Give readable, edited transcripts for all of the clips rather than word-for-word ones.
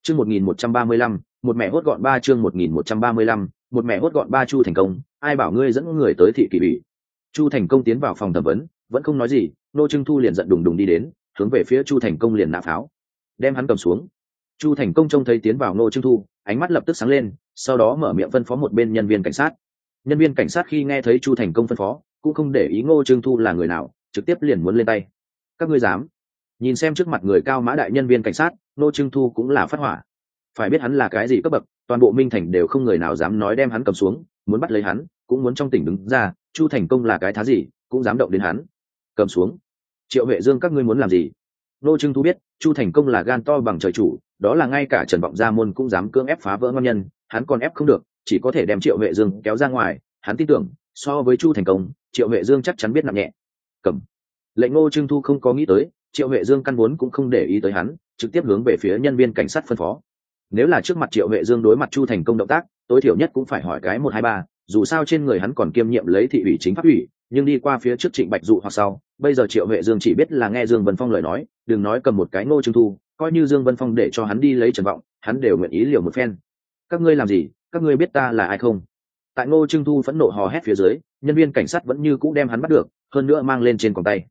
Chương 1135, một mẹ hốt gọn ba chương 1135, một mẹ hốt gọn ba. Chu Thành Công, ai bảo ngươi dẫn người tới thị kỷ ủy. Chu Thành Công tiến vào phòng thẩm vấn, vẫn không nói gì, Ngô Trưng Thu liền giận đùng đùng đi đến, hướng về phía Chu Thành Công liền nã pháo, đem hắn cầm xuống. Chu Thành Công trông thấy tiến vào Ngô Trưng Thu, ánh mắt lập tức sáng lên, sau đó mở miệng phân phó một bên nhân viên cảnh sát. Nhân viên cảnh sát khi nghe thấy Chu Thành Công phân phó, cũng không để ý Ngô Trưng Thu là người nào, trực tiếp liền muốn lên tay. Các ngươi dám? Nhìn xem trước mặt người cao mã đại nhân viên cảnh sát, Ngô Trưng Thu cũng là phát hỏa. Phải biết hắn là cái gì cấp bậc, toàn bộ Minh Thành đều không người nào dám nói đem hắn cầm xuống, muốn bắt lấy hắn, cũng muốn trong tỉnh đứng ra, Chu Thành Công là cái thá gì, cũng dám động đến hắn. Cầm xuống. Triệu Huệ Dương các ngươi muốn làm gì? Ngô Trưng Thu biết, Chu Thành Công là gan to bằng trời chủ, đó là ngay cả Trần Vọng Gia môn cũng dám cưỡng ép phá vỡ ngon nhân, hắn còn ép không được, chỉ có thể đem Triệu Huệ Dương kéo ra ngoài, hắn tin tưởng, so với Chu Thành Công, Triệu Huệ Dương chắc chắn biết nặng nhẹ. Cầm. Lệnh Ngô Trưng Thu không có nghĩ tới, Triệu Huệ Dương căn vốn cũng không để ý tới hắn, trực tiếp hướng về phía nhân viên cảnh sát phân phó. Nếu là trước mặt Triệu Huệ Dương đối mặt Chu Thành Công động tác, tối thiểu nhất cũng phải hỏi cái 1-2-3, dù sao trên người hắn còn kiêm nhiệm lấy thị ủy chính pháp ủy, nhưng đi qua phía trước Trịnh Bạch Dụ hoặc sau, bây giờ Triệu Huệ Dương chỉ biết là nghe Dương Vân Phong lời nói, đừng nói cầm một cái Ngô Trưng Thu, coi như Dương Vân Phong để cho hắn đi lấy Trần Vọng, hắn đều nguyện ý liều một phen. Các ngươi làm gì? Các ngươi biết ta là ai không? Tại Ngô Trưng Thu phẫn nộ hò hét phía dưới, nhân viên cảnh sát vẫn như cũ đem hắn bắt được, hơn nữa mang lên trên còng tay.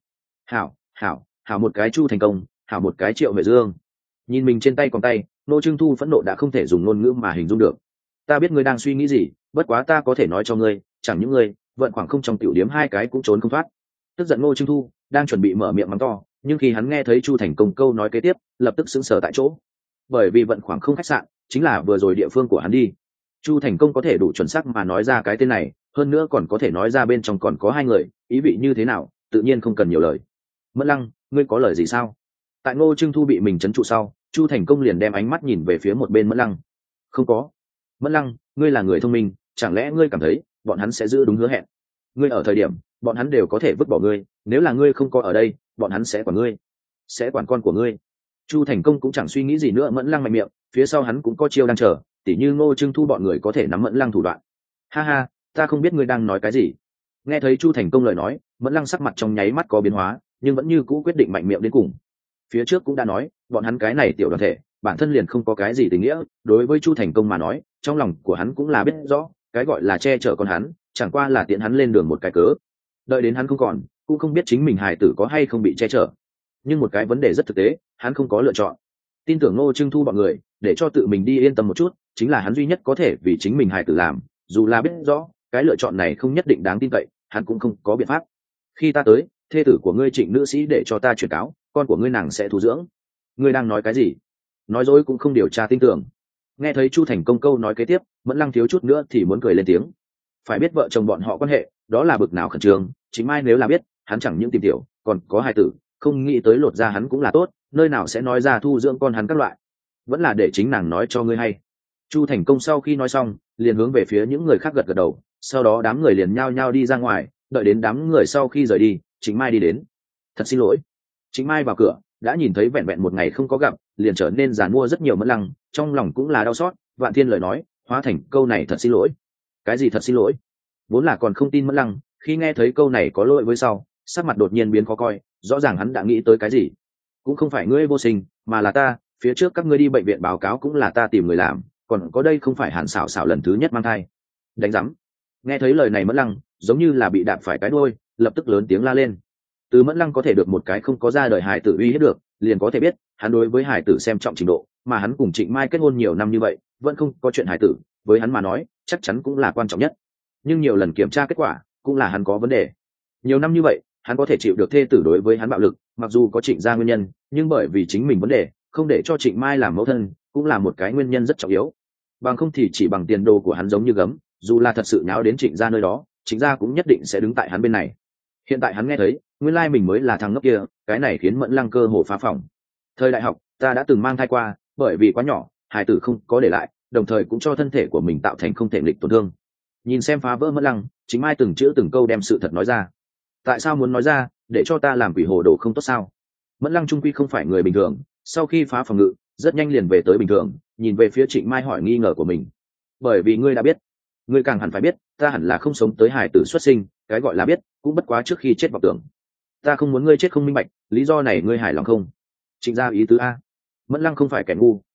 Hảo một cái Chu Thành Công, hảo một cái Triệu Huệ Dương. Nhìn mình trên tay còng tay, Ngô Trưng Thu phẫn nộ đã không thể dùng ngôn ngữ mà hình dung được. Ta biết ngươi đang suy nghĩ gì, bất quá ta có thể nói cho ngươi, chẳng những ngươi, vận khoảng không trong tiểu điếm hai cái cũng trốn không thoát. Tức giận Ngô Trưng Thu đang chuẩn bị mở miệng mắng to, nhưng khi hắn nghe thấy Chu Thành Công câu nói kế tiếp, lập tức sững sờ tại chỗ. Bởi vì vận khoảng không khách sạn chính là vừa rồi địa phương của hắn đi. Chu Thành Công có thể đủ chuẩn xác mà nói ra cái tên này, hơn nữa còn có thể nói ra bên trong còn có hai người, ý vị như thế nào, tự nhiên không cần nhiều lời. Mẫn Lăng, ngươi có lời gì sao? Tại Ngô Trưng Thu bị mình trấn trụ sau, Chu Thành Công liền đem ánh mắt nhìn về phía một bên Mẫn Lăng. Không có. Mẫn Lăng, ngươi là người thông minh, chẳng lẽ ngươi cảm thấy bọn hắn sẽ giữ đúng hứa hẹn? Ngươi ở thời điểm bọn hắn đều có thể vứt bỏ ngươi, nếu là ngươi không có ở đây, bọn hắn sẽ quản ngươi, sẽ quản con của ngươi. Chu Thành Công cũng chẳng suy nghĩ gì nữa, Mẫn Lăng mạnh miệng, phía sau hắn cũng có chiêu đang chờ, tỉ như Ngô Trưng Thu bọn người có thể nắm Mẫn Lăng thủ đoạn. Ha ha, ta không biết ngươi đang nói cái gì. Nghe thấy Chu Thành Công lời nói, Mẫn Lăng sắc mặt trong nháy mắt có biến hóa, nhưng vẫn như cũ quyết định mạnh miệng đến cùng. Phía trước cũng đã nói, bọn hắn cái này tiểu đoàn thể, bản thân liền không có cái gì tình nghĩa, đối với Chu Thành Công mà nói, trong lòng của hắn cũng là biết rõ, cái gọi là che chở con hắn, chẳng qua là tiện hắn lên đường một cái cớ. Đợi đến hắn không còn, cũng không biết chính mình hài tử có hay không bị che chở. Nhưng một cái vấn đề rất thực tế, hắn không có lựa chọn. Tin tưởng Ngô Trưng Thu bọn người, để cho tự mình đi yên tâm một chút, chính là hắn duy nhất có thể vì chính mình hài tử làm, dù là biết rõ, cái lựa chọn này không nhất định đáng tin cậy, hắn cũng không có biện pháp. Khi ta tới, thê tử của ngươi Trịnh nữ sĩ để cho ta chuyển cáo, con của ngươi nàng sẽ thu dưỡng. Ngươi đang nói cái gì? Nói dối cũng không điều tra tin tưởng. Nghe thấy Chu Thành Công câu nói kế tiếp, Mẫn Lăng thiếu chút nữa thì muốn cười lên tiếng. Phải biết vợ chồng bọn họ quan hệ, đó là bực nào khẩn trương, chính mai nếu là biết, hắn chẳng những tìm tiểu, còn có hài tử, không nghĩ tới lột ra hắn cũng là tốt, nơi nào sẽ nói ra thu dưỡng con hắn các loại. Vẫn là để chính nàng nói cho ngươi hay. Chu Thành Công sau khi nói xong, liền hướng về phía những người khác gật gật đầu, sau đó đám người liền nhao nhao đi ra ngoài, đợi đến đám người sau khi rời đi, Trịnh Mai đi đến. Thật xin lỗi. Trịnh Mai vào cửa, đã nhìn thấy vẹn vẹn một ngày không có gặp, liền trở nên giàn mua rất nhiều. Mẫn Lăng trong lòng cũng là đau xót, vạn thiên lời nói hóa thành câu này thật xin lỗi. Cái gì thật xin lỗi? Vốn là còn không tin Mẫn Lăng, khi nghe thấy câu này có lỗi với sau, sắc mặt đột nhiên biến khó coi, rõ ràng hắn đã nghĩ tới cái gì. Cũng không phải ngươi vô tình, mà là ta, phía trước các ngươi đi bệnh viện báo cáo cũng là ta tìm người làm, còn có đây không phải Hàn Sảo Sảo lần thứ nhất mang thai. Đánh rắm. Nghe thấy lời này Mẫn Lăng giống như là bị đạp phải cái đuôi, lập tức lớn tiếng la lên. Từ Mẫn Lăng có thể được một cái không có ra đời hài tử uy hiếp được, liền có thể biết hắn đối với hài tử xem trọng trình độ, mà hắn cùng Trịnh Mai kết hôn nhiều năm như vậy, vẫn không có chuyện hài tử, với hắn mà nói, chắc chắn cũng là quan trọng nhất. Nhưng nhiều lần kiểm tra kết quả, cũng là hắn có vấn đề. Nhiều năm như vậy, hắn có thể chịu được thê tử đối với hắn bạo lực, mặc dù có Trịnh gia nguyên nhân, nhưng bởi vì chính mình vấn đề, không để cho Trịnh Mai làm mẫu thân, cũng là một cái nguyên nhân rất trọng yếu. Bằng không thì chỉ bằng tiền đồ của hắn giống như gấm, dù là thật sự nháo đến Trịnh gia nơi đó, Trịnh gia cũng nhất định sẽ đứng tại hắn bên này. Hiện tại hắn nghe thấy, nguyên lai mình mới là thằng ngốc kia, cái này khiến Mẫn Lăng cơ hồ phá phỏng. Thời đại học, ta đã từng mang thai qua, bởi vì quá nhỏ, hài tử không có để lại, đồng thời cũng cho thân thể của mình tạo thành không thể nghịch tổn thương. Nhìn xem phá vỡ Mẫn Lăng, Chính Mai từng chữ từng câu đem sự thật nói ra. Tại sao muốn nói ra, để cho ta làm quỷ hồ đồ không tốt sao? Mẫn Lăng trung quy không phải người bình thường, sau khi phá phòng ngự, rất nhanh liền về tới bình thường, nhìn về phía Trịnh Mai hỏi nghi ngờ của mình. Bởi vì ngươi đã biết, ngươi càng hẳn phải biết, ta hẳn là không sống tới hài tử xuất sinh, cái gọi là biết, cũng bất quá trước khi chết vào tưởng. Ta không muốn ngươi chết không minh bạch, lý do này ngươi hài lòng không? Trịnh gia ý tứ a. Mẫn Lăng không phải kẻ ngu,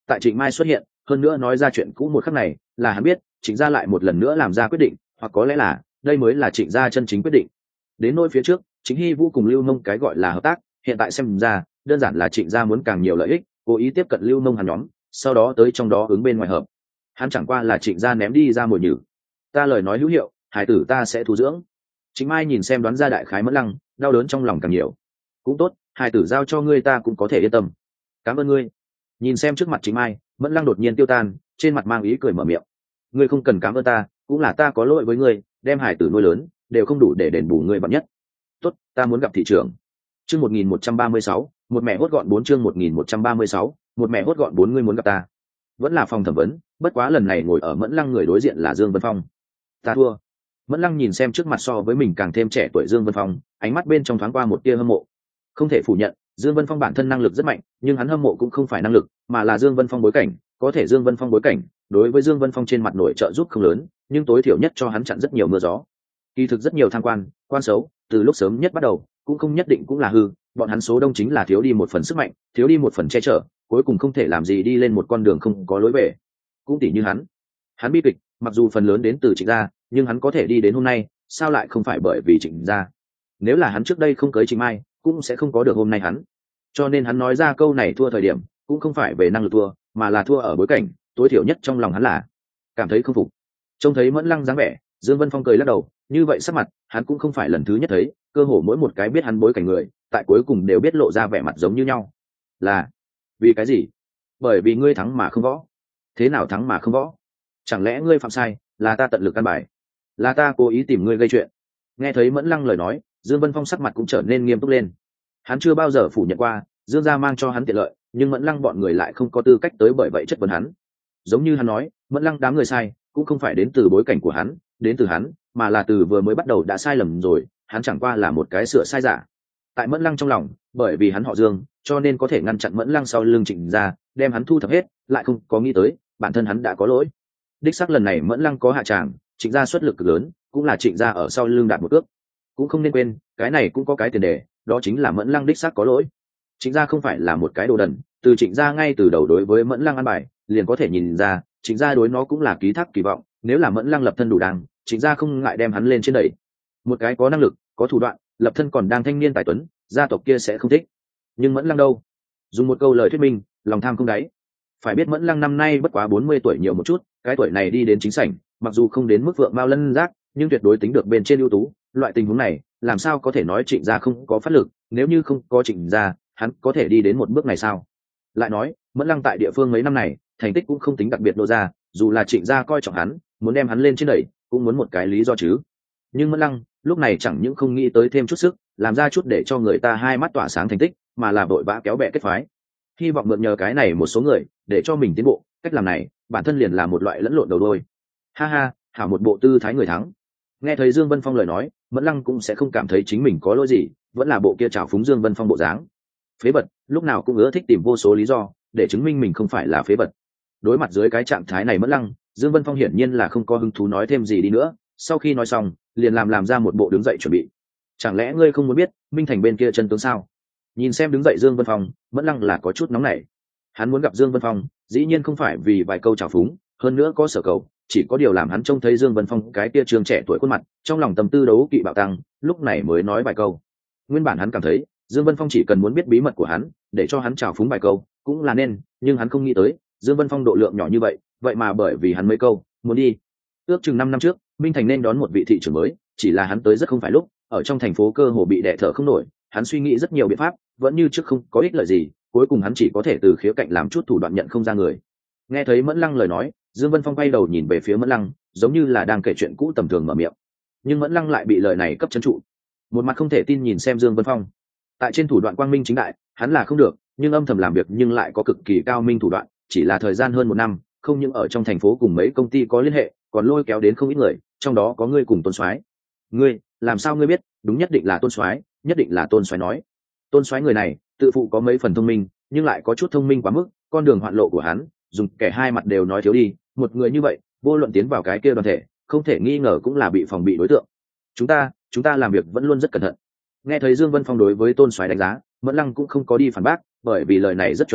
tại Trịnh Mai xuất hiện hơn nữa nói ra chuyện cũ một khắc này là hắn biết Trịnh gia lại một lần nữa làm ra quyết định, hoặc có lẽ là đây mới là Trịnh gia chân chính quyết định. Đến nỗi phía trước Chính Hy Vũ cùng Lưu Nông cái gọi là hợp tác, hiện tại xem ra đơn giản là Trịnh gia muốn càng nhiều lợi ích, cố ý tiếp cận Lưu Nông hắn nhóm, sau đó tới trong đó ứng bên ngoài hợp. Hắn chẳng qua là Trịnh gia ném đi ra mồi nhử. Ta lời nói hữu hiệu, hải tử ta sẽ thu dưỡng. Chính Mai nhìn xem đoán ra đại khái Mẫn Lăng, đau đớn trong lòng càng nhiều. Cũng tốt, hải tử giao cho ngươi ta cũng có thể yên tâm. Cảm ơn ngươi. Nhìn xem trước mặt Chính Mai, Mẫn Lăng đột nhiên tiêu tan, trên mặt mang ý cười mở miệng. Ngươi không cần cảm ơn ta, cũng là ta có lỗi với ngươi, đem hải tử nuôi lớn đều không đủ để đền bù ngươi bận nhất. Tốt, ta muốn gặp thị trưởng. Chương 1136, một mẹ hốt gọn 4 chương 1136, một mẹ hốt gọn 4 ngươi muốn gặp ta. Vẫn là phòng thẩm vấn, bất quá lần này ngồi ở Mẫn Lăng người đối diện là Dương Vân Phong. Ta thua. Mẫn Lăng nhìn xem trước mặt so với mình càng thêm trẻ tuổi Dương Vân Phong, ánh mắt bên trong thoáng qua một tia hâm mộ. Không thể phủ nhận, Dương Vân Phong bản thân năng lực rất mạnh, nhưng hắn hâm mộ cũng không phải năng lực, mà là Dương Vân Phong bối cảnh. Có thể Dương Vân Phong bối cảnh, đối với Dương Vân Phong trên mặt nổi trợ giúp không lớn, nhưng tối thiểu nhất cho hắn chặn rất nhiều mưa gió. Kỳ thực rất nhiều tham quan xấu, từ lúc sớm nhất bắt đầu, cũng không nhất định cũng là hư, bọn hắn số đông chính là thiếu đi một phần sức mạnh, thiếu đi một phần che chở, cuối cùng không thể làm gì đi lên một con đường không có lối về. Cũng tỷ như hắn bi kịch, mặc dù phần lớn đến từ Trịnh gia, nhưng hắn có thể đi đến hôm nay, sao lại không phải bởi vì Trịnh gia? Nếu là hắn trước đây không cưới Trịnh Mai, cũng sẽ không có được hôm nay hắn. Cho nên hắn nói ra câu này thua thời điểm, cũng không phải về năng lực thua, mà là thua ở bối cảnh, tối thiểu nhất trong lòng hắn là cảm thấy không phục. Trông thấy Mẫn Lăng dáng vẻ, Dương Vân Phong cười lắc đầu, như vậy sắc mặt, hắn cũng không phải lần thứ nhất thấy, cơ hồ mỗi một cái biết hắn bối cảnh người, tại cuối cùng đều biết lộ ra vẻ mặt giống như nhau. Là vì cái gì? Bởi vì ngươi thắng mà không võ. Thế nào thắng mà không võ? Chẳng lẽ ngươi phạm sai, là ta tận lực căn bài, là ta cố ý tìm ngươi gây chuyện? Nghe thấy Mẫn Lăng lời nói, Dương Vân Phong sắc mặt cũng trở nên nghiêm túc lên. Hắn chưa bao giờ phủ nhận qua Dương gia mang cho hắn tiện lợi, nhưng Mẫn Lăng bọn người lại không có tư cách tới bởi vậy chất vấn hắn. Giống như hắn nói, Mẫn Lăng đám người sai, cũng không phải đến từ bối cảnh của hắn, đến từ hắn, mà là từ vừa mới bắt đầu đã sai lầm rồi, hắn chẳng qua là một cái sửa sai giả. Tại Mẫn Lăng trong lòng, bởi vì hắn họ Dương, cho nên có thể ngăn chặn Mẫn Lăng sau lưng Trịnh gia, đem hắn thu thập hết, lại không có nghĩ tới, bản thân hắn đã có lỗi. Đích xác lần này Mẫn Lăng có hạ tràng, Trịnh gia xuất lực cực lớn, cũng là Trịnh gia ở sau lưng đạt một cước. Cũng không nên quên, cái này cũng có cái tiền đề, đó chính là Mẫn Lăng đích xác có lỗi. Trịnh gia không phải là một cái đồ đần, từ Trịnh gia ngay từ đầu đối với Mẫn Lăng ăn bài, liền có thể nhìn ra, Trịnh gia đối nó cũng là ký thác kỳ vọng, nếu là Mẫn Lăng lập thân đủ đàng, Trịnh gia không ngại đem hắn lên trên đẩy. Một cái có năng lực, có thủ đoạn, lập thân còn đang thanh niên tài tuấn, gia tộc kia sẽ không thích. Nhưng Mẫn Lăng đâu? Dùng một câu lời thuyết minh, lòng tham không đáy. Phải biết Mẫn Lăng năm nay bất quá 40 tuổi nhiều một chút, cái tuổi này đi đến chính sảnh, mặc dù không đến mức vượng mao lân giác, nhưng tuyệt đối tính được bên trên ưu tú. Loại tình huống này, làm sao có thể nói Trịnh gia không có phát lực, nếu như không có Trịnh gia, hắn có thể đi đến một bước này sao? Lại nói, Mẫn Lăng tại địa phương mấy năm này, thành tích cũng không tính đặc biệt nô ra, dù là Trịnh gia coi trọng hắn, muốn đem hắn lên trên đẩy, cũng muốn một cái lý do chứ. Nhưng Mẫn Lăng, lúc này chẳng những không nghĩ tới thêm chút sức, làm ra chút để cho người ta hai mắt tỏa sáng thành tích, mà là vội vã kéo bè kết phái. Hy vọng mượn nhờ cái này một số người, để cho mình tiến bộ, cách làm này, bản thân liền là một loại lẫn lộn đầu đôi. Ha ha, hảo một bộ tư thái người thắng. Nghe thấy Dương Vân Phong lời nói, Mẫn Lăng cũng sẽ không cảm thấy chính mình có lỗi gì, vẫn là bộ kia trào phúng Dương Vân Phong bộ dáng. Phế vật, lúc nào cũng ưa thích tìm vô số lý do để chứng minh mình không phải là phế vật. Đối mặt dưới cái trạng thái này Mẫn Lăng, Dương Vân Phong hiển nhiên là không có hứng thú nói thêm gì đi nữa, sau khi nói xong, liền làm ra một bộ đứng dậy chuẩn bị. Chẳng lẽ ngươi không muốn biết Minh Thành bên kia chân tướng sao? Nhìn xem đứng dậy Dương Vân Phong, Mẫn Lăng là có chút nóng nảy. Hắn muốn gặp Dương Vân Phong, dĩ nhiên không phải vì vài câu trào phúng, hơn nữa có sở cầu, chỉ có điều làm hắn trông thấy Dương Vân Phong cái tia trường trẻ tuổi khuôn mặt, trong lòng tâm tư đấu kỵ bạo tăng, lúc này mới nói vài câu. Nguyên bản hắn cảm thấy, Dương Vân Phong chỉ cần muốn biết bí mật của hắn, để cho hắn trào phúng vài câu, cũng là nên, nhưng hắn không nghĩ tới, Dương Vân Phong độ lượng nhỏ như vậy, vậy mà bởi vì hắn mấy câu, muốn đi. Ước chừng 5 năm trước, Minh Thành nên đón một vị thị trưởng mới, chỉ là hắn tới rất không phải lúc, ở trong thành phố cơ hồ bị đè thở không nổi, hắn suy nghĩ rất nhiều biện pháp, vẫn như trước không có ích lợi gì, cuối cùng hắn chỉ có thể từ khía cạnh làm chút thủ đoạn nhận không ra người. Nghe thấy Mẫn Lăng lời nói, Dương Vân Phong quay đầu nhìn về phía Mẫn Lăng, giống như là đang kể chuyện cũ tầm thường mở miệng. Nhưng Mẫn Lăng lại bị lời này cấp trấn trụ, một mặt không thể tin nhìn xem Dương Vân Phong. Tại trên thủ đoạn quang minh chính đại, hắn là không được, nhưng âm thầm làm việc nhưng lại có cực kỳ cao minh thủ đoạn, chỉ là thời gian hơn 1 năm, không những ở trong thành phố cùng mấy công ty có liên hệ, còn lôi kéo đến không ít người, trong đó có ngươi cùng Tôn Soái. Ngươi, làm sao ngươi biết? Đúng, nhất định là Tôn Soái, nhất định là Tôn Soái nói. Tôn Soái người này, tự phụ có mấy phần thông minh, nhưng lại có chút thông minh quá mức, con đường hoạn lộ của hắn, dùng kẻ hai mặt đều nói thiếu đi, một người như vậy, vô luận tiến vào cái kia đoàn thể, không thể nghi ngờ cũng là bị phòng bị đối tượng. Chúng ta làm việc vẫn luôn rất cẩn thận. Nghe thấy Dương Vân Phong đối với Tôn Soái đánh giá, Mẫn Lăng cũng không có đi phản bác, bởi vì lời này rất chuẩn xác,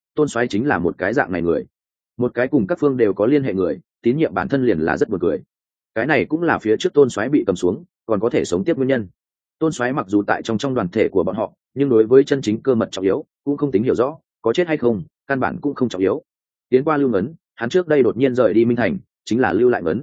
Tôn Soái chính là một cái dạng này người, một cái cùng các phương đều có liên hệ người, tín nhiệm bản thân liền là rất buồn cười. Cái này cũng là phía trước Tôn Soái bị cầm xuống còn có thể sống tiếp nguyên nhân. Tôn Soái mặc dù tại trong đoàn thể của bọn họ, nhưng đối với chân chính cơ mật trọng yếu cũng không tính hiểu rõ, có chết hay không căn bản cũng không trọng yếu. Tiến qua Lưu Ngấn, hắn trước đây đột nhiên rời đi Minh Thành, chính là Lưu Lại Ngấn.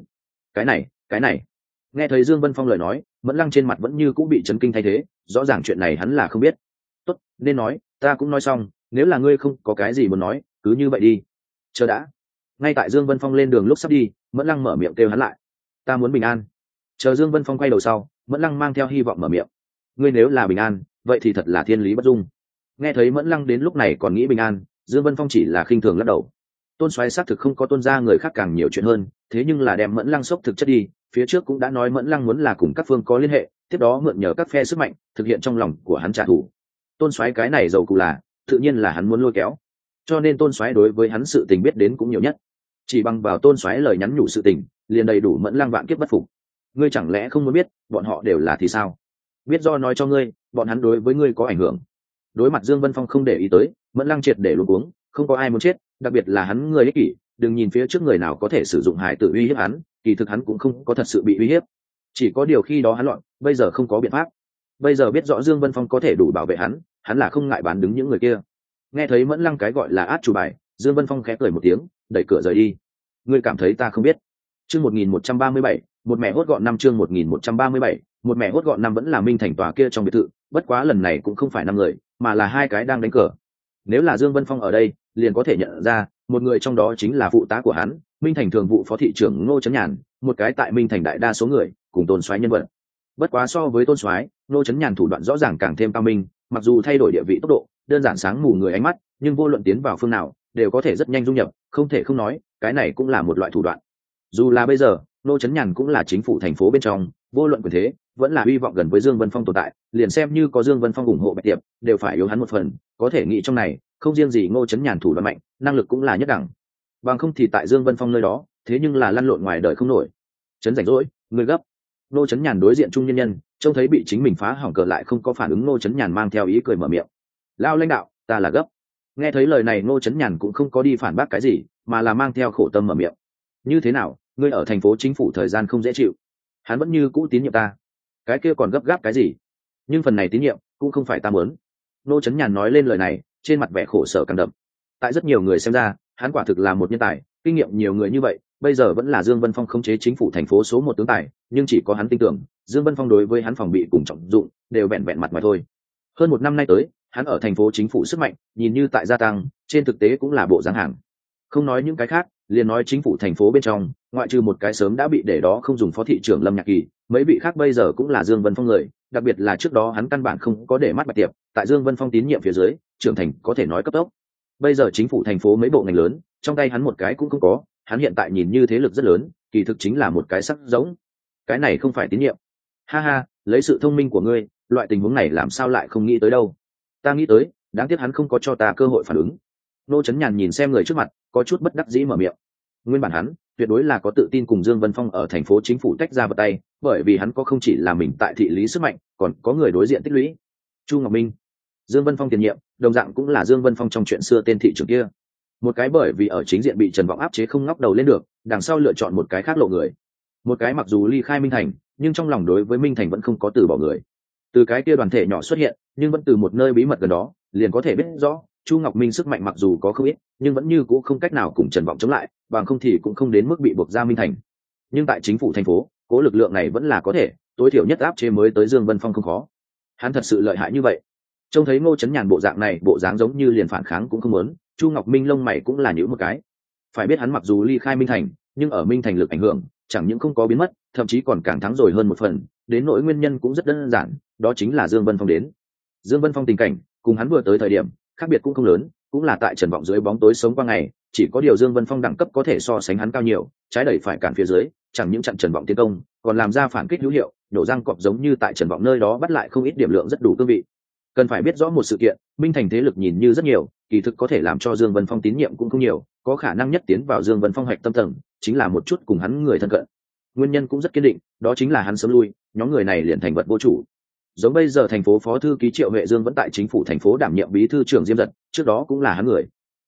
Cái này. Nghe thấy Dương Vân Phong lời nói, Mẫn Lăng trên mặt vẫn như cũng bị chấn kinh thay thế, rõ ràng chuyện này hắn là không biết. Tốt, nên nói, ta cũng nói xong, nếu là ngươi không có cái gì muốn nói, cứ như vậy đi. Chờ đã. Ngay tại Dương Vân Phong lên đường lúc sắp đi, Mẫn Lăng mở miệng kêu hắn lại. Ta muốn bình an. Chờ Dương Vân Phong quay đầu sau, Mẫn Lăng mang theo hy vọng mở miệng. Ngươi nếu là bình an, vậy thì thật là thiên lý bất dung. Nghe thấy Mẫn Lăng đến lúc này còn nghĩ bình an, Dương Vân Phong chỉ là khinh thường lắc đầu. Tôn Soái xác thực không có Tôn gia người khác càng nhiều chuyện hơn, thế nhưng là đem Mẫn Lăng sốc thực chất đi, phía trước cũng đã nói Mẫn Lăng muốn là cùng các phương có liên hệ, tiếp đó mượn nhờ các phe sức mạnh thực hiện trong lòng của hắn trả thù. Tôn Soái cái này giàu cụ là, tự nhiên là hắn muốn lôi kéo, cho nên Tôn Soái đối với hắn sự tình biết đến cũng nhiều nhất. Chỉ bằng vào Tôn Soái lời nhắn nhủ sự tình, liền đầy đủ Mẫn Lăng vạn kiếp bất phục. Ngươi chẳng lẽ không muốn biết, bọn họ đều là thì sao? Biết do nói cho ngươi, bọn hắn đối với ngươi có ảnh hưởng. Đối mặt Dương Vân Phong không để ý tới, Mẫn Lăng triệt để luống cuống, không có ai muốn chết, đặc biệt là hắn người ích kỷ, đừng nhìn phía trước người nào có thể sử dụng hải tử uy hiếp hắn, kỳ thực hắn cũng không có thật sự bị uy hiếp, chỉ có điều khi đó hắn loạn, bây giờ không có biện pháp. Bây giờ biết rõ Dương Vân Phong có thể đủ bảo vệ hắn là không ngại bán đứng những người kia. Nghe thấy Mẫn Lăng cái gọi là át chủ bài, Dương Vân Phong khẽ cười một tiếng, đẩy cửa rời đi. Ngươi cảm thấy ta không biết? Chương 1137, một mẹ hốt gọn năm. Chương 1137, một mẹ hốt gọn năm vẫn là Minh Thành tòa kia trong biệt thự, bất quá lần này cũng không phải 5 người, mà là 2 cái đang đánh cờ. Nếu là Dương Vân Phong ở đây, liền có thể nhận ra, một người trong đó chính là phụ tá của hắn, Minh Thành thường vụ phó thị trưởng Ngô Chấn Nhàn, một cái tại Minh Thành đại đa số người, cùng Tôn Soái nhân vật. Bất quá so với Tôn Soái, Ngô Chấn Nhàn thủ đoạn rõ ràng càng thêm cao minh, mặc dù thay đổi địa vị tốc độ, đơn giản sáng mù người ánh mắt, nhưng vô luận tiến vào phương nào, đều có thể rất nhanh dung nhập, không thể không nói, cái này cũng là một loại thủ đoạn. Dù là bây giờ, Ngô Chấn Nhàn cũng là chính phủ thành phố bên trong, vô luận quyền thế, vẫn là hy vọng gần với Dương Vân Phong tồn tại, liền xem như có Dương Vân Phong ủng hộ Bạch Tiệp, đều phải yếu hắn một phần, có thể nghĩ trong này, không riêng gì Ngô Chấn Nhàn thủ đoạn mạnh, năng lực cũng là nhất đẳng. Bằng không thì tại Dương Vân Phong nơi đó, thế nhưng là lăn lộn ngoài đời không nổi. Chấn rảnh rỗi, người gấp. Ngô Chấn Nhàn đối diện trung nhân nhân, trông thấy bị chính mình phá hỏng cờ lại không có phản ứng, Ngô Chấn Nhàn mang theo ý cười mở miệng. Lao lãnh đạo, ta là gấp. Nghe thấy lời này Ngô Chấn Nhàn cũng không có đi phản bác cái gì, mà là mang theo khổ tâm mở miệng. Như thế nào, ngươi ở thành phố chính phủ thời gian không dễ chịu. Hắn vẫn như cũ tín nhiệm ta. Cái kia còn gấp gáp cái gì? Nhưng phần này tín nhiệm cũng không phải ta muốn. Ngô Chấn Nhàn nói lên lời này, trên mặt vẻ khổ sở càng đậm. Tại rất nhiều người xem ra, hắn quả thực là một nhân tài, kinh nghiệm nhiều người như vậy, bây giờ vẫn là Dương Vân Phong khống chế chính phủ thành phố số 1 tướng tài, nhưng chỉ có hắn tin tưởng, Dương Vân Phong đối với hắn phòng bị cùng trọng dụng, đều vẹn vẹn mặt ngoài thôi. Hơn 1 năm nay tới, hắn ở thành phố chính phủ sức mạnh, nhìn như tại gia tăng, trên thực tế cũng là bộ dáng hàng. Không nói những cái khác, liền nói chính phủ thành phố bên trong, ngoại trừ một cái sớm đã bị để đó không dùng phó thị trưởng Lâm Nhạc Kỳ, mấy vị khác bây giờ cũng là Dương Vân Phong người, đặc biệt là trước đó hắn căn bản không có để mắt Bạch Tiệp, tại Dương Vân Phong tín nhiệm phía dưới, trưởng thành có thể nói cấp tốc. Bây giờ chính phủ thành phố mấy bộ ngành lớn, trong tay hắn một cái cũng không có, hắn hiện tại nhìn như thế lực rất lớn, kỳ thực chính là một cái sắc giống. Cái này không phải tín nhiệm. Ha ha, lấy sự thông minh của ngươi, loại tình huống này làm sao lại không nghĩ tới đâu? Ta nghĩ tới, đáng tiếc hắn không có cho ta cơ hội phản ứng. Ngô Chấn Nhàn nhìn xem người trước mặt, có chút bất đắc dĩ mở miệng. Nguyên bản hắn tuyệt đối là có tự tin cùng Dương Vân Phong ở thành phố chính phủ tách ra vào tay, bởi vì hắn có không chỉ là mình tại thị lý sức mạnh, còn có người đối diện tích lũy. Chu Ngọc Minh, Dương Vân Phong tiền nhiệm, đồng dạng cũng là Dương Vân Phong trong chuyện xưa tên thị trưởng kia. Một cái bởi vì ở chính diện bị Trần Vọng áp chế không ngóc đầu lên được, đằng sau lựa chọn một cái khác lộ người. Một cái mặc dù ly khai Minh Thành, nhưng trong lòng đối với Minh Thành vẫn không có từ bỏ người. Từ cái kia đoàn thể nhỏ xuất hiện, nhưng vẫn từ một nơi bí mật gần đó, liền có thể biết rõ, Chu Ngọc Minh sức mạnh mặc dù có không ít, nhưng vẫn như cũ không cách nào cùng Trần Vọng chống lại, bằng không thì cũng không đến mức bị buộc ra Minh Thành. Nhưng tại chính phủ thành phố, cố lực lượng này vẫn là có thể, tối thiểu nhất áp chế mới tới Dương Vân Phong không khó. Hắn thật sự lợi hại như vậy. Trông thấy Ngô Chấn Nhàn bộ dạng này, bộ dáng giống như liền phản kháng cũng không muốn, Chu Ngọc Minh lông mày cũng là nhíu một cái. Phải biết hắn mặc dù ly khai Minh Thành, nhưng ở Minh Thành lực ảnh hưởng chẳng những không có biến mất, thậm chí còn càng thắng rồi hơn một phần, đến nỗi nguyên nhân cũng rất đơn giản, đó chính là Dương Vân Phong đến. Dương Vân Phong tình cảnh cùng hắn vừa tới thời điểm khác biệt cũng không lớn, cũng là tại Trần Vọng dưới bóng tối sống qua ngày, chỉ có điều Dương Vân Phong đẳng cấp có thể so sánh hắn cao nhiều, trái đẩy phải cản phía dưới, chẳng những chặn Trần Vọng tiến công, còn làm ra phản kích hữu hiệu, nổ răng cọp giống như tại Trần Vọng nơi đó bắt lại không ít điểm lượng rất đủ cương vị. Cần phải biết rõ một sự kiện, Minh Thành thế lực nhìn như rất nhiều, kỳ thực có thể làm cho Dương Vân Phong tín nhiệm cũng không nhiều, có khả năng nhất tiến vào Dương Vân Phong hạch tâm tầng, chính là một chút cùng hắn người thân cận. Nguyên nhân cũng rất kiên định, đó chính là hắn sớm lui, nhóm người này liền thành vật vô chủ. Giống bây giờ thành phố phó thư ký Triệu Huệ Dương vẫn tại chính phủ thành phố đảm nhiệm bí thư trưởng Diêm Dật, trước đó cũng là hắn người.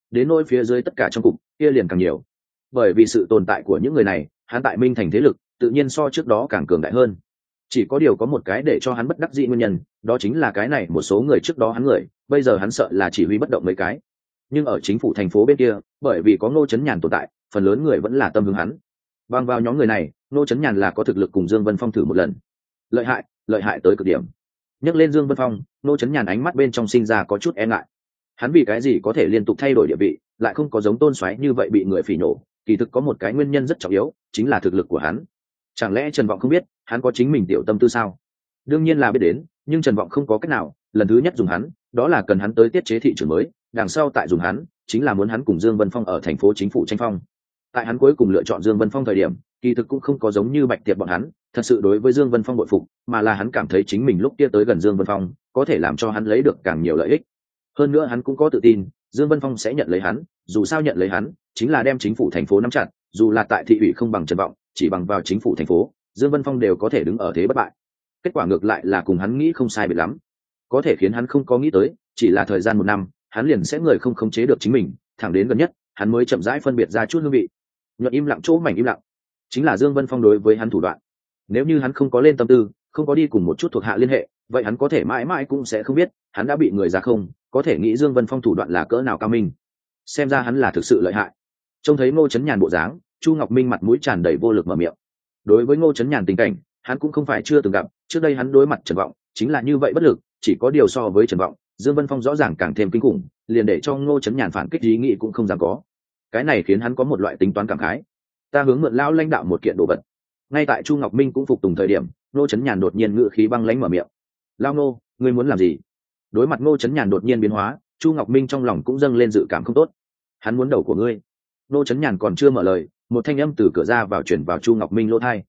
đến nỗi phía dưới tất cả trong cục kia liền càng nhiều. Bởi vì sự tồn tại của những người này, hắn tại Minh Thành thế lực tự nhiên so trước đó càng cường đại hơn. Chỉ có điều có một cái để cho hắn bất đắc dĩ nguyên nhân, đó chính là cái này một số người trước đó hắn người, bây giờ hắn sợ là chỉ huy bất động mấy cái. Nhưng ở chính phủ thành phố bên kia, bởi vì có Ngô Chấn Nhàn tồn tại, phần lớn người vẫn là tâm hướng hắn. Bằng vào nhóm người này, Ngô Chấn Nhàn là có thực lực cùng Dương Vân Phong thử một lần. Lợi hại tới cực điểm. Nhắc lên Dương Vân Phong, Ngô Chấn Nhàn ánh mắt bên trong sinh ra có chút e ngại. Hắn vì cái gì có thể liên tục thay đổi địa vị, lại không có giống Tôn Soái như vậy bị người phỉ nhổ, kỳ thực có một cái nguyên nhân rất trọng yếu, chính là thực lực của hắn. Chẳng lẽ Trần Vọng không biết hắn có chính mình tiểu tâm tư sao? Đương nhiên là biết đến, nhưng Trần Vọng không có cách nào, lần thứ nhất dùng hắn, đó là cần hắn tới tiết chế thị trường mới, đằng sau tại dùng hắn, chính là muốn hắn cùng Dương Vân Phong ở thành phố chính phủ tranh phong. Tại hắn cuối cùng lựa chọn Dương Vân Phong thời điểm, kỳ thực cũng không có giống như Bạch Tiệp bọn hắn, thật sự đối với Dương Vân Phong bội phục, mà là hắn cảm thấy chính mình lúc kia tới gần Dương Vân Phong, có thể làm cho hắn lấy được càng nhiều lợi ích. Hơn nữa hắn cũng có tự tin, Dương Vân Phong sẽ nhận lấy hắn, dù sao nhận lấy hắn, chính là đem chính phủ thành phố nắm chặt, dù là tại thị ủy không bằng Trần Vọng, chỉ bằng vào chính phủ thành phố, Dương Vân Phong đều có thể đứng ở thế bất bại. Kết quả ngược lại là cùng hắn nghĩ không sai biệt lắm. Có thể khiến hắn không có nghĩ tới, chỉ là thời gian 1 năm, hắn liền sẽ người không khống chế được chính mình, thẳng đến gần nhất, hắn mới chậm rãi phân biệt ra chút hương vị. Nhuận im lặng chỗ mảnh im lặng, chính là Dương Vân Phong đối với hắn thủ đoạn. Nếu như hắn không có lên tâm tư, không có đi cùng một chút thuộc hạ liên hệ, vậy hắn có thể mãi mãi cũng sẽ không biết, hắn đã bị người ra không, có thể nghĩ Dương Vân Phong thủ đoạn là cỡ nào cao minh. Xem ra hắn là thực sự lợi hại. Trông thấy Ngô Chấn Nhàn bộ dáng, Chu Ngọc Minh mặt mũi tràn đầy vô lực mở miệng. Đối với Ngô Chấn Nhàn tình cảnh, hắn cũng không phải chưa từng gặp, trước đây hắn đối mặt Trần Vọng, chính là như vậy bất lực, chỉ có điều so với Trần Vọng, Dương Vân Phong rõ ràng càng thêm kinh khủng, liền để cho Ngô Chấn Nhàn phản kích ý nghĩ cũng không dám có. Cái này khiến hắn có một loại tính toán cảm khái. Ta hướng mượn lão lãnh đạo một kiện đồ vật. Ngay tại Chu Ngọc Minh cũng phục tùng thời điểm, Ngô Chấn Nhàn đột nhiên ngữ khí băng lãnh mở miệng. Lão Ngô, ngươi muốn làm gì? Đối mặt Ngô Chấn Nhàn đột nhiên biến hóa, Chu Ngọc Minh trong lòng cũng dâng lên dự cảm không tốt. Hắn muốn đầu của ngươi. Ngô Chấn Nhàn còn chưa mở lời, một thanh âm từ cửa ra vào truyền vào Chu Ngọc Minh lỗ tai.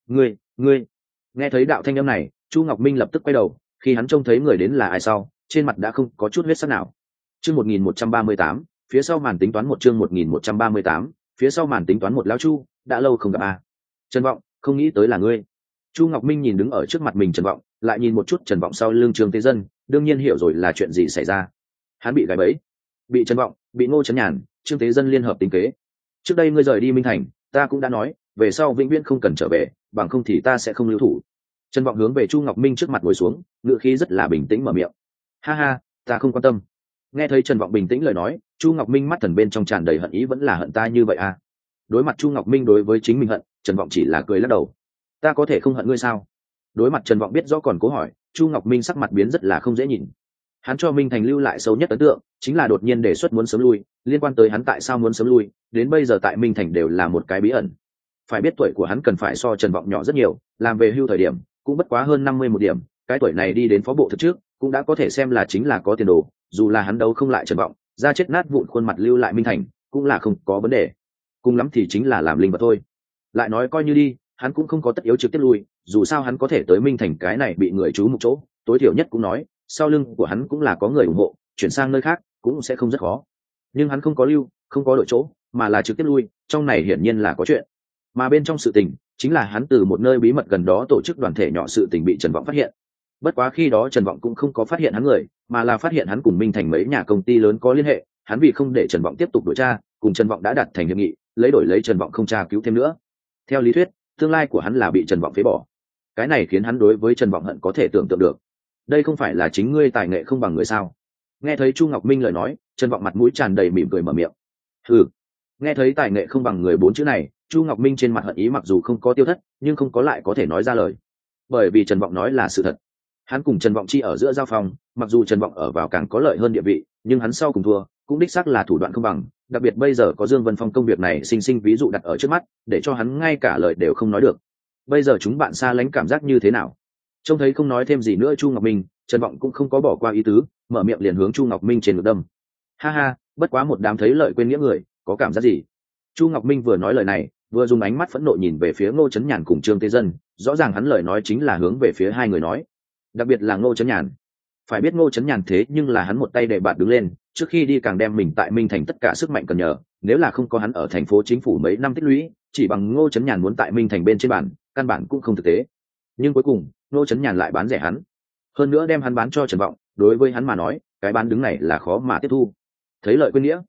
Ngươi. Nghe thấy đạo thanh âm này, Chu Ngọc Minh lập tức quay đầu, khi hắn trông thấy người đến là ai sau, trên mặt đã không có chút huyết sắc nào. Chương 1138, phía sau màn tính toán một chương 1138, phía sau màn tính toán một lão Chu, đã lâu không gặp a. Trần Vọng, không nghĩ tới là ngươi. Chu Ngọc Minh nhìn đứng ở trước mặt mình Trần Vọng, lại nhìn một chút Trần Vọng sau lưng Trương Tế Dân, đương nhiên hiểu rồi là chuyện gì xảy ra. Hắn bị gài bẫy, bị Trần Vọng, bị Ngô Chấn Nhàn, Trương Tế Dân liên hợp tính kế. Trước đây ngươi rời đi Minh Thành, ta cũng đã nói, về sau vĩnh viễn không cần trở về, bằng không thì ta sẽ không lưu thủ. Trần Vọng hướng về Chu Ngọc Minh trước mặt ngồi xuống, ngữ khí rất là bình tĩnh mở miệng. Ha ha, ta không quan tâm. Nghe thấy Trần Vọng bình tĩnh lời nói, Chu Ngọc Minh mắt thần bên trong tràn đầy hận ý, vẫn là hận ta như vậy à? Đối mặt Chu Ngọc Minh đối với chính mình hận, Trần Vọng chỉ là cười lắc đầu. Ta có thể không hận ngươi sao? Đối mặt Trần Vọng biết rõ còn cố hỏi, Chu Ngọc Minh sắc mặt biến rất là không dễ nhìn. Hắn cho Minh Thành lưu lại sâu nhất ấn tượng, chính là đột nhiên đề xuất muốn sớm lui, liên quan tới hắn tại sao muốn sớm lui, đến bây giờ tại Minh Thành đều là một cái bí ẩn. Phải biết tuổi của hắn cần phải so Trần Vọng nhỏ rất nhiều, làm về hưu thời điểm cũng bất quá hơn 51 điểm, cái tuổi này đi đến phó bộ thực trước, cũng đã có thể xem là chính là có tiền đồ, dù là hắn đấu không lại Trần Vọng, ra chết nát vụn khuôn mặt lưu lại Minh Thành, cũng là không có vấn đề. Cùng lắm thì chính là làm linh vật thôi. Lại nói coi như đi, hắn cũng không có tất yếu trực tiếp lui, dù sao hắn có thể tới Minh Thành cái này bị người chú mục chỗ, tối thiểu nhất cũng nói, sau lưng của hắn cũng là có người ủng hộ, chuyển sang nơi khác cũng sẽ không rất khó. Nhưng hắn không có lưu, không có đội chỗ, mà là trực tiếp lui, trong này hiển nhiên là có chuyện. Mà bên trong sự tình, chính là hắn từ một nơi bí mật gần đó tổ chức đoàn thể nhỏ sự tình bị Trần Vọng phát hiện. Bất quá khi đó Trần Vọng cũng không có phát hiện hắn người, mà là phát hiện hắn cùng Minh Thành mấy nhà công ty lớn có liên hệ, hắn vì không để Trần Vọng tiếp tục điều tra, cùng Trần Vọng đã đặt thành hiệp nghị, lấy đổi lấy Trần Vọng không tra cứu thêm nữa. Theo lý thuyết, tương lai của hắn là bị Trần Vọng phế bỏ. Cái này khiến hắn đối với Trần Vọng hận có thể tưởng tượng được. Đây không phải là chính ngươi tài nghệ không bằng người sao? Nghe thấy Chu Ngọc Minh lời nói, Trần Vọng mặt mũi tràn đầy mỉm cười mở miệng. Hừ. Nghe thấy tài nghệ không bằng người 4 chữ này, Chu Ngọc Minh trên mặt hận ý mặc dù không có tiêu thất, nhưng không có lại có thể nói ra lời. Bởi vì Trần Vọng nói là sự thật. Hắn cùng Trần Vọng chi ở giữa giao phòng, mặc dù Trần Vọng ở vào càng có lợi hơn địa vị, nhưng hắn sau cùng thua, cũng đích xác là thủ đoạn không bằng, đặc biệt bây giờ có Dương Vân Phong công việc này sinh ví dụ đặt ở trước mắt, để cho hắn ngay cả lời đều không nói được. Bây giờ chúng bạn xa lánh cảm giác như thế nào? Trông thấy không nói thêm gì nữa Chu Ngọc Minh, Trần Vọng cũng không có bỏ qua ý tứ, mở miệng liền hướng Chu Ngọc Minh trên ngực đâm. Ha ha, bất quá một đám thấy lợi quên nghĩa người, có cảm giác gì? Chu Ngọc Minh vừa nói lời này, vừa dùng ánh mắt phẫn nộ nhìn về phía Ngô Chấn Nhàn cùng Trương Tế Dân, rõ ràng hắn lời nói chính là hướng về phía hai người nói, đặc biệt là Ngô Chấn Nhàn. Phải biết Ngô Chấn Nhàn thế nhưng là hắn một tay để bạt đứng lên, trước khi đi càng đem mình tại Minh Thành tất cả sức mạnh cần nhờ, nếu là không có hắn ở thành phố chính phủ mấy năm tích lũy, chỉ bằng Ngô Chấn Nhàn muốn tại Minh Thành bên trên bản, căn bản cũng không thực tế. Nhưng cuối cùng, Ngô Chấn Nhàn lại bán rẻ hắn, hơn nữa đem hắn bán cho Trần Vọng, đối với hắn mà nói, cái bán đứng này là khó mà tiếp thu. Thấy lợi quên nghĩa,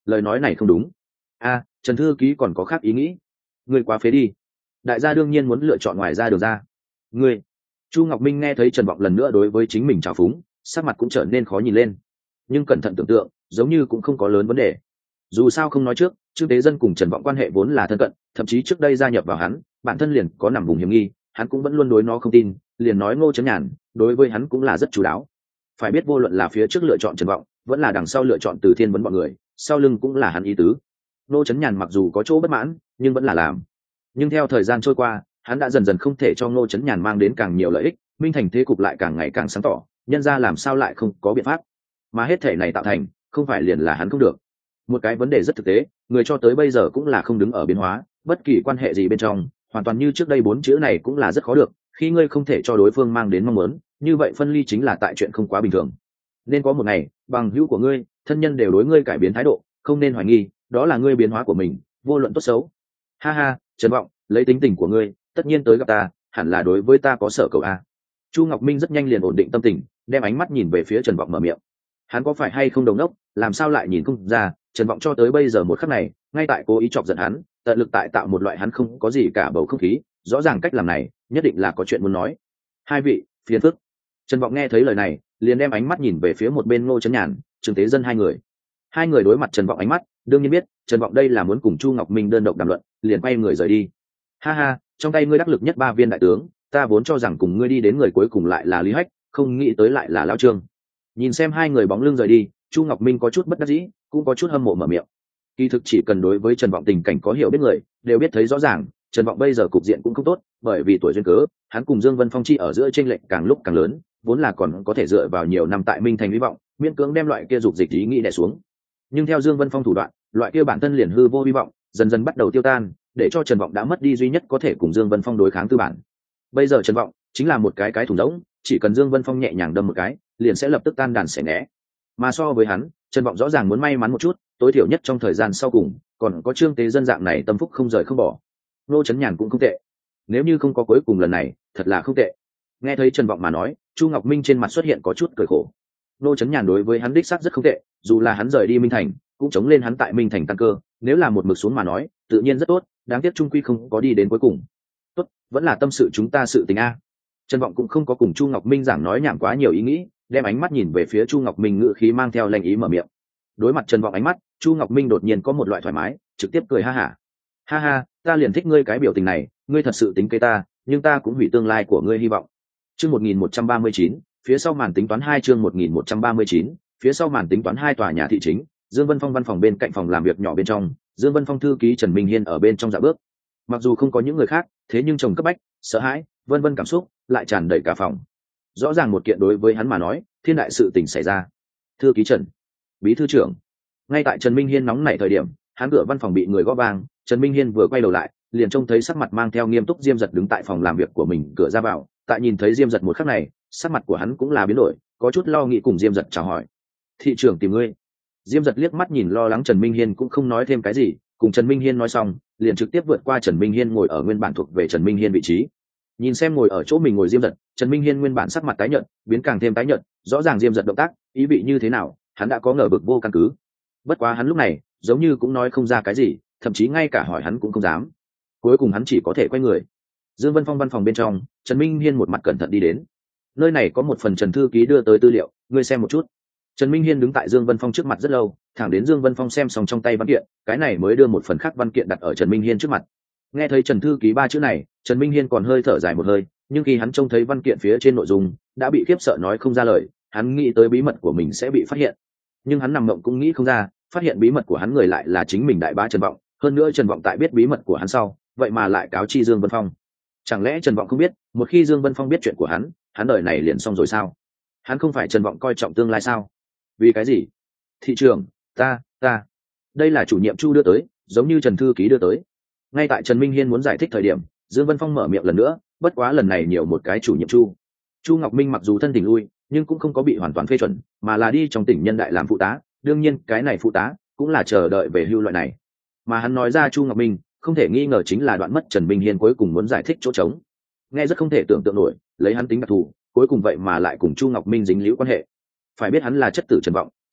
lời nói này không đúng. Trần thư ký còn có khác ý nghĩ. Ngươi quá phế đi. Đại gia đương nhiên muốn lựa chọn ngoài ra đường ra. Ngươi. Chu Ngọc Minh nghe thấy Trần Vọng lần nữa đối với chính mình trào phúng, sắc mặt cũng trở nên khó nhìn lên. Nhưng cẩn thận tưởng tượng, giống như cũng không có lớn vấn đề. Dù sao không nói trước, Trương Tế Dân cùng Trần Vọng quan hệ vốn là thân cận, thậm chí trước đây gia nhập vào hắn, bản thân liền có nằm vùng hiểm nghi, hắn cũng vẫn luôn đối nó không tin, liền nói Ngô Chấn Nhàn, đối với hắn cũng là rất chú đáo. Phải biết vô luận là phía trước lựa chọn Trần Vọng, vẫn là đằng sau lựa chọn Từ Thiên Vấn bọn người, sau lưng cũng là hắn ý tứ. Ngô Chấn Nhàn mặc dù có chỗ bất mãn, nhưng vẫn là làm. Nhưng theo thời gian trôi qua, hắn đã dần dần không thể cho Ngô Chấn Nhàn mang đến càng nhiều lợi ích, minh thành thế cục lại càng ngày càng sáng tỏ, nhân ra làm sao lại không có biện pháp. Mà hết thể này tạo thành, không phải liền là hắn không được. Một cái vấn đề rất thực tế, người cho tới bây giờ cũng là không đứng ở biến hóa, bất kỳ quan hệ gì bên trong, hoàn toàn như trước đây 4 chữ này cũng là rất khó được, khi ngươi không thể cho đối phương mang đến mong muốn, như vậy phân ly chính là tại chuyện không quá bình thường. Nên có một ngày, bằng hữu của ngươi, thân nhân đều đối ngươi cải biến thái độ, không nên hoài nghi, đó là ngươi biến hóa của mình, vô luận tốt xấu. Ha ha, Trần Vọng, lấy tính tình của ngươi, tất nhiên tới gặp ta, hẳn là đối với ta có sở cầu a. Chu Ngọc Minh rất nhanh liền ổn định tâm tình, đem ánh mắt nhìn về phía Trần Vọng mở miệng. Hắn có phải hay không đồng đốc, làm sao lại nhìn không ra, Trần Vọng cho tới bây giờ một khắc này, ngay tại cố ý chọc giận hắn, tận lực tại tạo một loại hắn không có gì cả bầu không khí, rõ ràng cách làm này, nhất định là có chuyện muốn nói. Hai vị, phiền phức. Trần Vọng nghe thấy lời này, liền đem ánh mắt nhìn về phía một bên Ngô Chấn Nhàn, Trương Tế Dân hai người. Hai người đối mặt Trần Vọng ánh mắt, đương nhiên biết, Trần Vọng đây là muốn cùng Chu Ngọc Minh đơn độc đàm luận, liền quay người rời đi. Ha ha, trong tay ngươi đắc lực nhất 3 viên đại tướng, ta vốn cho rằng cùng ngươi đi đến người cuối cùng lại là Lý Hách, không nghĩ tới lại là Lão Trương. Nhìn xem hai người bóng lưng rời đi, Chu Ngọc Minh có chút bất đắc dĩ, cũng có chút hâm mộ mở miệng. Kỳ thực chỉ cần đối với Trần Vọng tình cảnh có hiểu biết người, đều biết thấy rõ ràng, Trần Vọng bây giờ cục diện cũng không tốt, bởi vì tuổi duyên cớ, hắn cùng Dương Vân Phong chi ở giữa chênh lệch càng lúc càng lớn, vốn là còn có thể dựa vào nhiều năm tại Minh Thành hy vọng, miễn cưỡng đem loại kia dục dịch ý nghĩ đè xuống. Nhưng theo Dương Vân Phong thủ đoạn, loại kia bản thân liền hư vô hy vọng, dần dần bắt đầu tiêu tan, để cho Trần Vọng đã mất đi duy nhất có thể cùng Dương Vân Phong đối kháng tư bản. Bây giờ Trần Vọng chính là một cái thùng rỗng, chỉ cần Dương Vân Phong nhẹ nhàng đâm một cái, liền sẽ lập tức tan đàn xẻ né. Mà so với hắn, Trần Vọng rõ ràng muốn may mắn một chút, tối thiểu nhất trong thời gian sau cùng, còn có Trương Tế Dân dạng này tâm phúc không rời không bỏ. Ngô Chấn Nhàn cũng không tệ. Nếu như không có cuối cùng lần này, thật là không tệ. Nghe thấy Trần Vọng mà nói, Chu Ngọc Minh trên mặt xuất hiện có chút cười khổ. Ngô Chấn Nhàn đối với hắn đích xác rất không tệ, dù là hắn rời đi Minh Thành, cũng chống lên hắn tại Minh Thành tăng cơ, nếu là một mực xuống mà nói, tự nhiên rất tốt, đáng tiếc trung quy không có đi đến cuối cùng. Tốt, vẫn là tâm sự chúng ta sự tình a. Trần Vọng cũng không có cùng Chu Ngọc Minh giảng nói nhảm quá nhiều ý nghĩ, đem ánh mắt nhìn về phía Chu Ngọc Minh, ngữ khí mang theo lệnh ý mở miệng. Đối mặt Trần Vọng ánh mắt, Chu Ngọc Minh đột nhiên có một loại thoải mái, trực tiếp cười ha hả. Ha ha, ta liền thích ngươi cái biểu tình này, ngươi thật sự tính kế ta, nhưng ta cũng hủy tương lai của ngươi hy vọng. Chương 1139, phía sau màn tính toán 2 chương 1139, phía sau màn tính toán 2 tòa nhà thị chính, Dương Vân Phong văn phòng bên cạnh phòng làm việc nhỏ bên trong, Dương Vân Phong thư ký Trần Minh Hiên ở bên trong dạ bước. Mặc dù không có những người khác, thế nhưng chồng cấp bách, sợ hãi, vân vân cảm xúc lại tràn đầy cả phòng. Rõ ràng một kiện đối với hắn mà nói, thiên đại sự tình xảy ra. Thư ký Trần, bí thư trưởng. Ngay tại Trần Minh Hiên nóng nảy thời điểm, hắn cửa văn phòng bị người gõ vang, Trần Minh Hiên vừa quay đầu lại, liền trông thấy sắc mặt mang theo nghiêm túc Diêm Dật đứng tại phòng làm việc của mình cửa ra vào. Tại nhìn thấy Diêm Dật một khắc này, sắc mặt của hắn cũng là biến đổi, có chút lo nghĩ cùng Diêm Dật chào hỏi. Thị trưởng tìm ngươi. Diêm Dật liếc mắt nhìn lo lắng Trần Minh Hiên cũng không nói thêm cái gì, cùng Trần Minh Hiên nói xong, liền trực tiếp vượt qua Trần Minh Hiên ngồi ở nguyên bản thuộc về Trần Minh Hiên vị trí. Nhìn xem ngồi ở chỗ mình ngồi Diêm Dật, Trần Minh Hiên nguyên bản sắc mặt tái nhợt, biến càng thêm tái nhợt, rõ ràng Diêm Dật động tác, ý vị như thế nào, hắn đã có ngờ vực vô căn cứ. Bất quá hắn lúc này, giống như cũng nói không ra cái gì, thậm chí ngay cả hỏi hắn cũng không dám. Cuối cùng hắn chỉ có thể quay người. Dương Vân Phong văn phòng bên trong, Trần Minh Hiên một mặt cẩn thận đi đến. Nơi này có một phần Trần thư ký đưa tới tư liệu, ngươi xem một chút. Trần Minh Hiên đứng tại Dương Vân Phong trước mặt rất lâu, thẳng đến Dương Vân Phong xem xong trong tay văn kiện, cái này mới đưa một phần khác văn kiện đặt ở Trần Minh Hiên trước mặt. Nghe thấy Trần thư ký 3 chữ này, Trần Minh Hiên còn hơi thở dài một hơi, nhưng khi hắn trông thấy văn kiện phía trên nội dung, đã bị khiếp sợ nói không ra lời, hắn nghĩ tới bí mật của mình sẽ bị phát hiện. Nhưng hắn nằm mộng cũng nghĩ không ra, phát hiện bí mật của hắn người lại là chính mình đại bá Trần Vọng, hơn nữa Trần Vọng tại biết bí mật của hắn sau, vậy mà lại cáo chi Dương Vân Phong. Chẳng lẽ Trần Vọng không biết, một khi Dương Vân Phong biết chuyện của hắn đời này liền xong rồi sao? Hắn không phải Trần Vọng coi trọng tương lai sao? Vì cái gì? Thị trường, ta, đây là chủ nhiệm Chu đưa tới, giống như Trần thư ký đưa tới. Ngay tại Trần Minh Hiên muốn giải thích thời điểm, Dương Vân Phong mở miệng lần nữa, bất quá lần này nhiều một cái chủ nhiệm Chu. Chu Ngọc Minh mặc dù thân tình lui, nhưng cũng không có bị hoàn toàn phê chuẩn, mà là đi trong tỉnh nhân đại làm phụ tá, đương nhiên cái này phụ tá cũng là chờ đợi về hưu loại này. Mà hắn nói ra Chu Ngọc Minh, không thể nghi ngờ chính là đoạn mất Trần Minh Hiên cuối cùng muốn giải thích chỗ trống. Nghe rất không thể tưởng tượng nổi, lấy hắn tính đặc thù, cuối cùng vậy mà lại cùng Chu Ngọc Minh dính líu quan hệ. Phải biết hắn là chất tử Trần Vọng,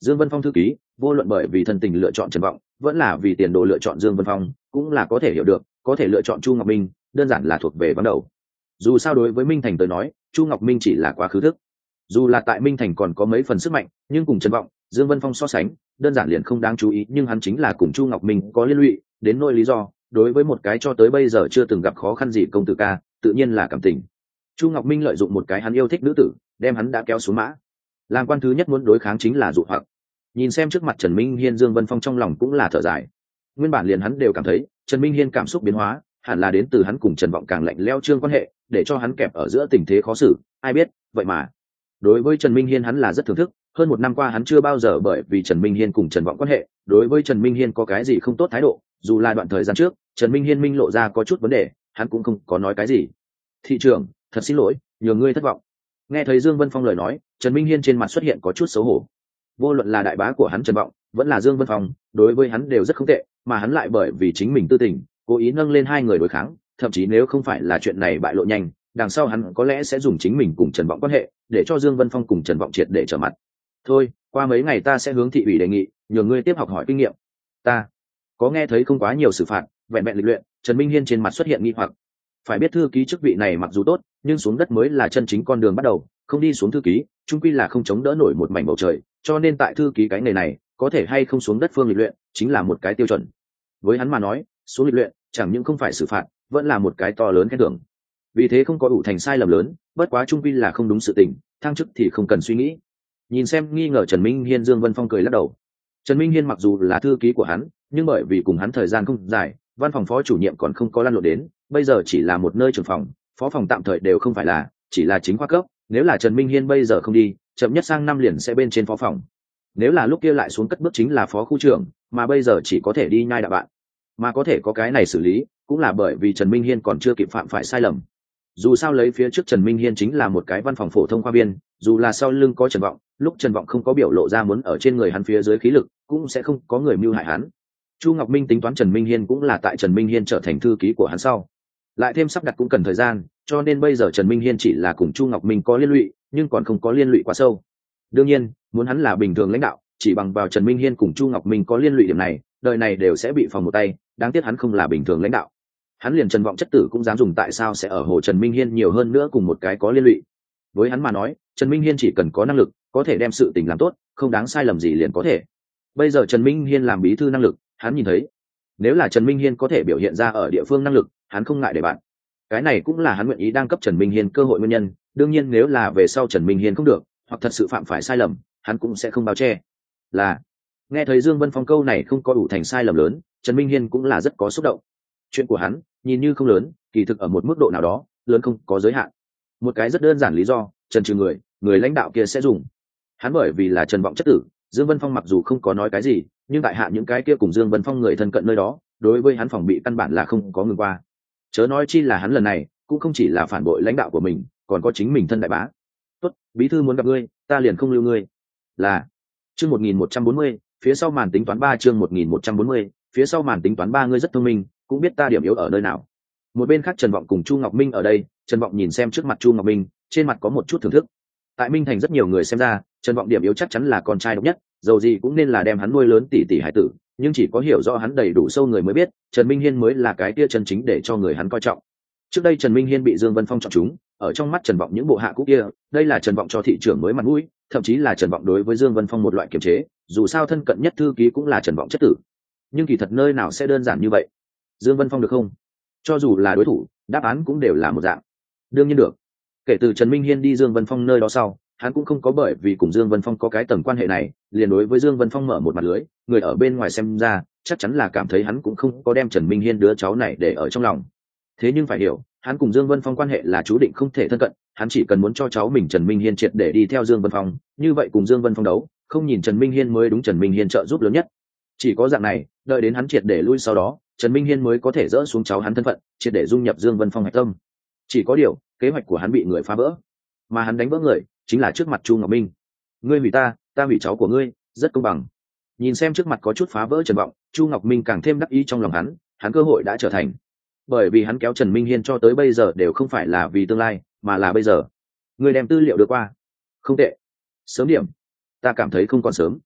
Dương Vân Phong thư ký vô luận bởi vì thân tình lựa chọn Trần Vọng vẫn là vì tiền đồ lựa chọn Dương Vân Phong cũng là có thể hiểu được, có thể lựa chọn Chu Ngọc Minh đơn giản là thuộc về vắng đầu. Dù sao đối với Minh Thành tới nói, Chu Ngọc Minh chỉ là quá khứ thức. Dù là tại Minh Thành còn có mấy phần sức mạnh, nhưng cùng Trần Vọng, Dương Vân Phong so sánh, đơn giản liền không đáng chú ý, nhưng hắn chính là cùng Chu Ngọc Minh có liên lụy, đến nỗi lý do, đối với một cái cho tới bây giờ chưa từng gặp khó khăn gì công tử ca, tự nhiên là cảm tình. Chu Ngọc Minh lợi dụng một cái hắn yêu thích nữ tử, đem hắn đã kéo xuống mã. Làm quan thứ nhất muốn đối kháng chính là dụ hoặc. Nhìn xem trước mặt Trần Minh Hiên, Dương Vân Phong trong lòng cũng là thở dài. Nguyên bản liền hắn đều cảm thấy, Trần Minh Hiên cảm xúc biến hóa, hẳn là đến từ hắn cùng Trần Vọng càng lạnh lẽo trương quan hệ, để cho hắn kẹp ở giữa tình thế khó xử, ai biết, vậy mà đối với Trần Minh Hiên hắn là rất thưởng thức, hơn một năm qua hắn chưa bao giờ bởi vì Trần Minh Hiên cùng Trần Vọng quan hệ, đối với Trần Minh Hiên có cái gì không tốt thái độ, dù là đoạn thời gian trước, Trần Minh Hiên minh lộ ra có chút vấn đề, hắn cũng không có nói cái gì. Thị trưởng, thật xin lỗi, nhường ngươi thất vọng. Nghe thấy Dương Vân Phong lời nói, Trần Minh Hiên trên mặt xuất hiện có chút xấu hổ. Vô luận là đại bá của hắn Trần Vọng, vẫn là Dương Vân Phong, đối với hắn đều rất không tệ, mà hắn lại bởi vì chính mình tư tình, cố ý nâng lên hai người đối kháng, thậm chí nếu không phải là chuyện này bại lộ nhanh, đằng sau hắn có lẽ sẽ dùng chính mình cùng Trần Vọng quan hệ để cho Dương Vân Phong cùng Trần Vọng triệt để trở mặt. Thôi, qua mấy ngày ta sẽ hướng thị ủy đề nghị, nhờ ngươi tiếp học hỏi kinh nghiệm. Ta có nghe thấy không quá nhiều xử phạt, vẹn vẹn lịch luyện. Trần Minh Hiên trên mặt xuất hiện nghi hoặc. Phải biết thư ký chức vị này mặc dù tốt, nhưng xuống đất mới là chân chính con đường bắt đầu, không đi xuống thư ký, chung quy là không chống đỡ nổi một mảnh bầu trời, cho nên tại thư ký cái nghề này, có thể hay không xuống đất phương lịch luyện, chính là một cái tiêu chuẩn. Với hắn mà nói, xuống lịch luyện chẳng những không phải xử phạt, vẫn là một cái to lớn khen thưởng. Vì thế không có ủ thành sai lầm lớn, bất quá trung quy là không đúng sự tình, thăng chức thì không cần suy nghĩ. Nhìn xem nghi ngờ Trần Minh Hiên, Dương Vân Phong cười lắc đầu. Trần Minh Hiên mặc dù là thư ký của hắn, nhưng bởi vì cùng hắn thời gian không dài, văn phòng phó chủ nhiệm còn không có lăn lộn đến, bây giờ chỉ là một nơi trưởng phòng, phó phòng tạm thời đều không phải là, chỉ là chính khoa cấp. Nếu là Trần Minh Hiên bây giờ không đi, chậm nhất sang năm liền sẽ bên trên phó phòng. Nếu là lúc kia lại xuống cất bước chính là phó khu trưởng, mà bây giờ chỉ có thể đi nhai đạo bạn. Mà có thể có cái này xử lý, cũng là bởi vì Trần Minh Hiên còn chưa kịp phạm phải sai lầm. Dù sao lấy phía trước Trần Minh Hiên chính là một cái văn phòng phổ thông khoa viên, dù là sau lưng có Trần Vọng, lúc Trần Vọng không có biểu lộ ra muốn ở trên người hắn phía dưới khí lực, cũng sẽ không có người mưu hại hắn. Chu Ngọc Minh tính toán Trần Minh Hiên cũng là tại Trần Minh Hiên trở thành thư ký của hắn sau, lại thêm sắp đặt cũng cần thời gian, cho nên bây giờ Trần Minh Hiên chỉ là cùng Chu Ngọc Minh có liên lụy, nhưng còn không có liên lụy quá sâu. Đương nhiên, muốn hắn là bình thường lãnh đạo, chỉ bằng vào Trần Minh Hiên cùng Chu Ngọc Minh có liên lụy điểm này, đời này đều sẽ bị phòng một tay, đáng tiếc hắn không là bình thường lãnh đạo. Hắn liền Trần Vọng chất tử cũng dám dùng, tại sao sẽ ở hồ Trần Minh Hiên nhiều hơn nữa cùng một cái có liên lụy. Với hắn mà nói, Trần Minh Hiên chỉ cần có năng lực, có thể đem sự tình làm tốt, không đáng sai lầm gì liền có thể. Bây giờ Trần Minh Hiên làm bí thư năng lực, hắn nhìn thấy. Nếu là Trần Minh Hiên có thể biểu hiện ra ở địa phương năng lực, hắn không ngại để bạn. Cái này cũng là hắn nguyện ý đang cấp Trần Minh Hiên cơ hội nguyên nhân, đương nhiên nếu là về sau Trần Minh Hiên không được, hoặc thật sự phạm phải sai lầm, hắn cũng sẽ không bao che. Là nghe thấy Dương Vân Phong câu này không có đủ thành sai lầm lớn, Trần Minh Hiên cũng là rất có xúc động. Chuyện của hắn nhìn như không lớn, kỳ thực ở một mức độ nào đó lớn không có giới hạn. Một cái rất đơn giản lý do, Trần trừ người lãnh đạo kia sẽ dùng hắn, bởi vì là Trần Vọng chất tử. Dương Vân Phong mặc dù không có nói cái gì, nhưng tại hạ những cái kia cùng Dương Vân Phong người thân cận nơi đó, đối với hắn phòng bị căn bản là không có ngừng qua. Chớ nói chi là hắn lần này cũng không chỉ là phản bội lãnh đạo của mình, còn có chính mình thân đại bá. Tốt, bí thư muốn gặp ngươi, ta liền không lưu ngươi. Là chương 1140, phía sau màn tính toán 3, chương 1140, phía sau màn tính toán 3, ngươi rất thông minh, cũng biết ta điểm yếu ở nơi nào. Một bên khác Trần Vọng cùng Chu Ngọc Minh ở đây, Trần Vọng nhìn xem trước mặt Chu Ngọc Minh, trên mặt có một chút thưởng thức. Tại Minh Thành rất nhiều người xem ra, Trần Vọng điểm yếu chắc chắn là con trai độc nhất, dầu gì cũng nên là đem hắn nuôi lớn tỷ tỷ hải tử, nhưng chỉ có hiểu rõ hắn đầy đủ sâu người mới biết, Trần Minh Hiên mới là cái tia chân chính để cho người hắn coi trọng. Trước đây Trần Minh Hiên bị Dương Vân Phong chọn chúng, ở trong mắt Trần Vọng những bộ hạ cũ kia, đây là Trần Vọng cho thị trưởng mới mặt mũi, thậm chí là Trần Vọng đối với Dương Vân Phong một loại kiềm chế, dù sao thân cận nhất thư ký cũng là Trần Vọng chất tử. Nhưng kỳ thật nơi nào sẽ đơn giản như vậy? Dương Vân Phong được không? Cho dù là đối thủ, đáp án cũng đều là một dạng. Đương nhiên được. Kể từ Trần Minh Hiên đi Dương Vân Phong nơi đó sau, hắn cũng không có bởi vì cùng Dương Vân Phong có cái tầng quan hệ này, liền đối với Dương Vân Phong mở một mặt lưới, người ở bên ngoài xem ra, chắc chắn là cảm thấy hắn cũng không có đem Trần Minh Hiên đứa cháu này để ở trong lòng. Thế nhưng phải hiểu, hắn cùng Dương Vân Phong quan hệ là chú định không thể thân cận, hắn chỉ cần muốn cho cháu mình Trần Minh Hiên triệt để đi theo Dương Vân Phong, như vậy cùng Dương Vân Phong đấu, không nhìn Trần Minh Hiên mới đúng, Trần Minh Hiên trợ giúp lớn nhất. Chỉ có dạng này, đợi đến hắn triệt để lui sau đó, Trần Minh Hiên mới có thể dỡ xuống cháu hắn thân phận, triệt để dung nhập Dương Vân Phong hạch tâm. Chỉ có điều, kế hoạch của hắn bị người phá vỡ, mà hắn đánh vỡ người, chính là trước mặt Chu Ngọc Minh. Ngươi hủy ta, ta hủy cháu của ngươi, rất công bằng. Nhìn xem trước mặt có chút phá vỡ Trần Vọng, Chu Ngọc Minh càng thêm đắc ý trong lòng hắn cơ hội đã trở thành. Bởi vì hắn kéo Trần Minh Hiên cho tới bây giờ đều không phải là vì tương lai, mà là bây giờ. Ngươi đem tư liệu đưa qua. Không tệ. Sớm điểm. Ta cảm thấy không còn sớm.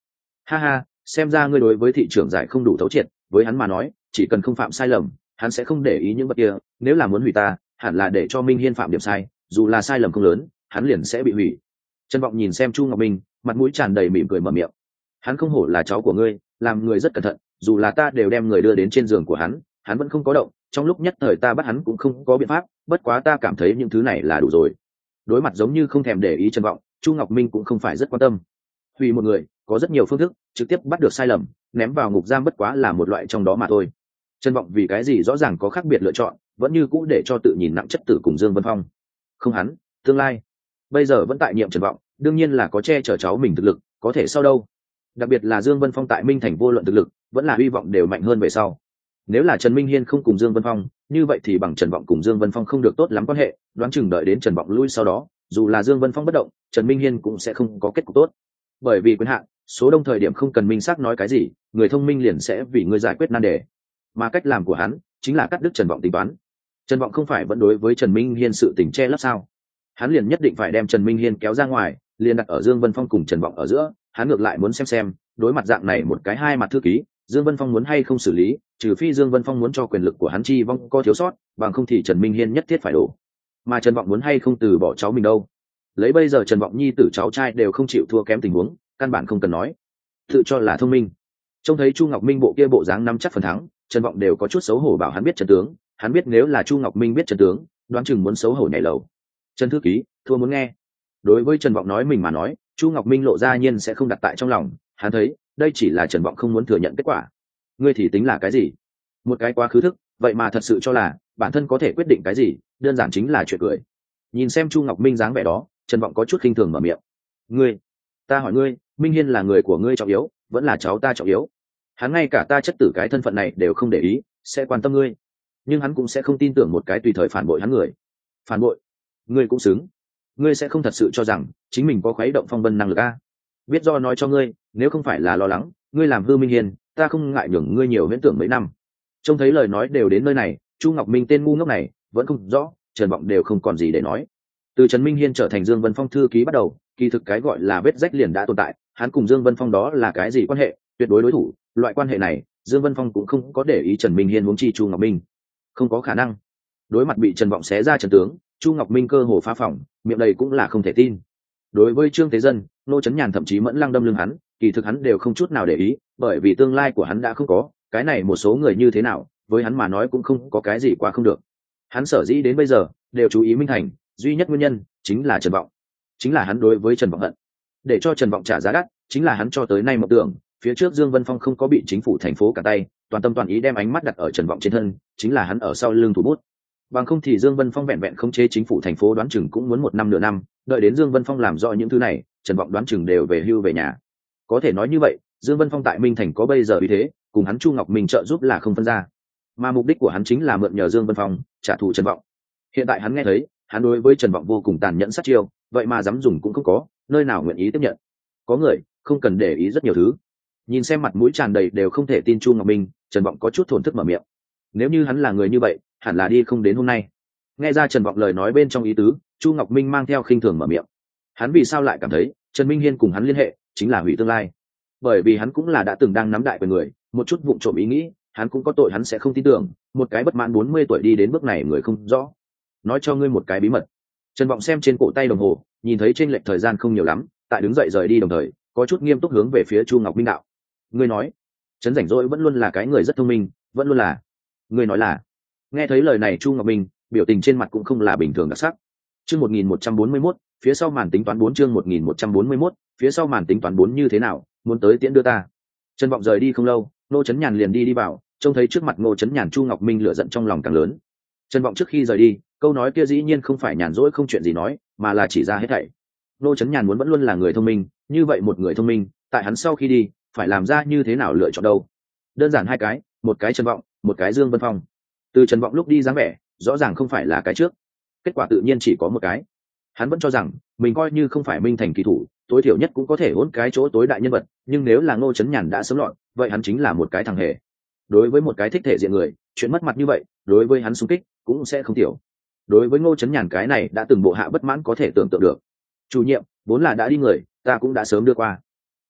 Ha ha, xem ra ngươi đối với thị trưởng giải không đủ thấu triệt, với hắn mà nói chỉ cần không phạm sai lầm hắn sẽ không để ý những vật kia, nếu là muốn hủy ta hẳn là để cho Minh Hiên phạm điểm sai, dù là sai lầm không lớn hắn liền sẽ bị hủy. Trần Vọng nhìn xem Chu Ngọc Minh, mặt mũi tràn đầy mỉm cười mở miệng. Hắn không hổ là cháu của ngươi, làm người rất cẩn thận, dù là ta đều đem người đưa đến trên giường của hắn, hắn vẫn không có động, trong lúc nhất thời ta bắt hắn cũng không có biện pháp, bất quá ta cảm thấy những thứ này là đủ rồi. Đối mặt giống như không thèm để ý Trần Vọng, Chu Ngọc Minh cũng không phải rất quan tâm. Hủy một người, có rất nhiều phương thức, trực tiếp bắt được sai lầm, ném vào ngục giam bất quá là một loại trong đó mà thôi. Trần Vọng vì cái gì rõ ràng có khác biệt lựa chọn, vẫn như cũ để cho tự nhìn nặng chất tử cùng Dương Vân Phong. Không hắn, tương lai bây giờ vẫn tại nhiệm Trần Vọng, đương nhiên là có che chở cháu mình thực lực, có thể sau đâu. Đặc biệt là Dương Vân Phong tại Minh Thành vô luận thực lực, vẫn là hy vọng đều mạnh hơn về sau. Nếu là Trần Minh Hiên không cùng Dương Vân Phong, như vậy thì bằng Trần Vọng cùng Dương Vân Phong không được tốt lắm quan hệ, đoán chừng đợi đến Trần Vọng lui sau đó, dù là Dương Vân Phong bất động, Trần Minh Hiên cũng sẽ không có kết cục tốt. Bởi vì quyền hạn, số đông thời điểm không cần minh xác nói cái gì, người thông minh liền sẽ vì người giải quyết nan đề. Mà cách làm của hắn chính là cắt đứt Trần Vọng tính toán. Trần Vọng không phải vẫn đối với Trần Minh Hiên sự tình che lấp sao? Hắn liền nhất định phải đem Trần Minh Hiên kéo ra ngoài, liền đặt ở Dương Vân Phong cùng Trần Vọng ở giữa, hắn ngược lại muốn xem đối mặt dạng này một cái hai mặt thư ký, Dương Vân Phong muốn hay không xử lý, trừ phi Dương Vân Phong muốn cho quyền lực của hắn chi vong có thiếu sót, bằng không thì Trần Minh Hiên nhất thiết phải đổ. Mà Trần Vọng muốn hay không từ bỏ cháu mình đâu. Lấy bây giờ Trần Vọng nhi tử cháu trai đều không chịu thua kém tình huống, căn bản không cần nói. Tự cho là thông minh. Trông thấy Chu Ngọc Minh bộ kia bộ dáng nắm chắc phần thắng, Trần Vọng đều có chút xấu hổ bảo hắn biết chân tướng, hắn biết nếu là Chu Ngọc Minh biết chân tướng, đoán chừng muốn xấu hổ nhảy lầu. Trần thư ký, thua muốn nghe. Đối với Trần Vọng nói mình mà nói, Chu Ngọc Minh lộ ra nhiên sẽ không đặt tại trong lòng, hắn thấy đây chỉ là Trần Vọng không muốn thừa nhận kết quả. Ngươi thì tính là cái gì? Một cái quá khứ thức, vậy mà thật sự cho là bản thân có thể quyết định cái gì, đơn giản chính là chuyện cười. Nhìn xem Chu Ngọc Minh dáng vẻ đó, Trần Vọng có chút khinh thường mở miệng. Ngươi, ta hỏi ngươi, Minh Hiên là người của ngươi trọng yếu, vẫn là cháu ta trọng yếu? Hắn ngay cả ta chất tử cái thân phận này đều không để ý, sẽ quan tâm ngươi, nhưng hắn cũng sẽ không tin tưởng một cái tùy thời phản bội hắn người. Phản bội? Ngươi cũng xứng. Ngươi sẽ không thật sự cho rằng chính mình có khuấy động phong vân năng lực a? Biết do nói cho ngươi, nếu không phải là lo lắng ngươi làm hư Minh Hiên, ta không ngại nhường ngươi nhiều huyễn tưởng mấy năm. Trông thấy lời nói đều đến nơi này, Chu Ngọc Minh tên ngu ngốc này vẫn không rõ, Trần Vọng đều không còn gì để nói. Từ Trần Minh Hiên trở thành Dương Vân Phong thư ký bắt đầu, kỳ thực cái gọi là vết rách liền đã tồn tại, hắn cùng Dương Vân Phong đó là cái gì quan hệ, tuyệt đối đối thủ, loại quan hệ này Dương Vân Phong cũng không có để ý Trần Minh Hiên huống chi Chu Ngọc Minh. Không có khả năng. Đối mặt bị Trần Vọng xé ra trận tướng, Chu Ngọc Minh cơ hồ phá phỏng, miệng đầy cũng là không thể tin. Đối với Trương Thế Dân, Nô Chấn Nhàn thậm chí mẫn lăng đâm lưng hắn, kỳ thực hắn đều không chút nào để ý, bởi vì tương lai của hắn đã không có, cái này một số người như thế nào, với hắn mà nói cũng không có cái gì quá không được. Hắn sở dĩ đến bây giờ đều chú ý Minh Thành, duy nhất nguyên nhân chính là Trần Vọng, chính là hắn đối với Trần Vọng hận. Để cho Trần Vọng trả giá đắt, chính là hắn cho tới nay mộng tưởng, phía trước Dương Vân Phong không có bị chính phủ thành phố cả tay, toàn tâm toàn ý đem ánh mắt đặt ở Trần Vọng trên thân, chính là hắn ở sau lưng thủ bút. Bằng không thì Dương Vân Phong vẹn vẹn khống chế chính phủ thành phố đoán chừng cũng muốn 1 năm nửa năm, đợi đến Dương Vân Phong làm rõ những thứ này, Trần Vọng đoán chừng đều về hưu về nhà. Có thể nói như vậy, Dương Vân Phong tại Minh Thành có bây giờ uy thế, cùng hắn Chu Ngọc Minh trợ giúp là không phân ra. Mà mục đích của hắn chính là mượn nhờ Dương Vân Phong trả thù Trần Vọng. Hiện tại hắn nghe thấy, hắn đối với Trần Vọng vô cùng tàn nhẫn sát chiêu, vậy mà dám dùng cũng không có, nơi nào nguyện ý tiếp nhận. Có người không cần để ý rất nhiều thứ. Nhìn xem mặt mũi tràn đầy đều không thể tin Chu Ngọc Minh, Trần Vọng có chút thổn thức mở miệng. Nếu như hắn là người như vậy, hẳn là đi không đến hôm nay. Nghe ra Trần Vọng lời nói bên trong ý tứ, Chu Ngọc Minh mang theo khinh thường mở miệng. Hắn vì sao lại cảm thấy Trần Minh Hiên cùng hắn liên hệ chính là hủy tương lai? Bởi vì hắn cũng là đã từng đang nắm đại quyền người, một chút vụng trộm ý nghĩ, hắn cũng có tội hắn sẽ không tin tưởng, một cái bất mãn 40 tuổi đi đến bước này người không rõ. Nói cho ngươi một cái bí mật. Trần Vọng xem trên cổ tay đồng hồ, nhìn thấy chênh lệch thời gian không nhiều lắm, tại đứng dậy rời đi đồng thời, có chút nghiêm túc hướng về phía Chu Ngọc Minh đạo. Ngươi nói, Trấn Rảnh Rỗi vẫn luôn là cái người rất thông minh, vẫn luôn là. Ngươi nói là. Nghe thấy lời này Chu Ngọc Minh, biểu tình trên mặt cũng không là bình thường đặc sắc. Chương 1141, phía sau màn tính toán 4 chương 1141, phía sau màn tính toán 4 như thế nào, muốn tới tiễn đưa ta. Trần Vọng rời đi không lâu, Ngô Chấn Nhàn liền đi vào, trông thấy trước mặt Ngô Chấn Nhàn Chu Ngọc Minh lửa giận trong lòng càng lớn. Trần Vọng trước khi rời đi, câu nói kia dĩ nhiên không phải nhàn rỗi không chuyện gì nói, mà là chỉ ra hết thảy. Ngô Chấn Nhàn muốn vẫn luôn là người thông minh, như vậy một người thông minh, tại hắn sau khi đi, phải làm ra như thế nào lựa chọn đâu? Đơn giản hai cái, một cái Trần Vọng, một cái Dương Vân Phong. Từ Trần Vọng lúc đi dáng vẻ, rõ ràng không phải là cái trước, kết quả tự nhiên chỉ có một cái. Hắn vẫn cho rằng mình coi như không phải Minh Thành kỳ thủ, tối thiểu nhất cũng có thể hỗn cái chỗ tối đại nhân vật, nhưng nếu là Ngô Chấn Nhàn đã sớm loạn, vậy hắn chính là một cái thằng hề. Đối với một cái thích thể diện người, chuyện mất mặt như vậy, đối với hắn xung kích cũng sẽ không tiểu. Đối với Ngô Chấn Nhàn cái này đã từng bộ hạ bất mãn có thể tưởng tượng được. Chủ nhiệm vốn là đã đi người, ta cũng đã sớm đưa qua.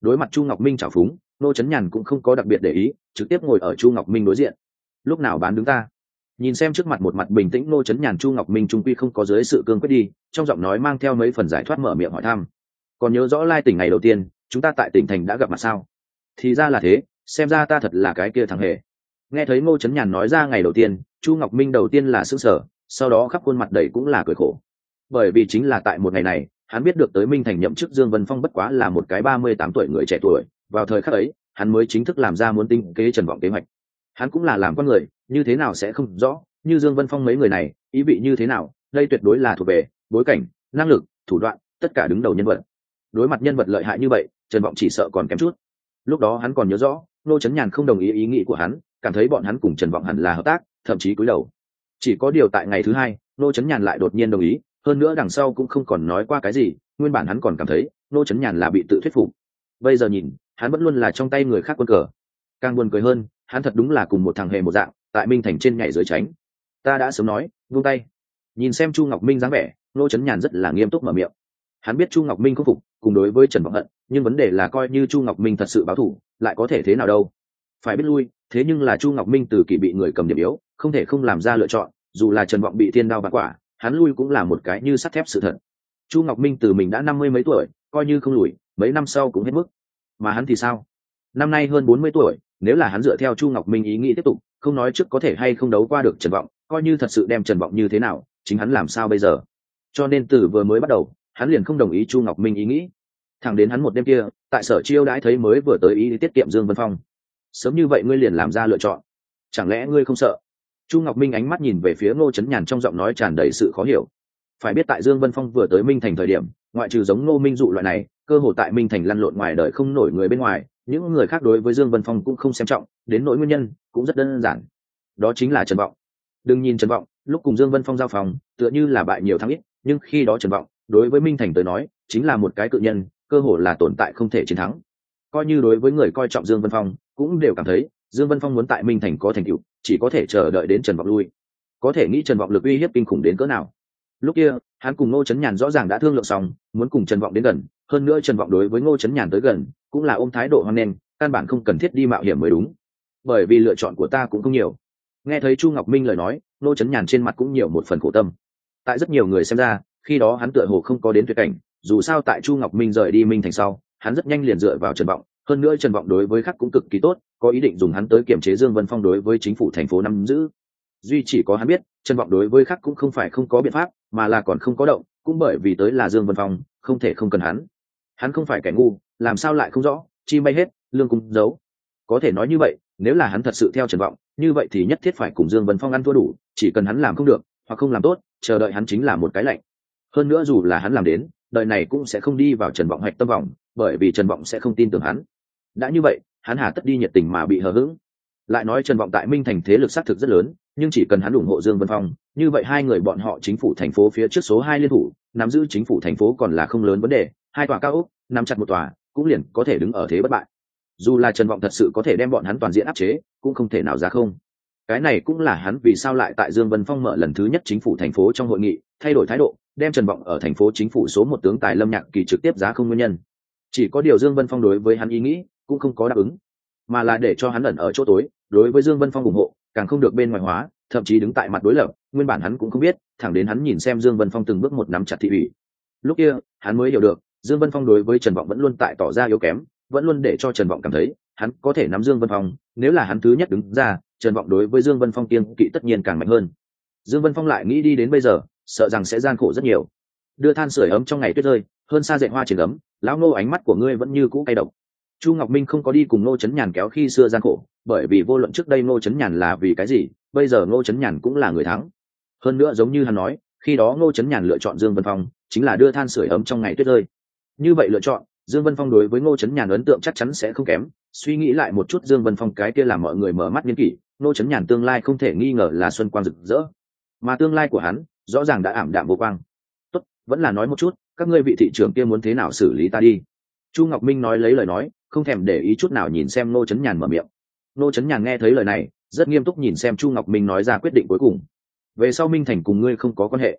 Đối mặt Chu Ngọc Minh trào phúng, Ngô Chấn Nhàn cũng không có đặc biệt để ý, trực tiếp ngồi ở Chu Ngọc Minh đối diện. Lúc nào bán đứng ta? Nhìn xem trước mặt một mặt bình tĩnh Ngô Chấn Nhàn, Chu Ngọc Minh trung quy không có dưới sự cương quyết đi, trong giọng nói mang theo mấy phần giải thoát mở miệng hỏi thăm. Còn nhớ rõ lai tỉnh ngày đầu tiên chúng ta tại tỉnh thành đã gặp mặt sao? Thì ra là thế, xem ra ta thật là cái kia thằng hề. Nghe thấy Ngô Chấn Nhàn nói ra ngày đầu tiên, Chu Ngọc Minh đầu tiên là sững sờ, sau đó khắp khuôn mặt đầy cũng là cười khổ. Bởi vì chính là tại một ngày này, hắn biết được tới Minh Thành nhậm chức Dương Vân Phong bất quá là một cái 38 tuổi người trẻ tuổi, vào thời khắc ấy, hắn mới chính thức làm ra muốn tinh kế Trần Vọng kế hoạch. Hắn cũng là làm con người, như thế nào sẽ không rõ, như Dương Vân Phong mấy người này, ý vị như thế nào, đây tuyệt đối là thuộc về bối cảnh, năng lực, thủ đoạn, tất cả đứng đầu nhân vật. Đối mặt nhân vật lợi hại như vậy, Trần Vọng chỉ sợ còn kém chút. Lúc đó hắn còn nhớ rõ, Ngô Chấn Nhàn không đồng ý ý nghĩ của hắn, cảm thấy bọn hắn cùng Trần Vọng hẳn là hợp tác, thậm chí cúi đầu. Chỉ có điều tại ngày thứ hai, Ngô Chấn Nhàn lại đột nhiên đồng ý, hơn nữa đằng sau cũng không còn nói qua cái gì, nguyên bản hắn còn cảm thấy Ngô Chấn Nhàn là bị tự thuyết phục. Bây giờ nhìn, hắn vẫn luôn là trong tay người khác quân cờ. Càng buồn cười hơn, hắn thật đúng là cùng một thằng hề một dạng, tại Minh Thành trên nhảy dưới tránh. Ta đã sớm nói, buông tay. Nhìn xem Chu Ngọc Minh dáng vẻ, Ngô Chấn Nhàn rất là nghiêm túc mở miệng. Hắn biết Chu Ngọc Minh không phục, cùng đối với Trần Vọng hận, nhưng vấn đề là coi như Chu Ngọc Minh thật sự báo thù, lại có thể thế nào đâu? Phải biết lui, thế nhưng là Chu Ngọc Minh từ kỳ bị người cầm điểm yếu, không thể không làm ra lựa chọn, dù là Trần Vọng bị thiên đao bạt quả, hắn lui cũng là một cái như sắt thép sự thật. Chu Ngọc Minh từ mình đã 50 mấy tuổi, coi như không lùi, mấy năm sau cũng hết mức. Mà hắn thì sao? Năm nay hơn 40 tuổi, nếu là hắn dựa theo Chu Ngọc Minh ý nghĩ tiếp tục, không nói trước có thể hay không đấu qua được Trần Vọng, coi như thật sự đem Trần Vọng như thế nào, chính hắn làm sao bây giờ? Cho nên từ vừa mới bắt đầu, hắn liền không đồng ý Chu Ngọc Minh ý nghĩ. Thẳng đến hắn một đêm kia, tại Sở Chiêu đãi thấy mới vừa tới ý tiết kiệm Dương Vân Phong. Sớm như vậy ngươi liền làm ra lựa chọn, chẳng lẽ ngươi không sợ? Chu Ngọc Minh ánh mắt nhìn về phía Ngô Chấn Nhàn, trong giọng nói tràn đầy sự khó hiểu. Phải biết tại Dương Vân Phong vừa tới Minh Thành thời điểm, ngoại trừ giống Ngô Minh Dụ loại này, cơ hồ tại Minh Thành lăn lộn ngoài đời không nổi người bên ngoài, những người khác đối với Dương Vân Phong cũng không xem trọng, đến nỗi nguyên nhân cũng rất đơn giản. Đó chính là Trần Vọng. Đừng nhìn Trần Vọng, lúc cùng Dương Vân Phong giao phòng, tựa như là bại nhiều thắng ít, nhưng khi đó Trần Vọng, đối với Minh Thành tới nói, chính là một cái cự nhân, cơ hồ là tồn tại không thể chiến thắng. Coi như đối với người coi trọng Dương Vân Phong, cũng đều cảm thấy Dương Vân Phong muốn tại Minh Thành có thành tựu, chỉ có thể chờ đợi đến Trần Vọng lui. Có thể nghĩ Trần Vọng lực uy hiếp kinh khủng đến cỡ nào. Lúc kia, hắn cùng Ngô Chấn Nhàn rõ ràng đã thương lượng xong, muốn cùng Trần Vọng đến gần, hơn nữa Trần Vọng đối với Ngô Chấn Nhàn tới gần, cũng là ôm thái độ hoan nghênh, căn bản không cần thiết đi mạo hiểm mới đúng. Bởi vì lựa chọn của ta cũng không nhiều. Nghe thấy Chu Ngọc Minh lời nói, Ngô Chấn Nhàn trên mặt cũng nhiều một phần khổ tâm. Tại rất nhiều người xem ra, khi đó hắn tựa hồ không có đến tuyệt cảnh, dù sao tại Chu Ngọc Minh rời đi Minh Thành sau, hắn rất nhanh liền dựa vào Trần Vọng, hơn nữa Trần Vọng đối với khác cũng cực kỳ tốt, có ý định dùng hắn tới kiểm chế Dương Vân Phong đối với chính phủ thành phố nắm giữ. Duy chỉ có hắn biết, Trần Vọng đối với khác cũng không phải không có biện pháp, mà là còn không có động, cũng bởi vì tới là Dương Vân Phong, không thể không cần hắn. Hắn không phải kẻ ngu, làm sao lại không rõ, chim bay hết, lương cung giấu. Có thể nói như vậy, nếu là hắn thật sự theo Trần Vọng, như vậy thì nhất thiết phải cùng Dương Vân Phong ăn thua đủ, chỉ cần hắn làm không được, hoặc không làm tốt, chờ đợi hắn chính là một cái lạnh. Hơn nữa dù là hắn làm đến, đời này cũng sẽ không đi vào Trần Vọng hạch tâm vòng, bởi vì Trần Vọng sẽ không tin tưởng hắn. Đã như vậy, hắn hà tất đi nhiệt tình mà bị hờ hững. Lại nói Trần Vọng tại Minh Thành thế lực xác thực rất lớn, nhưng chỉ cần hắn ủng hộ Dương Vân Phong, như vậy hai người bọn họ chính phủ thành phố phía trước số 2 liên thủ, nắm giữ chính phủ thành phố còn là không lớn vấn đề, hai tòa cao ốc, nắm chặt một tòa, cũng liền có thể đứng ở thế bất bại. Dù là Trần Vọng thật sự có thể đem bọn hắn toàn diện áp chế, cũng không thể nào ra không. Cái này cũng là hắn vì sao lại tại Dương Vân Phong mở lần thứ nhất chính phủ thành phố trong hội nghị, thay đổi thái độ, đem Trần Vọng ở thành phố chính phủ số 1 tướng tài Lâm Nhạc Kỳ trực tiếp giá không nguyên nhân. Chỉ có điều Dương Vân Phong đối với hắn ý nghĩ cũng không có đáp ứng, mà là để cho hắn ẩn ở chỗ tối, đối với Dương Vân Phong ủng hộ, càng không được bên ngoài hóa, thậm chí đứng tại mặt đối lập, nguyên bản hắn cũng không biết, thẳng đến hắn nhìn xem Dương Vân Phong từng bước một nắm chặt thị ủy. Lúc kia, hắn mới hiểu được, Dương Vân Phong đối với Trần Vọng vẫn luôn tại tỏ ra yếu kém, vẫn luôn để cho Trần Vọng cảm thấy, hắn có thể nắm Dương Vân Phong, nếu là hắn thứ nhất đứng ra, Trần Vọng đối với Dương Vân Phong kiêng kỵ tất nhiên càng mạnh hơn. Dương Vân Phong lại nghĩ đi đến bây giờ, sợ rằng sẽ gian khổ rất nhiều. Đưa than sưởi ấm trong ngày tuyết rơi, hơn xa dệt hoa trên ấm, lão Ngô ánh mắt của ngươi vẫn như cũ cay độc. Chu Ngọc Minh không có đi cùng Ngô Chấn Nhàn kéo khi xưa gian khổ, bởi vì vô luận trước đây Ngô Chấn Nhàn là vì cái gì, bây giờ Ngô Chấn Nhàn cũng là người thắng. Hơn nữa giống như hắn nói, khi đó Ngô Chấn Nhàn lựa chọn Dương Vân Phong, chính là đưa than sưởi ấm trong ngày tuyết rơi. Như vậy lựa chọn, Dương Vân Phong đối với Ngô Chấn Nhàn ấn tượng chắc chắn sẽ không kém. Suy nghĩ lại một chút Dương Vân Phong cái kia làm mọi người mở mắt nghiên kỷ, Ngô Chấn Nhàn tương lai không thể nghi ngờ là xuân quang rực rỡ, mà tương lai của hắn rõ ràng đã ảm đạm vô quang. Tốt, vẫn là nói một chút, các ngươi vị thị trưởng kia muốn thế nào xử lý ta đi. Chu Ngọc Minh nói lấy lời nói, không thèm để ý chút nào nhìn xem Ngô Chấn Nhàn mở miệng. Ngô Chấn Nhàn nghe thấy lời này, rất nghiêm túc nhìn xem Chu Ngọc Minh nói ra quyết định cuối cùng. Về sau Minh Thành cùng ngươi không có quan hệ.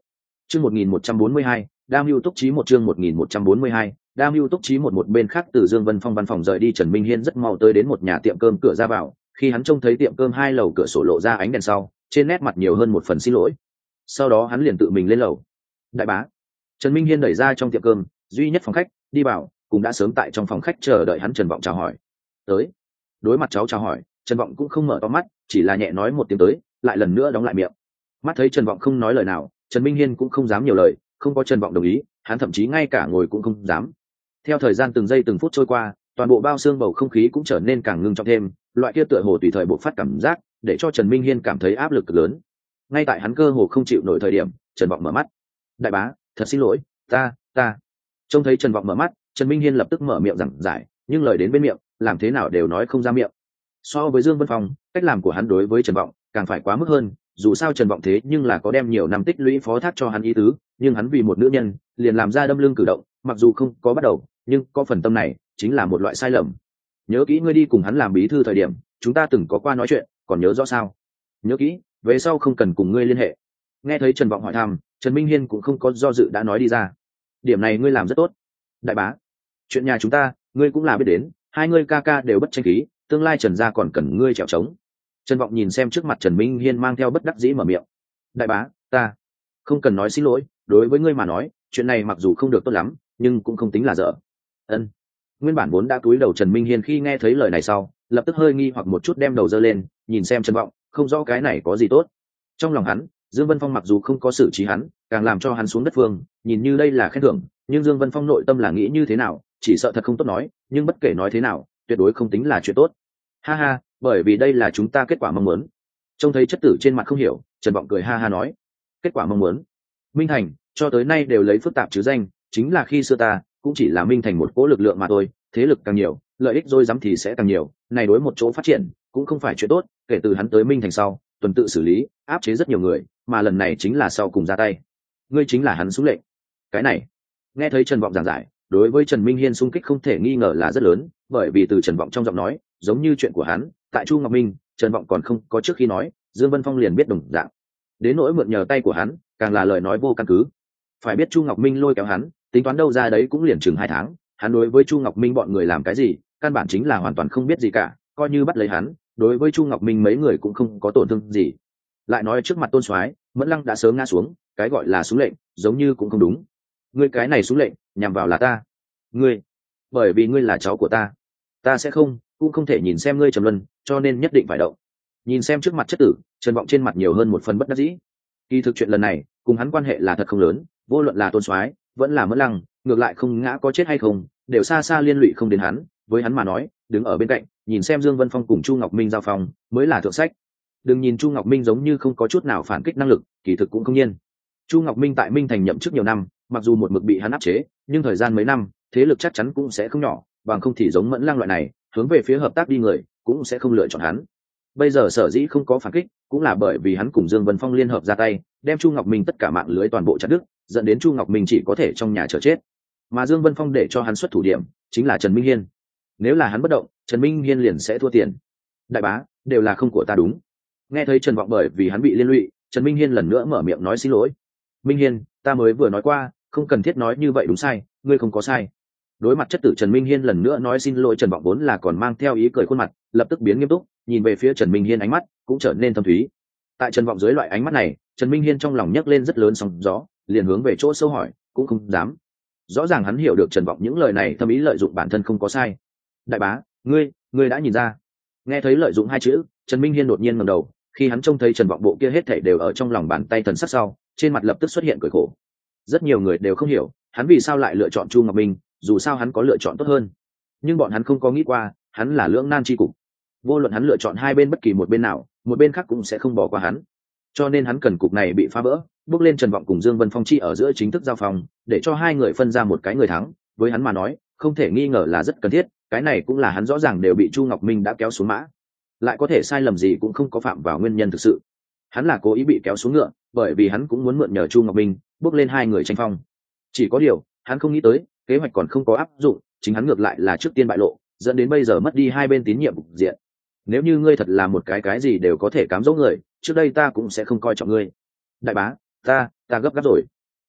Chương 1142, Đam Hưu Túc Chí một chương 1142, Đam Hưu Túc Chí một bên khác từ Dương Vân Phong văn phòng rời đi, Trần Minh Hiên rất mau tới đến một nhà tiệm cơm cửa ra vào. Khi hắn trông thấy tiệm cơm hai lầu cửa sổ lộ ra ánh đèn sau, trên nét mặt nhiều hơn một phần xin lỗi. Sau đó hắn liền tự mình lên lầu. Đại bá. Trần Minh Hiên đẩy ra trong tiệm cơm duy nhất phòng khách, đi vào, cũng đã sớm tại trong phòng khách chờ đợi hắn Trần Vọng chào hỏi. Tới. Đối mặt cháu chào hỏi, Trần Vọng cũng không mở to mắt, chỉ là nhẹ nói một tiếng tới, lại lần nữa đóng lại miệng. Mắt thấy Trần Vọng không nói lời nào, Trần Minh Hiên cũng không dám nhiều lời, không có Trần Vọng đồng ý, hắn thậm chí ngay cả ngồi cũng không dám. Theo thời gian từng giây từng phút trôi qua, toàn bộ bao xương bầu không khí cũng trở nên càng ngưng trọng thêm, loại kia tựa hồ tùy thời bộc phát cảm giác, để cho Trần Minh Hiên cảm thấy áp lực lớn. Ngay tại hắn cơ hồ không chịu nổi thời điểm, Trần Vọng mở mắt. Đại bá, thật xin lỗi, ta. Trông thấy Trần Vọng mở mắt, Trần Minh Hiên lập tức mở miệng giảng giải, nhưng lời đến bên miệng, làm thế nào đều nói không ra miệng. So với Dương Vân Phong, cách làm của hắn đối với Trần Vọng càng phải quá mức hơn, dù sao Trần Vọng thế nhưng là có đem nhiều năm tích lũy phó thác cho hắn ý tứ, nhưng hắn vì một nữ nhân, liền làm ra đâm lưng cử động, mặc dù không có bắt đầu, nhưng có phần tâm này, chính là một loại sai lầm. Nhớ kỹ ngươi đi cùng hắn làm bí thư thời điểm, chúng ta từng có qua nói chuyện, còn nhớ rõ sao? Nhớ kỹ, về sau không cần cùng ngươi liên hệ. Nghe thấy Trần Vọng hỏi thăm, Trần Minh Hiên cũng không có do dự đã nói đi ra. Điểm này ngươi làm rất tốt. Đại bá, chuyện nhà chúng ta, ngươi cũng là biết đến, hai ngươi ca ca đều bất tranh khí, tương lai Trần gia còn cần ngươi trèo trống. Trần Vọng nhìn xem trước mặt Trần Minh Hiên mang theo bất đắc dĩ mở miệng. Đại bá, ta không cần nói xin lỗi, đối với ngươi mà nói, chuyện này mặc dù không được tốt lắm, nhưng cũng không tính là dở. Ân. Nguyên bản vốn đã cúi đầu Trần Minh Hiên khi nghe thấy lời này sau, lập tức hơi nghi hoặc một chút đem đầu giơ lên, nhìn xem Trần Vọng, không rõ cái này có gì tốt. Trong lòng hắn, Dương Vân Phong mặc dù không có xử trí hắn, càng làm cho hắn xuống đất phương, nhìn như đây là khen thưởng, nhưng Dương Vân Phong nội tâm là nghĩ như thế nào, chỉ sợ thật không tốt nói, nhưng bất kể nói thế nào, tuyệt đối không tính là chuyện tốt. Ha ha, bởi vì đây là chúng ta kết quả mong muốn. Trông thấy chất tử trên mặt không hiểu, Trần Vọng cười ha ha nói, kết quả mong muốn. Minh Thành, cho tới nay đều lấy phức tạp chứ danh, chính là khi xưa ta, cũng chỉ là Minh Thành một cỗ lực lượng mà thôi, thế lực càng nhiều, lợi ích dối dám thì sẽ càng nhiều, này đối một chỗ phát triển, cũng không phải chuyện tốt, kể từ hắn tới Minh Thành sau, tuần tự xử lý, áp chế rất nhiều người, mà lần này chính là sau cùng ra tay. Ngươi chính là hắn xuống lệnh. Cái này, nghe thấy Trần Vọng giảng giải, đối với Trần Minh Hiên xung kích không thể nghi ngờ là rất lớn, bởi vì từ Trần Vọng trong giọng nói, giống như chuyện của hắn, tại Chu Ngọc Minh, Trần Vọng còn không có trước khi nói, Dương Vân Phong liền biết đồng dạng. Đến nỗi mượn nhờ tay của hắn, càng là lời nói vô căn cứ. Phải biết Chu Ngọc Minh lôi kéo hắn, tính toán đâu ra đấy cũng liền chừng 2 tháng, hắn đối với Chu Ngọc Minh bọn người làm cái gì, căn bản chính là hoàn toàn không biết gì cả, coi như bắt lấy hắn, đối với Chu Ngọc Minh mấy người cũng không có tổn thương gì. Lại nói trước mặt Tôn Soái, Mẫn Lăng đã sớm ngã xuống, cái gọi là xuống lệnh, giống như cũng không đúng. Ngươi cái này xuống lệnh, nhằm vào là ta. Ngươi, bởi vì ngươi là cháu của ta sẽ không, cũng không thể nhìn xem ngươi trầm luân, cho nên nhất định phải động. Nhìn xem trước mặt chất tử, Trần Vọng trên mặt nhiều hơn một phần bất đắc dĩ. Kỳ thực chuyện lần này, cùng hắn quan hệ là thật không lớn, vô luận là Tôn Soái, vẫn là Mẫn Lăng, ngược lại không ngã có chết hay không, đều xa xa liên lụy không đến hắn, với hắn mà nói, đứng ở bên cạnh, nhìn xem Dương Vân Phong cùng Chu Ngọc Minh giao phòng, mới là thượng sách. Đừng nhìn Chu Ngọc Minh giống như không có chút nào phản kích năng lực, kỳ thực cũng không nhiên. Chu Ngọc Minh tại Minh Thành nhậm chức nhiều năm, mặc dù một mực bị hắn áp chế, nhưng thời gian mấy năm, thế lực chắc chắn cũng sẽ không nhỏ, bằng không thì giống Mẫn Lang loại này, hướng về phía hợp tác đi người, cũng sẽ không lựa chọn hắn. Bây giờ sở dĩ không có phản kích, cũng là bởi vì hắn cùng Dương Vân Phong liên hợp ra tay, đem Chu Ngọc Minh tất cả mạng lưới toàn bộ chặt đứt, dẫn đến Chu Ngọc Minh chỉ có thể trong nhà chờ chết. Mà Dương Vân Phong để cho hắn xuất thủ điểm, chính là Trần Minh Hiên. Nếu là hắn bất động, Trần Minh Hiên liền sẽ thua tiền. Đại bá, đều là không của ta đúng. Nghe thấy Trần Vọng bởi vì hắn bị liên lụy, Trần Minh Hiên lần nữa mở miệng nói xin lỗi. Minh Hiên, ta mới vừa nói qua, không cần thiết nói như vậy đúng sai, ngươi không có sai. Đối mặt chất tử Trần Minh Hiên lần nữa nói xin lỗi, Trần Vọng vốn là còn mang theo ý cười khuôn mặt, lập tức biến nghiêm túc, nhìn về phía Trần Minh Hiên, ánh mắt cũng trở nên thâm thúy. Tại Trần Vọng dưới loại ánh mắt này, Trần Minh Hiên trong lòng nhấc lên rất lớn sóng gió, liền hướng về chỗ sâu hỏi, cũng không dám. Rõ ràng hắn hiểu được Trần Vọng những lời này thâm ý lợi dụng bản thân không có sai. Đại bá, ngươi đã nhìn ra. Nghe thấy lợi dụng hai chữ, Trần Minh Hiên đột nhiên ngẩng đầu, khi hắn trông thấy Trần Vọng bộ kia hết thảy đều ở trong lòng bàn tay thần sắc sau, trên mặt lập tức xuất hiện cười khổ. Rất nhiều người đều không hiểu, hắn vì sao lại lựa chọn Chu Ngọc Minh, dù sao hắn có lựa chọn tốt hơn. Nhưng bọn hắn không có nghĩ qua, hắn là lưỡng nan chi cục. Vô luận hắn lựa chọn hai bên bất kỳ một bên nào, một bên khác cũng sẽ không bỏ qua hắn. Cho nên hắn cần cục này bị phá vỡ, bước lên Trần Vọng cùng Dương Vân Phong chi ở giữa chính thức giao phòng, để cho hai người phân ra một cái người thắng, với hắn mà nói, không thể nghi ngờ là rất cần thiết, cái này cũng là hắn rõ ràng đều bị Chu Ngọc Minh đã kéo xuống mã. Lại có thể sai lầm gì cũng không có phạm vào nguyên nhân thực sự. Hắn là cố ý bị kéo xuống ngựa, bởi vì hắn cũng muốn mượn nhờ Chu Ngọc Minh, bước lên hai người tranh phong. Chỉ có điều, hắn không nghĩ tới, kế hoạch còn không có áp dụng, chính hắn ngược lại là trước tiên bại lộ, dẫn đến bây giờ mất đi hai bên tín nhiệm cục diện. Nếu như ngươi thật là một cái gì đều có thể cám dỗ người, trước đây ta cũng sẽ không coi trọng ngươi. Đại bá, ta gấp gáp rồi.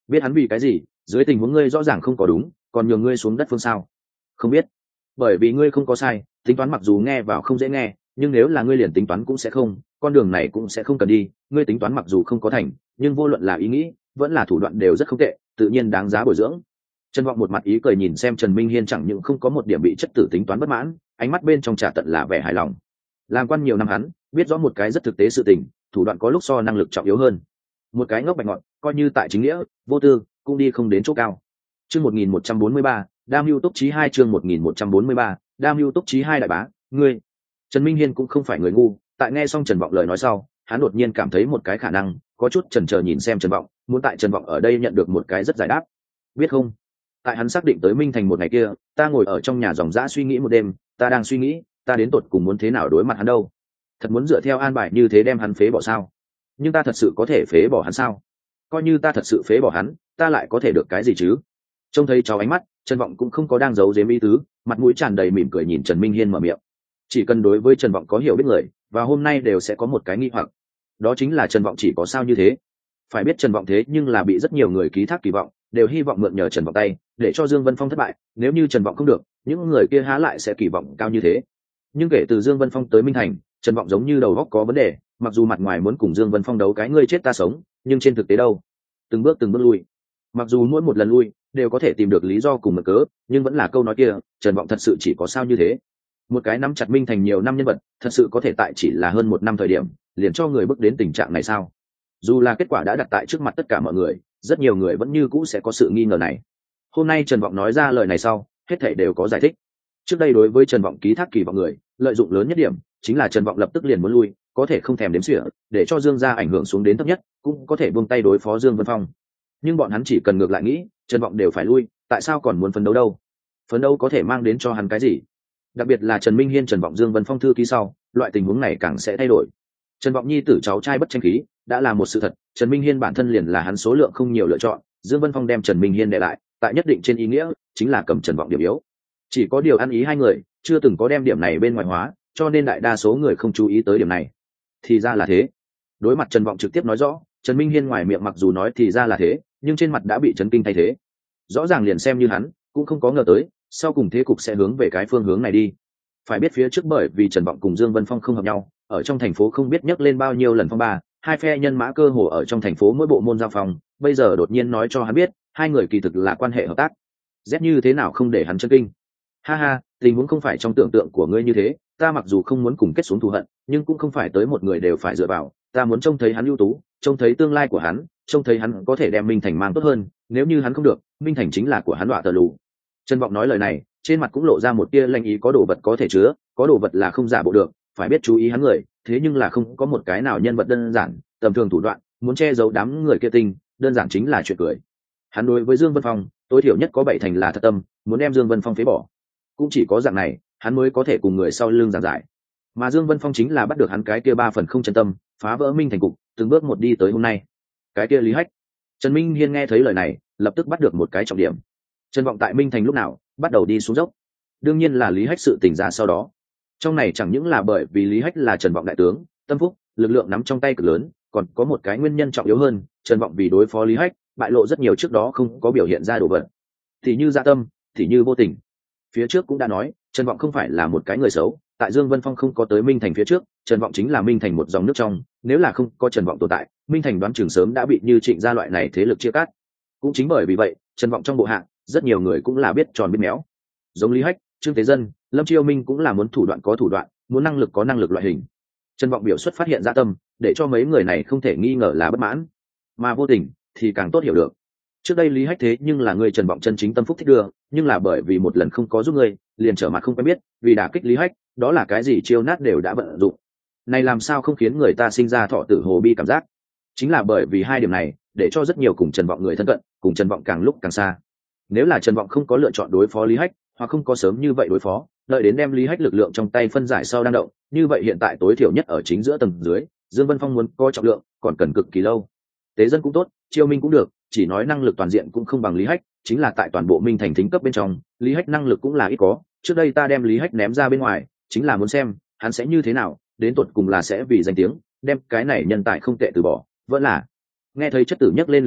Biết hắn vì cái gì, dưới tình huống ngươi rõ ràng không có đúng còn nhường ngươi xuống đất phương sao? Không biết. Bởi vì ngươi không có sai, tính toán mặc dù nghe vào không dễ nghe, nhưng nếu là ngươi liền tính toán cũng sẽ không, con đường này cũng sẽ không cần đi. Ngươi tính toán mặc dù không có thành, nhưng vô luận là ý nghĩ vẫn là thủ đoạn đều rất không tệ, tự nhiên đáng giá bồi dưỡng. Trần Vọng một mặt ý cười nhìn xem Trần Minh Hiên, chẳng những không có một điểm bị chất tử tính toán bất mãn, ánh mắt bên trong trà tận là vẻ hài lòng. Làm quan nhiều năm hắn biết rõ một cái rất thực tế sự tình, thủ đoạn có lúc so năng lực trọng yếu hơn. Một cái ngốc bạch ngọn coi như tại chính nghĩa vô tư cũng đi không đến chỗ cao. Chương 1143, Đam Mưu Túc Chí 2 chương 1143, Đam Mưu Túc Chí 2 đại bá, ngươi. Trần Minh Hiên cũng không phải người ngu, tại nghe xong Trần Vọng lời nói sau, hắn đột nhiên cảm thấy một cái khả năng, có chút chần chờ nhìn xem Trần Vọng, muốn tại Trần Vọng ở đây nhận được một cái rất giải đáp. Biết không? Tại hắn xác định tới Minh Thành một ngày kia, ta ngồi ở trong nhà dòng dã suy nghĩ một đêm, ta đang suy nghĩ, ta đến tột cùng muốn thế nào đối mặt hắn đâu? Thật muốn dựa theo an bài như thế đem hắn phế bỏ sao? Nhưng ta thật sự có thể phế bỏ hắn sao? Coi như ta thật sự phế bỏ hắn, ta lại có thể được cái gì chứ? Trông thấy cháu ánh mắt, Trần Vọng cũng không có đang giấu giếm ý tứ, mặt mũi tràn đầy mỉm cười nhìn Trần Minh Hiên mở miệng. Chỉ cần đối với Trần Vọng có hiểu biết người, và hôm nay đều sẽ có một cái nghi hoặc, đó chính là Trần Vọng chỉ có sao như thế. Phải biết Trần Vọng thế nhưng là bị rất nhiều người ký thác kỳ vọng, đều hy vọng mượn nhờ Trần Vọng tay để cho Dương Vân Phong thất bại, nếu như Trần Vọng không được, những người kia há lại sẽ kỳ vọng cao như thế. Nhưng kể từ Dương Vân Phong tới Minh Thành, Trần Vọng giống như đầu óc có vấn đề, mặc dù mặt ngoài muốn cùng Dương Vân Phong đấu cái ngươi chết ta sống, nhưng trên thực tế đâu? Từng bước lui. Mặc dù mỗi một lần lui đều có thể tìm được lý do cùng mực cớ, nhưng vẫn là câu nói kia, Trần Vọng thật sự chỉ có sao như thế. Một cái nắm chặt Minh Thành nhiều năm nhân vật, thật sự có thể tại chỉ là hơn một năm thời điểm liền cho người bước đến tình trạng này sao? Dù là kết quả đã đặt tại trước mặt tất cả mọi người, rất nhiều người vẫn như cũ sẽ có sự nghi ngờ này. Hôm nay Trần Vọng nói ra lời này sau, hết thảy đều có giải thích. Trước đây đối với Trần Vọng ký thác kỳ vọng người, lợi dụng lớn nhất điểm chính là Trần Vọng lập tức liền muốn lui, có thể không thèm đếm xỉa, để cho Dương gia ảnh hưởng xuống đến thấp nhất, cũng có thể buông tay đối phó Dương Vân Phong. Nhưng bọn hắn chỉ cần ngược lại nghĩ, Trần Vọng đều phải lui, tại sao còn muốn phấn đấu đâu? Phấn đấu có thể mang đến cho hắn cái gì? Đặc biệt là Trần Minh Hiên Trần Vọng Dương Vân Phong thư ký sau, loại tình huống này càng sẽ thay đổi. Trần Vọng nhi tử cháu trai bất tranh khí, đã là một sự thật, Trần Minh Hiên bản thân liền là hắn số lượng không nhiều lựa chọn, Dương Vân Phong đem Trần Minh Hiên để lại, tại nhất định trên ý nghĩa, chính là cầm Trần Vọng điểm yếu. Chỉ có điều ăn ý hai người, chưa từng có đem điểm này bên ngoài hóa, cho nên đại đa số người không chú ý tới điểm này. Thì ra là thế. Đối mặt Trần Vọng trực tiếp nói rõ, Trần Minh Hiên ngoài miệng mặc dù nói thì ra là thế, nhưng trên mặt đã bị chấn kinh thay thế. Rõ ràng liền xem như hắn, cũng không có ngờ tới, sau cùng thế cục sẽ hướng về cái phương hướng này đi. Phải biết phía trước bởi vì Trần Vọng cùng Dương Vân Phong không hợp nhau, ở trong thành phố không biết nhắc lên bao nhiêu lần phong ba, hai phe nhân mã cơ hồ ở trong thành phố mỗi bộ môn giao phòng, bây giờ đột nhiên nói cho hắn biết, hai người kỳ thực là quan hệ hợp tác. Rét như thế nào không để hắn chấn kinh. Ha ha, tình huống không phải trong tưởng tượng của ngươi như thế, ta mặc dù không muốn cùng kết xuống thù hận, nhưng cũng không phải tới một người đều phải dựa vào, ta muốn trông thấy hắn ưu tú, trông thấy tương lai của hắn, trông thấy hắn có thể đem Minh Thành mang tốt hơn, nếu như hắn không được, Minh Thành chính là của hắn đọa tờ lù. Trần Vọng nói lời này, trên mặt cũng lộ ra một tia lanh ý, có đồ vật có thể chứa, có đồ vật là không giả bộ được, phải biết chú ý hắn người, thế nhưng là không có một cái nào nhân vật đơn giản, tầm thường thủ đoạn, muốn che giấu đám người kia tinh, đơn giản chính là chuyện cười. Hắn đối với Dương Vân Phong, tối thiểu nhất có 7 thành là thật tâm, muốn đem Dương Vân Phong phế bỏ. Cũng chỉ có dạng này, hắn mới có thể cùng người sau lưng giảng giải. Mà Dương Vân Phong chính là bắt được hắn cái kia 3 phần không chân tâm, phá vỡ Minh Thành cục, từng bước một đi tới hôm nay. Cái kia Lý Hách. Trần Minh Hiên nghe thấy lời này, lập tức bắt được một cái trọng điểm. Trần Vọng tại Minh Thành lúc nào bắt đầu đi xuống dốc? Đương nhiên là Lý Hách sự tỉnh ra sau đó. Trong này chẳng những là bởi vì Lý Hách là Trần Vọng đại tướng, tâm phúc, lực lượng nắm trong tay cực lớn, còn có một cái nguyên nhân trọng yếu hơn, Trần Vọng vì đối phó Lý Hách, bại lộ rất nhiều trước đó không có biểu hiện ra đồ vật. Thì như dạ tâm, thì như vô tình. Phía trước cũng đã nói, Trần Vọng không phải là một cái người xấu, tại Dương Vân Phong không có tới Minh Thành phía trước, Trần Vọng chính là Minh Thành một dòng nước trong, nếu là không có Trần Vọng tồn tại, Minh Thành đoán chừng sớm đã bị Như Trịnh gia loại này thế lực chia cắt. Cũng chính bởi vì vậy, Trần Vọng trong bộ hạ, rất nhiều người cũng là biết tròn biết méo. Giống Lý Hách, Trương Tế Dân, Lâm Chiêu Minh cũng là muốn thủ đoạn có thủ đoạn, muốn năng lực có năng lực loại hình. Trần Vọng biểu xuất phát hiện dạ tâm, để cho mấy người này không thể nghi ngờ là bất mãn, mà vô tình thì càng tốt hiểu được. Trước đây Lý Hách thế nhưng là người Trần Vọng chân chính tâm phúc thích đưa, nhưng là bởi vì một lần không có giúp ngươi, liền trở mặt không quen biết, vì đả kích Lý Hách, đó là cái gì chiêu nát đều đã vận dụng. Này làm sao không khiến người ta sinh ra thọ tử hồ bi cảm giác? Chính là bởi vì hai điểm này, để cho rất nhiều cùng Trần Vọng người thân cận, cùng Trần Vọng càng lúc càng xa. Nếu là Trần Vọng không có lựa chọn đối phó Lý Hách, hoặc không có sớm như vậy đối phó, đợi đến đem Lý Hách lực lượng trong tay phân giải sau đang động, như vậy hiện tại tối thiểu nhất ở chính giữa tầng dưới, Dương Vân Phong muốn có trọng lượng, còn cần cực kỳ lâu. Tế Dân cũng tốt, Chiêu Minh cũng được, chỉ nói năng lực toàn diện cũng không bằng Lý Hách, chính là tại toàn bộ Minh Thành thính cấp bên trong, Lý Hách năng lực cũng là ít có. Trước đây ta đem Lý Hách ném ra bên ngoài, chính là muốn xem hắn sẽ như thế nào, đến tột cùng là sẽ vì danh tiếng đem cái này nhân tài không tệ từ bỏ, vẫn là. Nghe thấy chất tử nhắc lên Lý Hách,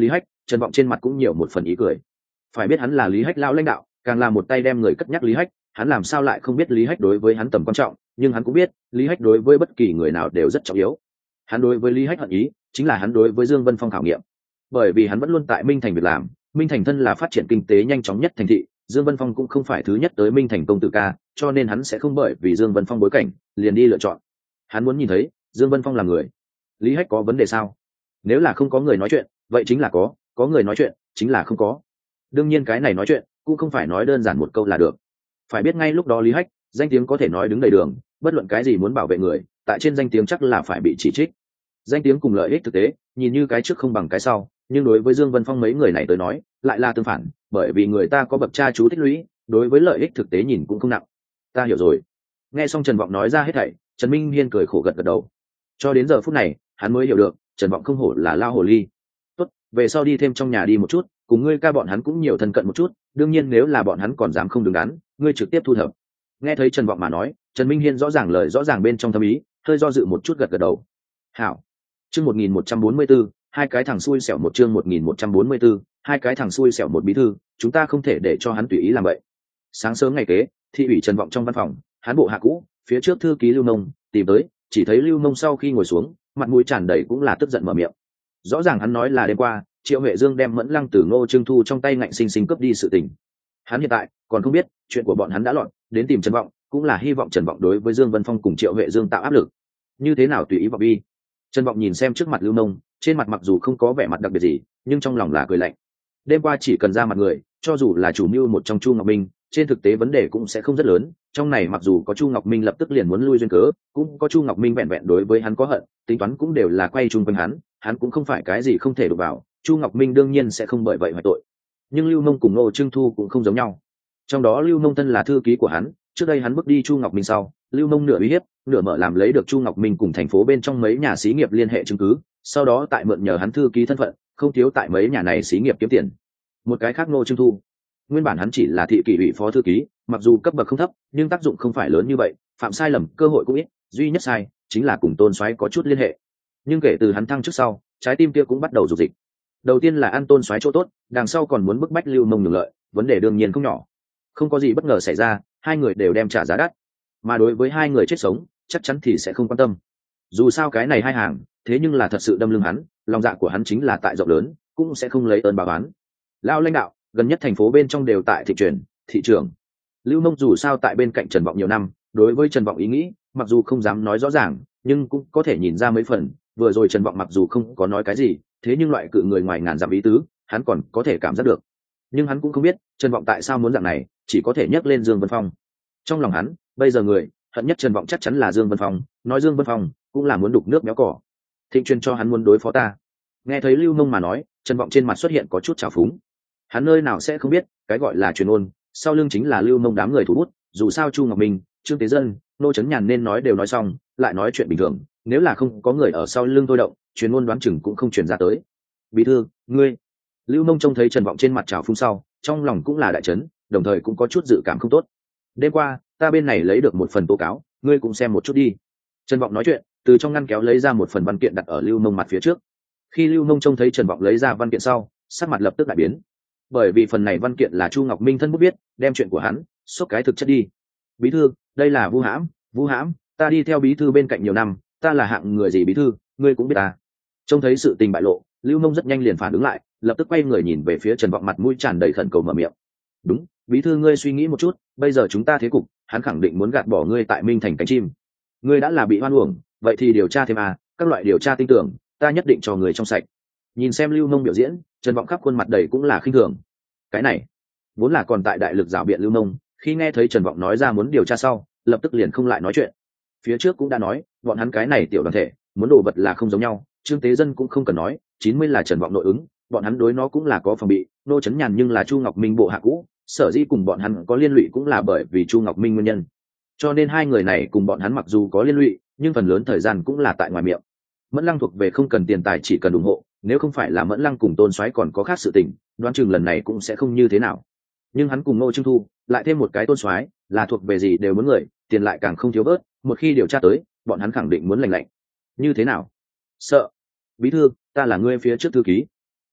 Trần Vọng trên mặt cũng nhiều một phần ý cười. Phải biết hắn là Lý Hách lão lãnh đạo, càng là một tay đem người cất nhắc Lý Hách, hắn làm sao lại không biết Lý Hách đối với hắn tầm quan trọng, nhưng hắn cũng biết Lý Hách đối với bất kỳ người nào đều rất trọng yếu. Hắn đối với Lý Hách hận ý chính là hắn đối với Dương Vân Phong khảo nghiệm, bởi vì hắn vẫn luôn tại Minh Thành việc làm. Minh Thành thân là phát triển kinh tế nhanh chóng nhất thành thị, Dương Vân Phong cũng không phải thứ nhất tới Minh Thành công tử ca, cho nên hắn sẽ không bởi vì Dương Vân Phong bối cảnh liền đi lựa chọn. Hắn muốn nhìn thấy Dương Vân Phong là người. Lý Hách có vấn đề sao? Nếu là không có người nói chuyện, vậy chính là có người nói chuyện chính là không có. Đương nhiên cái này nói chuyện cũng không phải nói đơn giản một câu là được. Phải biết ngay lúc đó Lý Hách danh tiếng có thể nói đứng đầy đường, bất luận cái gì muốn bảo vệ người, tại trên danh tiếng chắc là phải bị chỉ trích. Danh tiếng cùng lợi ích thực tế nhìn như cái trước không bằng cái sau, nhưng đối với Dương Vân Phong mấy người này tới nói lại là tương phản, bởi vì người ta có bậc cha chú tích lũy, đối với lợi ích thực tế nhìn cũng không nặng. Ta hiểu rồi. Nghe xong Trần Vọng nói ra hết thảy, Trần Minh Hiên cười khổ gật gật đầu. Cho đến giờ phút này hắn mới hiểu được Trần Vọng không hổ là lao hồ ly. Tốt, về sau đi thêm trong nhà đi một chút, cùng ngươi ca bọn hắn cũng nhiều thân cận một chút, đương nhiên nếu là bọn hắn còn dám không đứng đắn, ngươi trực tiếp thu thập. Nghe thấy Trần Vọng mà nói, Trần Minh Hiên rõ ràng lời rõ ràng bên trong thâm ý, hơi do dự một chút gật gật đầu. Hảo. Chương 1144, hai cái thằng xui xẻo một chương 1144, hai cái thằng xui xẻo một bí thư, chúng ta không thể để cho hắn tùy ý làm vậy. Sáng sớm ngày kế, thị ủy Trần Vọng trong văn phòng, hắn bộ hạ cũ, phía trước thư ký Lưu Nông tìm tới, chỉ thấy Lưu Nông sau khi ngồi xuống, mặt mũi tràn đầy cũng là tức giận mở miệng. Rõ ràng hắn nói là đêm qua, Triệu Huệ Dương đem Mẫn Lăng từ Ngô Trưng Thu trong tay ngạnh sinh sinh cướp đi sự tình. Hắn hiện tại còn không biết chuyện của bọn hắn đã lọt, đến tìm Trần Vọng, cũng là hy vọng Trần Vọng đối với Dương Vân Phong cùng Triệu Huệ Dương tạo áp lực. Như thế nào tùy ý vào bi. Trần Vọng nhìn xem trước mặt Lưu Nông, trên mặt mặc dù không có vẻ mặt đặc biệt gì, nhưng trong lòng là cười lạnh. Đêm qua chỉ cần ra mặt người, cho dù là chủ mưu một trong Chu Ngọc Minh, trên thực tế vấn đề cũng sẽ không rất lớn. Trong này mặc dù có Chu Ngọc Minh lập tức liền muốn lui duyên cớ, cũng có Chu Ngọc Minh vẹn vẹn đối với hắn có hận, tính toán cũng đều là quay chung quanh hắn cũng không phải cái gì không thể đụng vào. Chu Ngọc Minh đương nhiên sẽ không bởi vậy hoại tội. Nhưng Lưu Nông cùng Ngô Trưng Thu cũng không giống nhau. Trong đó Lưu Nông thân là thư ký của hắn, trước đây hắn bước đi Chu Ngọc Minh sau, Lưu Nông nửa uy hiếp, nửa mở làm lấy được Chu Ngọc Minh cùng thành phố bên trong mấy nhà xí nghiệp liên hệ chứng cứ, sau đó tại mượn nhờ hắn thư ký thân phận, không thiếu tại mấy nhà này xí nghiệp kiếm tiền. Một cái khác Ngô Trưng Thu, nguyên bản hắn chỉ là thị kỷ ủy phó thư ký, mặc dù cấp bậc không thấp, nhưng tác dụng không phải lớn như vậy, phạm sai lầm cơ hội cũng ít, duy nhất sai chính là cùng Tôn Soái có chút liên hệ. Nhưng kể từ hắn thăng trước sau, trái tim kia cũng bắt đầu rục dịch. Đầu tiên là ăn Tôn Soái chỗ tốt, đằng sau còn muốn bức bách Lưu Nông nhường lợi, vấn đề đương nhiên không nhỏ. Không có gì bất ngờ xảy ra, hai người đều đem trả giá đắt. Mà đối với hai người chết sống, chắc chắn thì sẽ không quan tâm. Dù sao cái này hai hàng, thế nhưng là thật sự đâm lưng hắn, lòng dạ của hắn chính là tại rộng lớn, cũng sẽ không lấy ơn báo oán. Lao lãnh đạo, gần nhất thành phố bên trong đều tại thị trường. Lưu Nông dù sao tại bên cạnh Trần Vọng nhiều năm, đối với Trần Vọng ý nghĩ, mặc dù không dám nói rõ ràng, nhưng cũng có thể nhìn ra mấy phần. Vừa rồi Trần Vọng mặc dù không có nói cái gì, thế nhưng loại cự người ngoài ngàn dặm ý tứ, hắn còn có thể cảm giác được. Nhưng hắn cũng không biết Trần Vọng tại sao muốn dạng này, chỉ có thể nhắc lên Dương Vân Phong. Trong lòng hắn, bây giờ người hận nhất Trần Vọng chắc chắn là Dương Vân Phong, nói Dương Vân Phong cũng là muốn đục nước méo cỏ. Thịnh truyền cho hắn muốn đối phó ta. Nghe thấy Lưu Nông mà nói, Trần Vọng trên mặt xuất hiện có chút trào phúng. Hắn nơi nào sẽ không biết, cái gọi là truyền ôn, sau lưng chính là Lưu Nông đám người thủ bút, dù sao Chu Ngọc Minh, Trương Tế Dân, Nô Chấn Nhàn nên nói đều nói xong, lại nói chuyện bình thường, nếu là không có người ở sau lưng thôi động, truyền ngôn đoán chừng cũng không truyền ra tới. Bí thư, ngươi. Lưu Nông trông thấy Trần Vọng trên mặt trào phúng sau, trong lòng cũng là đại chấn, đồng thời cũng có chút dự cảm không tốt. Đêm qua, ta bên này lấy được một phần tố cáo, ngươi cũng xem một chút đi. Trần Vọng nói chuyện, từ trong ngăn kéo lấy ra một phần văn kiện đặt ở Lưu Nông mặt phía trước. Khi Lưu Nông trông thấy Trần Vọng lấy ra văn kiện sau, sắc mặt lập tức đại biến. Bởi vì phần này văn kiện là Chu Ngọc Minh thân bút viết, đem chuyện của hắn xốc cái thực chất đi. Bí thư, đây là Vu Hãm, ta đi theo bí thư bên cạnh nhiều năm, ta là hạng người gì bí thư, ngươi cũng biết ta. Trông thấy sự tình bại lộ, Lưu Nông rất nhanh liền phản ứng lại, lập tức quay người nhìn về phía Trần Vọng, mặt mũi tràn đầy khẩn cầu mở miệng. Đúng, bí thư ngươi suy nghĩ một chút, bây giờ chúng ta thế cục, hắn khẳng định muốn gạt bỏ ngươi tại Minh Thành cánh chim. Ngươi đã là bị hoan uổng, vậy thì điều tra thêm các loại điều tra tin tưởng, ta nhất định cho người trong sạch. Nhìn xem Lưu Nông biểu diễn, Trần Vọng khắp khuôn mặt đầy cũng là khinh thường. Cái này vốn là còn tại đại lực rảo biện Lưu Nông, khi nghe thấy Trần Vọng nói ra muốn điều tra sau, lập tức liền không lại nói chuyện. Phía trước cũng đã nói, bọn hắn cái này tiểu đoàn thể, muốn đồ vật là không giống nhau, Trương Tế Dân cũng không cần nói, 90 là Trần Vọng nội ứng, bọn hắn đối nó cũng là có phòng bị, Nô Chấn Nhàn nhưng là Chu Ngọc Minh bộ hạ cũ, sở dĩ cùng bọn hắn có liên lụy cũng là bởi vì Chu Ngọc Minh nguyên nhân. Cho nên hai người này cùng bọn hắn mặc dù có liên lụy, nhưng phần lớn thời gian cũng là tại ngoài miệng. Mẫn Lăng thuộc về không cần tiền tài, chỉ cần ủng hộ, nếu không phải là Mẫn Lăng cùng Tôn Soái còn có khác sự tình, đoán chừng lần này cũng sẽ không như thế nào. Nhưng hắn cùng Ngô Trưng Thu, lại thêm một cái Tôn Soái, là thuộc về gì đều muốn người, tiền lại càng không thiếu bớt, một khi điều tra tới, bọn hắn khẳng định muốn lành lạnh. Như thế nào? Sợ. Bí thư, ta là ngươi phía trước thư ký.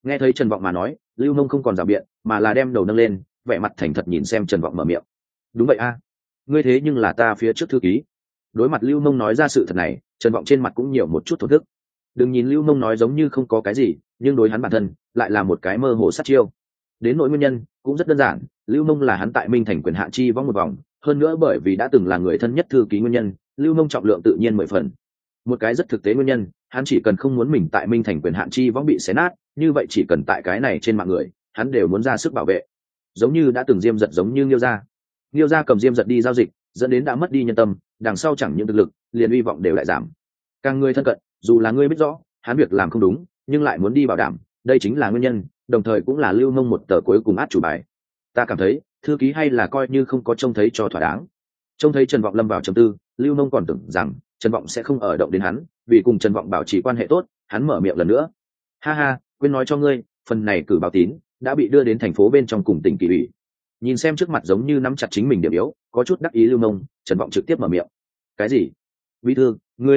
Nghe thấy Trần Vọng mà nói, Lưu Mông không còn rào biện mà là đem đầu nâng lên, vẻ mặt thành thật nhìn xem Trần Vọng mở miệng. Đúng vậy a, ngươi thế nhưng là ta phía trước thư ký. Đối mặt Lưu Mông nói ra sự thật này, Trần Vọng trên mặt cũng nhiều một chút thổn thức. Đừng nhìn Lưu Mông nói giống như không có cái gì, nhưng đối hắn bản thân lại là một cái mơ hồ sát chiêu. Đến nỗi nguyên nhân cũng rất đơn giản, Lưu Mông là hắn tại Minh Thành quyền hạn chi vong một vòng, hơn nữa bởi vì đã từng là người thân nhất thư ký nguyên nhân, Lưu Mông trọng lượng tự nhiên 10 phần. Một cái rất thực tế nguyên nhân, hắn chỉ cần không muốn mình tại Minh Thành quyền hạn chi vong bị xé nát, như vậy chỉ cần tại cái này trên mạng người, hắn đều muốn ra sức bảo vệ. Giống như đã từng Diêm Giật giống như Liêu gia cầm Diêm Giật đi giao dịch, dẫn đến đã mất đi nhân tâm, đằng sau chẳng những thực lực, liền hy vọng đều lại giảm. Càng người thân cận, dù là ngươi biết rõ hắn việc làm không đúng, nhưng lại muốn đi bảo đảm, đây chính là nguyên nhân, đồng thời cũng là Lưu Mông một tờ cuối cùng át chủ bài. Ta cảm thấy thư ký hay là coi như không có trông thấy cho thỏa đáng. Trông thấy Trần Vọng lâm vào trầm tư, Lưu Mông còn tưởng rằng Trần Vọng sẽ không ở động đến hắn, vì cùng Trần Vọng bảo trì quan hệ tốt, hắn mở miệng lần nữa. Ha ha, quên nói cho ngươi, phần này cử báo tín đã bị đưa đến thành phố bên trong cùng tỉnh Kỳ ủy. Nhìn xem trước mặt giống như nắm chặt chính mình điểm yếu, có chút đắc ý Lưu Mông, Trần Vọng trực tiếp mở miệng. Cái gì? Bí thư,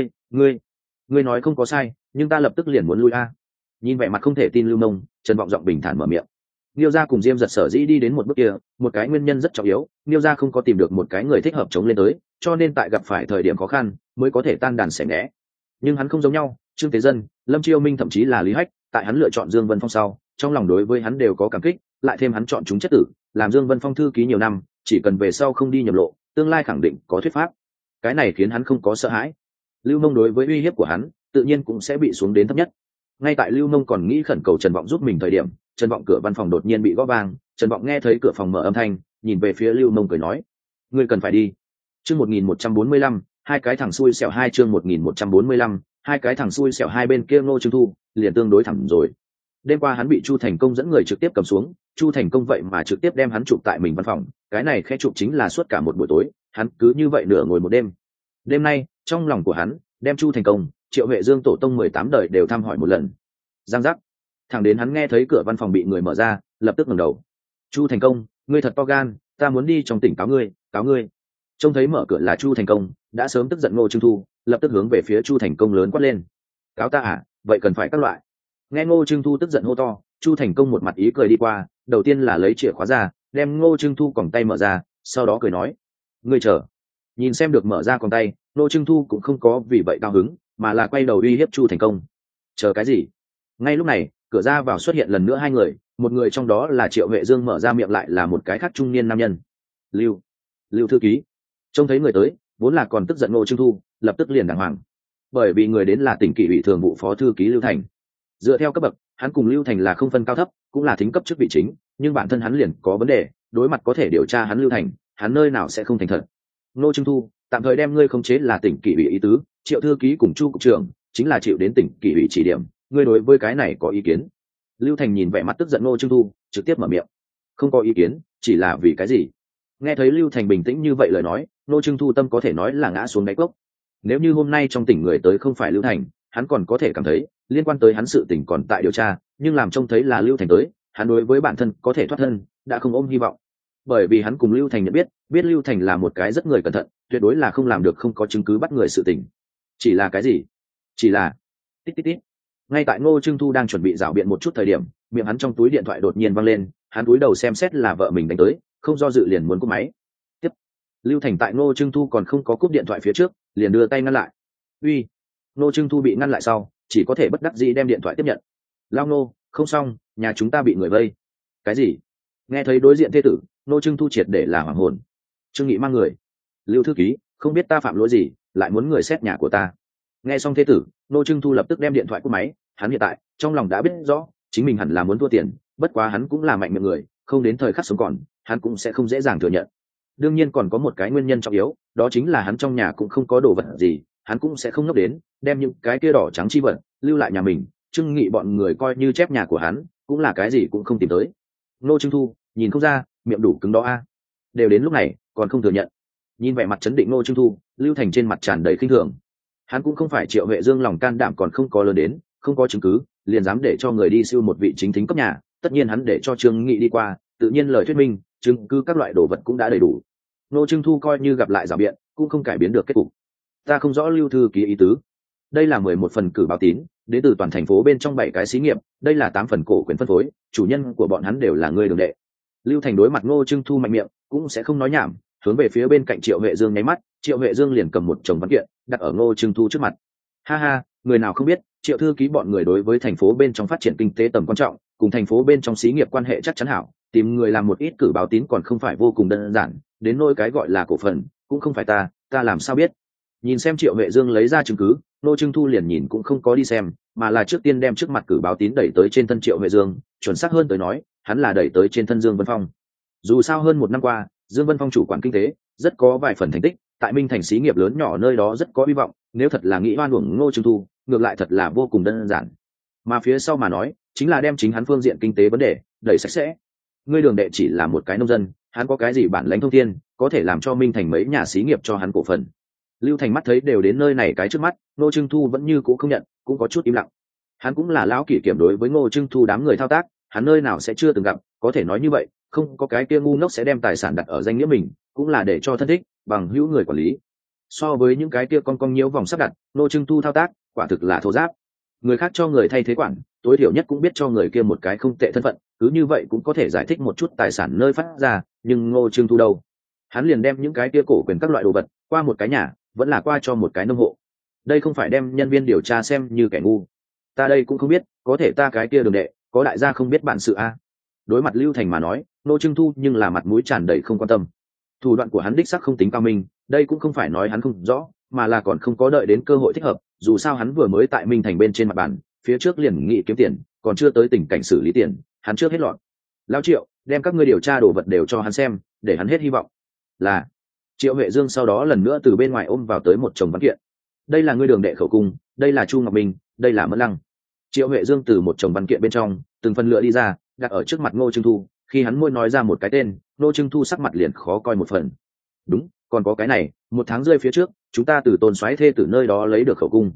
ngươi nói không có sai, nhưng ta lập tức liền muốn lui a. Nhìn vẻ mặt không thể tin Lưu Mông, Trần Vọng giọng bình thản mở miệng. Niêu gia cùng Diêm Giật sở dĩ đi đến một bước kia, một cái nguyên nhân rất trọng yếu, Niêu gia không có tìm được một cái người thích hợp chống lên tới, cho nên tại gặp phải thời điểm khó khăn mới có thể tan đàn xẻ nghé. Nhưng hắn không giống nhau, Trương Tế Dân, Lâm Chiêu Minh thậm chí là Lý Hách, tại hắn lựa chọn Dương Vân Phong sau, trong lòng đối với hắn đều có cảm kích, lại thêm hắn chọn chúng chất tử, làm Dương Vân Phong thư ký nhiều năm, chỉ cần về sau không đi nhầm lộ, tương lai khẳng định có thuyết pháp. Cái này khiến hắn không có sợ hãi. Lưu Mông đối với uy hiếp của hắn, tự nhiên cũng sẽ bị xuống đến thấp nhất. Ngay tại Lưu Mông còn nghĩ khẩn cầu Trần Vọng giúp mình thời điểm, Trần Vọng cửa văn phòng đột nhiên bị gõ vang, Trần Vọng nghe thấy cửa phòng mở âm thanh, nhìn về phía Lưu Mông cười nói: "Ngươi cần phải đi." Chương 1145, hai cái thằng xui xẻo hai chương 1145, hai cái thằng xui xẻo hai bên kia Ngô Trương Thu, liền tương đối thẳng rồi. Đêm qua hắn bị Chu Thành Công dẫn người trực tiếp cầm xuống, Chu Thành Công vậy mà trực tiếp đem hắn chụp tại mình văn phòng, cái này khẽ chụp chính là suốt cả một buổi tối, hắn cứ như vậy nửa ngồi một đêm. Đêm nay, trong lòng của hắn, đem Chu Thành Công, Triệu Huệ Dương tổ tông 18 đời đều thăm hỏi một lần. Giang giác. Thẳng đến hắn nghe thấy cửa văn phòng bị người mở ra, lập tức ngẩng đầu. "Chu Thành Công, ngươi thật to gan, ta muốn đi trong tỉnh cáo ngươi." Trông thấy mở cửa là Chu Thành Công, đã sớm tức giận Ngô Trương Thu, lập tức hướng về phía Chu Thành Công lớn quát lên. "Cáo ta à? Vậy cần phải các loại." Nghe Ngô Trương Thu tức giận hô to, Chu Thành Công một mặt ý cười đi qua, đầu tiên là lấy chìa khóa ra, đem Ngô Trương Thu còng tay mở ra, sau đó cười nói: "Ngươi chờ." Nhìn xem được mở ra còng tay, Ngô Trương Thu cũng không có vì vậy cao hứng, mà là quay đầu uy hiếp Chu Thành Công. "Chờ cái gì?" Ngay lúc này, cửa ra vào xuất hiện lần nữa hai người, một người trong đó là Triệu Huệ Dương, mở ra miệng lại là một cái khác trung niên nam nhân. Lưu thư ký. Trông thấy người tới, vốn là còn tức giận Ngô Trương Thu, lập tức liền đàng hoàng. Bởi vì người đến là tỉnh Kỷ ủy thường vụ phó thư ký Lưu Thành. Dựa theo cấp bậc, hắn cùng Lưu Thành là không phân cao thấp, cũng là thính cấp chức vị chính, nhưng bản thân hắn liền có vấn đề, đối mặt có thể điều tra hắn Lưu Thành, hắn nơi nào sẽ không thành thật. Ngô Trương Thu, tạm thời đem ngươi khống chế là tỉnh Kỷ ủy ý tứ, Triệu thư ký cùng Chu cục trưởng chính là chịu đến tỉnh Kỷ ủy chỉ điểm, ngươi đối với cái này có ý kiến? Lưu Thành nhìn vẻ mặt tức giận Ngô Trương Thu, trực tiếp mở miệng. Không có ý kiến, chỉ là vì cái gì? Nghe thấy Lưu Thành bình tĩnh như vậy lời nói, Ngô Trương Thu tâm có thể nói là ngã xuống đáy cốc. Nếu như hôm nay trong tỉnh người tới không phải Lưu Thành, hắn còn có thể cảm thấy liên quan tới hắn sự tình còn tại điều tra, nhưng làm trông thấy là Lưu Thành tới, hắn đối với bản thân có thể thoát thân đã không ôm hy vọng. Bởi vì hắn cùng Lưu Thành nhận biết Lưu Thành là một cái rất người cẩn thận, tuyệt đối là không làm được không có chứng cứ bắt người sự tình. Chỉ là cái gì? Chỉ là tít tít tít. Ngay tại Ngô Trương Thu đang chuẩn bị rảo biện một chút thời điểm, miệng hắn trong túi điện thoại đột nhiên văng lên, hắn cúi đầu xem xét là vợ mình đánh tới, không do dự liền muốn cúp máy. Tiếp. Lưu Thành tại Ngô Trương Thu còn không có cúp điện thoại phía trước, liền đưa tay ngăn lại. "Uy." Ngô Trương Thu bị ngăn lại sau, chỉ có thể bất đắc dĩ đem điện thoại tiếp nhận. "Lao Ngô, không xong, nhà chúng ta bị người vây." "Cái gì?" Nghe thấy đối diện thê tử, Ngô Trương Thu triệt để là hoảng hồn. "Trương Nghị mang người." "Lưu thư ký, không biết ta phạm lỗi gì, lại muốn người xét nhà của ta." Nghe xong thê tử, Ngô Trương Thu lập tức đem điện thoại cúp máy, hắn hiện tại trong lòng đã biết rõ chính mình hẳn là muốn thua tiền, bất quá hắn cũng là mạnh miệng người, không đến thời khắc sống còn, hắn cũng sẽ không dễ dàng thừa nhận. Đương nhiên còn có một cái nguyên nhân trọng yếu, đó chính là hắn trong nhà cũng không có đồ vật gì, hắn cũng sẽ không ngốc đến đem những cái kia đỏ trắng chi vật lưu lại nhà mình. Trương Nghị bọn người coi như chép nhà của hắn, cũng là cái gì cũng không tìm tới. Ngô Trương Thu nhìn không ra, miệng đủ cứng đó a. Đều đến lúc này còn không thừa nhận. Nhìn vẻ mặt chấn định Ngô Trương Thu, Lưu Thành trên mặt tràn đầy khinh thường. Hắn cũng không phải Triệu Huệ Dương lòng can đảm còn không có lớn đến, không có chứng cứ liền dám để cho người đi siêu một vị chính thính cấp nhà, tất nhiên hắn để cho Trương Nghị đi qua, tự nhiên lời thuyết minh chứng cứ các loại đồ vật cũng đã đầy đủ. Ngô Trương Thu coi như gặp lại rào biện, cũng không cải biến được kết cục. "Ta không rõ Lưu thư ký ý tứ." đây là 11 phần cử báo tín, đến từ toàn thành phố bên trong 7 cái xí nghiệp, đây là 8 phần cổ quyền phân phối, chủ nhân của bọn hắn đều là ngươi Đường đệ. Lưu Thành đối mặt Ngô Trưng Thu mạnh miệng, cũng sẽ không nói nhảm, hướng về phía bên cạnh Triệu Huệ Dương nháy mắt, Triệu Huệ Dương liền cầm một chồng văn kiện, đặt ở Ngô Trưng Thu trước mặt. Ha ha, người nào không biết, Triệu thư ký bọn người đối với thành phố bên trong phát triển kinh tế tầm quan trọng, cùng thành phố bên trong xí nghiệp quan hệ chắc chắn hảo, tìm người làm một ít cử báo tín còn không phải vô cùng đơn giản, đến nỗi cái gọi là cổ phần, cũng không phải ta làm sao biết. Nhìn xem Triệu Huệ Dương lấy ra chứng cứ, Ngô Trưng Thu liền nhìn cũng không có đi xem, mà là trước tiên đem trước mặt cử báo tín đẩy tới trên thân Triệu Huệ Dương, chuẩn xác hơn tới nói, hắn là đẩy tới trên thân Dương Vân Phong. Dù sao hơn 1 năm qua, Dương Vân Phong chủ quản kinh tế, rất có vài phần thành tích, tại Minh thành xí nghiệp lớn nhỏ nơi đó rất có hy vọng, nếu thật là nghĩ oan uổng Ngô Trưng Thu, ngược lại thật là vô cùng đơn giản. Mà phía sau mà nói, chính là đem chính hắn phương diện kinh tế vấn đề đẩy sạch sẽ. Ngươi Đường đệ chỉ là một cái nông dân, hắn có cái gì bản lãnh thông thiên, có thể làm cho Minh thành mấy nhà xí nghiệp cho hắn cổ phần. Lưu Thành mắt thấy đều đến nơi này cái trước mắt, Ngô Trưng Thu vẫn như cũ không nhận, cũng có chút im lặng. Hắn cũng là lão kỷ kiểm đối với Ngô Trưng Thu đám người thao tác, hắn nơi nào sẽ chưa từng gặp, có thể nói như vậy, không có cái kia ngu ngốc sẽ đem tài sản đặt ở danh nghĩa mình, cũng là để cho thân thích bằng hữu người quản lý. So với những cái kia con nhiễu vòng sắp đặt, Ngô Trưng Thu thao tác quả thực là thô giáp. Người khác cho người thay thế quản, tối thiểu nhất cũng biết cho người kia một cái không tệ thân phận, cứ như vậy cũng có thể giải thích một chút tài sản nơi phát ra, nhưng Ngô Trưng Thu đâu, hắn liền đem những cái kia cổ quyền các loại đồ vật qua một cái nhà, vẫn là qua cho một cái nông hộ. Đây không phải đem nhân viên điều tra xem như kẻ ngu. Ta đây cũng không biết, có thể ta cái kia Đường đệ, có đại gia không biết bản sự a. Đối mặt Lưu Thành mà nói, Ngô Trưng Thu nhưng là mặt mũi tràn đầy không quan tâm. Thủ đoạn của hắn đích xác không tính cao minh, đây cũng không phải nói hắn không rõ, mà là còn không có đợi đến cơ hội thích hợp, dù sao hắn vừa mới tại Minh thành bên trên mặt bàn, phía trước liền nghị kiếm tiền, còn chưa tới tình cảnh xử lý tiền, hắn trước hết lọt. Lão Triệu, đem các ngươi điều tra đồ vật đều cho hắn xem, để hắn hết hy vọng. Là. Triệu Huệ Dương sau đó lần nữa từ bên ngoài ôm vào tới một chồng văn kiện. Đây là ngươi Đường đệ khẩu cung, đây là Chu Ngọc Minh, đây là Mẫn Lăng. Triệu Huệ Dương từ một chồng văn kiện bên trong từng phần lựa đi ra, đặt ở trước mặt Ngô Trưng Thu, khi hắn môi nói ra một cái tên, Ngô Trưng Thu sắc mặt liền khó coi một phần. Đúng, còn có cái này, 1 tháng rơi phía trước, chúng ta từ Tôn Soái thê từ nơi đó lấy được khẩu cung.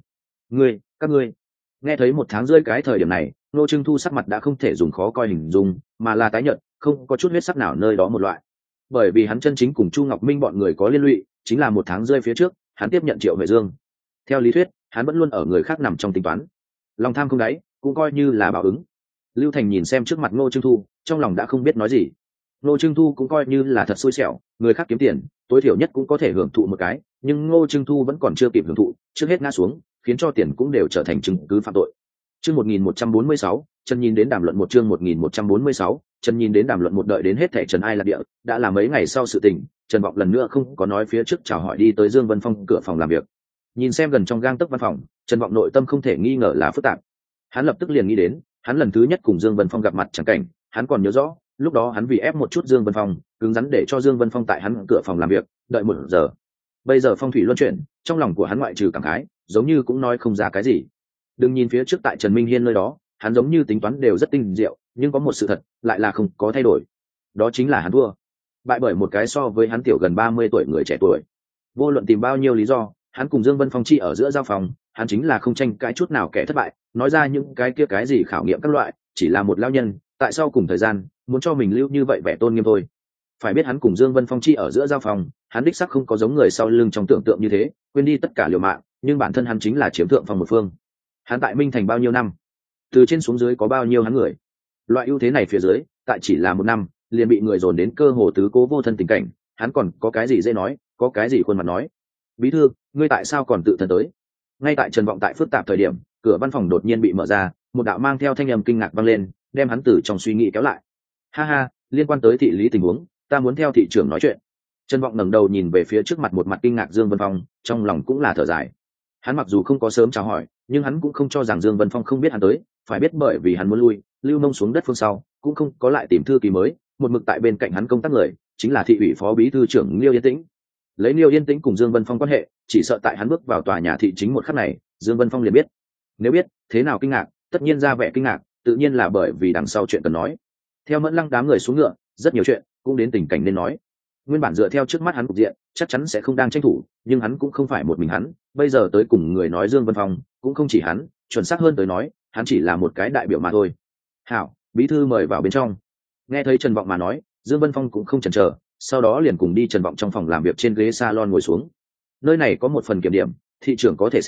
Các ngươi. Nghe thấy 1 tháng rơi cái thời điểm này, Ngô Trưng Thu sắc mặt đã không thể dùng khó coi hình dung, mà là tái nhợt, không có chút huyết sắc nào nơi đó một loại. Bởi vì hắn chân chính cùng Chu Ngọc Minh bọn người có liên lụy, chính là 1 tháng rơi phía trước, hắn tiếp nhận Triệu Huệ Dương. Theo lý thuyết, hắn vẫn luôn ở người khác nằm trong tính toán. Lòng tham không đáy, cũng coi như là báo ứng. Lưu Thành nhìn xem trước mặt Ngô Trưng Thu, trong lòng đã không biết nói gì. Ngô Trưng Thu cũng coi như là thật xui xẻo, người khác kiếm tiền, tối thiểu nhất cũng có thể hưởng thụ một cái, nhưng Ngô Trưng Thu vẫn còn chưa kịp hưởng thụ, trước hết ngã xuống, khiến cho tiền cũng đều trở thành chứng cứ phạm tội. Chương 1146, Trần nhìn đến đàm luận một chương 1146, Trần nhìn đến đàm luận một đợi đến hết thảy Trần ai lạc địa, đã là mấy ngày sau sự tình, Trần Vọng lần nữa không có nói phía trước chào hỏi đi tới Dương Vân Phong cửa phòng làm việc. Nhìn xem gần trong gang tấc văn phòng, Trần Vọng nội tâm không thể nghi ngờ là phức tạp. Hắn lập tức liền nghĩ đến, hắn lần thứ nhất cùng Dương Vân Phong gặp mặt chẳng cảnh, hắn còn nhớ rõ, lúc đó hắn vì ép một chút Dương Vân Phong, cứng rắn để cho Dương Vân Phong tại hắn cửa phòng làm việc, đợi 1 giờ. Bây giờ phong thủy luân chuyển, trong lòng của hắn ngoại trừ cảm khái, giống như cũng nói không ra cái gì. Đừng nhìn phía trước tại Trần Minh Hiên nơi đó, hắn giống như tính toán đều rất tinh diệu, nhưng có một sự thật, lại là không có thay đổi. Đó chính là hắn thua. Bại bởi một cái so với hắn tiểu gần 30 tuổi người trẻ tuổi. Vô luận tìm bao nhiêu lý do, hắn cùng Dương Vân Phong chi ở giữa giao phòng, hắn chính là không tranh cãi chút nào kẻ thất bại, nói ra những cái kia cái gì khảo nghiệm các loại, chỉ là một lao nhân, tại sao cùng thời gian, muốn cho mình lưu như vậy vẻ tôn nghiêm thôi. Phải biết hắn cùng Dương Vân Phong chi ở giữa giao phòng, hắn đích sắc không có giống người sau lưng trong tưởng tượng như thế, quên đi tất cả liều mạng, nhưng bản thân hắn chính là chiếm thượng phong một phương. Hắn tại Minh thành bao nhiêu năm, từ trên xuống dưới có bao nhiêu hắn người, loại ưu thế này phía dưới, tại chỉ là 1 năm, liền bị người dồn đến cơ hồ tứ cố vô thân tình cảnh, hắn còn có cái gì dễ nói, có cái gì khuôn mặt nói. Bí thư, ngươi tại sao còn tự thân tới? Ngay tại Trần Vọng tại phức tạp thời điểm, cửa văn phòng đột nhiên bị mở ra, một đạo mang theo thanh âm kinh ngạc vang lên, đem hắn từ trong suy nghĩ kéo lại. Ha ha, liên quan tới thị lý tình huống, ta muốn theo thị trưởng nói chuyện. Trần Vọng ngẩng đầu nhìn về phía trước mặt một mặt kinh ngạc Dương Vân Phong, trong lòng cũng là thở dài. Hắn mặc dù không có sớm chào hỏi, nhưng hắn cũng không cho rằng Dương Vân Phong không biết hắn tới, phải biết bởi vì hắn muốn lưu nông xuống đất phương sau, cũng không có lại tìm thư ký mới, một mực tại bên cạnh hắn công tác người, chính là thị ủy phó bí thư trưởng Liêu Yên Tĩnh. Lấy Liêu Yên Tĩnh cùng Dương Vân Phong quan hệ, chỉ sợ tại hắn bước vào tòa nhà thị chính một khắc này, Dương Vân Phong liền biết. Nếu biết, thế nào kinh ngạc, tất nhiên ra vẻ kinh ngạc, tự nhiên là bởi vì đằng sau chuyện cần nói. Theo Mẫn Lăng đám người xuống ngựa, rất nhiều chuyện cũng đến tình cảnh nên nói. Nguyên bản dựa theo trước mắt hắn cục diện, chắc chắn sẽ không đang tranh thủ, nhưng hắn cũng không phải một mình hắn, bây giờ tới cùng người nói Dương Vân Phong, cũng không chỉ hắn, chuẩn xác hơn tới nói, hắn chỉ là một cái đại biểu mà thôi. Hảo, bí thư mời vào bên trong. Nghe thấy Trần Vọng mà nói, Dương Vân Phong cũng không chần chờ, sau đó liền cùng đi Trần Vọng trong phòng làm việc trên ghế salon ngồi xuống. Nơi này có một phần kiểm điểm, thị trưởng có thể xem,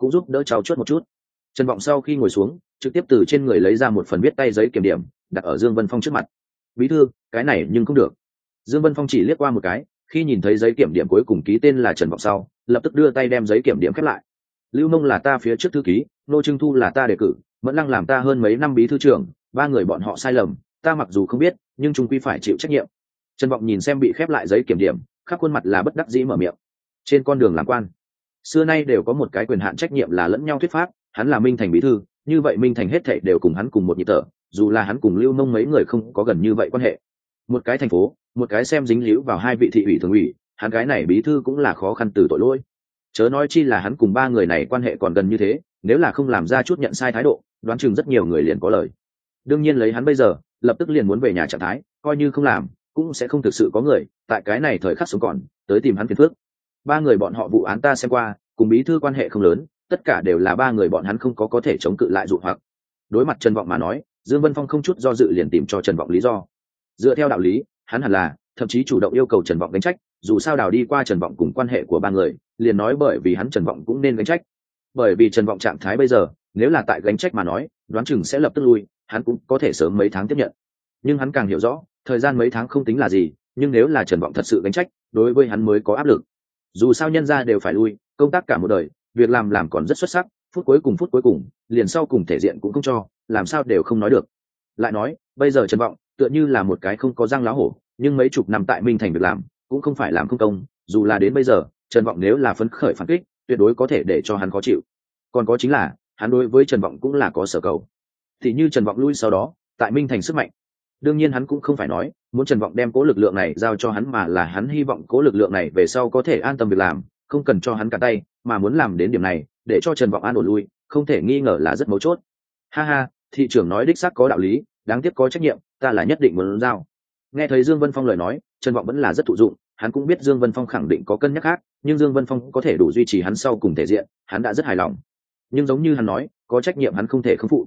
cũng giúp đỡ trao chuốt một chút. Trần Vọng sau khi ngồi xuống trực tiếp từ trên người lấy ra một phần viết tay giấy kiểm điểm đặt ở Dương Vân Phong trước mặt. Bí thư, cái này nhưng không được. Dương Vân Phong chỉ liếc qua một cái, khi nhìn thấy giấy kiểm điểm cuối cùng ký tên là Trần Vọng sau lập tức đưa tay đem giấy kiểm điểm khép lại. Lưu Nông là ta phía trước thư ký, Nô Trưng Thu là ta đề cử, Mẫn Lăng làm ta hơn mấy năm bí thư trưởng, ba người bọn họ sai lầm, ta mặc dù không biết nhưng chung quy phải chịu trách nhiệm. Trần Vọng nhìn xem bị khép lại giấy kiểm điểm, khắp khuôn mặt là bất đắc dĩ mở miệng. Trên con đường làm quan, xưa nay đều có một cái quyền hạn trách nhiệm là lẫn nhau thuyết pháp, hắn là Minh Thành bí thư, như vậy Minh Thành hết thảy đều cùng hắn cùng một nhịp thở, dù là hắn cùng Lưu Nông mấy người không có gần như vậy quan hệ. Một cái thành phố, một cái xem dính líu vào hai vị thị ủy thường ủy, hắn cái này bí thư cũng là khó khăn từ tội lỗi. Chớ nói chi là hắn cùng ba người này quan hệ còn gần như thế, nếu là không làm ra chút nhận sai thái độ, đoán chừng rất nhiều người liền có lời. Đương nhiên lấy hắn bây giờ, lập tức liền muốn về nhà trạng thái, coi như không làm, cũng sẽ không thực sự có người tại cái này thời khắc sống còn tới tìm hắn phiền phức. Ba người bọn họ vụ án ta xem qua, cùng bí thư quan hệ không lớn, tất cả đều là ba người bọn hắn không có thể chống cự lại dụ hoặc. Đối mặt Trần Vọng mà nói, Dương Vân Phong không chút do dự liền tìm cho Trần Vọng lý do. Dựa theo đạo lý, hắn hẳn là thậm chí chủ động yêu cầu Trần Vọng gánh trách, dù sao đào đi qua Trần Vọng cùng quan hệ của ba người, liền nói bởi vì hắn Trần Vọng cũng nên gánh trách. Bởi vì Trần Vọng trạng thái bây giờ, nếu là tại gánh trách mà nói, đoán chừng sẽ lập tức lui, hắn cũng có thể sớm mấy tháng tiếp nhận. Nhưng hắn càng hiểu rõ, thời gian mấy tháng không tính là gì, nhưng nếu là Trần Vọng thật sự gánh trách, đối với hắn mới có áp lực. Dù sao nhân gia đều phải lui, công tác cả một đời, việc làm còn rất xuất sắc, phút cuối cùng, liền sau cùng thể diện cũng không cho, làm sao đều không nói được. Lại nói, bây giờ Trần Vọng tựa như là một cái không có răng lá hổ, nhưng mấy chục năm tại Minh Thành việc làm, cũng không phải làm không công, dù là đến bây giờ, Trần Vọng nếu là phấn khởi phản kích, tuyệt đối có thể để cho hắn khó chịu. Còn có chính là, hắn đối với Trần Vọng cũng là có sở cầu. Thì như Trần Vọng lui sau đó, tại Minh Thành sức mạnh. Đương nhiên hắn cũng không phải nói muốn Trần Vọng đem cố lực lượng này giao cho hắn, mà là hắn hy vọng cố lực lượng này về sau có thể an tâm việc làm, không cần cho hắn cả tay, mà muốn làm đến điểm này, để cho Trần Vọng an ổn lui, không thể nghi ngờ là rất mấu chốt. Ha ha, thị trưởng nói đích xác có đạo lý, đáng tiếc có trách nhiệm, ta là nhất định muốn giao. Nghe thấy Dương Vân Phong lời nói, Trần Vọng vẫn là rất thụ dụng, hắn cũng biết Dương Vân Phong khẳng định có cân nhắc khác, nhưng Dương Vân Phong có thể đủ duy trì hắn sau cùng thể diện, hắn đã rất hài lòng. Nhưng giống như hắn nói, có trách nhiệm hắn không thể không phụ.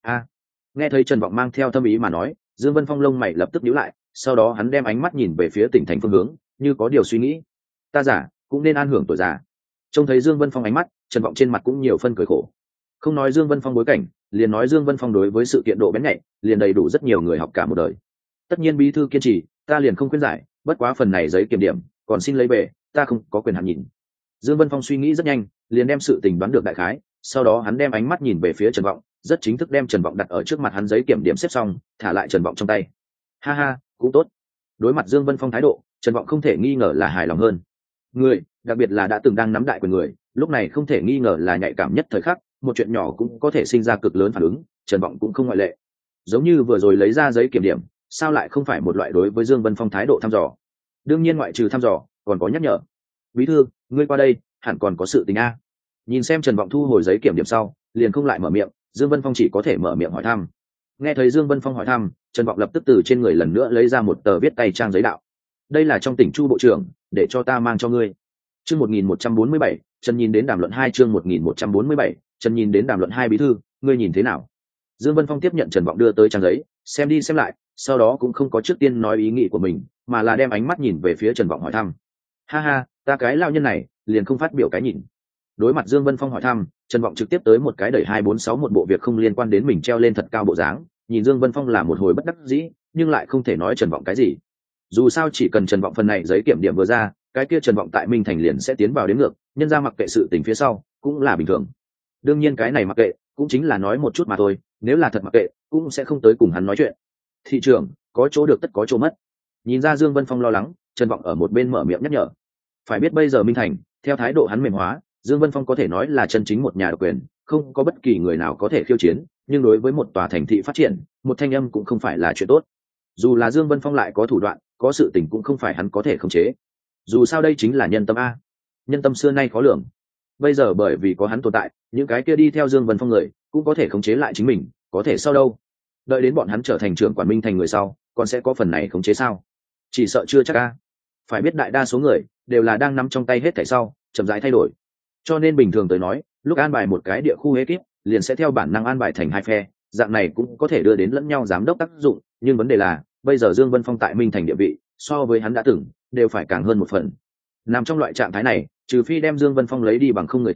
Nghe thấy Trần Vọng mang theo thâm ý mà nói, Dương Vân Phong lông mày lập tức nhíu lại, sau đó hắn đem ánh mắt nhìn về phía tỉnh thành phương hướng, như có điều suy nghĩ. Ta giả, cũng nên an hưởng tuổi già. Trông thấy Dương Vân Phong ánh mắt, Trần Vọng trên mặt cũng nhiều phân cười khổ. Không nói Dương Vân Phong bối cảnh, liền nói Dương Vân Phong đối với sự kiện độ bén nhạy, liền đầy đủ rất nhiều người học cả một đời. Tất nhiên bí thư kiên trì, ta liền không khuyên giải, bất quá phần này giấy kiểm điểm, còn xin lấy về, ta không có quyền hạn nhìn. Dương Vân Phong suy nghĩ rất nhanh, liền đem sự tình đoán được đại khái, sau đó hắn đem ánh mắt nhìn về phía Trần Vọng, rất chính thức đem Trần Vọng đặt ở trước mặt hắn, giấy kiểm điểm xếp xong, thả lại Trần Vọng trong tay. Ha ha, cũng tốt. Đối mặt Dương Vân Phong thái độ, Trần Vọng không thể nghi ngờ là hài lòng hơn. Người, đặc biệt là đã từng đang nắm đại quyền người, lúc này không thể nghi ngờ là nhạy cảm nhất thời khắc, một chuyện nhỏ cũng có thể sinh ra cực lớn phản ứng, Trần Vọng cũng không ngoại lệ. Giống như vừa rồi lấy ra giấy kiểm điểm, sao lại không phải một loại đối với Dương Vân Phong thái độ thăm dò? Đương nhiên ngoại trừ thăm dò, còn có nhắc nhở. Bí thư, ngươi qua đây, hẳn còn có sự tình a. Nhìn xem Trần Vọng thu hồi giấy kiểm điểm sau, liền không lại mở miệng, Dương Vân Phong chỉ có thể mở miệng hỏi thăm. Nghe thấy Dương Vân Phong hỏi thăm, Trần Vọng lập tức từ trên người lần nữa lấy ra một tờ viết tay trang giấy đạo. Đây là trong tỉnh Chu bộ trưởng, để cho ta mang cho ngươi. Chương 1147, Trần nhìn đến đàm luận 2, chương 1147, Trần nhìn đến đàm luận 2, bí thư, ngươi nhìn thế nào? Dương Vân Phong tiếp nhận Trần Vọng đưa tới trang giấy, xem đi xem lại, sau đó cũng không có trước tiên nói ý nghĩ của mình, mà là đem ánh mắt nhìn về phía Trần Vọng hỏi thăm. Ha ha, ta cái lão nhân này, liền không phát biểu cái nhìn. Đối mặt Dương Vân Phong hỏi thăm, Trần Vọng trực tiếp tới một cái đẩy 246 một bộ việc không liên quan đến mình treo lên thật cao bộ dáng, nhìn Dương Vân Phong là một hồi bất đắc dĩ, nhưng lại không thể nói Trần Vọng cái gì. Dù sao chỉ cần Trần Vọng phần này giấy kiểm điểm vừa ra, cái kia Trần Vọng tại Minh Thành liền sẽ tiến vào đến ngược, nhân ra mặc kệ sự tình phía sau, cũng là bình thường. Đương nhiên cái này mặc kệ, cũng chính là nói một chút mà thôi, nếu là thật mặc kệ, cũng sẽ không tới cùng hắn nói chuyện. Thị trường, có chỗ được tất có chỗ mất. Nhìn ra Dương Vân Phong lo lắng, Trần Vọng ở một bên mở miệng nhắc nhở. Phải biết bây giờ Minh Thành, theo thái độ hắn mềm hóa, Dương Vân Phong có thể nói là chân chính một nhà độc quyền, không có bất kỳ người nào có thể khiêu chiến, nhưng đối với một tòa thành thị phát triển, một thanh âm cũng không phải là chuyện tốt. Dù là Dương Vân Phong lại có thủ đoạn, có sự tình cũng không phải hắn có thể khống chế. Dù sao đây chính là nhân tâm a. Nhân tâm xưa nay khó lường. Bây giờ bởi vì có hắn tồn tại, những cái kia đi theo Dương Vân Phong người, cũng có thể khống chế lại chính mình, có thể sau đâu? Đợi đến bọn hắn trở thành trưởng quản Minh Thành người sau, còn sẽ có phần này khống chế sao? Chỉ sợ chưa chắc a. Phải biết đại đa số người đều là đang nắm trong tay hết thảy sau, chậm rãi thay đổi. Cho nên bình thường tới nói, lúc an bài một cái địa khu ekip, liền sẽ theo bản năng an bài thành hai phe, dạng này cũng có thể đưa đến lẫn nhau giám đốc tác dụng, nhưng vấn đề là, bây giờ Dương Vân Phong tại Minh Thành địa vị, so với hắn đã từng, đều phải càng hơn một phần. Nằm trong loại trạng thái này, trừ phi đem Dương Vân Phong lấy đi bằng không người tới,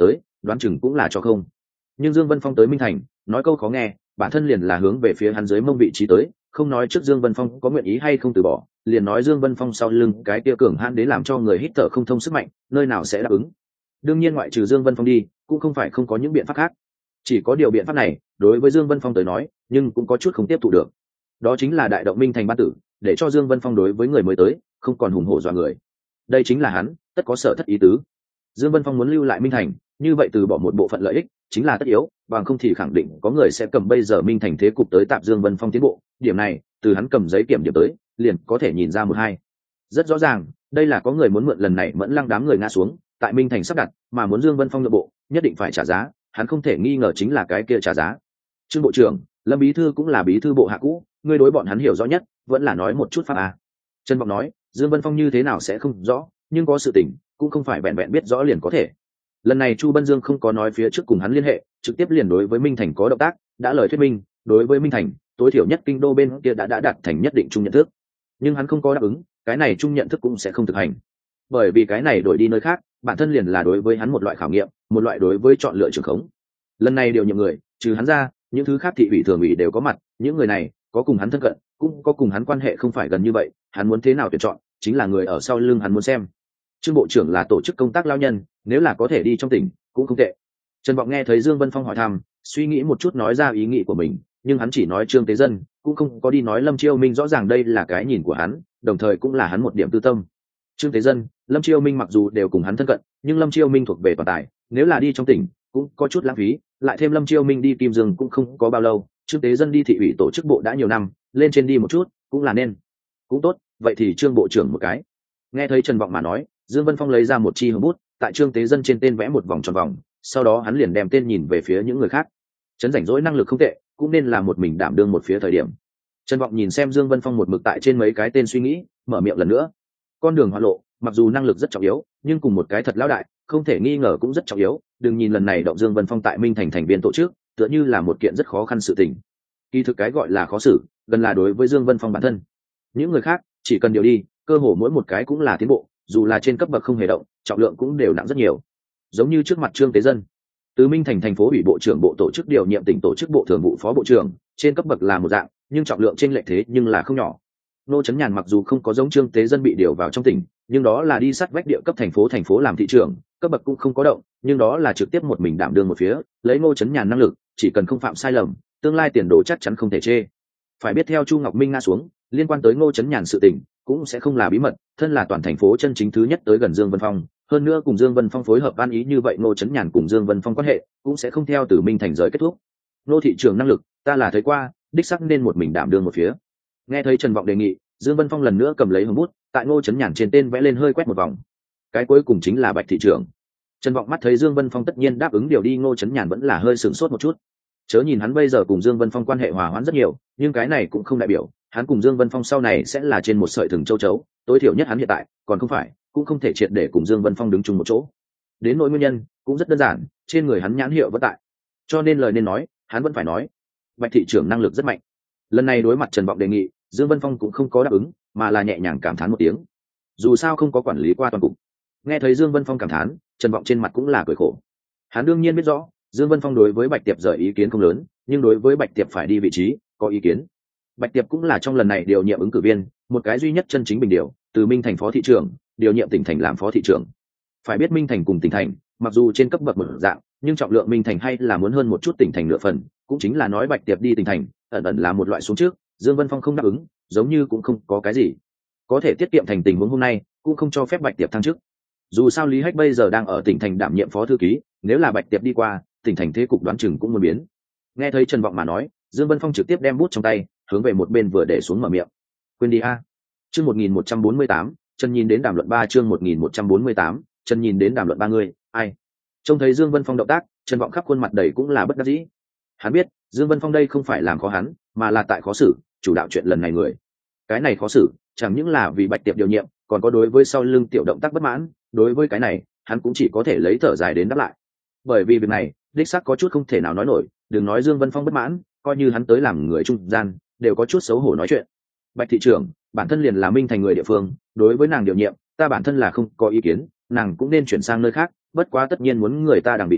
đoán chừng cũng là cho không. Nhưng Dương Vân Phong tới Minh Thành, nói câu khó nghe, bản thân liền là hướng về phía hắn dưới mông vị trí tới, không nói trước Dương Vân Phong có nguyện ý hay không từ bỏ, liền nói Dương Vân Phong sau lưng cái kia cường hãn đến làm cho người hít thở không thông sức mạnh, nơi nào sẽ đáp ứng. Đương nhiên ngoại trừ Dương Vân Phong đi, cũng không phải không có những biện pháp khác. Chỉ có điều biện pháp này, đối với Dương Vân Phong tới nói, nhưng cũng có chút không tiếp thụ được. Đó chính là đại động Minh Thành ban tử, để cho Dương Vân Phong đối với người mới tới, không còn hùng hổ dọa người. Đây chính là hắn, tất có sở thất ý tứ. Dương Vân Phong muốn lưu lại Minh Thành, như vậy từ bỏ một bộ phận lợi ích, chính là tất yếu, bằng không thì khẳng định có người sẽ cầm bây giờ Minh Thành thế cục tới tạp Dương Vân Phong tiến bộ, điểm này, từ hắn cầm giấy kiểm điểm tới, liền có thể nhìn ra một hai. Rất rõ ràng, đây là có người muốn mượn lần này Mẫn Lăng đám người ngã xuống, tại Minh Thành sắp đặt, mà muốn Dương Vân Phong nội bộ, nhất định phải trả giá, hắn không thể nghi ngờ chính là cái kia trả giá. Trương bộ trưởng, Lâm bí thư cũng là bí thư bộ hạ cũ, ngươi đối bọn hắn hiểu rõ nhất, vẫn là nói một chút pháp à. Trần Vọng nói, Dương Vân Phong như thế nào sẽ không rõ, nhưng có sự tình, cũng không phải vẹn vẹn biết rõ liền có thể. Lần này Chu Bân Dương không có nói phía trước cùng hắn liên hệ, trực tiếp liền đối với Minh Thành có động tác, đã lời thuyết minh, đối với Minh Thành, tối thiểu nhất kinh đô bên kia đã đạt thành nhất định chung nhận thức. Nhưng hắn không có đáp ứng, cái này chung nhận thức cũng sẽ không thực hành. Bởi vì cái này đổi đi nơi khác, bản thân liền là đối với hắn một loại khảo nghiệm, một loại đối với chọn lựa trường khống. Lần này điều nhiệm người, trừ hắn ra, những thứ khác thị ủy thường ủy đều có mặt, những người này có cùng hắn thân cận, cũng có cùng hắn quan hệ không phải gần như vậy, hắn muốn thế nào tuyển chọn, chính là người ở sau lưng hắn muốn xem. Trương bộ trưởng là tổ chức công tác lao nhân, nếu là có thể đi trong tỉnh, cũng không tệ. Trần Vọng nghe thấy Dương Vân Phong hỏi thăm, suy nghĩ một chút nói ra ý nghĩ của mình, nhưng hắn chỉ nói Trương Tế Dân, cũng không có đi nói Lâm Chiêu Minh, rõ ràng đây là cái nhìn của hắn, đồng thời cũng là hắn một điểm tư tâm. Trương Tế Dân, Lâm Chiêu Minh mặc dù đều cùng hắn thân cận, nhưng Lâm Chiêu Minh thuộc về toàn tài, nếu là đi trong tỉnh, cũng có chút lãng phí, lại thêm Lâm Chiêu Minh đi Kim Dương cũng không có bao lâu, Trương Tế Dân đi thị ủy tổ chức bộ đã nhiều năm, lên trên đi một chút, cũng là nên. Cũng tốt, vậy thì Trương bộ trưởng một cái. Nghe thấy Trần Vọng mà nói, Dương Vân Phong lấy ra một chi hương bút, tại Trương Tế Dân trên tên vẽ một vòng tròn vòng, sau đó hắn liền đem tên nhìn về phía những người khác. Trấn rảnh rỗi năng lực không tệ, cũng nên là một mình đảm đương một phía thời điểm. Trần Vọng nhìn xem Dương Vân Phong một mực tại trên mấy cái tên suy nghĩ, mở miệng lần nữa. Con đường hoa lộ, mặc dù năng lực rất trọng yếu, nhưng cùng một cái thật lão đại, không thể nghi ngờ cũng rất trọng yếu. Đừng nhìn lần này động Dương Vân Phong tại Minh Thành thành viên tổ chức, tựa như là một kiện rất khó khăn sự tình. Kỳ thực cái gọi là khó xử, gần là đối với Dương Vân Phong bản thân. Những người khác chỉ cần điều đi, cơ hồ mỗi một cái cũng là tiến bộ, dù là trên cấp bậc không hề động, trọng lượng cũng đều nặng rất nhiều. Giống như trước mặt Trương Tế Dân, từ Minh Thành thành phố ủy bộ trưởng bộ tổ chức điều nhiệm tỉnh tổ chức bộ thường vụ phó bộ trưởng, trên cấp bậc là một dạng, nhưng trọng lượng trên lệch thế nhưng là không nhỏ. Nô Chấn Nhàn mặc dù không có giống Trương Tế Dân bị điều vào trong tỉnh, nhưng đó là đi sát vách địa cấp thành phố làm thị trưởng, cấp bậc cũng không có động, nhưng đó là trực tiếp một mình đảm đương một phía, lấy Ngô Chấn Nhàn năng lực, chỉ cần không phạm sai lầm, tương lai tiền đồ chắc chắn không thể chê. Phải biết theo Chu Ngọc Minh nga xuống, liên quan tới Ngô Chấn Nhàn sự tình, cũng sẽ không là bí mật, thân là toàn thành phố chân chính thứ nhất tới gần Dương Vân Phong, hơn nữa cùng Dương Vân Phong phối hợp an ý như vậy, Ngô Chấn Nhàn cùng Dương Vân Phong quan hệ cũng sẽ không theo từ Minh Thành rời kết thúc. Nô thị trưởng năng lực, ta là thấy qua, đích xác nên một mình đảm đương một phía. Nghe thấy Trần Vọng đề nghị, Dương Vân Phong lần nữa cầm lấy hồng bút, tại Ngô Chấn Nhàn trên tên vẽ lên hơi quét một vòng. Cái cuối cùng chính là Bạch thị trưởng. Trần Vọng mắt thấy Dương Vân Phong tất nhiên đáp ứng điều đi Ngô Chấn Nhàn vẫn là hơi sửng sốt một chút. Chớ nhìn hắn bây giờ cùng Dương Vân Phong quan hệ hòa hoãn rất nhiều, nhưng cái này cũng không đại biểu hắn cùng Dương Vân Phong sau này sẽ là trên một sợi thừng châu chấu, tối thiểu nhất hắn hiện tại còn không phải, cũng không thể triệt để cùng Dương Vân Phong đứng chung một chỗ. Đến nỗi nguyên nhân cũng rất đơn giản, trên người hắn nhãn hiệu vẫn tại, cho nên lời nên nói hắn vẫn phải nói. Bạch thị trưởng năng lực rất mạnh. Lần này đối mặt Trần Vọng đề nghị, Dương Vân Phong cũng không có đáp ứng, mà là nhẹ nhàng cảm thán một tiếng. Dù sao không có quản lý qua toàn cục. Nghe thấy Dương Vân Phong cảm thán, Trần Vọng trên mặt cũng là cười khổ. Hắn đương nhiên biết rõ, Dương Vân Phong đối với Bạch Tiệp rời ý kiến không lớn, nhưng đối với Bạch Tiệp phải đi vị trí, có ý kiến. Bạch Tiệp cũng là trong lần này điều nhiệm ứng cử viên, một cái duy nhất chân chính bình điều, từ Minh Thành phó thị trưởng, điều nhiệm tỉnh thành làm phó thị trưởng. Phải biết Minh Thành cùng tỉnh thành, mặc dù trên cấp bậc một dạng, nhưng trọng lượng Minh Thành hay là muốn hơn một chút tỉnh thành nửa phần, cũng chính là nói Bạch Tiệp đi tỉnh thành, ẩn ẩn là một loại xuống trước, Dương Vân Phong không đáp ứng, giống như cũng không có cái gì. Có thể tiết kiệm thành tình huống hôm nay, cũng không cho phép Bạch Tiệp thăng chức. Dù sao Lý Hách bây giờ đang ở tỉnh thành đảm nhiệm phó thư ký, nếu là Bạch Tiệp đi qua, tỉnh thành thế cục đoán chừng cũng muốn biến. Nghe thấy Trần Vọng mà nói, Dương Vân Phong trực tiếp đem bút trong tay hướng về một bên vừa để xuống mở miệng. Quên đi a. Chương 1148, Trần nhìn đến đàm luận 3 chương 1148, Trần nhìn đến đàm luận 3 người, ai. Trông thấy Dương Vân Phong động tác, Trần Vọng khắp khuôn mặt đầy cũng là bất đắc dĩ. Hắn biết, Dương Vân Phong đây không phải làm khó hắn, mà là tại khó xử, chủ đạo chuyện lần này người. Cái này khó xử, chẳng những là vì Bạch Tiệp điều nhiệm, còn có đối với sau lưng tiểu động tác bất mãn, đối với cái này, hắn cũng chỉ có thể lấy thở dài đến đáp lại. Bởi vì việc này, đích xác có chút không thể nào nói nổi, đừng nói Dương Vân Phong bất mãn, coi như hắn tới làm người trung gian, đều có chút xấu hổ nói chuyện. Bạch thị trưởng, bản thân liền là Minh Thành người địa phương, đối với nàng điều nhiệm, ta bản thân là không có ý kiến, nàng cũng nên chuyển sang nơi khác, bất quá tất nhiên muốn người ta đằng vị trí,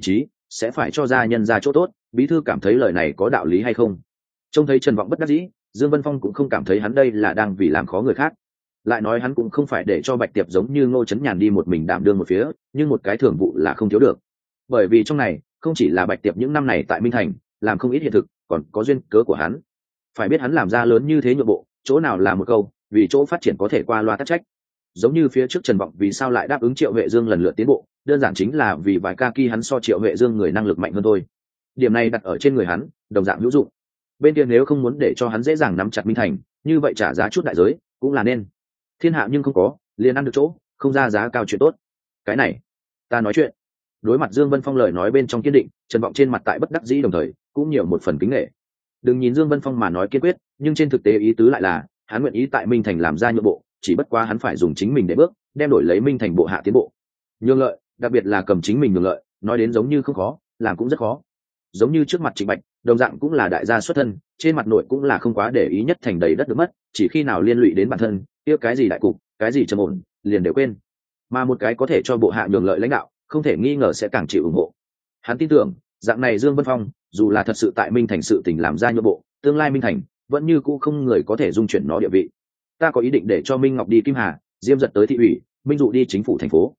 sẽ phải cho gia nhân ra chỗ tốt, bí thư cảm thấy lời này có đạo lý hay không? Trông thấy Trần Vọng bất đắc dĩ, Dương Vân Phong cũng không cảm thấy hắn đây là đang vì làm khó người khác. Lại nói hắn cũng không phải để cho Bạch Tiệp giống như Ngô Chấn Nhàn đi một mình đảm đương một phía, nhưng một cái thường vụ là không thiếu được. Bởi vì trong này không chỉ là Bạch Tiệp những năm này tại Minh Thành làm không ít hiện thực, còn có duyên cớ của hắn. Phải biết hắn làm ra lớn như thế nhượng bộ, chỗ nào là một câu, vì chỗ phát triển có thể qua loa tắc trách. Giống như phía trước Trần Vọng vì sao lại đáp ứng Triệu Huệ Dương lần lượt tiến bộ, đơn giản chính là vì vài ca kỳ hắn so Triệu Huệ Dương người năng lực mạnh hơn thôi. Điểm này đặt ở trên người hắn, đồng dạng hữu dụng. Bên kia nếu không muốn để cho hắn dễ dàng nắm chặt Minh Thành, như vậy trả giá chút đại giới cũng là nên. Thiên hạ nhưng không có, liền ăn được chỗ, không ra giá cao chuyện tốt. Cái này, ta nói chuyện. Đối mặt Dương Vân Phong lời nói bên trong kiên định, Trần Vọng trên mặt tại bất đắc dĩ đồng thời cũng nhiều một phần kính nể. Đừng nhìn Dương Vân Phong mà nói kiên quyết, nhưng trên thực tế ý tứ lại là hắn nguyện ý tại Minh Thành làm ra nhượng bộ, chỉ bất quá hắn phải dùng chính mình để bước, đem đổi lấy Minh Thành bộ hạ tiến bộ. Nhường lợi, đặc biệt là cầm chính mình nhường lợi, nói đến giống như không khó, làm cũng rất khó. Giống như trước mặt Trịnh Bạch, đồng dạng cũng là đại gia xuất thân, trên mặt nội cũng là không quá để ý nhất thành đầy đất được mất, chỉ khi nào liên lụy đến bản thân, kia cái gì đại cục, cái gì trầm ổn, liền đều quên. Mà một cái có thể cho bộ hạ nhường lợi lãnh đạo, không thể nghi ngờ sẽ càng chịu ủng hộ. Hắn tin tưởng, dạng này Dương Vân Phong, dù là thật sự tại Minh Thành sự tình làm ra nhượng bộ, tương lai Minh Thành vẫn như cũ không người có thể dung chuyển nó địa vị. Ta có ý định để cho Minh Ngọc đi Kim Hà, Diêm Dật tới thị ủy, Minh Dụ đi chính phủ thành phố.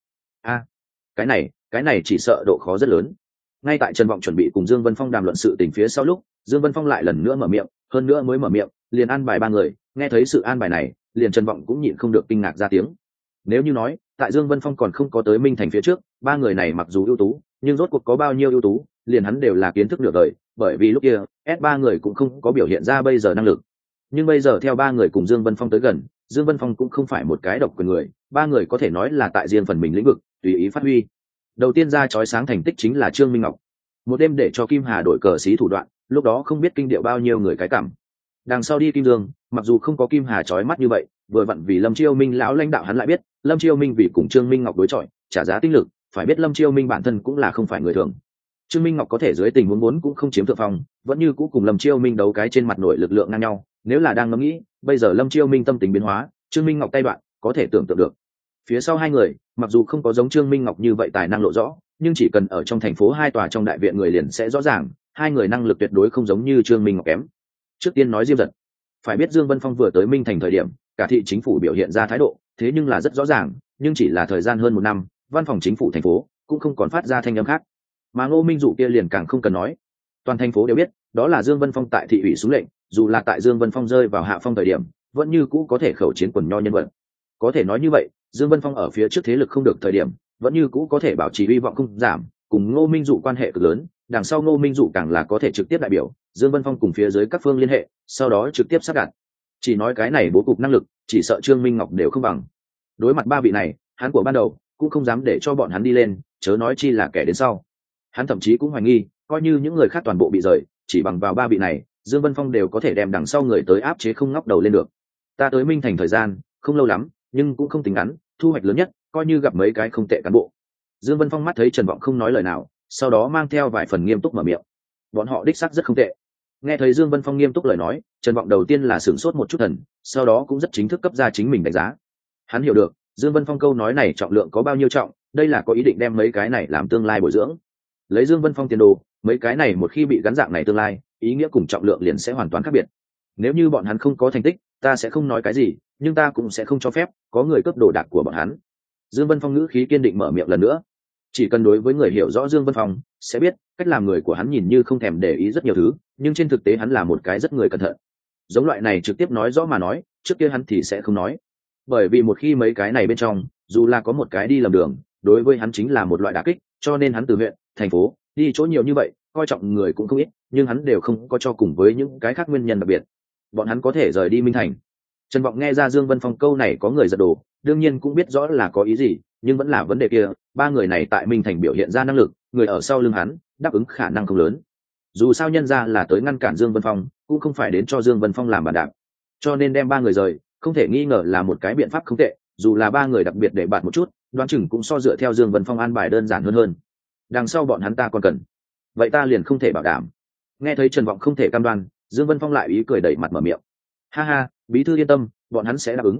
Cái này chỉ sợ độ khó rất lớn. Ngay tại Trần Vọng chuẩn bị cùng Dương Vân Phong đàm luận sự tình phía sau lúc, Dương Vân Phong lại lần nữa mở miệng, hơn nữa mới mở miệng, liền an bài ba người, nghe thấy sự an bài này, liền Trần Vọng cũng nhịn không được kinh ngạc ra tiếng. Nếu như nói, tại Dương Vân Phong còn không có tới Minh Thành phía trước, ba người này mặc dù ưu tú, nhưng rốt cuộc có bao nhiêu ưu tú, liền hắn đều là kiến thức nửa đời, bởi vì lúc kia, S3 người cũng không có biểu hiện ra bây giờ năng lực. Nhưng bây giờ theo ba người cùng Dương Vân Phong tới gần, Dương Vân Phong cũng không phải một cái độc quyền người, ba người có thể nói là tại riêng phần mình lĩnh vực, tùy ý phát huy. Đầu tiên ra chói sáng thành tích chính là Trương Minh Ngọc. Một đêm để cho Kim Hà đổi cờ xí thủ đoạn, lúc đó không biết kinh điệu bao nhiêu người cái cảm. Đằng sau đi Kim Dương, mặc dù không có Kim Hà chói mắt như vậy, vừa vặn vì Lâm Chiêu Minh lão lãnh đạo hắn lại biết, Lâm Chiêu Minh vì cùng Trương Minh Ngọc đối chọi, trả giá tinh lực, phải biết Lâm Chiêu Minh bản thân cũng là không phải người thường. Trương Minh Ngọc có thể dưới tình huống muốn cũng không chiếm thượng phong, vẫn như cũ cùng Lâm Chiêu Minh đấu cái trên mặt nội lực lượng ngang nhau, nếu là đang ngẫm nghĩ, bây giờ Lâm Chiêu Minh tâm tình biến hóa, Trương Minh Ngọc tay đoạn, có thể tưởng tượng được. Phía sau hai người, mặc dù không có giống Trương Minh Ngọc như vậy tài năng lộ rõ, nhưng chỉ cần ở trong thành phố hai tòa trong đại viện người liền sẽ rõ ràng, hai người năng lực tuyệt đối không giống như Trương Minh Ngọc kém. Trước tiên nói Diêm Dật, phải biết Dương Vân Phong vừa tới Minh Thành thời điểm, cả thị chính phủ biểu hiện ra thái độ, thế nhưng là rất rõ ràng, nhưng chỉ là thời gian hơn một năm, văn phòng chính phủ thành phố cũng không còn phát ra thanh âm khác. Mà Ngô Minh Dụ kia liền càng không cần nói, toàn thành phố đều biết, đó là Dương Vân Phong tại thị ủy xuống lệnh, dù là tại Dương Vân Phong rơi vào hạ phong thời điểm, vẫn như cũ có thể khẩu chiến quần nho nhân vật. Có thể nói như vậy, Dương Vân Phong ở phía trước thế lực không được thời điểm, vẫn như cũ có thể bảo trì hy vọng không giảm, cùng Ngô Minh Dụ quan hệ cực lớn, đằng sau Ngô Minh Dụ càng là có thể trực tiếp đại biểu Dương Vân Phong cùng phía dưới các phương liên hệ, sau đó trực tiếp sát đặt. Chỉ nói cái này bố cục năng lực, chỉ sợ Trương Minh Ngọc đều không bằng. Đối mặt ba vị này, hắn của ban đầu cũng không dám để cho bọn hắn đi lên, chớ nói chi là kẻ đến sau. Hắn thậm chí cũng hoài nghi, coi như những người khác toàn bộ bị rời, chỉ bằng vào ba vị này, Dương Vân Phong đều có thể đem đằng sau người tới áp chế không ngóc đầu lên được. Ta tới Minh Thành thời gian không lâu lắm, nhưng cũng không tính ngắn, thu hoạch lớn nhất coi như gặp mấy cái không tệ cán bộ. Dương Vân Phong mắt thấy Trần Vọng không nói lời nào, sau đó mang theo vài phần nghiêm túc mở miệng. Bọn họ đích xác rất không tệ. Nghe thấy Dương Vân Phong nghiêm túc lời nói, Trần Vọng đầu tiên là sửng sốt một chút thần, sau đó cũng rất chính thức cấp ra chính mình đánh giá. Hắn hiểu được, Dương Vân Phong câu nói này trọng lượng có bao nhiêu trọng, đây là có ý định đem mấy cái này làm tương lai bồi dưỡng. Lấy Dương Vân Phong tiền đồ, mấy cái này một khi bị gắn dạng này tương lai, ý nghĩa cùng trọng lượng liền sẽ hoàn toàn khác biệt. Nếu như bọn hắn không có thành tích, ta sẽ không nói cái gì, nhưng ta cũng sẽ không cho phép có người cướp đồ đạc của bọn hắn. Dương Vân Phong ngữ khí kiên định mở miệng lần nữa. Chỉ cần đối với người hiểu rõ Dương Vân Phong, sẽ biết cách làm người của hắn nhìn như không thèm để ý rất nhiều thứ, nhưng trên thực tế hắn là một cái rất người cẩn thận. Giống loại này trực tiếp nói rõ mà nói, trước kia hắn thì sẽ không nói. Bởi vì một khi mấy cái này bên trong, dù là có một cái đi lầm đường, đối với hắn chính là một loại đả kích, cho nên hắn từ huyện, thành phố, đi chỗ nhiều như vậy, coi trọng người cũng không ít, nhưng hắn đều không có cho cùng với những cái khác nguyên nhân đặc biệt. Bọn hắn có thể rời đi Minh Thành. Trần Vọng nghe ra Dương Vân Phong câu này có người giật đồ, đương nhiên cũng biết rõ là có ý gì, nhưng vẫn là vấn đề kia, ba người này tại Minh Thành biểu hiện ra năng lực, người ở sau lưng hắn, đáp ứng khả năng không lớn. Dù sao nhân ra là tới ngăn cản Dương Vân Phong, cũng không phải đến cho Dương Vân Phong làm bàn đạp. Cho nên đem ba người rời, không thể nghi ngờ là một cái biện pháp không tệ, dù là ba người đặc biệt để bạt một chút, đoán chừng cũng so dựa theo Dương Vân Phong an bài đơn giản hơn. Đằng sau bọn hắn ta còn cần, vậy ta liền không thể bảo đảm. Nghe thấy Trần Vọng không thể cam đoan, Dương Vân Phong lại ý cười đẩy mặt mở miệng. Ha ha, bí thư yên tâm, bọn hắn sẽ đáp ứng.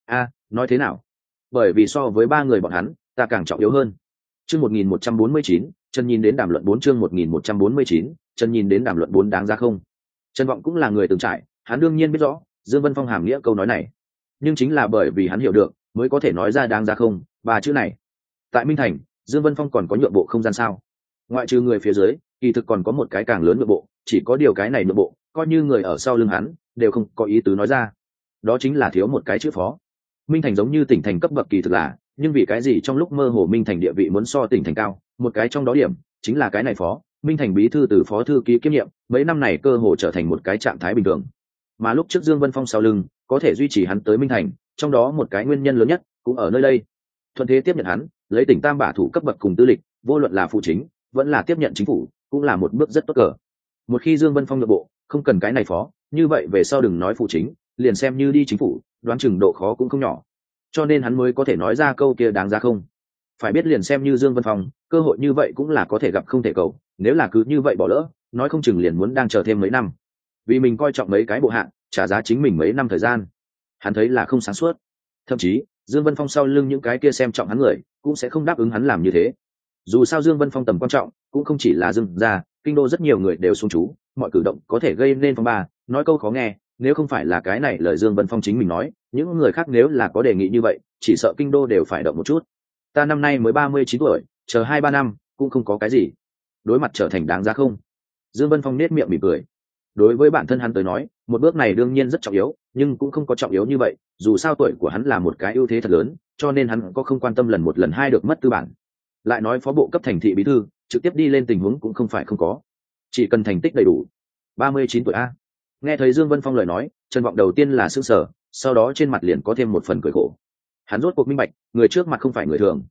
Nói thế nào? Bởi vì so với ba người bọn hắn, ta càng trọng yếu hơn. Chương 1149, Trần nhìn đến đàm luận 4 chương 1149, Trần nhìn đến đàm luận 4 đáng ra không. Trần Vọng cũng là người từng trải, hắn đương nhiên biết rõ Dương Vân Phong hàm nghĩa câu nói này, nhưng chính là bởi vì hắn hiểu được mới có thể nói ra đáng ra không ba chữ này. Tại Minh Thành, Dương Vân Phong còn có nhượng bộ không gian sao? Ngoại trừ người phía dưới, kỳ thực còn có một cái càng lớn nhượng bộ, chỉ có điều cái này nhượng bộ, coi như người ở sau lưng hắn đều không có ý tứ nói ra. Đó chính là thiếu một cái chữ phó. Minh Thành giống như tỉnh thành cấp bậc kỳ thực là, nhưng vì cái gì trong lúc mơ hồ Minh Thành địa vị muốn so tỉnh thành cao, một cái trong đó điểm chính là cái này phó. Minh Thành bí thư từ phó thư ký kiêm nhiệm, mấy năm này cơ hồ trở thành một cái trạng thái bình thường. Mà lúc trước Dương Vân Phong sau lưng có thể duy trì hắn tới Minh Thành, trong đó một cái nguyên nhân lớn nhất cũng ở nơi đây. Thuận thế tiếp nhận hắn, lấy tỉnh tam bả thủ cấp bậc cùng tư lịch, vô luận là phụ chính vẫn là tiếp nhận chính phủ, cũng là một bước rất tốt cờ. Một khi Dương Vân Phong nội bộ không cần cái này phó, như vậy về sau đừng nói phụ chính, liền xem như đi chính phủ, đoán chừng độ khó cũng không nhỏ. Cho nên hắn mới có thể nói ra câu kia đáng ra không. Phải biết liền xem như Dương Vân Phong, cơ hội như vậy cũng là có thể gặp không thể cầu, nếu là cứ như vậy bỏ lỡ, nói không chừng liền muốn đang chờ thêm mấy năm. Vì mình coi trọng mấy cái bộ hạng, trả giá chính mình mấy năm thời gian, hắn thấy là không sáng suốt. Thậm chí Dương Vân Phong sau lưng những cái kia xem trọng hắn người cũng sẽ không đáp ứng hắn làm như thế. Dù sao Dương Vân Phong tầm quan trọng cũng không chỉ là Dương gia, kinh đô rất nhiều người đều xung chú, mọi cử động có thể gây nên phong ba. Nói câu khó nghe, nếu không phải là cái này lời Dương Vân Phong chính mình nói, những người khác nếu là có đề nghị như vậy, chỉ sợ kinh đô đều phải động một chút. Ta năm nay mới 39 tuổi, chờ 2-3 năm cũng không có cái gì, đối mặt trở thành đáng giá không. Dương Vân Phong nét miệng mỉm cười. Đối với bản thân hắn tới nói, một bước này đương nhiên rất trọng yếu, nhưng cũng không có trọng yếu như vậy, dù sao tuổi của hắn là một cái ưu thế thật lớn, cho nên hắn có không quan tâm lần một lần hai được mất tư bản. Lại nói phó bộ cấp thành thị bí thư, trực tiếp đi lên tình huống cũng không phải không có, chỉ cần thành tích đầy đủ. 39 tuổi a. Nghe thấy Dương Vân Phong lời nói, Trần Vọng đầu tiên là sửng sở, sau đó trên mặt liền có thêm một phần cười khổ. Hắn rốt cuộc minh bạch, người trước mặt không phải người thường.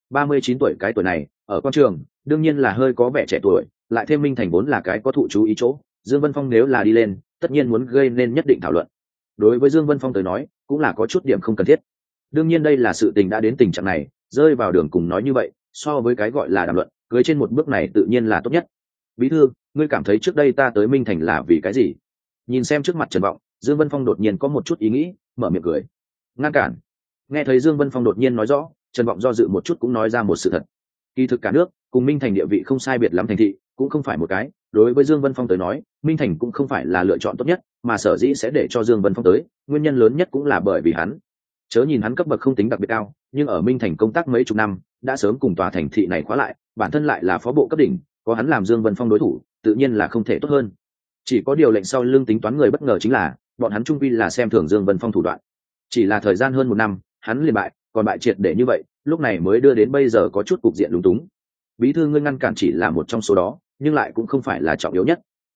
39 tuổi cái tuổi này, ở quan trường, đương nhiên là hơi có vẻ trẻ tuổi, lại thêm Minh Thành vốn là cái có thụ chú ý chỗ, Dương Vân Phong nếu là đi lên, tất nhiên muốn gây nên nhất định thảo luận. Đối với Dương Vân Phong tới nói, cũng là có chút điểm không cần thiết. Đương nhiên đây là sự tình đã đến tình trạng này, rơi vào đường cùng nói như vậy, so với cái gọi là đàm luận, cưới trên một bước này tự nhiên là tốt nhất. Bí thư, ngươi cảm thấy trước đây ta tới Minh Thành là vì cái gì? Nhìn xem trước mặt Trần Vọng, Dương Vân Phong đột nhiên có một chút ý nghĩ, mở miệng cười. Ngăn cản. Nghe thấy Dương Vân Phong đột nhiên nói rõ, Trần Vọng do dự một chút cũng nói ra một sự thật. Kỳ thực cả nước, cùng Minh Thành địa vị không sai biệt lắm thành thị, cũng không phải một cái. Đối với Dương Vân Phong tới nói, Minh Thành cũng không phải là lựa chọn tốt nhất, mà sở dĩ sẽ để cho Dương Vân Phong tới, nguyên nhân lớn nhất cũng là bởi vì hắn. Chớ nhìn hắn cấp bậc không tính đặc biệt cao, nhưng ở Minh Thành công tác mấy chục năm, đã sớm cùng tòa thành thị này khóa lại, bản thân lại là phó bộ cấp đỉnh, có hắn làm Dương Vân Phong đối thủ, tự nhiên là không thể tốt hơn. Chỉ có điều lệnh sau lưng tính toán người bất ngờ chính là, bọn hắn trung quy là xem thường Dương Vân Phong thủ đoạn. Chỉ là thời gian hơn một năm, hắn liền bại, còn bại triệt để như vậy, lúc này mới đưa đến bây giờ có chút cục diện lúng túng. Bí thư ngươi ngăn cản chỉ là một trong số đó, nhưng lại cũng không phải là trọng yếu nhất.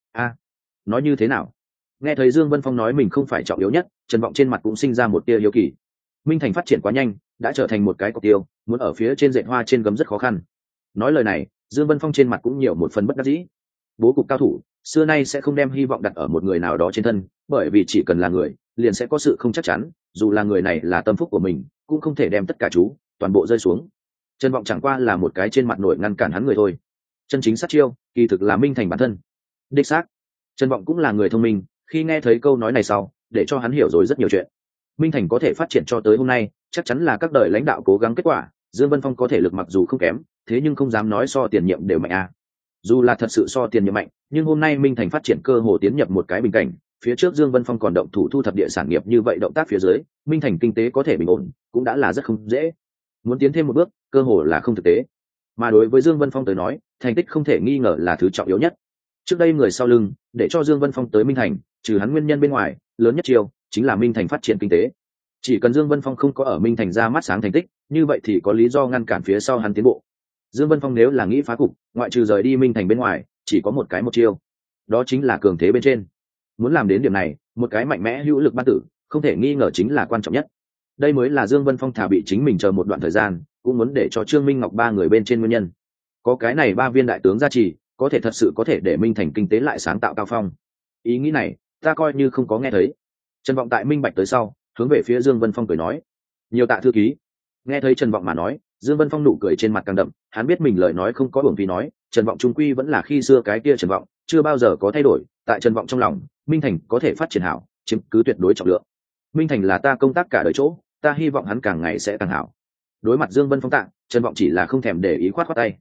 Nói như thế nào? Nghe thấy Dương Vân Phong nói mình không phải trọng yếu nhất, Trần Vọng trên mặt cũng sinh ra một tia hiếu kỳ. Minh Thành phát triển quá nhanh, đã trở thành một cái cọc tiêu, muốn ở phía trên dệt hoa trên gấm rất khó khăn. Nói lời này, Dương Vân Phong trên mặt cũng nhiều một phần bất đắc dĩ. Bố cục cao thủ, xưa nay sẽ không đem hy vọng đặt ở một người nào đó trên thân, bởi vì chỉ cần là người, liền sẽ có sự không chắc chắn, dù là người này là tâm phúc của mình, cũng không thể đem tất cả toàn bộ rơi xuống. Trần Vọng chẳng qua là một cái trên mặt nổi ngăn cản hắn người thôi. Chân chính sát chiêu, kỳ thực là Minh Thành bản thân. Đích xác, Trần Vọng cũng là người thông minh, khi nghe thấy câu nói này sau, để cho hắn hiểu rồi rất nhiều chuyện. Minh Thành có thể phát triển cho tới hôm nay, chắc chắn là các đời lãnh đạo cố gắng kết quả. Dương Vân Phong có thể lực mặc dù không kém, thế nhưng không dám nói so tiền nhiệm đều mạnh a. Dù là thật sự so tiền nhiệm mạnh, nhưng hôm nay Minh Thành phát triển cơ hồ tiến nhập một cái bình cảnh. Phía trước Dương Vân Phong còn động thủ thu thập địa sản nghiệp như vậy, động tác phía dưới, Minh Thành kinh tế có thể bình ổn, cũng đã là rất không dễ. Muốn tiến thêm một bước, cơ hồ là không thực tế. Mà đối với Dương Vân Phong tới nói, thành tích không thể nghi ngờ là thứ trọng yếu nhất. Trước đây người sau lưng, để cho Dương Vân Phong tới Minh Thành, trừ hắn nguyên nhân bên ngoài, lớn nhất chiều chính là Minh Thành phát triển kinh tế. Chỉ cần Dương Vân Phong không có ở Minh Thành ra mắt sáng thành tích, như vậy thì có lý do ngăn cản phía sau hắn tiến bộ. Dương Vân Phong nếu là nghĩ phá cục, ngoại trừ rời đi Minh Thành bên ngoài, chỉ có một chiêu, đó chính là cường thế bên trên. Muốn làm đến điểm này, một cái mạnh mẽ hữu lực ban tử, không thể nghi ngờ chính là quan trọng nhất. Đây mới là Dương Vân Phong thả bị chính mình chờ một đoạn thời gian, cũng muốn để cho Trương Minh Ngọc ba người bên trên nguyên nhân. Có cái này ba viên đại tướng gia trì, có thể thật sự có thể để Minh Thành kinh tế lại sáng tạo cao phong. Ý nghĩ này, ta coi như không có nghe thấy. Trần Vọng tại minh bạch tới sau, hướng về phía Dương Vân Phong cười nói: "Nhiều tạ thư ký." Nghe thấy Trần Vọng mà nói, Dương Vân Phong nụ cười trên mặt càng đậm, hắn biết mình lời nói không có uổng phí nói, Trần Vọng trung quy vẫn là khi xưa cái kia Trần Vọng, chưa bao giờ có thay đổi, tại Trần Vọng trong lòng, Minh Thành có thể phát triển hảo, chiếm cứ tuyệt đối trọng lượng. Minh Thành là ta công tác cả đời chỗ, ta hy vọng hắn càng ngày sẽ càng hảo. Đối mặt Dương Vân Phong tạ, Trần Vọng chỉ là không thèm để ý khoát khoát tay.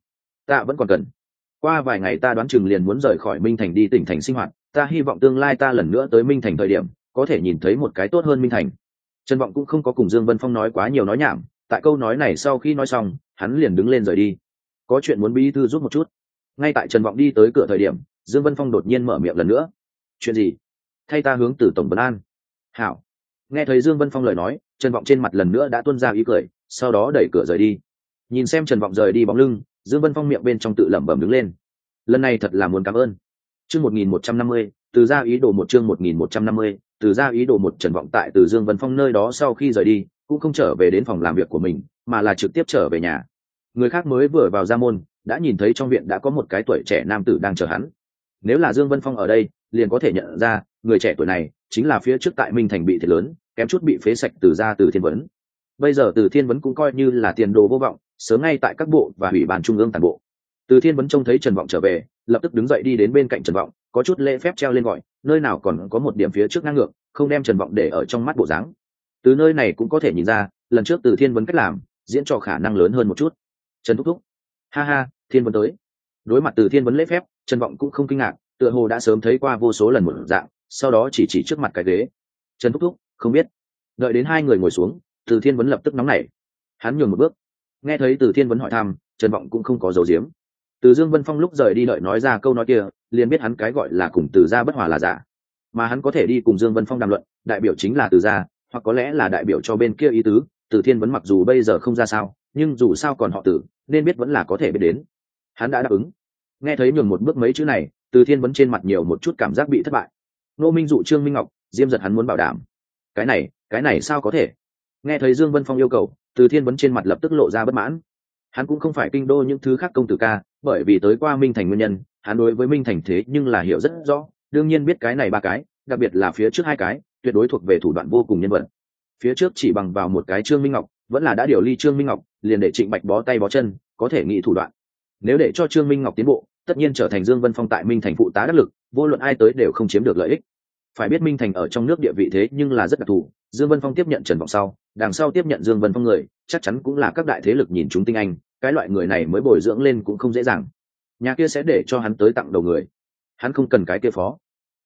Ta vẫn còn cần. Qua vài ngày ta đoán chừng liền muốn rời khỏi Minh Thành đi tỉnh thành sinh hoạt, ta hy vọng tương lai ta lần nữa tới Minh Thành thời điểm có thể nhìn thấy một cái tốt hơn Minh Thành. Trần Vọng cũng không có cùng Dương Vân Phong nói quá nhiều nói nhảm, tại câu nói này sau khi nói xong hắn liền đứng lên rời đi. Có chuyện muốn bí thư giúp một chút. Ngay tại Trần Vọng đi tới cửa thời điểm, Dương Vân Phong đột nhiên mở miệng lần nữa. Chuyện gì? Thay ta hướng Từ tổng vấn an. Hảo. Nghe thấy Dương Vân Phong lời nói, Trần Vọng trên mặt lần nữa đã tuôn ra ý cười, sau đó đẩy cửa rời đi. Nhìn xem Trần Vọng rời đi bóng lưng, Dương Vân Phong miệng bên trong tự lẩm bẩm đứng lên. Lần này thật là muốn cảm ơn. Chương 1150, từ ra ý đồ một chương 1150, từ ra ý đồ một. Trần Vọng tại từ Dương Vân Phong nơi đó sau khi rời đi, cũng không trở về đến phòng làm việc của mình, mà là trực tiếp trở về nhà. Người khác mới vừa vào ra môn, đã nhìn thấy trong viện đã có một cái tuổi trẻ nam tử đang chờ hắn. Nếu là Dương Vân Phong ở đây, liền có thể nhận ra, người trẻ tuổi này chính là phía trước tại Minh Thành bị thiệt lớn, kém chút bị phế sạch Từ Thiên Vấn. Bây giờ Từ Thiên Vấn cũng coi như là tiền đồ vô vọng, sớm ngay tại các bộ và ủy ban trung ương toàn bộ. Từ Thiên Vấn trông thấy Trần Vọng trở về, lập tức đứng dậy đi đến bên cạnh Trần Vọng, có chút lễ phép treo lên gọi, nơi nào còn có một điểm phía trước ngang ngược, không đem Trần Vọng để ở trong mắt bộ dáng. Từ nơi này cũng có thể nhìn ra, lần trước Từ Thiên Vấn cách làm, diễn trò khả năng lớn hơn một chút. Trần thúc thúc. Ha ha, Thiên Vấn tới. Đối mặt Từ Thiên Vấn lễ phép, Trần Vọng cũng không kinh ngạc, tựa hồ đã sớm thấy qua vô số lần một dạng, sau đó chỉ trước mặt cái ghế. Trần thúc thúc, không biết. Đợi đến hai người ngồi xuống, Từ Thiên Vấn lập tức nóng nảy. Hắn nhường một bước. Nghe thấy Từ Thiên Vấn hỏi thăm, Trần Vọng cũng không có giấu giếm. Từ Dương Vân Phong lúc rời đi đợi nói ra câu nói kia, liền biết hắn cái gọi là cùng Từ gia bất hòa là giả. Mà hắn có thể đi cùng Dương Vân Phong đàm luận, đại biểu chính là Từ gia, hoặc có lẽ là đại biểu cho bên kia ý tứ. Từ Thiên Vấn mặc dù bây giờ không ra sao, nhưng dù sao còn họ Từ, nên biết vẫn là có thể biết đến. Hắn đã đáp ứng. Nghe thấy nhường một bước mấy chữ này, Từ Thiên Vấn trên mặt nhiều một chút cảm giác bị thất bại. Nô Minh dụ Trương Minh Ngọc, Diêm Giật hắn muốn bảo đảm. Cái này sao có thể? Nghe thấy Dương Vân Phong yêu cầu, Từ Thiên Vấn trên mặt lập tức lộ ra bất mãn. Hắn cũng không phải kinh đô những thứ khác công tử ca, bởi vì tới qua Minh Thành nguyên nhân, hắn đối với Minh Thành thế nhưng là hiểu rất rõ, đương nhiên biết cái này ba cái, đặc biệt là phía trước hai cái, tuyệt đối thuộc về thủ đoạn vô cùng nhân vật. Phía trước chỉ bằng vào một cái Trương Minh Ngọc, vẫn là đã điều ly Trương Minh Ngọc, liền để Trịnh Bạch bó tay bó chân, có thể nghĩ thủ đoạn. Nếu để cho Trương Minh Ngọc tiến bộ, tất nhiên trở thành Dương Vân Phong tại Minh Thành phụ tá đắc lực, vô luận ai tới đều không chiếm được lợi ích. Phải biết Minh Thành ở trong nước địa vị thế nhưng là rất đặc thù, Dương Vân Phong tiếp nhận Trần Vọng sau, đằng sau tiếp nhận Dương Vân Phong người, chắc chắn cũng là các đại thế lực nhìn chúng tinh anh, cái loại người này mới bồi dưỡng lên cũng không dễ dàng. Nhà kia sẽ để cho hắn tới tặng đầu người, hắn không cần cái kia phó.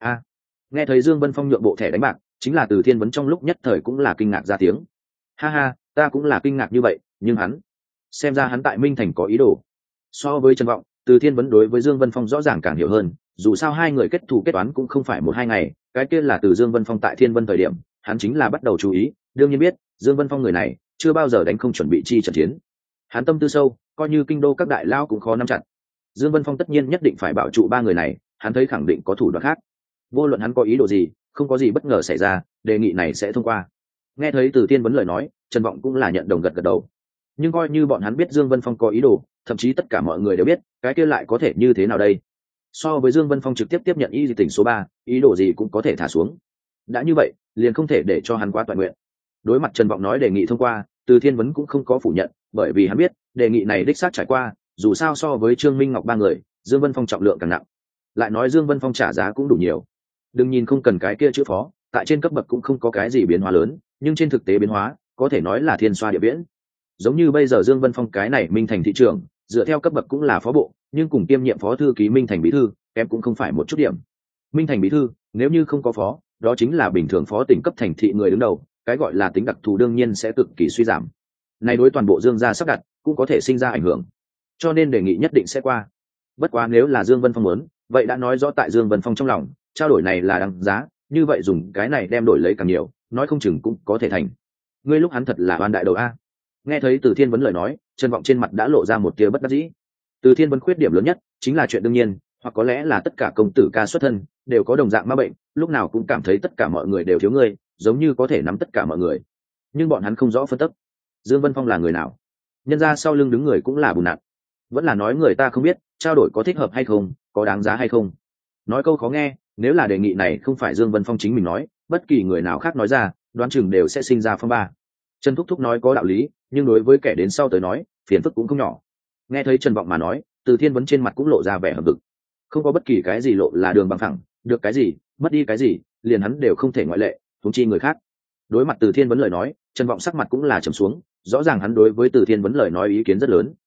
Nghe thấy Dương Vân Phong nhượng bộ thẻ đánh bạc, chính là Từ Thiên Vấn trong lúc nhất thời cũng là kinh ngạc ra tiếng. Ha ha, ta cũng là kinh ngạc như vậy, nhưng hắn, xem ra hắn tại Minh Thành có ý đồ. So với Trần Vọng, Từ Thiên Vấn đối với Dương Vân Phong rõ ràng càng hiểu hơn, dù sao hai người kết thù kết toán cũng không phải một hai ngày, cái kia là từ Dương Vân Phong tại Thiên Vân thời điểm, hắn chính là bắt đầu chú ý, đương nhiên biết, Dương Vân Phong người này chưa bao giờ đánh không chuẩn bị chi trận chiến. Hắn tâm tư sâu, coi như kinh đô các đại lao cũng khó nắm chặt. Dương Vân Phong tất nhiên nhất định phải bảo trụ ba người này, hắn thấy khẳng định có thủ đoạn khác. Vô luận hắn có ý đồ gì, không có gì bất ngờ xảy ra, đề nghị này sẽ thông qua. Nghe thấy Từ Thiên Vấn lời nói, Trần Vọng cũng là nhận đồng gật đầu. Nhưng coi như bọn hắn biết Dương Vân Phong có ý đồ, thậm chí tất cả mọi người đều biết, cái kia lại có thể như thế nào đây? So với Dương Vân Phong trực tiếp tiếp nhận y tỉnh số 3, ý đồ gì cũng có thể thả xuống. Đã như vậy, liền không thể để cho hắn quá toàn nguyện. Đối mặt Trần Vọng nói đề nghị thông qua, Từ Thiên Vấn cũng không có phủ nhận, bởi vì hắn biết, đề nghị này đích xác trải qua, dù sao so với Trương Minh Ngọc ba người, Dương Vân Phong trọng lượng càng nặng. Lại nói Dương Vân Phong trả giá cũng đủ nhiều. Đừng nhìn không cần cái kia chữ phó, tại trên cấp bậc cũng không có cái gì biến hóa lớn, nhưng trên thực tế biến hóa, có thể nói là thiên xoa địa viễn. Giống như bây giờ Dương Vân Phong cái này Minh Thành thị trưởng, dựa theo cấp bậc cũng là phó bộ, nhưng cùng kiêm nhiệm phó thư ký Minh Thành bí thư, kém cũng không phải một chút điểm. Minh Thành bí thư, nếu như không có phó, đó chính là bình thường phó tỉnh cấp thành thị người đứng đầu, cái gọi là tính đặc thù đương nhiên sẽ cực kỳ suy giảm. Này đối toàn bộ Dương gia sắp đặt, cũng có thể sinh ra ảnh hưởng. Cho nên đề nghị nhất định sẽ qua. Bất quá nếu là Dương Vân Phong muốn, vậy đã nói rõ tại Dương Vân Phong trong lòng, trao đổi này là đáng giá, như vậy dùng cái này đem đổi lấy càng nhiều, nói không chừng cũng có thể thành. Ngươi lúc hắn thật là oan đại đầu a. Nghe thấy Từ Thiên Vấn lời nói, Trần Vọng trên mặt đã lộ ra một tia bất đắc dĩ. Từ Thiên Vấn khuyết điểm lớn nhất chính là chuyện đương nhiên, hoặc có lẽ là tất cả công tử ca xuất thân đều có đồng dạng ma bệnh, lúc nào cũng cảm thấy tất cả mọi người đều thiếu ngươi, giống như có thể nắm tất cả mọi người. Nhưng bọn hắn không rõ phân tích. Dương Vân Phong là người nào? Nhân ra sau lưng đứng người cũng là bùn nặn. Vẫn là nói người ta không biết, trao đổi có thích hợp hay không, có đáng giá hay không. Nói câu khó nghe, nếu là đề nghị này không phải Dương Vân Phong chính mình nói, bất kỳ người nào khác nói ra, đoán chừng đều sẽ sinh ra phong ba. Trần Thúc Thúc nói có đạo lý, nhưng đối với kẻ đến sau tới nói, phiền phức cũng không nhỏ. Nghe thấy Trần Vọng mà nói, Từ Thiên Vấn trên mặt cũng lộ ra vẻ hậm hực. Không có bất kỳ cái gì lộ là đường bằng phẳng, được cái gì, mất đi cái gì, liền hắn đều không thể ngoại lệ, huống chi người khác. Đối mặt Từ Thiên Vấn lời nói, Trần Vọng sắc mặt cũng là trầm xuống, rõ ràng hắn đối với Từ Thiên Vấn lời nói ý kiến rất lớn.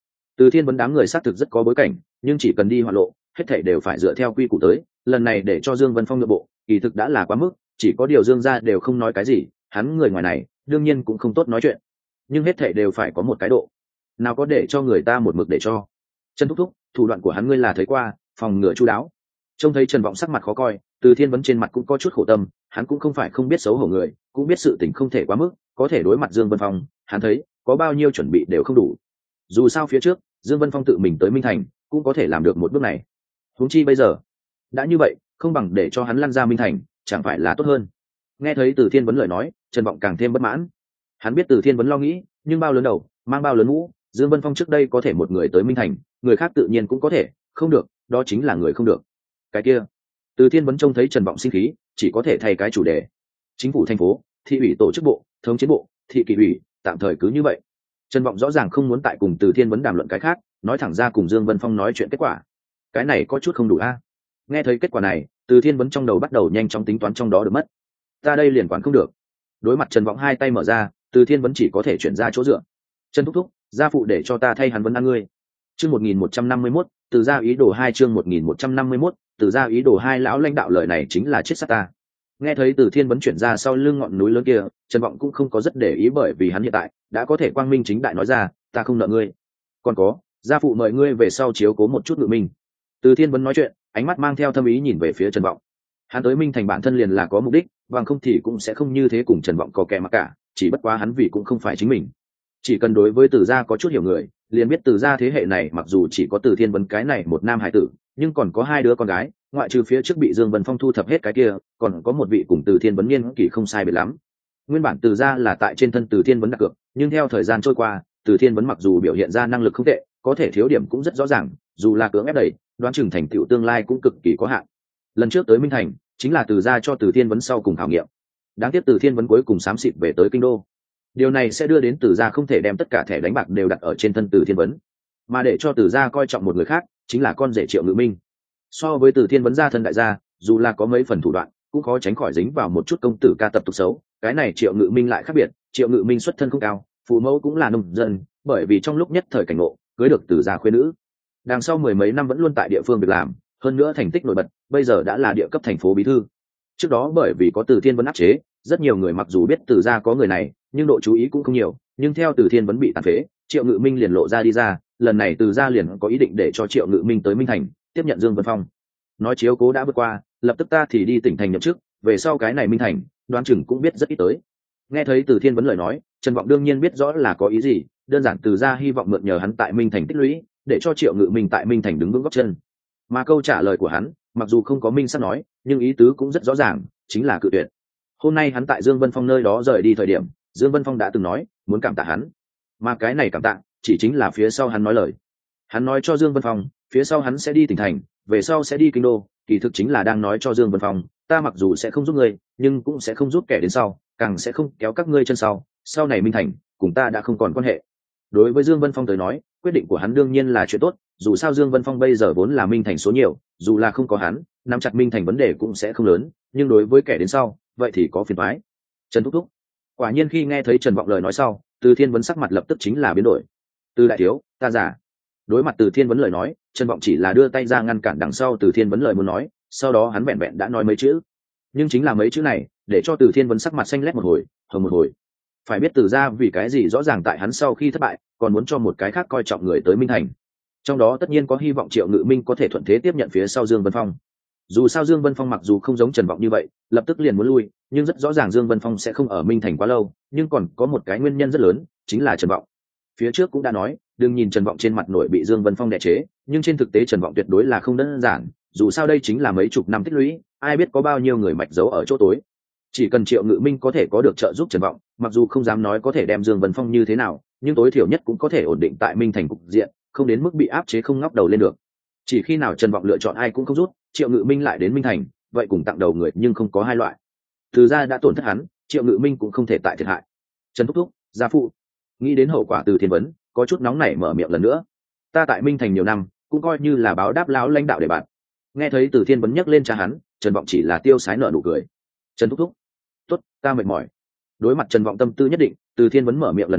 Từ Thiên Vấn đám người xác thực rất có bối cảnh, nhưng chỉ cần đi hoạt lộ, hết thảy đều phải dựa theo quy củ tới. Lần này để cho Dương Vân Phong nhượng bộ, kỳ thực đã là quá mức, chỉ có điều Dương gia đều không nói cái gì, hắn người ngoài này đương nhiên cũng không tốt nói chuyện. Nhưng hết thảy đều phải có một cái độ, nào có để cho người ta một mực để cho. Trần Thúc Thúc, thủ đoạn của hắn ngươi là thấy qua, phòng ngừa chu đáo. Trông thấy Trần Vọng sắc mặt khó coi, Từ Thiên Vấn trên mặt cũng có chút khổ tâm, hắn cũng không phải không biết xấu hổ người, cũng biết sự tình không thể quá mức, có thể đối mặt Dương Vân Phong, hắn thấy có bao nhiêu chuẩn bị đều không đủ. Dù sao phía trước Dương Vân Phong tự mình tới Minh Thành cũng có thể làm được một bước này, huống chi bây giờ đã như vậy, không bằng để cho hắn lăn ra Minh Thành chẳng phải là tốt hơn. Nghe thấy Từ Thiên Vấn lời nói, Trần Vọng càng thêm bất mãn. Hắn biết Từ Thiên Vấn lo nghĩ, nhưng bao lớn đầu mang bao lớn mũ, Dương Vân Phong trước đây có thể một người tới Minh Thành, người khác tự nhiên cũng có thể, không được đó chính là người không được. Cái kia Từ Thiên Vấn trông thấy Trần Vọng sinh khí, chỉ có thể thay cái chủ đề. Chính phủ thành phố, thị ủy tổ chức bộ, thống chiến bộ, thị kỷ ủy, tạm thời cứ như vậy. Trần Vọng rõ ràng không muốn tại cùng Từ Thiên Vấn đàm luận cái khác, nói thẳng ra cùng Dương Vân Phong nói chuyện kết quả. Cái này có chút không đủ a. Nghe thấy kết quả này, Từ Thiên Vấn trong đầu bắt đầu nhanh chóng tính toán trong đó được mất. Ta đây liền quản không được. Đối mặt Trần Vọng hai tay mở ra, Từ Thiên Vấn chỉ có thể chuyển ra chỗ dựa. Trần Thúc Thúc, gia phụ để cho ta thay hắn vấn ăn ngươi. Chương 1151, từ gia ý đồ 2 chương 1151, từ gia ý đồ 2 lão lãnh đạo lời này chính là chết sát ta. Nghe thấy Từ Thiên Vấn chuyển ra sau lưng ngọn núi lớn kia, Trần Vọng cũng không có rất để ý bởi vì hắn hiện tại đã có thể quang minh chính đại nói ra, ta không nợ ngươi. Còn có, gia phụ mời ngươi về sau chiếu cố một chút Ngự Minh. Từ Thiên Vấn nói chuyện, ánh mắt mang theo thâm ý nhìn về phía Trần Vọng. Hắn tới Minh Thành bản thân liền là có mục đích, bằng không thì cũng sẽ không như thế cùng Trần Vọng có kẻ mà cả, chỉ bất quá hắn vì cũng không phải chính mình. Chỉ cần đối với Từ gia có chút hiểu người, liền biết Từ gia thế hệ này mặc dù chỉ có Từ Thiên Vấn cái này một nam hải tử, nhưng còn có hai đứa con gái, ngoại trừ phía trước bị Dương Vân Phong thu thập hết cái kia, còn có một vị cùng Từ Thiên Vấn niên kỷ không sai biệt lắm. Nguyên bản Từ gia là tại trên thân Từ Thiên Vấn đặt cược, nhưng theo thời gian trôi qua, Từ Thiên Vấn mặc dù biểu hiện ra năng lực không tệ, có thể thiếu điểm cũng rất rõ ràng, dù là cưỡng ép đẩy, đoán chừng thành tựu tương lai cũng cực kỳ có hạn. Lần trước tới Minh Thành, chính là Từ gia cho Từ Thiên Vấn sau cùng khảo nghiệm. Đáng tiếc Từ Thiên Vấn cuối cùng xám xịt về tới kinh đô. Điều này sẽ đưa đến Từ gia không thể đem tất cả thẻ đánh bạc đều đặt ở trên thân Từ Thiên Vấn, mà để cho Từ gia coi trọng một người khác, chính là con rể Triệu Ngự Minh. So với Từ Thiên Vấn gia thân đại gia, dù là có mấy phần thủ đoạn, cũng khó tránh khỏi dính vào một chút công tử ca tập tục xấu. Cái này Triệu Ngự Minh lại khác biệt, Triệu Ngự Minh xuất thân không cao, phụ mẫu cũng là nông dân, bởi vì trong lúc nhất thời cảnh ngộ, cưới được Từ gia khuyên nữ. Đằng sau mười mấy năm vẫn luôn tại địa phương việc làm, hơn nữa thành tích nổi bật, bây giờ đã là địa cấp thành phố bí thư. Trước đó bởi vì có Từ Thiên Vấn áp chế, rất nhiều người mặc dù biết Từ gia có người này, nhưng độ chú ý cũng không nhiều. Nhưng theo Từ Thiên Vấn bị tàn phế, Triệu Ngự Minh liền lộ ra đi ra, lần này Từ gia liền có ý định để cho Triệu Ngự Minh tới Minh Thành tiếp nhận Dương Vân Phong. Nói chiếu cố đã vượt qua, lập tức ta thì đi tỉnh thành nhậm chức, về sau cái này Minh Thành đoán chừng cũng biết rất ít tới. Nghe thấy Từ Thiên Vấn lời nói, Trần Vọng đương nhiên biết rõ là có ý gì, đơn giản Từ gia hy vọng mượn nhờ hắn tại Minh Thành tích lũy, để cho Triệu Ngự Minh tại Minh Thành đứng vững gót chân. Mà câu trả lời của hắn, mặc dù không có minh xác nói, nhưng ý tứ cũng rất rõ ràng, chính là cự tuyệt. Hôm nay hắn tại Dương Vân Phong nơi đó rời đi thời điểm, Dương Vân Phong đã từng nói muốn cảm tạ hắn, mà cái này cảm tạ chỉ chính là phía sau hắn nói lời. Hắn nói cho Dương Vân Phong, phía sau hắn sẽ đi tỉnh thành, về sau sẽ đi kinh đô, kỳ thực chính là đang nói cho Dương Vân Phong, ta mặc dù sẽ không giúp ngươi, nhưng cũng sẽ không giúp kẻ đến sau, càng sẽ không kéo các ngươi chân sau này Minh Thành cùng ta đã không còn quan hệ. Đối với Dương Vân Phong tới nói, quyết định của hắn đương nhiên là chuyện tốt, dù sao Dương Vân Phong bây giờ vốn là Minh Thành số nhiều, dù là không có hắn, nắm chặt Minh Thành vấn đề cũng sẽ không lớn, nhưng đối với kẻ đến sau, vậy thì có phiền toái. Trần Thúc Thúc. Quả nhiên khi nghe thấy Trần Vọng lời nói sau, Từ Thiên Vấn sắc mặt lập tức chính là biến đổi. Từ đại thiếu, ta giả. Đối mặt Từ Thiên Vấn lời nói, Trần Vọng chỉ là đưa tay ra ngăn cản đằng sau Từ Thiên Vấn lời muốn nói, sau đó hắn vẹn vẹn đã nói mấy chữ. Nhưng chính là mấy chữ này, để cho Từ Thiên Vấn sắc mặt xanh lét một hồi, hồng một hồi. Phải biết Từ gia vì cái gì rõ ràng tại hắn sau khi thất bại, còn muốn cho một cái khác coi trọng người tới Minh Thành. Trong đó tất nhiên có hy vọng Triệu Ngự Minh có thể thuận thế tiếp nhận phía sau Dương Vân Phong. Dù sao Dương Vân Phong mặc dù không giống Trần Vọng như vậy, lập tức liền muốn lui, nhưng rất rõ ràng Dương Vân Phong sẽ không ở Minh Thành quá lâu, nhưng còn có một cái nguyên nhân rất lớn, chính là Trần Vọng. Phía trước cũng đã nói, đừng nhìn Trần Vọng trên mặt nổi bị Dương Vân Phong đè chế, nhưng trên thực tế Trần Vọng tuyệt đối là không đơn giản, dù sao đây chính là mấy chục năm tích lũy, ai biết có bao nhiêu người mạch giấu ở chỗ tối. Chỉ cần Triệu Ngự Minh có thể có được trợ giúp Trần Vọng, mặc dù không dám nói có thể đem Dương Vân Phong như thế nào, nhưng tối thiểu nhất cũng có thể ổn định tại Minh Thành cục diện, không đến mức bị áp chế không ngóc đầu lên được. Chỉ khi nào Trần Vọng lựa chọn ai cũng không rút, Triệu Ngự Minh lại đến Minh Thành, vậy cùng tặng đầu người nhưng không có hai loại. Từ ra đã tổn thất hắn, Triệu Ngự Minh cũng không thể tại thiệt hại. Trần Thúc Thúc, gia phụ. Nghĩ đến hậu quả Từ Thiên Vấn, có chút nóng nảy mở miệng lần nữa. Ta tại Minh Thành nhiều năm, cũng coi như là báo đáp lão lãnh đạo để bạn. Nghe thấy Từ Thiên Vấn nhắc lên cha hắn, Trần Vọng chỉ là tiêu sái nở nụ cười. Trần Thúc Thúc, tốt, ta mệt mỏi. Đối mặt Trần Vọng tâm tư nhất định, Từ Thiên Vấn mở miệng lần nữa,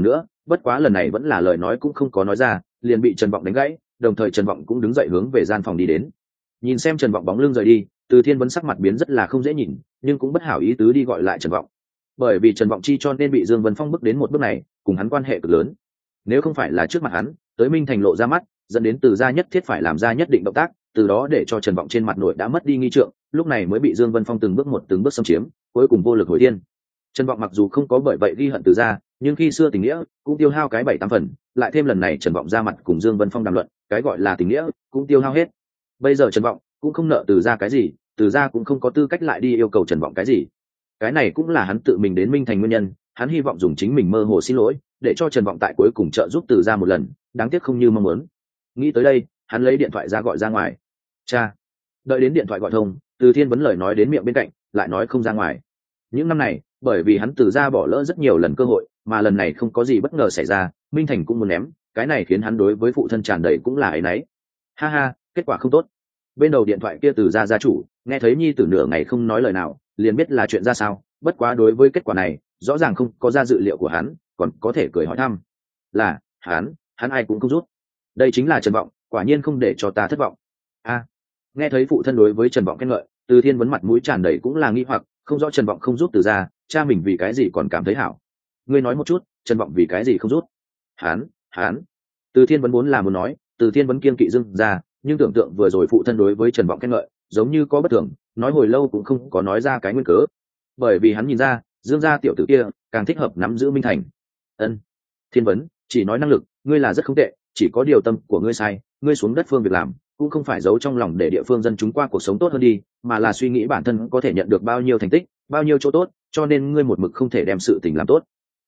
bất quá lần này vẫn là lời nói cũng không có nói ra, liền bị Trần Vọng đánh gãy, đồng thời Trần Vọng cũng đứng dậy hướng về gian phòng đi đến. Nhìn xem Trần Vọng bóng lưng rời đi, Từ Thiên Vấn sắc mặt biến rất là không dễ nhìn, nhưng cũng bất hảo ý tứ đi gọi lại Trần Vọng. Bởi vì Trần Vọng chi cho nên bị Dương Vân Phong bước đến một bước này, cùng hắn quan hệ cực lớn. Nếu không phải là trước mặt hắn, tới Minh Thành lộ ra mắt, dẫn đến Từ gia nhất thiết phải làm ra nhất định động tác, từ đó để cho Trần Vọng trên mặt nội đã mất đi nghi trượng, lúc này mới bị Dương Vân Phong từng bước xâm chiếm, cuối cùng vô lực hồi thiên. Trần Vọng mặc dù không có bởi vậy ghi hận Từ gia, nhưng khi xưa tình nghĩa cũng tiêu hao cái 7-8 phần, lại thêm lần này Trần Vọng ra mặt cùng Dương Vân Phong đàm luận, cái gọi là tình nghĩa cũng tiêu hao hết. Bây giờ Trần Vọng cũng không nợ Từ gia cái gì, Từ gia cũng không có tư cách lại đi yêu cầu Trần Vọng cái gì. Cái này cũng là hắn tự mình đến Minh Thành nguyên nhân, hắn hy vọng dùng chính mình mơ hồ xin lỗi, để cho Trần Vọng tại cuối cùng trợ giúp Từ gia một lần, đáng tiếc không như mong muốn. Nghĩ tới đây, hắn lấy điện thoại ra gọi ra ngoài. Cha. Đợi đến điện thoại gọi thông, Từ Thiên Vấn lời nói đến miệng bên cạnh, lại nói không ra ngoài. Những năm này, bởi vì hắn Từ gia bỏ lỡ rất nhiều lần cơ hội, mà lần này không có gì bất ngờ xảy ra, Minh Thành cũng muốn ném, cái này khiến hắn đối với phụ thân tràn đầy cũng là áy náy. Ha ha, kết quả không tốt. Bên đầu điện thoại kia Từ gia gia chủ, nghe thấy nhi tử nửa ngày không nói lời nào, liền biết là chuyện ra sao, bất quá đối với kết quả này, rõ ràng không có ra dự liệu của hắn, còn có thể cười hỏi thăm. Là, hắn ai cũng không rút. Đây chính là Trần Vọng, quả nhiên không để cho ta thất vọng. A. Nghe thấy phụ thân đối với Trần Vọng khen ngợi, Từ Thiên Vấn mặt mũi tràn đầy cũng là nghi hoặc, không rõ Trần Vọng không rút Từ gia, cha mình vì cái gì còn cảm thấy hảo. Ngươi nói một chút, Trần Vọng vì cái gì không rút? Hắn. Từ Thiên Vấn muốn nói, Từ Thiên Vấn kiên kỵ Dương gia, nhưng tưởng tượng vừa rồi phụ thân đối với Trần Vọng khen ngợi, giống như có bất thường, nói hồi lâu cũng không có nói ra cái nguyên cớ. Bởi vì hắn nhìn ra, Dương gia tiểu tử kia càng thích hợp nắm giữ Minh Thành. Ân. Thiên Vấn, chỉ nói năng lực, ngươi là rất không tệ, chỉ có điều tâm của ngươi sai, ngươi xuống đất phương việc làm, cũng không phải giấu trong lòng để địa phương dân chúng qua cuộc sống tốt hơn đi, mà là suy nghĩ bản thân có thể nhận được bao nhiêu thành tích, bao nhiêu chỗ tốt, cho nên ngươi một mực không thể đem sự tình làm tốt.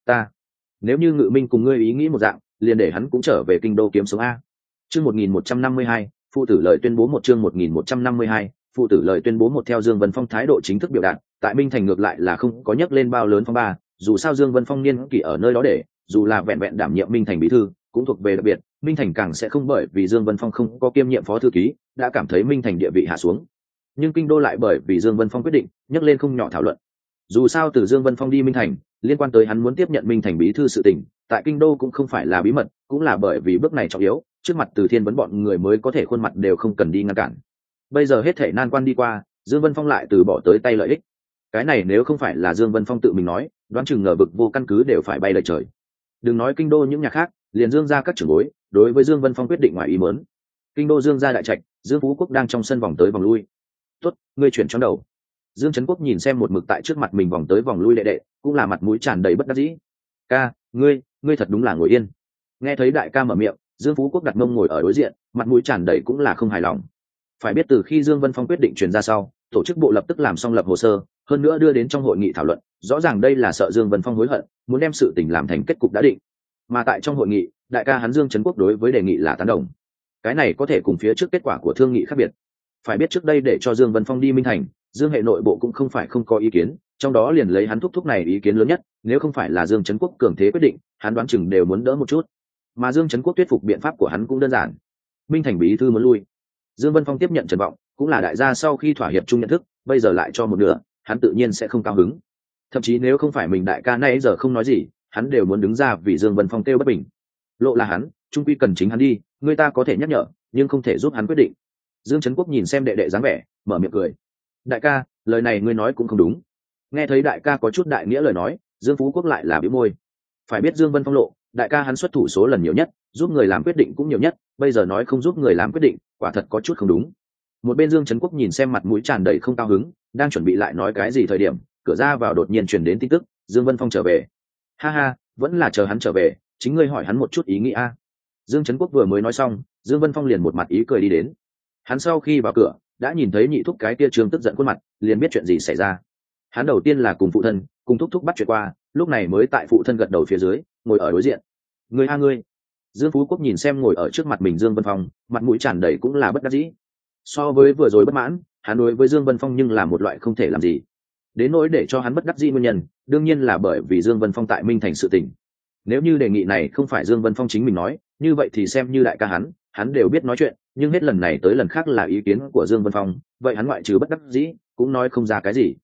Nếu như Ngự Minh cùng ngươi ý nghĩ một dạng, liền để hắn cũng trở về kinh đô kiếm sống a. Chương 1152, phụ tử lời tuyên bố một chương 1152, phụ tử lời tuyên bố một theo Dương Vân Phong thái độ chính thức biểu đạt, tại Minh Thành ngược lại là không có nhắc lên bao lớn phong ba, dù sao Dương Vân Phong niên kỷ ở nơi đó để, dù là vẹn vẹn đảm nhiệm Minh Thành bí thư, cũng thuộc về đặc biệt, Minh Thành càng sẽ không bởi vì Dương Vân Phong không có kiêm nhiệm phó thư ký, đã cảm thấy Minh Thành địa vị hạ xuống. Nhưng kinh đô lại bởi vì Dương Vân Phong quyết định, nhắc lên không nhỏ thảo luận. Dù sao từ Dương Vân Phong đi Minh Thành, liên quan tới hắn muốn tiếp nhận Minh Thành bí thư sự tình, tại kinh đô cũng không phải là bí mật, cũng là bởi vì bước này trọng yếu, trước mặt Từ Thiên Vấn bọn người mới có thể khuôn mặt đều không cần đi ngăn cản. Bây giờ hết thảy nan quan đi qua, Dương Vân Phong lại từ bỏ tới tay lợi ích. Cái này nếu không phải là Dương Vân Phong tự mình nói, đoán chừng ngờ vực vô căn cứ đều phải bay lời trời. Đừng nói kinh đô những nhà khác, liền Dương gia các trưởng bối, đối với Dương Vân Phong quyết định ngoài ý muốn. Kinh đô Dương gia đại trạch, Dương Phú Quốc đang trong sân vòng tới vòng lui. "Tốt, ngươi chuyển trong đầu." Dương Trấn Quốc nhìn xem một mực tại trước mặt mình vòng tới vòng lui đệ đệ, cũng là mặt mũi tràn đầy bất đắc dĩ. "Ca, ngươi thật đúng là ngồi yên." Nghe thấy đại ca mở miệng, Dương Phú Quốc đặt mông ngồi ở đối diện, mặt mũi tràn đầy cũng là không hài lòng. Phải biết từ khi Dương Vân Phong quyết định truyền ra sau, tổ chức bộ lập tức làm xong lập hồ sơ, hơn nữa đưa đến trong hội nghị thảo luận, rõ ràng đây là sợ Dương Vân Phong hối hận, muốn đem sự tình làm thành kết cục đã định. Mà tại trong hội nghị, đại ca hắn Dương Trấn Quốc đối với đề nghị là tán đồng. Cái này có thể cùng phía trước kết quả của thương nghị khác biệt. Phải biết trước đây để cho Dương Vân Phong đi Minh Thành, Dương hệ nội bộ cũng không phải không có ý kiến, trong đó liền lấy hắn thúc này ý kiến lớn nhất, nếu không phải là Dương Trấn Quốc cường thế quyết định, hắn đoán chừng đều muốn đỡ một chút. Mà Dương Trấn Quốc thuyết phục biện pháp của hắn cũng đơn giản. Minh Thành bí thư muốn lui. Dương Vân Phong tiếp nhận Trần Vọng, cũng là đại gia sau khi thỏa hiệp chung nhận thức, bây giờ lại cho một nửa, hắn tự nhiên sẽ không cao hứng. Thậm chí nếu không phải mình đại ca nãy giờ không nói gì, hắn đều muốn đứng ra vì Dương Vân Phong kêu bất bình. Lộ là hắn, trung quy cần chính hắn đi, người ta có thể nhắc nhở, nhưng không thể giúp hắn quyết định. Dương Trấn Quốc nhìn xem đệ đệ dáng vẻ, mở miệng cười. Đại ca, lời này ngươi nói cũng không đúng. Nghe thấy đại ca có chút đại nghĩa lời nói, Dương Phú Quốc lại là bĩu môi. Phải biết Dương Vân Phong lộ, đại ca hắn xuất thủ số lần nhiều nhất, giúp người làm quyết định cũng nhiều nhất, bây giờ nói không giúp người làm quyết định, quả thật có chút không đúng. Một bên Dương Trấn Quốc nhìn xem mặt mũi tràn đầy không cao hứng, đang chuẩn bị lại nói cái gì thời điểm, cửa ra vào đột nhiên truyền đến tin tức, Dương Vân Phong trở về. Ha ha, vẫn là chờ hắn trở về, chính ngươi hỏi hắn một chút ý nghĩ a. Dương Trấn Quốc vừa mới nói xong, Dương Vân Phong liền một mặt ý cười đi đến. Hắn sau khi vào cửa, đã nhìn thấy nhị thúc cái tia trương tức giận khuôn mặt, liền biết chuyện gì xảy ra. Hắn đầu tiên là cùng phụ thân, cùng thúc thúc bắt chuyện qua, lúc này mới tại phụ thân gật đầu phía dưới, ngồi ở đối diện. Ngươi a ngươi. Dương Phú Quốc nhìn xem ngồi ở trước mặt mình Dương Vân Phong, mặt mũi tràn đầy cũng là bất đắc dĩ. So với vừa rồi bất mãn, hắn đối với Dương Vân Phong nhưng là một loại không thể làm gì. Đến nỗi để cho hắn bất đắc dĩ nguyên nhân, đương nhiên là bởi vì Dương Vân Phong tại Minh Thành sự tình. Nếu như đề nghị này không phải Dương Vân Phong chính mình nói, như vậy thì xem như đại ca hắn đều biết nói chuyện, nhưng hết lần này tới lần khác là ý kiến của Dương Vân Phong, vậy hắn ngoại trừ bất đắc dĩ, cũng nói không ra cái gì.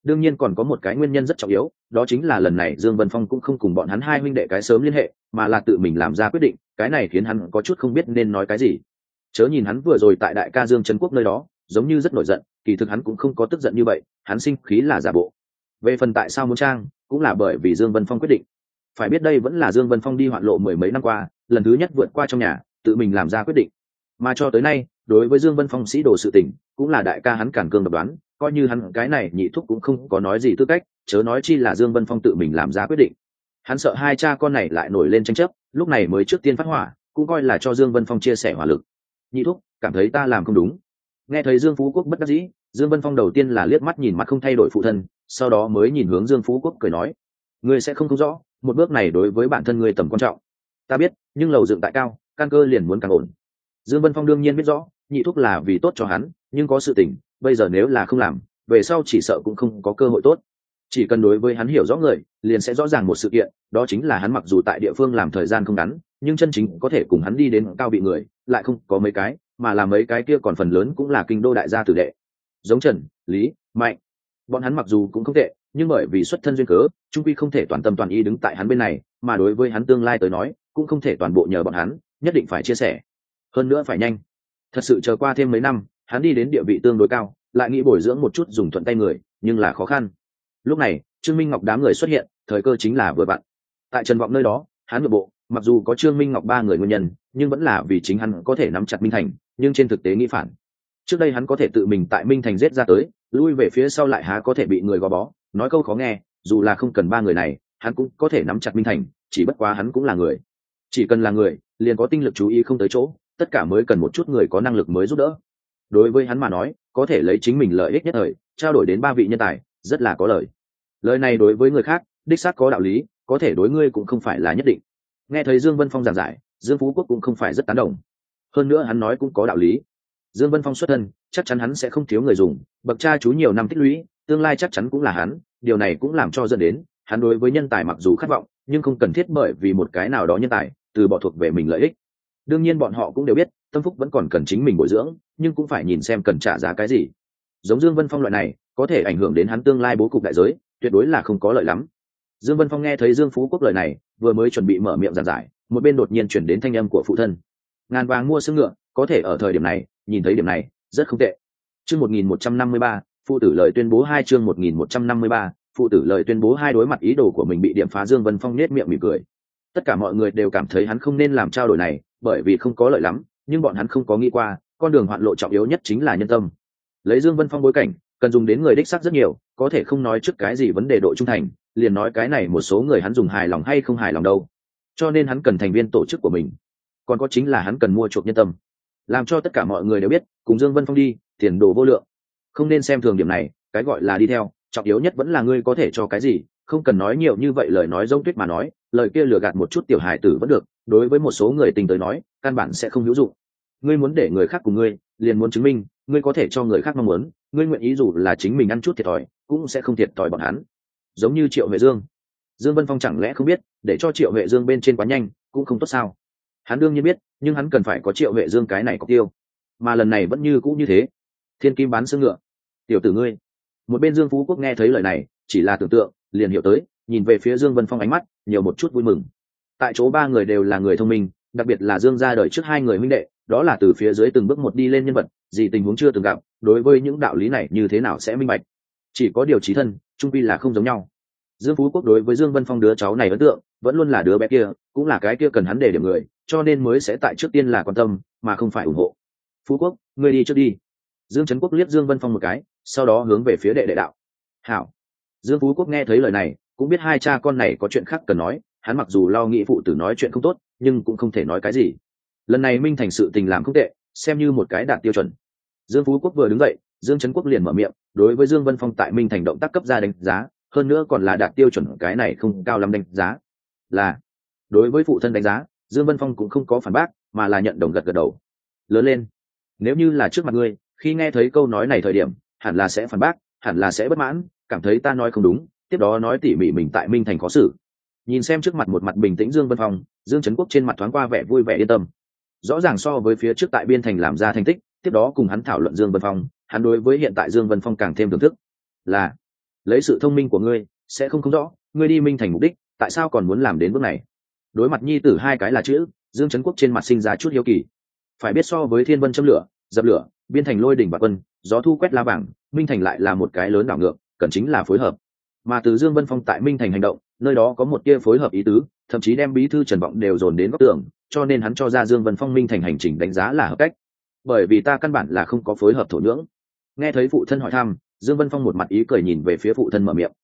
đương nhiên còn có một cái nguyên nhân rất trọng yếu, đó chính là lần này Dương Vân Phong cũng không cùng bọn hắn hai huynh đệ cái sớm liên hệ, mà là tự mình làm ra quyết định, cái này khiến hắn có chút không biết nên nói cái gì. Chớ nhìn hắn vừa rồi tại đại ca Dương Trấn Quốc nơi đó giống như rất nổi giận, kỳ thực hắn cũng không có tức giận như vậy, hắn sinh khí là giả bộ. Về phần tại sao muốn trang, cũng là bởi vì Dương Vân Phong quyết định. Phải biết đây vẫn là Dương Vân Phong đi hoạn lộ mười mấy năm qua lần thứ nhất vượt qua trong nhà, tự mình làm ra quyết định. Mà cho tới nay đối với Dương Vân Phong sĩ đồ sự tình cũng là đại ca hắn cản cương độc đoán, coi như hắn cái này nhị thúc cũng không có nói gì tư cách, chớ nói chi là Dương Vân Phong tự mình làm ra quyết định. Hắn sợ hai cha con này lại nổi lên tranh chấp, lúc này mới trước tiên phát hỏa, cũng coi là cho Dương Vân Phong chia sẻ hỏa lực. Nhị thúc cảm thấy ta làm không đúng. Nghe thấy Dương Phú Quốc bất đắc dĩ, Dương Vân Phong đầu tiên là liếc mắt nhìn mặt không thay đổi phụ thân, sau đó mới nhìn hướng Dương Phú Quốc cười nói: ngươi sẽ không rõ một bước này đối với bản thân ngươi tầm quan trọng. Ta biết, nhưng lầu dựng tại cao, căn cơ liền muốn càng ổn. Dương Vân Phong đương nhiên biết rõ nhị thúc là vì tốt cho hắn, nhưng có sự tình bây giờ nếu là không làm, về sau chỉ sợ cũng không có cơ hội tốt. Chỉ cần đối với hắn hiểu rõ người, liền sẽ rõ ràng một sự kiện, đó chính là hắn mặc dù tại địa phương làm thời gian không ngắn, nhưng chân chính có thể cùng hắn đi đến cao vị người lại không có mấy cái, mà là mấy cái kia còn phần lớn cũng là kinh đô đại gia tử đệ, giống Trần, Lý, Mạnh. Bọn hắn mặc dù cũng không tệ, nhưng bởi vì xuất thân duyên cớ, trung quy không thể toàn tâm toàn ý đứng tại hắn bên này, mà đối với hắn tương lai tới nói cũng không thể toàn bộ nhờ bọn hắn, nhất định phải chia sẻ, hơn nữa phải nhanh. Thật sự chờ qua thêm mấy năm, hắn đi đến địa vị tương đối cao, lại nghĩ bồi dưỡng một chút dùng thuận tay người, nhưng là khó khăn. Lúc này Trương Minh Ngọc đám người xuất hiện, thời cơ chính là vừa vặn. Tại Trần Vọng nơi đó hắn nội bộ mặc dù có Trương Minh Ngọc ba người nguyên nhân, nhưng vẫn là vì chính hắn có thể nắm chặt Minh Thành, nhưng trên thực tế nghĩ phản. Trước đây hắn có thể tự mình tại Minh Thành giết ra tới, lui về phía sau lại há có thể bị người gò bó. Nói câu khó nghe, dù là không cần ba người này hắn cũng có thể nắm chặt Minh Thành, chỉ bất quá hắn cũng là người, chỉ cần là người liền có tinh lực chú ý không tới chỗ, tất cả mới cần một chút người có năng lực mới giúp đỡ. Đối với hắn mà nói, có thể lấy chính mình lợi ích nhất thời trao đổi đến ba vị nhân tài, rất là có lợi. Lời này đối với người khác đích xác có đạo lý, có thể đối ngươi cũng không phải là nhất định. Nghe thấy Dương Vân Phong giảng giải, Dương Phú Quốc cũng không phải rất tán đồng. Hơn nữa hắn nói cũng có đạo lý. Dương Vân Phong xuất thân, chắc chắn hắn sẽ không thiếu người dùng, bậc cha chú nhiều năm tích lũy, tương lai chắc chắn cũng là hắn, điều này cũng làm cho dẫn đến hắn đối với nhân tài mặc dù khát vọng, nhưng không cần thiết bởi vì một cái nào đó nhân tài từ bỏ thuộc về mình lợi ích. Đương nhiên bọn họ cũng đều biết tâm phúc vẫn còn cần chính mình bồi dưỡng, nhưng cũng phải nhìn xem cần trả giá cái gì. Giống Dương Vân Phong loại này có thể ảnh hưởng đến hắn tương lai bố cục đại giới, tuyệt đối là không có lợi lắm. Dương Vân Phong nghe thấy Dương Phú Quốc lời này, vừa mới chuẩn bị mở miệng giảng giải, một bên đột nhiên chuyển đến thanh âm của phụ thân: ngàn vàng mua xương ngựa, có thể ở thời điểm này nhìn thấy điểm này rất không tệ. Chương 1153, phụ tử lời tuyên bố 2. Chương 1153, phụ tử lời tuyên bố 2. Đối mặt ý đồ của mình bị điểm phá, Dương Vân Phong nhếch miệng mỉm cười. Tất cả mọi người đều cảm thấy hắn không nên làm trao đổi này, bởi vì không có lợi lắm, nhưng bọn hắn không có nghĩ qua con đường hoạn lộ trọng yếu nhất chính là nhân tâm. Lấy Dương Vân Phong bối cảnh, cần dùng đến người đích xác rất nhiều, có thể không nói trước cái gì vấn đề độ trung thành, liền nói cái này một số người hắn dùng hài lòng hay không hài lòng đâu. Cho nên hắn cần thành viên tổ chức của mình, còn có chính là hắn cần mua chuộc nhân tâm, làm cho tất cả mọi người đều biết cùng Dương Vân Phong đi tiền đồ vô lượng. Không nên xem thường điểm này, cái gọi là đi theo, trọng yếu nhất vẫn là ngươi có thể cho cái gì, không cần nói nhiều như vậy. Lời nói giống tuyết mà nói, lời kia lừa gạt một chút tiểu hài tử vẫn được, đối với một số người tình tới nói căn bản sẽ không hữu dụng. Ngươi muốn để người khác cùng ngươi, liền muốn chứng minh ngươi có thể cho người khác mong muốn, ngươi nguyện ý dù là chính mình ăn chút thiệt thòi cũng sẽ không thiệt thòi bọn hắn. Giống như Triệu Huệ Dương. Dương Vân Phong chẳng lẽ không biết để cho Triệu Huệ Dương bên trên quá nhanh cũng không tốt sao? Hắn đương nhiên biết, nhưng hắn cần phải có Triệu Huệ Dương cái này có tiêu, mà lần này vẫn như cũ như thế. Thiên kim bán xương ngựa, tiểu tử ngươi. Một bên Dương Phú Quốc nghe thấy lời này chỉ là tưởng tượng liền hiểu tới, nhìn về phía Dương Vân Phong ánh mắt nhiều một chút vui mừng. Tại chỗ ba người đều là người thông minh, đặc biệt là Dương gia đời trước hai người huynh đệ, đó là từ phía dưới từng bước một đi lên nhân vật, gì tình huống chưa từng gặp, đối với những đạo lý này như thế nào sẽ minh bạch. Chỉ có điều chí thân trung quy là không giống nhau. Dương Phú Quốc đối với Dương Vân Phong đứa cháu này ấn tượng vẫn luôn là đứa bé kia, cũng là cái kia cần hắn để điểm người, cho nên mới sẽ tại trước tiên là quan tâm mà không phải ủng hộ. Phú Quốc, ngươi đi trước đi. Dương Trấn Quốc liếc Dương Vân Phong một cái, sau đó hướng về phía đệ đệ đạo: hảo. Dương Phú Quốc nghe thấy lời này cũng biết hai cha con này có chuyện khác cần nói, hắn mặc dù lo nghĩ phụ tử nói chuyện không tốt, nhưng cũng không thể nói cái gì. Lần này Minh Thành sự tình làm không tệ, xem như một cái đạt tiêu chuẩn. Dương Phú Quốc vừa đứng dậy, Dương Trấn Quốc liền mở miệng đối với Dương Vân Phong tại Minh Thành động tác cấp ra đánh giá, hơn nữa còn là đạt tiêu chuẩn, cái này không cao lắm đánh giá. Là đối với phụ thân đánh giá, Dương Vân Phong cũng không có phản bác, mà là nhận đồng gật gật đầu. Lớn lên, nếu như là trước mặt ngươi, khi nghe thấy câu nói này thời điểm hẳn là sẽ phản bác, hẳn là sẽ bất mãn, cảm thấy ta nói không đúng, tiếp đó nói tỉ mỉ mình tại Minh Thành khó xử. Nhìn xem trước mặt một mặt bình tĩnh Dương Vân Phong, Dương Trấn Quốc trên mặt thoáng qua vẻ vui vẻ yên tâm. Rõ ràng so với phía trước tại Biên Thành làm ra thành tích, tiếp đó cùng hắn thảo luận Dương Vân Phong, hắn đối với hiện tại Dương Vân Phong càng thêm thưởng thức. Là lấy sự thông minh của ngươi sẽ không rõ ngươi đi minh thành mục đích tại sao còn muốn làm đến bước này. Đối mặt nhi tử hai cái là chữ, Dương Trấn Quốc trên mặt sinh ra chút hiếu kỳ. Phải biết so với thiên vân châm lửa dập lửa, biên thành lôi đỉnh và quân, gió thu quét lá vàng, minh thành lại là một cái lớn đảo ngược, cần chính là phối hợp. Mà từ Dương Vân Phong tại minh thành hành động, nơi đó có một tia phối hợp ý tứ, thậm chí đem bí thư Trần Vọng đều dồn đến góc tường, cho nên hắn cho ra Dương Vân Phong minh thành hành trình đánh giá là hợp cách. Bởi vì ta căn bản là không có phối hợp thổ nhưỡng. Nghe thấy phụ thân hỏi thăm, Dương Vân Phong một mặt ý cười nhìn về phía phụ thân mở miệng.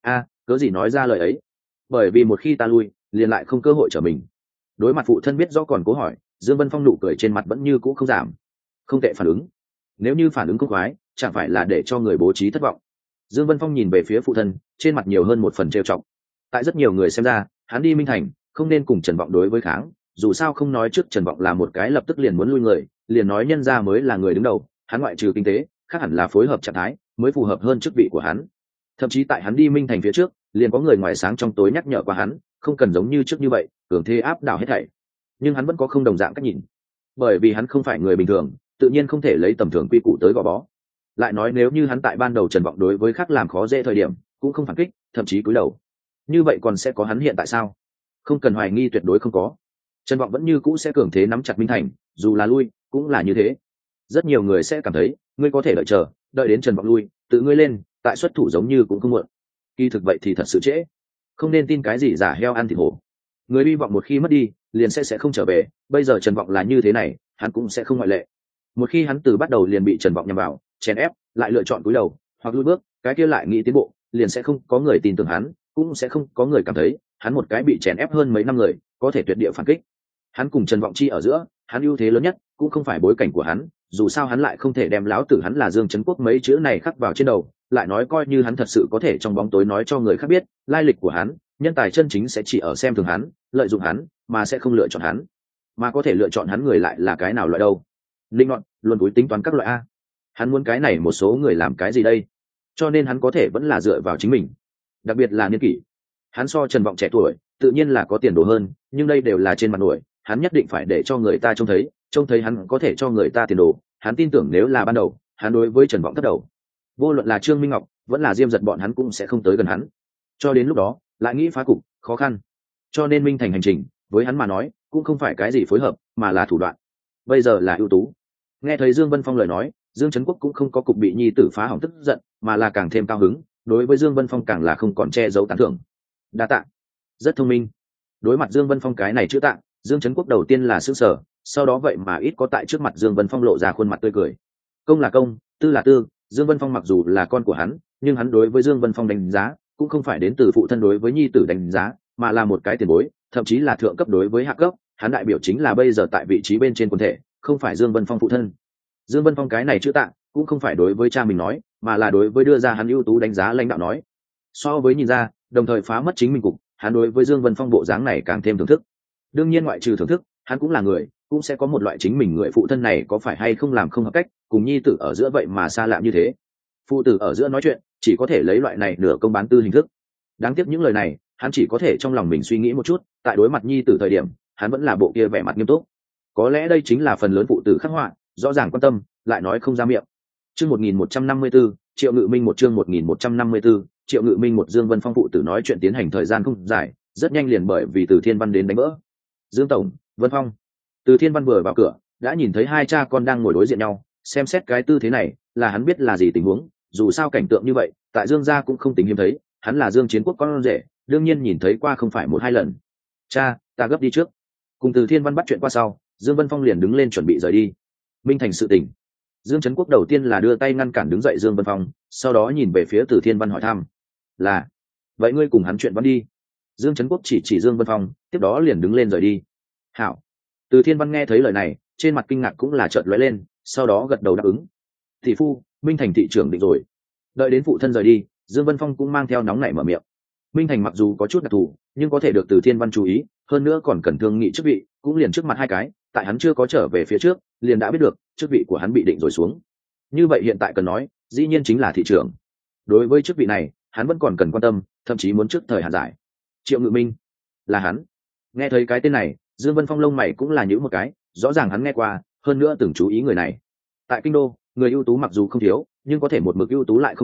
Cớ gì nói ra lời ấy? Bởi vì một khi ta lui, liền lại không cơ hội trở mình. Đối mặt phụ thân biết rõ còn cố hỏi, Dương Vân Phong nụ cười trên mặt vẫn như cũ không giảm. Không tệ phản ứng. Nếu như phản ứng không khoái, chẳng phải là để cho người bố trí thất vọng. Dương Vân Phong nhìn về phía phụ thân, trên mặt nhiều hơn một phần trêu chọc. Tại rất nhiều người xem ra, hắn đi minh thành, không nên cùng Trần Vọng đối với kháng, dù sao không nói trước Trần Vọng là một cái lập tức liền muốn lui người, liền nói nhân gia mới là người đứng đầu, hắn ngoại trừ kinh tế, khác hẳn là phối hợp trạng thái, mới phù hợp hơn chức vị của hắn. Thậm chí tại hắn đi minh thành phía trước, liền có người ngoài sáng trong tối nhắc nhở qua hắn, không cần giống như trước như vậy, cường thế áp đảo hết thảy. Nhưng hắn vẫn có không đồng dạng cách nhìn, bởi vì hắn không phải người bình thường, tự nhiên không thể lấy tầm thường quy củ tới gò bó. Lại nói nếu như hắn tại ban đầu Trần Vọng đối với khác làm khó dễ thời điểm, cũng không phản kích, thậm chí cúi đầu, như vậy còn sẽ có hắn hiện tại sao? Không cần hoài nghi, tuyệt đối không có. Trần Vọng vẫn như cũ sẽ cường thế nắm chặt minh thành, dù là lui cũng là như thế. Rất nhiều người sẽ cảm thấy ngươi có thể đợi đến Trần Vọng lui, tự ngươi lên, tại xuất thủ giống như cũng không muộn. Kỳ thực vậy thì thật sự trễ. Không nên tin cái gì giả heo ăn thịt hổ. Người hy vọng một khi mất đi, liền sẽ không trở về. Bây giờ Trần Vọng là như thế này, hắn cũng sẽ không ngoại lệ. Một khi hắn từ bắt đầu liền bị Trần Vọng nhằm vào, chèn ép, lại lựa chọn cúi đầu hoặc lùi bước, cái kia lại nghĩ tiến bộ, liền sẽ không có người tin tưởng hắn, cũng sẽ không có người cảm thấy hắn một cái bị chèn ép hơn mấy năm người có thể tuyệt địa phản kích. Hắn cùng Trần Vọng Chi ở giữa, hắn ưu thế lớn nhất cũng không phải bối cảnh của hắn, dù sao hắn lại không thể đem láo tử hắn là Dương Trấn Quốc mấy chữ này khắc vào trên đầu, lại nói coi như hắn thật sự có thể trong bóng tối nói cho người khác biết lai lịch của hắn, nhân tài chân chính sẽ chỉ ở xem thường hắn, lợi dụng hắn, mà sẽ không lựa chọn hắn. Mà có thể lựa chọn hắn người lại là cái nào loại đâu? Linh ngọn luôn túi tính toán các loại a. Hắn muốn cái này một số người làm cái gì đây? Cho nên hắn có thể vẫn là dựa vào chính mình, đặc biệt là niên kỷ. Hắn so Trần Vọng trẻ tuổi, tự nhiên là có tiền đồ hơn, nhưng đây đều là trên mặt nổi, hắn nhất định phải để cho người ta trông thấy hắn có thể cho người ta tiền đồ. Hắn tin tưởng nếu là ban đầu, hắn đối với Trần Vọng thất đầu, vô luận là Trương Minh Ngọc vẫn là Diêm Giật bọn hắn cũng sẽ không tới gần hắn. Cho đến lúc đó, lại nghĩ phá cục, khó khăn. Cho nên minh thành hành trình, với hắn mà nói, cũng không phải cái gì phối hợp, mà là thủ đoạn. Bây giờ là ưu tú. Nghe thấy Dương Vân Phong lời nói, Dương Trấn Quốc cũng không có cục bị nhi tử phá hỏng tức giận, mà là càng thêm cao hứng, đối với Dương Vân Phong càng là không còn che giấu tán thưởng. Đa tạ. Rất thông minh. Đối mặt Dương Vân Phong cái này chữ tạ, Dương Trấn Quốc đầu tiên là sửng sở, sau đó vậy mà ít có tại trước mặt Dương Vân Phong lộ ra khuôn mặt tươi cười. Công là công, tư là tư, Dương Vân Phong mặc dù là con của hắn, nhưng hắn đối với Dương Vân Phong đánh giá cũng không phải đến từ phụ thân đối với nhi tử đánh giá, mà là một cái tiền bối, thậm chí là thượng cấp đối với hạ cấp, hắn đại biểu chính là bây giờ tại vị trí bên trên quần thể, không phải Dương Vân Phong phụ thân. Dương Vân Phong cái này chữ tạ cũng không phải đối với cha mình nói, mà là đối với đưa ra hắn ưu tú đánh giá lãnh đạo nói. So với nhìn ra, đồng thời phá mất chính mình cục, hắn đối với Dương Vân Phong bộ dáng này càng thêm thưởng thức. Đương nhiên ngoại trừ thưởng thức, hắn cũng là người, cũng sẽ có một loại chính mình người phụ thân này có phải hay không làm không hợp cách, cùng nhi tử ở giữa vậy mà xa lạ như thế. Phụ tử ở giữa nói chuyện, chỉ có thể lấy loại này nửa công bán tư hình thức. Đáng tiếc những lời này, hắn chỉ có thể trong lòng mình suy nghĩ một chút, tại đối mặt nhi tử thời điểm, hắn vẫn là bộ kia vẻ mặt nghiêm túc. Có lẽ đây chính là phần lớn phụ tử khắc họa, rõ ràng quan tâm, lại nói không ra miệng. Chương 1154, Triệu Ngự Minh một chương 1154, Triệu Ngự Minh một Dương Vân Phong phụ tử nói chuyện tiến hành thời gian không dài, rất nhanh liền bởi vì Từ Thiên Văn đến đánh vỡ. Dương tổng, Vân Phong. Từ Thiên Văn vừa vào cửa, đã nhìn thấy hai cha con đang ngồi đối diện nhau, xem xét cái tư thế này, là hắn biết là gì tình huống, dù sao cảnh tượng như vậy, tại Dương gia cũng không tính hiếm thấy, hắn là Dương Chiến Quốc con rể, đương nhiên nhìn thấy qua không phải một hai lần. Cha, ta gấp đi trước. Cùng Từ Thiên Văn bắt chuyện qua sau, Dương Vân Phong liền đứng lên chuẩn bị rời đi. Minh thành sự tình. Dương Trấn Quốc đầu tiên là đưa tay ngăn cản đứng dậy Dương Vân Phong, sau đó nhìn về phía Từ Thiên Văn hỏi thăm. Là, vậy ngươi cùng hắn chuyện văn đi. Dương Trấn Quốc chỉ Dương Vân Phong, tiếp đó liền đứng lên rời đi. Hảo. Từ Thiên Văn nghe thấy lời này, trên mặt kinh ngạc cũng là chợt lóe lên, sau đó gật đầu đáp ứng. Thị phu, Minh thành thị trưởng định rồi. Đợi đến phụ thân rời đi, Dương Vân Phong cũng mang theo nóng nảy mở miệng. Minh thành mặc dù có chút đặc thù, nhưng có thể được Từ Thiên Văn chú ý, hơn nữa còn cần thương nghị chức vị, cũng liền trước mặt hai cái, tại hắn chưa có trở về phía trước, liền đã biết được chức vị của hắn bị định rồi xuống. Như vậy hiện tại cần nói, dĩ nhiên chính là thị trưởng. Đối với chức vị này, hắn vẫn còn cần quan tâm, thậm chí muốn trước thời hạn giải. Triệu Ngự Minh, là hắn. Nghe thấy cái tên này, Dương Vân Phong lông mày cũng là nhíu một cái, rõ ràng hắn nghe qua, hơn nữa từng chú ý người này. Tại kinh đô, người ưu tú mặc dù không thiếu, nhưng có thể một mực ưu tú lại không nhiều,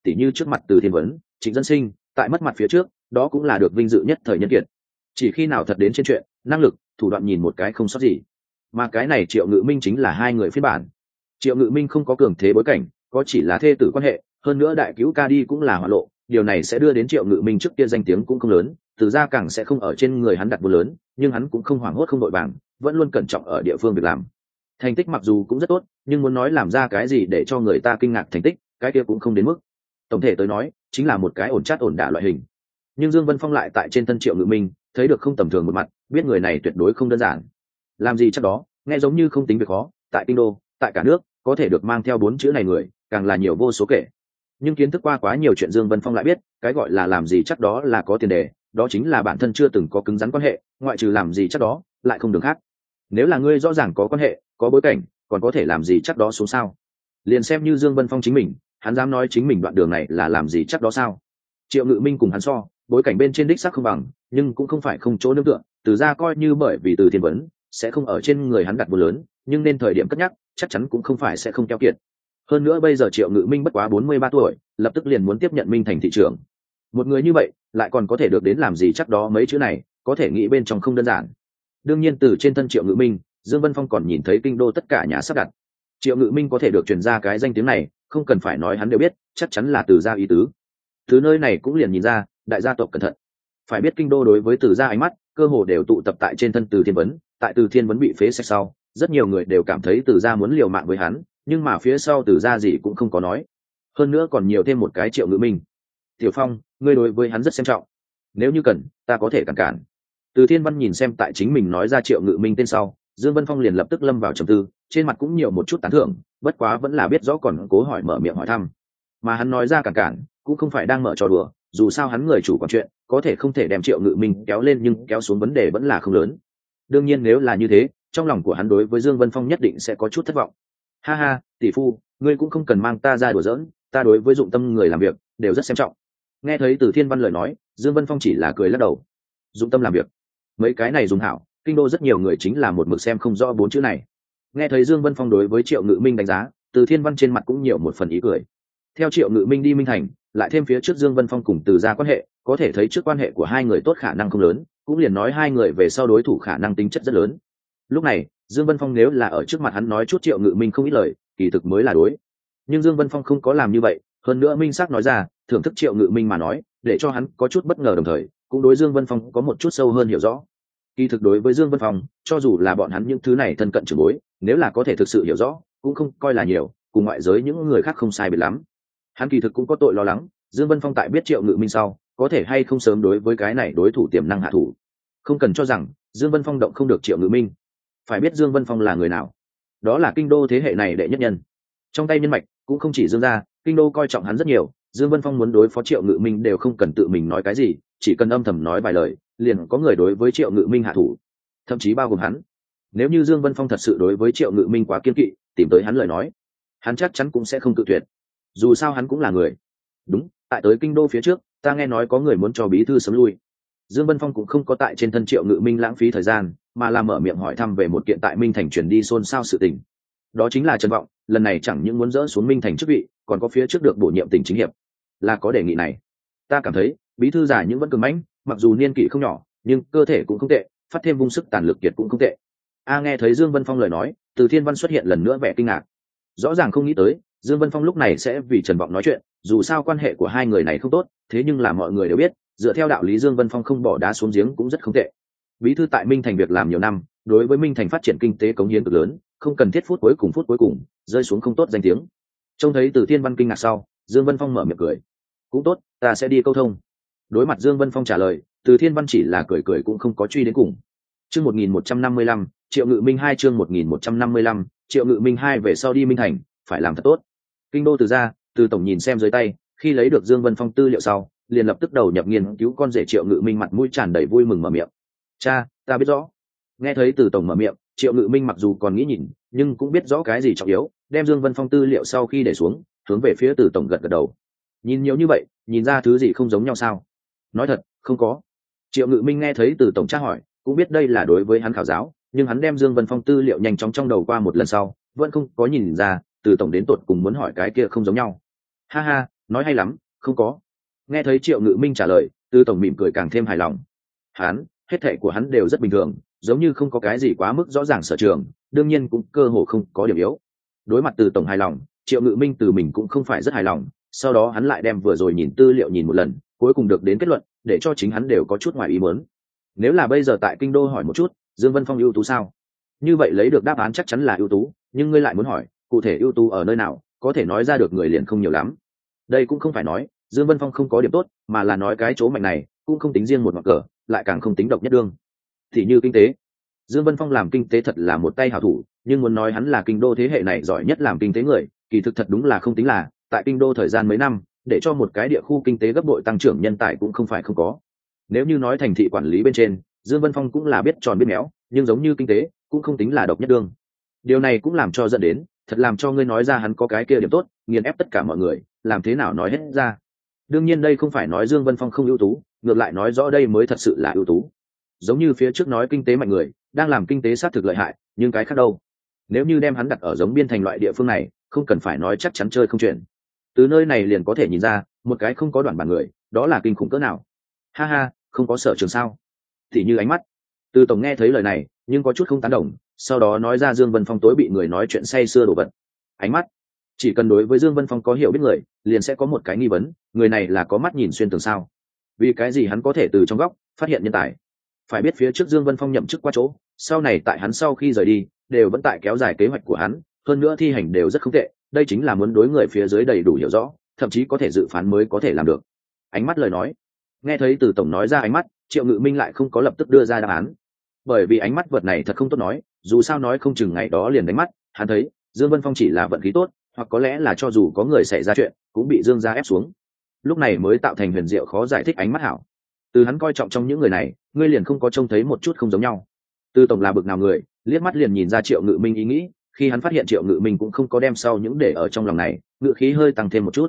tỉ như trước mặt Từ Thiên Vấn, Trịnh Dân Sinh, tại mất mặt phía trước đó cũng là được vinh dự nhất thời nhân kiệt. Chỉ khi nào thật đến trên chuyện năng lực thủ đoạn nhìn một cái không sót gì. Mà cái này Triệu Ngự Minh chính là hai người phiên bản. Triệu Ngự Minh không có cường thế bối cảnh, có chỉ là thê tử quan hệ, hơn nữa đại cứu ca đi cũng là hỏa lộ, điều này sẽ đưa đến Triệu Ngự Minh trước kia danh tiếng cũng không lớn, từ ra càng sẽ không ở trên người hắn đặt vô lớn, nhưng hắn cũng không hoảng hốt không đội vàng, vẫn luôn cẩn trọng ở địa phương việc làm. Thành tích mặc dù cũng rất tốt, nhưng muốn nói làm ra cái gì để cho người ta kinh ngạc thành tích, cái kia cũng không đến mức. Tổng thể tới nói, chính là một cái ổn chát ổn đả loại hình. Nhưng Dương Vân Phong lại tại trên thân Triệu Ngự Minh thấy được không tầm thường một mặt, biết người này tuyệt đối không đơn giản. Làm gì chắc đó, nghe giống như không tính việc khó, tại kinh đô, tại cả nước, có thể được mang theo 4 chữ này người, càng là nhiều vô số kể. Nhưng kiến thức qua quá nhiều chuyện, Dương Vân Phong lại biết, cái gọi là làm gì chắc đó là có tiền đề, đó chính là bản thân chưa từng có cứng rắn quan hệ, ngoại trừ làm gì chắc đó, lại không đường khác. Nếu là ngươi rõ ràng có quan hệ, có bối cảnh, còn có thể làm gì chắc đó xuống sao? Liền xem như Dương Vân Phong chính mình, hắn dám nói chính mình đoạn đường này là làm gì chắc đó sao? Triệu Ngự Minh cùng hắn so, bối cảnh bên trên đích xác không bằng, nhưng cũng không phải không chỗ nương tựa, từ ra coi như bởi vì Từ Thiên Vấn sẽ không ở trên người hắn đặt vô lớn, nhưng nên thời điểm cất nhắc, chắc chắn cũng không phải sẽ không keo kiệt. Hơn nữa bây giờ Triệu Ngự Minh bất quá 43 tuổi, lập tức liền muốn tiếp nhận Minh Thành thị trưởng. Một người như vậy, lại còn có thể được đến làm gì chắc đó mấy chữ này, có thể nghĩ bên trong không đơn giản. Đương nhiên từ trên thân Triệu Ngự Minh, Dương Vân Phong còn nhìn thấy kinh đô tất cả nhà sắp đặt. Triệu Ngự Minh có thể được truyền ra cái danh tiếng này, không cần phải nói hắn đều biết, chắc chắn là từ gia ý tứ. Từ nơi này cũng liền nhìn ra, đại gia tộc cẩn thận. Phải biết kinh đô đối với từ gia ánh mắt, cơ hồ đều tụ tập tại trên thân Từ Thiên Vấn, tại Từ Thiên Vấn bị phế sạch sau, rất nhiều người đều cảm thấy từ gia muốn liều mạng với hắn, nhưng mà phía sau từ gia gì cũng không có nói. Hơn nữa còn nhiều thêm một cái Triệu Ngự Minh. Tiểu Phong, ngươi đối với hắn rất xem trọng, nếu như cần, ta có thể cản cản. Từ Thiên Văn nhìn xem tại chính mình nói ra Triệu Ngự Minh tên sau, Dương Vân Phong liền lập tức lâm vào trầm tư, trên mặt cũng nhiều một chút tán thưởng, bất quá vẫn là biết rõ còn cố hỏi mở miệng hỏi thăm. Mà hắn nói ra cản cản, cũng không phải đang mở trò đùa, dù sao hắn người chủ quản chuyện, có thể không thể đem Triệu Ngự Minh kéo lên, nhưng kéo xuống vấn đề vẫn là không lớn. Đương nhiên nếu là như thế, trong lòng của hắn đối với Dương Vân Phong nhất định sẽ có chút thất vọng. Ha ha, tỷ phu, ngươi cũng không cần mang ta ra đùa giỡn, ta đối với dụng tâm người làm việc đều rất xem trọng. Nghe thấy Từ Thiên Văn lời nói, Dương Vân Phong chỉ là cười lắc đầu. Dụng tâm làm việc, mấy cái này dùng hảo, kinh đô rất nhiều người chính là một mực xem không rõ 4 chữ này. Nghe thấy Dương Vân Phong đối với Triệu Ngự Minh đánh giá, Từ Thiên Văn trên mặt cũng nhiều một phần ý cười. Theo Triệu Ngự Minh đi Minh Thành, lại thêm phía trước Dương Vân Phong cùng Từ gia quan hệ, có thể thấy trước quan hệ của hai người tốt khả năng không lớn, cũng liền nói hai người về sau đối thủ khả năng tính chất rất lớn. Lúc này, Dương Vân Phong nếu là ở trước mặt hắn nói chút Triệu Ngự Minh không ít lời, kỳ thực mới là đối. Nhưng Dương Vân Phong không có làm như vậy, hơn nữa minh xác nói ra, thưởng thức Triệu Ngự Minh mà nói, để cho hắn có chút bất ngờ, đồng thời cũng đối Dương Vân Phong có một chút sâu hơn hiểu rõ. Kỳ thực đối với Dương Vân Phong, cho dù là bọn hắn những thứ này thân cận trưởng bối, nếu là có thể thực sự hiểu rõ, cũng không coi là nhiều, cùng ngoại giới những người khác không sai biệt lắm. Hắn kỳ thực cũng có tội lo lắng, Dương Vân Phong tại biết Triệu Ngự Minh sau, có thể hay không sớm đối với cái này đối thủ tiềm năng hạ thủ. Không cần cho rằng Dương Vân Phong động không được Triệu Ngự Minh, phải biết Dương Vân Phong là người nào, đó là kinh đô thế hệ này đệ nhất nhân, trong tay nhân mạch cũng không chỉ Dương gia, kinh đô coi trọng hắn rất nhiều. Dương Vân Phong muốn đối phó Triệu Ngự Minh đều không cần tự mình nói cái gì, chỉ cần âm thầm nói vài lời, liền có người đối với Triệu Ngự Minh hạ thủ, thậm chí bao gồm hắn. Nếu như Dương Vân Phong thật sự đối với Triệu Ngự Minh quá kiên kỵ, tìm tới hắn lời nói, hắn chắc chắn cũng sẽ không tự tuyệt. Dù sao hắn cũng là người. Đúng, tại tới kinh đô phía trước, ta nghe nói có người muốn cho bí thư sớm lui. Dương Vân Phong cũng không có tại trên thân Triệu Ngự Minh lãng phí thời gian, mà là mở miệng hỏi thăm về một kiện tại Minh Thành chuyển đi xôn xao sự tình. Đó chính là Trần Vọng, lần này chẳng những muốn dỡ xuống Minh Thành chức vị, còn có phía trước được bổ nhiệm tỉnh chính hiệp. Là có đề nghị này. Ta cảm thấy, bí thư giả những vẫn cường mãnh, mặc dù niên kỷ không nhỏ, nhưng cơ thể cũng không tệ, phát thêm vung sức tàn lực kiệt cũng không tệ. Nghe thấy Dương Vân Phong lời nói, Từ Thiên Văn xuất hiện lần nữa vẻ kinh ngạc. Rõ ràng không nghĩ tới, Dương Vân Phong lúc này sẽ vì Trần Vọng nói chuyện, dù sao quan hệ của hai người này không tốt, thế nhưng là mọi người đều biết, dựa theo đạo lý Dương Vân Phong không bỏ đá xuống giếng cũng rất không tệ. Bí thư tại Minh Thành việc làm nhiều năm, đối với Minh Thành phát triển kinh tế cống hiến cực lớn, không cần thiết phút cuối cùng rơi xuống không tốt danh tiếng. Trông thấy Từ Thiên Văn kinh ngạc sau, Dương Vân Phong mở miệng cười. Cũng tốt, ta sẽ đi câu thông. Đối mặt Dương Vân Phong trả lời, Từ Thiên Văn chỉ là cười cũng không có truy đến cùng. Chương 1155, Triệu Ngự Minh 2 chương 1155, Triệu Ngự Minh 2 về sau đi Minh Thành, phải làm thật tốt. Kinh đô Từ gia, Từ tổng nhìn xem dưới tay, khi lấy được Dương Vân Phong tư liệu sau, liền lập tức đầu nhập nghiên cứu con rể Triệu Ngự Minh, mặt mũi tràn đầy vui mừng mở miệng. Cha, ta biết rõ. Nghe thấy Từ tổng mở miệng, Triệu Ngự Minh mặc dù còn nghĩ nhìn, nhưng cũng biết rõ cái gì trọng yếu, đem Dương Vân Phong tư liệu sau khi để xuống, hướng về phía Từ tổng gật đầu. Nhìn nhiều như vậy, nhìn ra thứ gì không giống nhau sao? Nói thật, không có. Triệu Ngự Minh nghe thấy Từ tổng tra hỏi, cũng biết đây là đối với hắn khảo giáo, nhưng hắn đem Dương Vân Phong tư liệu nhanh chóng trong đầu qua một lần sau, vẫn không có nhìn ra Từ tổng đến tột cùng muốn hỏi cái kia không giống nhau. Ha ha, nói hay lắm, không có. Nghe thấy Triệu Ngự Minh trả lời, Từ tổng mỉm cười càng thêm hài lòng. Hắn, hết thảy của hắn đều rất bình thường, giống như không có cái gì quá mức rõ ràng sở trường, đương nhiên cũng cơ hồ không có điểm yếu. Đối mặt Từ tổng hài lòng, Triệu Ngự Minh từ mình cũng không phải rất hài lòng, sau đó hắn lại đem vừa rồi nhìn tư liệu nhìn một lần, cuối cùng được đến kết luận, để cho chính hắn đều có chút ngoài ý muốn. Nếu là bây giờ tại kinh đô hỏi một chút, Dương Vân Phong ưu tú sao? Như vậy lấy được đáp án chắc chắn là ưu tú, nhưng ngươi lại muốn hỏi, cụ thể ưu tú ở nơi nào, có thể nói ra được người liền không nhiều lắm. Đây cũng không phải nói Dương Vân Phong không có điểm tốt, mà là nói cái chỗ mạnh này cũng không tính riêng một ngọn cờ, lại càng không tính độc nhất đương. Thì như kinh tế, Dương Vân Phong làm kinh tế thật là một tay hảo thủ, nhưng muốn nói hắn là kinh đô thế hệ này giỏi nhất làm kinh tế người, kỳ thực thật đúng là không tính là, tại kinh đô thời gian mấy năm, để cho một cái địa khu kinh tế gấp bội tăng trưởng nhân tài cũng không phải không có. Nếu như nói thành thị quản lý bên trên, Dương Vân Phong cũng là biết tròn biết méo, nhưng giống như kinh tế cũng không tính là độc nhất đương. Điều này cũng làm cho dẫn đến, thật làm cho ngươi nói ra hắn có cái kia điểm tốt, nghiền ép tất cả mọi người, làm thế nào nói hết ra. Đương nhiên đây không phải nói Dương Vân Phong không ưu tú, ngược lại nói rõ đây mới thật sự là ưu tú. Giống như phía trước nói kinh tế mạnh người, đang làm kinh tế sát thực lợi hại, nhưng cái khác đâu? Nếu như đem hắn đặt ở giống biên thành loại địa phương này, không cần phải nói chắc chắn chơi không chuyện. Từ nơi này liền có thể nhìn ra, một cái không có đoạn bản người, đó là kinh khủng cỡ nào. Ha ha, không có sở trường sao? Thì như ánh mắt. Từ tổng nghe thấy lời này, nhưng có chút không tán đồng, sau đó nói ra Dương Vân Phong tối bị người nói chuyện say sưa đổ vật. Ánh mắt. Chỉ cần đối với Dương Vân Phong có hiểu biết người, liền sẽ có một cái nghi vấn, người này là có mắt nhìn xuyên tường sao? Vì cái gì hắn có thể từ trong góc phát hiện nhân tài? Phải biết phía trước Dương Vân Phong nhậm chức qua chỗ, sau này tại hắn sau khi rời đi, đều vẫn tại kéo dài kế hoạch của hắn, hơn nữa thi hành đều rất không tệ, đây chính là muốn đối người phía dưới đầy đủ hiểu rõ, thậm chí có thể dự phán mới có thể làm được. Ánh mắt lời nói. Nghe thấy Từ tổng nói ra ánh mắt, Triệu Ngự Minh lại không có lập tức đưa ra đáp án. Bởi vì ánh mắt vật này thật không tốt nói, dù sao nói không chừng ngày đó liền đánh mắt, hắn thấy Dương Vân Phong chỉ là vận khí tốt, hoặc có lẽ là cho dù có người xảy ra chuyện, cũng bị Dương gia ép xuống. Lúc này mới tạo thành huyền diệu khó giải thích ánh mắt hảo. Từ hắn coi trọng trong những người này, ngươi liền không có trông thấy một chút không giống nhau. Từ tổng là bực nào người, liếc mắt liền nhìn ra Triệu Ngự Minh ý nghĩ, khi hắn phát hiện Triệu Ngự Minh cũng không có đem sau những để ở trong lòng này, ngữ khí hơi tăng thêm một chút.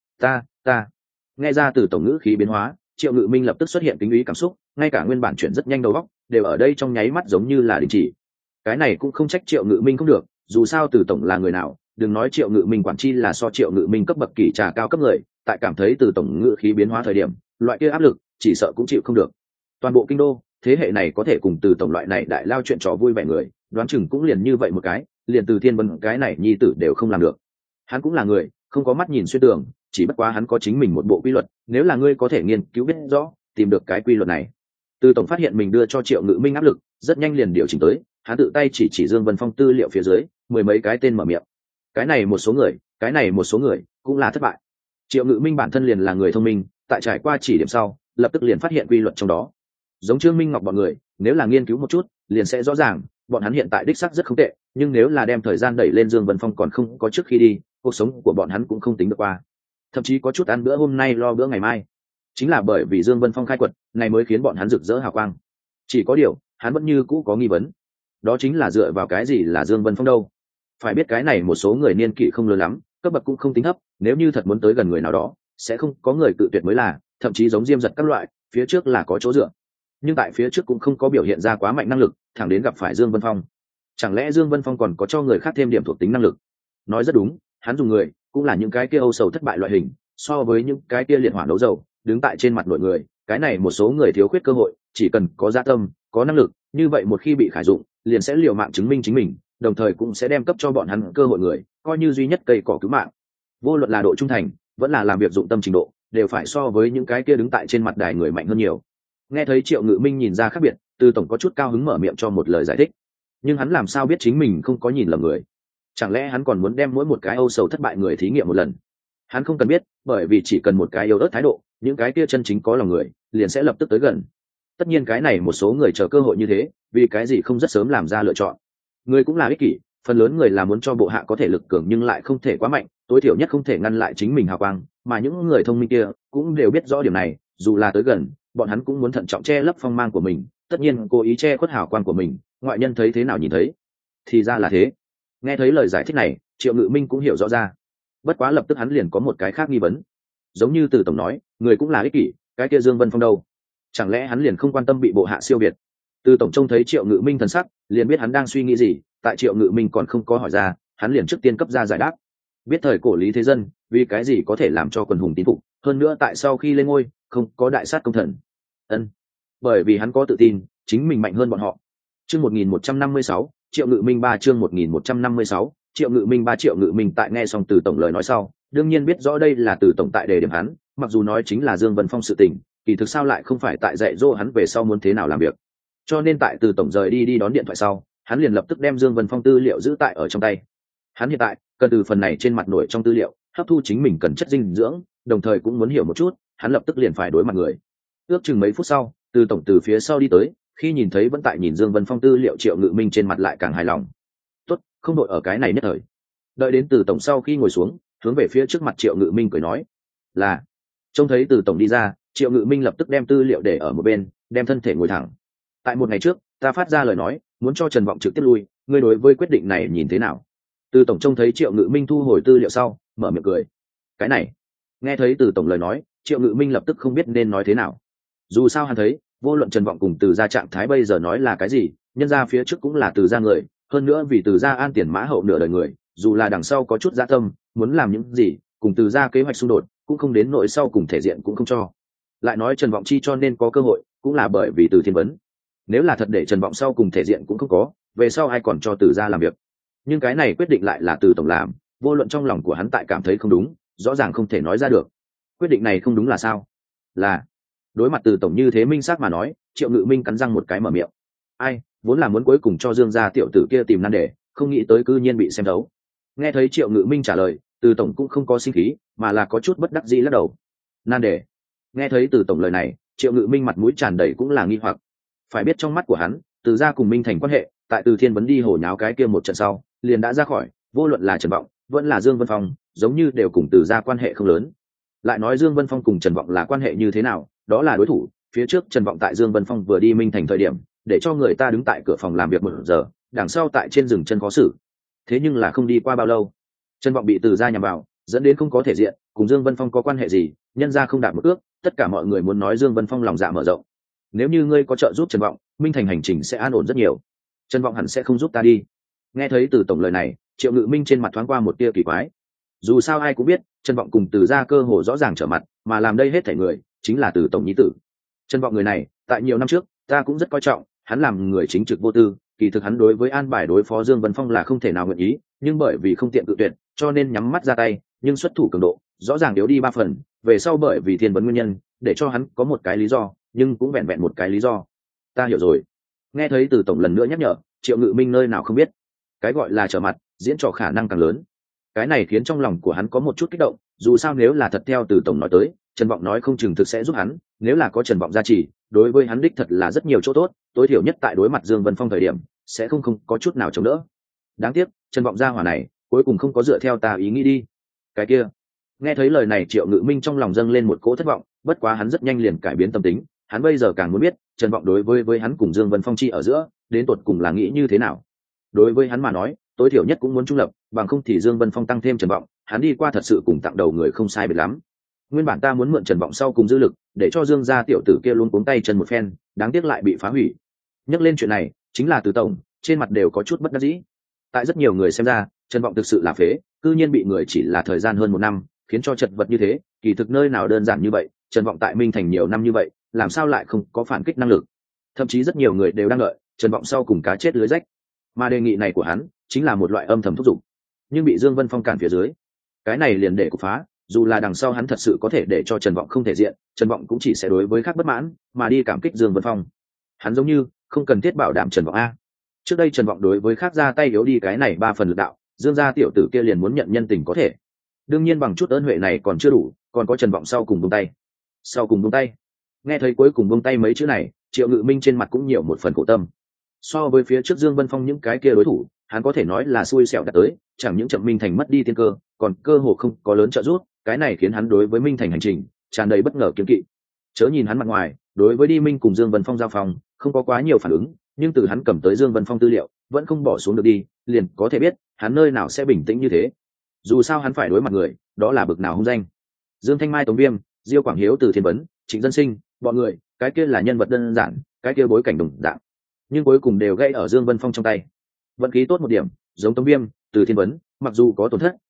Ta. Nghe ra Từ tổng ngữ khí biến hóa, Triệu Ngự Minh lập tức xuất hiện kính ý cảm xúc, ngay cả nguyên bản chuyển rất nhanh đầu óc, đều ở đây trong nháy mắt giống như là đình chỉ. Cái này cũng không trách Triệu Ngự Minh không được, dù sao Từ tổng là người nào, đừng nói Triệu Ngự Minh quản chi là so Triệu Ngự Minh cấp bậc kỳ trà cao cấp người, tại cảm thấy Từ tổng ngữ khí biến hóa thời điểm, loại kia áp lực, chỉ sợ cũng chịu không được. Toàn bộ kinh đô, thế hệ này có thể cùng Từ tổng loại này đại lao chuyện trò vui vẻ người, đoán chừng cũng liền như vậy một cái, liền Từ Thiên Vân cái này nhi tử đều không làm được. Hắn cũng là người, không có mắt nhìn xuyên tường, chỉ bất quá hắn có chính mình một bộ quy luật, nếu là ngươi có thể nghiên cứu biết rõ, tìm được cái quy luật này. Từ tổng phát hiện mình đưa cho Triệu Ngự Minh áp lực, rất nhanh liền điều chỉnh tới, hắn tự tay chỉ Dương Vân Phong tư liệu phía dưới, mười mấy cái tên mở miệng. Cái này một số người cũng là thất bại. Triệu Ngự Minh bản thân liền là người thông minh, tại trải qua chỉ điểm sau, lập tức liền phát hiện quy luật trong đó. Giống Trương Minh Ngọc bọn người, nếu là nghiên cứu một chút, liền sẽ rõ ràng, bọn hắn hiện tại đích xác rất không tệ, nhưng nếu là đem thời gian đẩy lên Dương Vân Phong còn không có trước khi đi, cuộc sống của bọn hắn cũng không tính được qua. Thậm chí có chút ăn bữa hôm nay lo bữa ngày mai. Chính là bởi vì Dương Vân Phong khai quật, này mới khiến bọn hắn rực rỡ hào quang. Chỉ có điều, hắn vẫn như cũ có nghi vấn. Đó chính là dựa vào cái gì là Dương Vân Phong đâu? Phải biết cái này một số người niên kỷ không lớn lắm, cấp bậc cũng không tính thấp, nếu như thật muốn tới gần người nào đó, sẽ không có người cự tuyệt mới là, thậm chí giống Diêm Giật các loại, phía trước là có chỗ dựa. Nhưng tại phía trước cũng không có biểu hiện ra quá mạnh năng lực, thẳng đến gặp phải Dương Vân Phong. Chẳng lẽ Dương Vân Phong còn có cho người khác thêm điểm thuộc tính năng lực? Nói rất đúng, hắn dùng người, cũng là những cái kia âu sầu thất bại loại hình, so với những cái kia liệt hỏa đấu dầu, đứng tại trên mặt nội người, cái này một số người thiếu khuyết cơ hội, chỉ cần có dạ tâm, có năng lực, như vậy một khi bị khải dụng, liền sẽ liều mạng chứng minh chính mình, đồng thời cũng sẽ đem cấp cho bọn hắn cơ hội người, coi như duy nhất cây cỏ cứu mạng. Vô luận là độ trung thành, vẫn là làm việc dụng tâm trình độ, đều phải so với những cái kia đứng tại trên mặt đài người mạnh hơn nhiều. Nghe thấy Triệu Ngự Minh nhìn ra khác biệt, Từ tổng có chút cao hứng mở miệng cho một lời giải thích. Nhưng hắn làm sao biết chính mình không có nhìn lầm người? Chẳng lẽ hắn còn muốn đem mỗi một cái âu sầu thất bại người thí nghiệm một lần? Hắn không cần biết, bởi vì chỉ cần một cái yếu ớt thái độ, những cái kia chân chính có lòng người, liền sẽ lập tức tới gần. Tất nhiên cái này một số người chờ cơ hội như thế, vì cái gì không rất sớm làm ra lựa chọn? Người cũng là ích kỷ, phần lớn người là muốn cho bộ hạ có thể lực cường nhưng lại không thể quá mạnh, tối thiểu nhất không thể ngăn lại chính mình hào quang, mà những người thông minh kia cũng đều biết rõ điểm này, dù là tới gần, bọn hắn cũng muốn thận trọng che lấp phong mang của mình, tất nhiên cố ý che khuất hào quang của mình, ngoại nhân thấy thế nào nhìn thấy. Thì ra là thế. Nghe thấy lời giải thích này, Triệu Ngự Minh cũng hiểu rõ ra. Bất quá lập tức hắn liền có một cái khác nghi vấn. Giống như Từ tổng nói, người cũng là ích kỷ, cái kia Dương Vân Phong đâu? Chẳng lẽ hắn liền không quan tâm bị bộ hạ siêu việt? Từ tổng trông thấy Triệu Ngự Minh thần sắc, liền biết hắn đang suy nghĩ gì, tại Triệu Ngự Minh còn không có hỏi ra, hắn liền trước tiên cấp ra giải đáp. biết thời cổ lý thế dân vì cái gì có thể làm cho quần hùng tín phục, hơn nữa tại sau khi lên ngôi không có đại sát công thần. Ân, bởi vì hắn có tự tin chính mình mạnh hơn bọn họ. Chương 1156, Triệu Ngự Minh 3 chương 1156, Triệu Ngự Minh 3 Triệu Ngự Minh tại nghe xong Từ tổng lời nói sau, đương nhiên biết rõ đây là Từ tổng tại đề điểm hắn, mặc dù nói chính là Dương Vân Phong sự tình, kỳ thực sao lại không phải tại dạy dỗ hắn về sau muốn thế nào làm việc. Cho nên tại Từ tổng rời đi đón điện thoại sau, hắn liền lập tức đem Dương Vân Phong tư liệu giữ tại ở trong tay. Hắn hiện tại cần từ phần này trên mặt nổi trong tư liệu hấp thu chính mình cần chất dinh dưỡng, đồng thời cũng muốn hiểu một chút, hắn lập tức liền phải đối mặt người. Ước chừng mấy phút sau, Từ tổng từ phía sau đi tới, khi nhìn thấy vẫn tại nhìn Dương Vân Phong tư liệu Triệu Ngự Minh trên mặt lại càng hài lòng. Tốt, không đội ở cái này nhất thời. Đợi đến Từ tổng sau khi ngồi xuống, hướng về phía trước mặt Triệu Ngự Minh cười nói là. Trông thấy Từ tổng đi ra, Triệu Ngự Minh lập tức đem tư liệu để ở một bên, đem thân thể ngồi thẳng. Tại một ngày trước, ta phát ra lời nói muốn cho Trần Vọng trực tiếp lui, ngươi đối với quyết định này nhìn thế nào? Từ tổng trông thấy Triệu Ngự Minh thu hồi tư liệu sau, mở miệng cười. Cái này, nghe thấy Từ tổng lời nói, Triệu Ngự Minh lập tức không biết nên nói thế nào. Dù sao hắn thấy, vô luận Trần Vọng cùng Từ gia trạng thái bây giờ nói là cái gì, nhân ra phía trước cũng là Từ gia người, hơn nữa vì Từ gia an tiền mã hậu nửa đời người, dù là đằng sau có chút dã tâm, muốn làm những gì, cùng Từ gia kế hoạch xung đột, cũng không đến nỗi sau cùng thể diện cũng không cho. Lại nói Trần Vọng chi cho nên có cơ hội, cũng là bởi vì Từ Thiên Vấn. Nếu là thật để Trần Vọng sau cùng thể diện cũng không có, về sau ai còn cho Từ gia làm việc. Nhưng cái này quyết định lại là Từ tổng làm, vô luận trong lòng của hắn tại cảm thấy không đúng, rõ ràng không thể nói ra được. Quyết định này không đúng là sao? Là đối mặt Từ tổng như thế minh xác mà nói, Triệu Ngự Minh cắn răng một cái mở miệng. Ai, vốn là muốn cuối cùng cho Dương gia tiểu tử kia tìm nan đề, không nghĩ tới cư nhiên bị xem thấu. Nghe thấy Triệu Ngự Minh trả lời, Từ tổng cũng không có sinh khí, mà là có chút bất đắc dĩ lắc đầu. Nan đề? Nghe thấy Từ tổng lời này, Triệu Ngự Minh mặt mũi tràn đầy cũng là nghi hoặc. Phải biết trong mắt của hắn, Từ gia cùng Minh Thành quan hệ, tại Từ Thiên Vấn đi hồ nháo cái kia một trận sau, liền đã ra khỏi, vô luận là Trần Vọng, vẫn là Dương Vân Phong, giống như đều cùng Từ gia quan hệ không lớn. Lại nói Dương Vân Phong cùng Trần Vọng là quan hệ như thế nào, đó là đối thủ. Phía trước Trần Vọng tại Dương Vân Phong vừa đi Minh Thành thời điểm, để cho người ta đứng tại cửa phòng làm việc 1 giờ, đằng sau tại trên rừng chân khó xử. Thế nhưng là không đi qua bao lâu, Trần Vọng bị Từ gia nhằm vào, dẫn đến không có thể diện, cùng Dương Vân Phong có quan hệ gì, nhân gia không đạt một ước, tất cả mọi người muốn nói Dương Vân Phong lòng dạ mở rộng. Nếu như ngươi có trợ giúp Trần Vọng, Minh Thành hành trình sẽ an ổn rất nhiều. Trần Vọng hẳn sẽ không giúp ta đi. Nghe thấy Từ tổng lời này, Triệu Ngự Minh trên mặt thoáng qua một tia kỳ quái. Dù sao ai cũng biết, Trần Vọng cùng Từ gia cơ hồ rõ ràng trở mặt, mà làm đây hết thảy người chính là Từ tổng nhi tử. Trần Vọng người này, tại nhiều năm trước, ta cũng rất coi trọng, hắn làm người chính trực vô tư, kỳ thực hắn đối với an bài đối phó Dương Vân Phong là không thể nào nguyện ý, nhưng bởi vì không tiện cự tuyệt, cho nên nhắm mắt ra tay, nhưng xuất thủ cường độ rõ ràng yếu đi 3 phần, về sau bởi vì Thiên Vấn nguyên nhân, để cho hắn có một cái lý do, nhưng cũng vẹn vẹn một cái lý do. Ta hiểu rồi. Nghe thấy Từ tổng lần nữa nhắc nhở, Triệu Ngự Minh nơi nào không biết, cái gọi là trở mặt, diễn trò khả năng càng lớn. Cái này khiến trong lòng của hắn có một chút kích động, dù sao nếu là thật theo Từ tổng nói tới, Trần Vọng nói không chừng thực sẽ giúp hắn, nếu là có Trần Vọng gia trì, đối với hắn đích thật là rất nhiều chỗ tốt, tối thiểu nhất tại đối mặt Dương Vân Phong thời điểm, sẽ không có chút nào chống đỡ. Đáng tiếc, Trần Vọng gia hỏa này, cuối cùng không có dựa theo ta ý nghĩ đi. Cái kia. Nghe thấy lời này Triệu Ngự Minh trong lòng dâng lên một cỗ thất vọng, bất quá hắn rất nhanh liền cải biến tâm tính, hắn bây giờ càng muốn biết, Trần Vọng đối với hắn cùng Dương Vân Phong chi ở giữa, đến tột cùng là nghĩ như thế nào. Đối với hắn mà nói, tối thiểu nhất cũng muốn trung lập, bằng không thì Dương Vân Phong tăng thêm Trần Vọng, hắn đi qua thật sự cùng tặng đầu người không sai biệt lắm. Nguyên bản ta muốn mượn Trần Vọng sau cùng dư lực, để cho Dương gia tiểu tử kia luôn cuống tay chân một phen, đáng tiếc lại bị phá hủy. Nhắc lên chuyện này, chính là Từ tổng, trên mặt đều có chút bất đắc dĩ. Tại rất nhiều người xem ra, Trần Vọng thực sự là phế, cư nhiên bị người chỉ là thời gian hơn 1 năm, khiến cho chật vật như thế, kỳ thực nơi nào đơn giản như vậy, Trần Vọng tại Minh Thành nhiều năm như vậy, làm sao lại không có phản kích năng lực. Thậm chí rất nhiều người đều đang đợi Trần Vọng sau cùng cá chết lưới rách, mà đề nghị này của hắn chính là một loại âm thầm thúc giục, nhưng bị Dương Vân Phong cản phía dưới, cái này liền để cục phá. Dù là đằng sau hắn thật sự có thể để cho Trần Vọng không thể diện, Trần Vọng cũng chỉ sẽ đối với khác bất mãn, mà đi cảm kích Dương Vân Phong. Hắn giống như không cần thiết bảo đảm Trần Vọng a. Trước đây Trần Vọng đối với khác ra tay yếu đi cái này 3 phần lực đạo, Dương gia tiểu tử kia liền muốn nhận nhân tình có thể. Đương nhiên bằng chút ơn huệ này còn chưa đủ, còn có Trần Vọng sau cùng buông tay. Sau cùng buông tay. Nghe thấy cuối cùng buông tay mấy chữ này, Triệu Ngự Minh trên mặt cũng nhiều một phần khổ tâm. So với phía trước Dương Vân Phong những cái kia đối thủ, hắn có thể nói là xui xẻo đã tới, chẳng những chậm Minh Thành mất đi tiên cơ, còn cơ hồ không có lớn trợ giúp, cái này khiến hắn đối với Minh Thành hành trình tràn đầy bất ngờ kiêng kỵ. Chớ nhìn hắn mặt ngoài, đối với đi Minh cùng Dương Vân Phong giao phòng, không có quá nhiều phản ứng, nhưng từ hắn cầm tới Dương Vân Phong tư liệu, vẫn không bỏ xuống được đi, liền có thể biết, hắn nơi nào sẽ bình tĩnh như thế. Dù sao hắn phải đối mặt người, đó là bực nào hung danh. Dương Thanh Mai, Tống Viêm, Diêu Quảng Hiếu, Từ Thiên Vấn, Trịnh Dân Sinh, bọn người, cái kia là nhân vật đơn giản, cái kia bối cảnh đồng dạng, nhưng cuối cùng đều gây ở Dương Vân Phong trong tay. Vận khí tốt một điểm, giống Tống Viêm, Từ Thiên Vấn, mặc dù có tổn thất,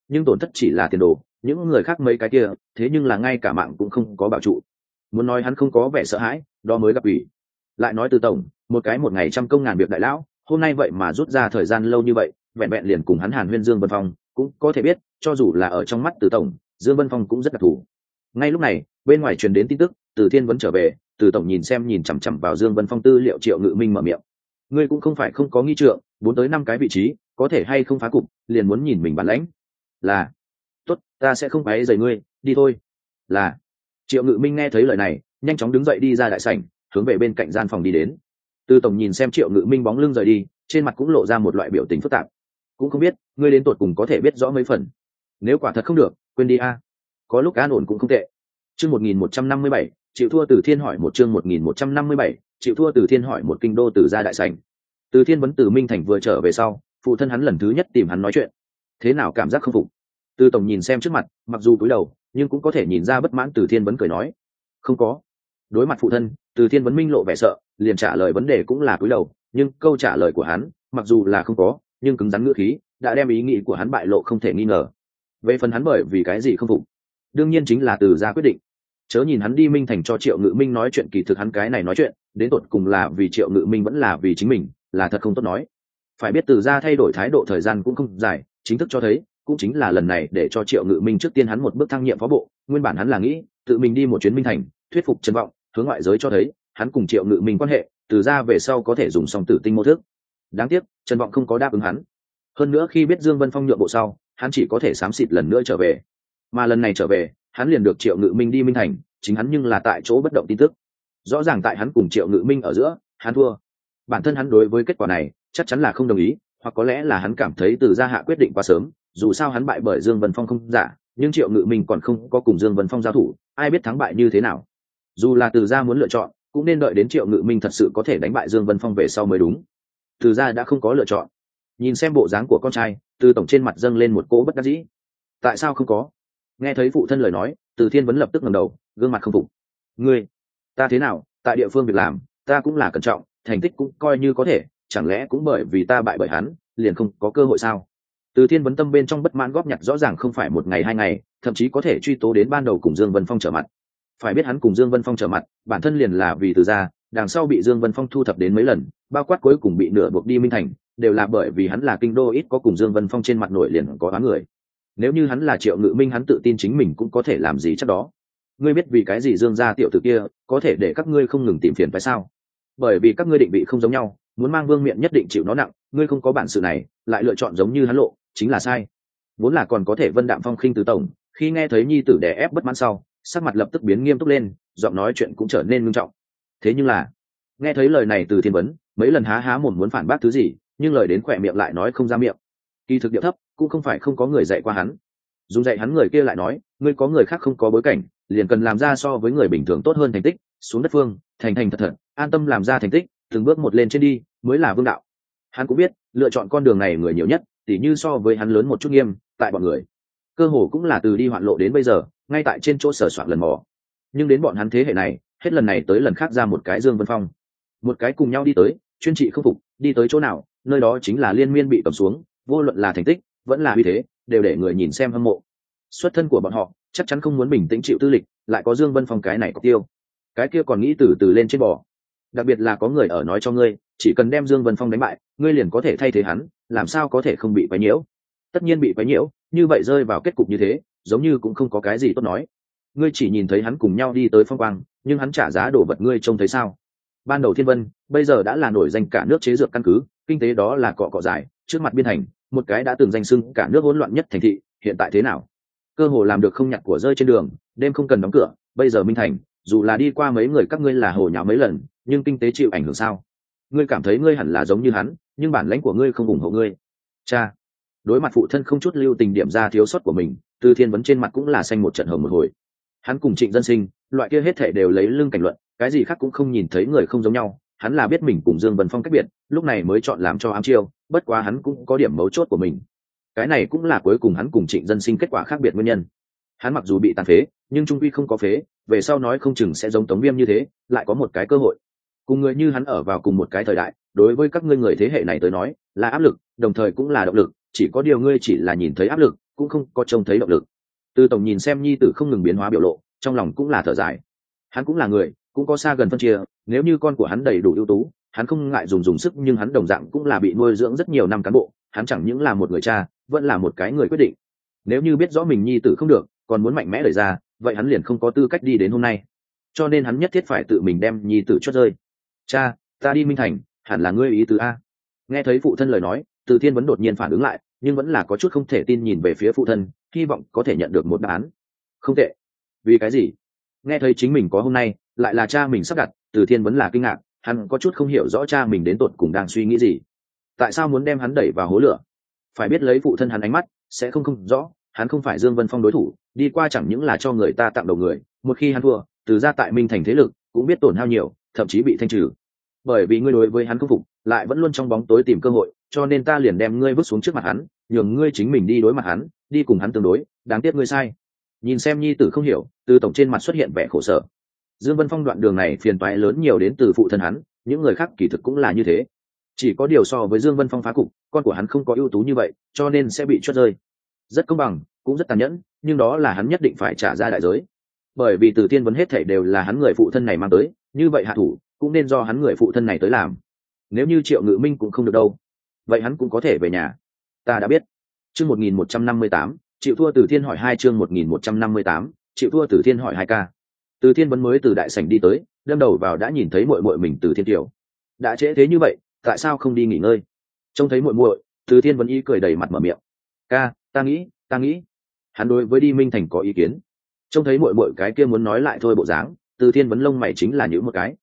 nhưng tổn thất chỉ là tiền đồ, những người khác mấy cái kia thế nhưng là ngay cả mạng cũng không có bảo trụ. Muốn nói hắn không có vẻ sợ hãi, đó mới gặp ủy. Lại nói Từ tổng, một cái một ngày trăm công ngàn việc đại lão, hôm nay vậy mà rút ra thời gian lâu như vậy, vẹn vẹn liền cùng hắn hàn huyên Dương Vân Phong, cũng có thể biết cho dù là ở trong mắt Từ tổng, Dương Vân Phong cũng rất đặc thù. Ngay lúc này bên ngoài truyền đến tin tức Từ Thiên vẫn trở về. Từ tổng nhìn chằm chằm vào Dương Vân Phong tư liệu. Triệu Ngự Minh mở miệng: ngươi cũng không phải không có nghi trượng, 4 tới 5 cái vị trí có thể hay không phá cục, liền muốn nhìn mình bản lãnh. Là, tốt, ta sẽ không quấy rầy ngươi, đi thôi. Là. Triệu Ngự Minh nghe thấy lời này, nhanh chóng đứng dậy đi ra đại sảnh, hướng về bên cạnh gian phòng đi đến. Từ tổng nhìn xem Triệu Ngự Minh bóng lưng rời đi, trên mặt cũng lộ ra một loại biểu tình phức tạp. Cũng không biết ngươi đến tột cùng có thể biết rõ mấy phần. Nếu quả thật không được, quên đi a. Có lúc an ổn cũng không tệ. Chương 1157, chịu thua Từ Thiên hỏi một. Chương 1157, chịu thua Từ Thiên hỏi một. Kinh đô Từ gia đại sảnh. Từ Thiên vấn Từ Minh Thành vừa trở về sau, phụ thân hắn lần thứ nhất tìm hắn nói chuyện. Thế nào cảm giác không phục? Từ tổng nhìn xem trước mặt, mặc dù cúi đầu, nhưng cũng có thể nhìn ra bất mãn. Từ Thiên vấn cười nói: không có. Đối mặt phụ thân, Từ Thiên vấn minh lộ vẻ sợ, liền trả lời vấn đề cũng là cúi đầu, nhưng câu trả lời của hắn, mặc dù là không có, nhưng cứng rắn ngữ khí, đã đem ý nghĩ của hắn bại lộ không thể nghi ngờ. Về phần hắn bởi vì cái gì không phục, đương nhiên chính là Từ gia quyết định. Chớ nhìn hắn đi Minh Thành cho Triệu Ngự Minh nói chuyện, kỳ thực hắn cái này nói chuyện, đến tột cùng là vì Triệu Ngự Minh vẫn là vì chính mình, là thật không tốt nói. Phải biết Từ gia thay đổi thái độ thời gian cũng không dài, chính thức cho thấy, cũng chính là lần này để cho Triệu Ngự Minh trước tiên hắn một bước thăng nhiệm phó bộ. Nguyên bản hắn là nghĩ tự mình đi một chuyến Minh Thành, thuyết phục Trần Vọng, hướng ngoại giới cho thấy hắn cùng Triệu Ngự Minh quan hệ, Từ gia về sau có thể dùng song tử tinh mô thức. Đáng tiếc Trần Vọng không có đáp ứng hắn. Hơn nữa khi biết Dương Vân Phong nhượng bộ sau, hắn chỉ có thể xám xịt lần nữa trở về. Mà lần này trở về, hắn liền được Triệu Ngự Minh đi Minh Thành, chính hắn nhưng là tại chỗ bất động tin tức. Rõ ràng tại hắn cùng Triệu Ngự Minh ở giữa, hắn thua. Bản thân hắn đối với kết quả này chắc chắn là không đồng ý, hoặc có lẽ là hắn cảm thấy Từ gia hạ quyết định quá sớm. Dù sao hắn bại bởi Dương Vân Phong không giả, nhưng Triệu Ngự Minh còn không có cùng Dương Vân Phong giao thủ, ai biết thắng bại như thế nào. Dù là Từ gia muốn lựa chọn, cũng nên đợi đến Triệu Ngự Minh thật sự có thể đánh bại Dương Vân Phong về sau mới đúng. Từ gia đã không có lựa chọn. Nhìn xem bộ dáng của con trai, Từ tổng trên mặt dâng lên một cỗ bất đắc dĩ. Tại sao không có? Nghe thấy phụ thân lời nói, Từ Thiên vấn lập tức ngẩng đầu, gương mặt không phục. Ngươi, ta thế nào? Tại địa phương việc làm, ta cũng là cẩn trọng, thành tích cũng coi như có thể, chẳng lẽ cũng bởi vì ta bại bởi hắn, liền không có cơ hội sao? Từ Thiên vấn tâm bên trong bất mãn góp nhặt rõ ràng không phải một ngày hai ngày, thậm chí có thể truy tố đến ban đầu cùng Dương Vân Phong trở mặt. Phải biết hắn cùng Dương Vân Phong trở mặt, bản thân liền là vì Từ gia, đằng sau bị Dương Vân Phong thu thập đến mấy lần, bao quát cuối cùng bị nửa buộc đi Minh Thành, đều là bởi vì hắn là kinh đô ít có cùng Dương Vân Phong trên mặt nổi liền có oán người. Nếu như hắn là Triệu Ngự Minh, hắn tự tin chính mình cũng có thể làm gì chắc đó. Ngươi biết vì cái gì Dương gia tiểu tử kia có thể để các ngươi không ngừng tìm phiền phải sao? Bởi vì các ngươi định vị không giống nhau, muốn mang vương miện nhất định chịu nó nặng, ngươi không có bản sự này, lại lựa chọn giống như hắn lộ, chính là sai. Vốn là còn có thể vân đạm phong khinh Từ tổng, khi nghe thấy nhi tử đè ép bất mãn sau, sắc mặt lập tức biến nghiêm túc lên, giọng nói chuyện cũng trở nên nghiêm trọng. Thế nhưng là, nghe thấy lời này Từ Thiên vấn, mấy lần há há mồm muốn phản bác thứ gì, nhưng lời đến khỏe miệng lại nói không ra miệng. Kỳ thực điệu thấp, cũng không phải không có người dạy qua hắn. Dùng dạy hắn người kia lại nói, ngươi có người khác không có bối cảnh, liền cần làm ra so với người bình thường tốt hơn thành tích, xuống đất phương, thành thành thật thật, an tâm làm ra thành tích, từng bước một lên trên đi, mới là vương đạo. Hắn cũng biết, lựa chọn con đường này người nhiều nhất, tỉ như so với hắn lớn một chút nghiêm, tại bọn người. Cơ hồ cũng là từ đi hoạn lộ đến bây giờ, ngay tại trên chỗ sở soạn lần mò. Nhưng đến bọn hắn thế hệ này, hết lần này tới lần khác ra một cái Dương Vân Phong, một cái cùng nhau đi tới, chuyên trị không phục, đi tới chỗ nào, nơi đó chính là liên miên bị cầm xuống, vô luận là thành tích, vẫn là uy thế, đều để người nhìn xem hâm mộ. Xuất thân của bọn họ chắc chắn không muốn bình tĩnh chịu tư lịch, lại có Dương Vân Phong cái này có tiêu, cái kia còn nghĩ từ từ lên trên bò. Đặc biệt là có người ở nói cho ngươi, chỉ cần đem Dương Vân Phong đánh bại, ngươi liền có thể thay thế hắn, làm sao có thể không bị quấy nhiễu? Tất nhiên bị quấy nhiễu, như vậy rơi vào kết cục như thế, giống như cũng không có cái gì tốt nói. Ngươi chỉ nhìn thấy hắn cùng nhau đi tới phong quang, nhưng hắn trả giá đổ vật ngươi trông thấy sao? Ban đầu Thiên Vân, bây giờ đã là nổi danh cả nước chế dược căn cứ, kinh tế đó là cọ cọ dài, trước mặt biên thành, một cái đã từng danh xưng cả nước hỗn loạn nhất thành thị, hiện tại thế nào? Cơ hồ làm được không nhặt của rơi trên đường, đêm không cần đóng cửa, bây giờ Minh Thành, dù là đi qua mấy người các ngươi là hồ nháo mấy lần, nhưng kinh tế chịu ảnh hưởng sao? Ngươi cảm thấy ngươi hẳn là giống như hắn, nhưng bản lãnh của ngươi không ủng hộ ngươi. Cha, đối mặt phụ thân không chút lưu tình điểm ra thiếu sót của mình, Từ Thiên vấn trên mặt cũng là xanh một trận hồng một hồi. Hắn cùng Trịnh Dân Sinh, loại kia hết thảy đều lấy lưng cảnh luận, cái gì khác cũng không nhìn thấy người không giống nhau. Hắn là biết mình cùng Dương Vân Phong cách biệt, lúc này mới chọn làm cho ám chiêu, bất quá hắn cũng có điểm mấu chốt của mình. Cái này cũng là cuối cùng hắn cùng Trịnh Dân Sinh kết quả khác biệt nguyên nhân. Hắn mặc dù bị tàn phế, nhưng trung quy không có phế, về sau nói không chừng sẽ giống Tống Viêm như thế, lại có một cái cơ hội. Cùng người như hắn ở vào cùng một cái thời đại, đối với các ngươi người thế hệ này tới nói, là áp lực, đồng thời cũng là động lực, chỉ có điều ngươi chỉ là nhìn thấy áp lực, cũng không có trông thấy động lực. Từ tổng nhìn xem nhi tử không ngừng biến hóa biểu lộ, trong lòng cũng là thở dài. Hắn cũng là người, cũng có xa gần phân chia, nếu như con của hắn đầy đủ ưu tú, hắn không ngại dùng sức, nhưng hắn đồng dạng cũng là bị nuôi dưỡng rất nhiều năm cán bộ, hắn chẳng những là một người cha, vẫn là một cái người quyết định. Nếu như biết rõ mình nhi tử không được, còn muốn mạnh mẽ đẩy ra, vậy hắn liền không có tư cách đi đến hôm nay. Cho nên hắn nhất thiết phải tự mình đem nhi tử chốt rơi. Cha, ta đi Minh Thành, hẳn là ngươi ý tứ a. Nghe thấy phụ thân lời nói, Từ Thiên vẫn đột nhiên phản ứng lại, nhưng vẫn là có chút không thể tin nhìn về phía phụ thân, hy vọng có thể nhận được một đáp án. Không tệ. Vì cái gì? Nghe thấy chính mình có hôm nay, lại là cha mình sắp đặt, Từ Thiên vẫn là kinh ngạc, hắn có chút không hiểu rõ cha mình đến tột cùng đang suy nghĩ gì. Tại sao muốn đem hắn đẩy vào hố lửa? Phải biết lấy phụ thân hắn ánh mắt, sẽ không rõ, hắn không phải Dương Vân Phong đối thủ, đi qua chẳng những là cho người ta tặng đầu người, một khi hắn thua, từ ra tại Minh Thành thế lực cũng biết tổn hao nhiều, thậm chí bị thanh trừ. Bởi vì ngươi đối với hắn không phục, lại vẫn luôn trong bóng tối tìm cơ hội, cho nên ta liền đem ngươi vứt xuống trước mặt hắn, nhường ngươi chính mình đi đối mặt hắn, đi cùng hắn tương đối, đáng tiếc ngươi sai. Nhìn xem nhi tử không hiểu, Từ tổng trên mặt xuất hiện vẻ khổ sở. Dương Vân Phong đoạn đường này phiền toái lớn nhiều đến từ phụ thân hắn, những người khác kỳ thực cũng là như thế. Chỉ có điều so với Dương Vân Phong phá cục, con của hắn không có ưu tú như vậy, cho nên sẽ bị chốt rơi. Rất công bằng, cũng rất tàn nhẫn, nhưng đó là hắn nhất định phải trả ra đại giới. Bởi vì Từ Thiên vấn hết thảy đều là hắn người phụ thân này mang tới, như vậy hạ thủ cũng nên do hắn người phụ thân này tới làm. Nếu như Triệu Ngự Minh cũng không được đâu, vậy hắn cũng có thể về nhà. Ta đã biết. Chương 1158, chịu thua Từ Thiên hỏi 2 chương 1158, chịu thua Từ Thiên hỏi 2 ca. Từ Thiên vấn mới từ đại sảnh đi tới, đâm đầu vào đã nhìn thấy muội muội mình Từ Thiên Tiểu. Đã trễ thế như vậy, tại sao không đi nghỉ ngơi? Trông thấy muội muội, Từ Thiên vấn y cười đầy mặt mở miệng. Ca, ta nghĩ. Hắn đối với đi Minh Thành có ý kiến. Trông thấy muội muội cái kia muốn nói lại thôi bộ dáng, Từ Thiên vấn lông mày chính là nhíu một cái.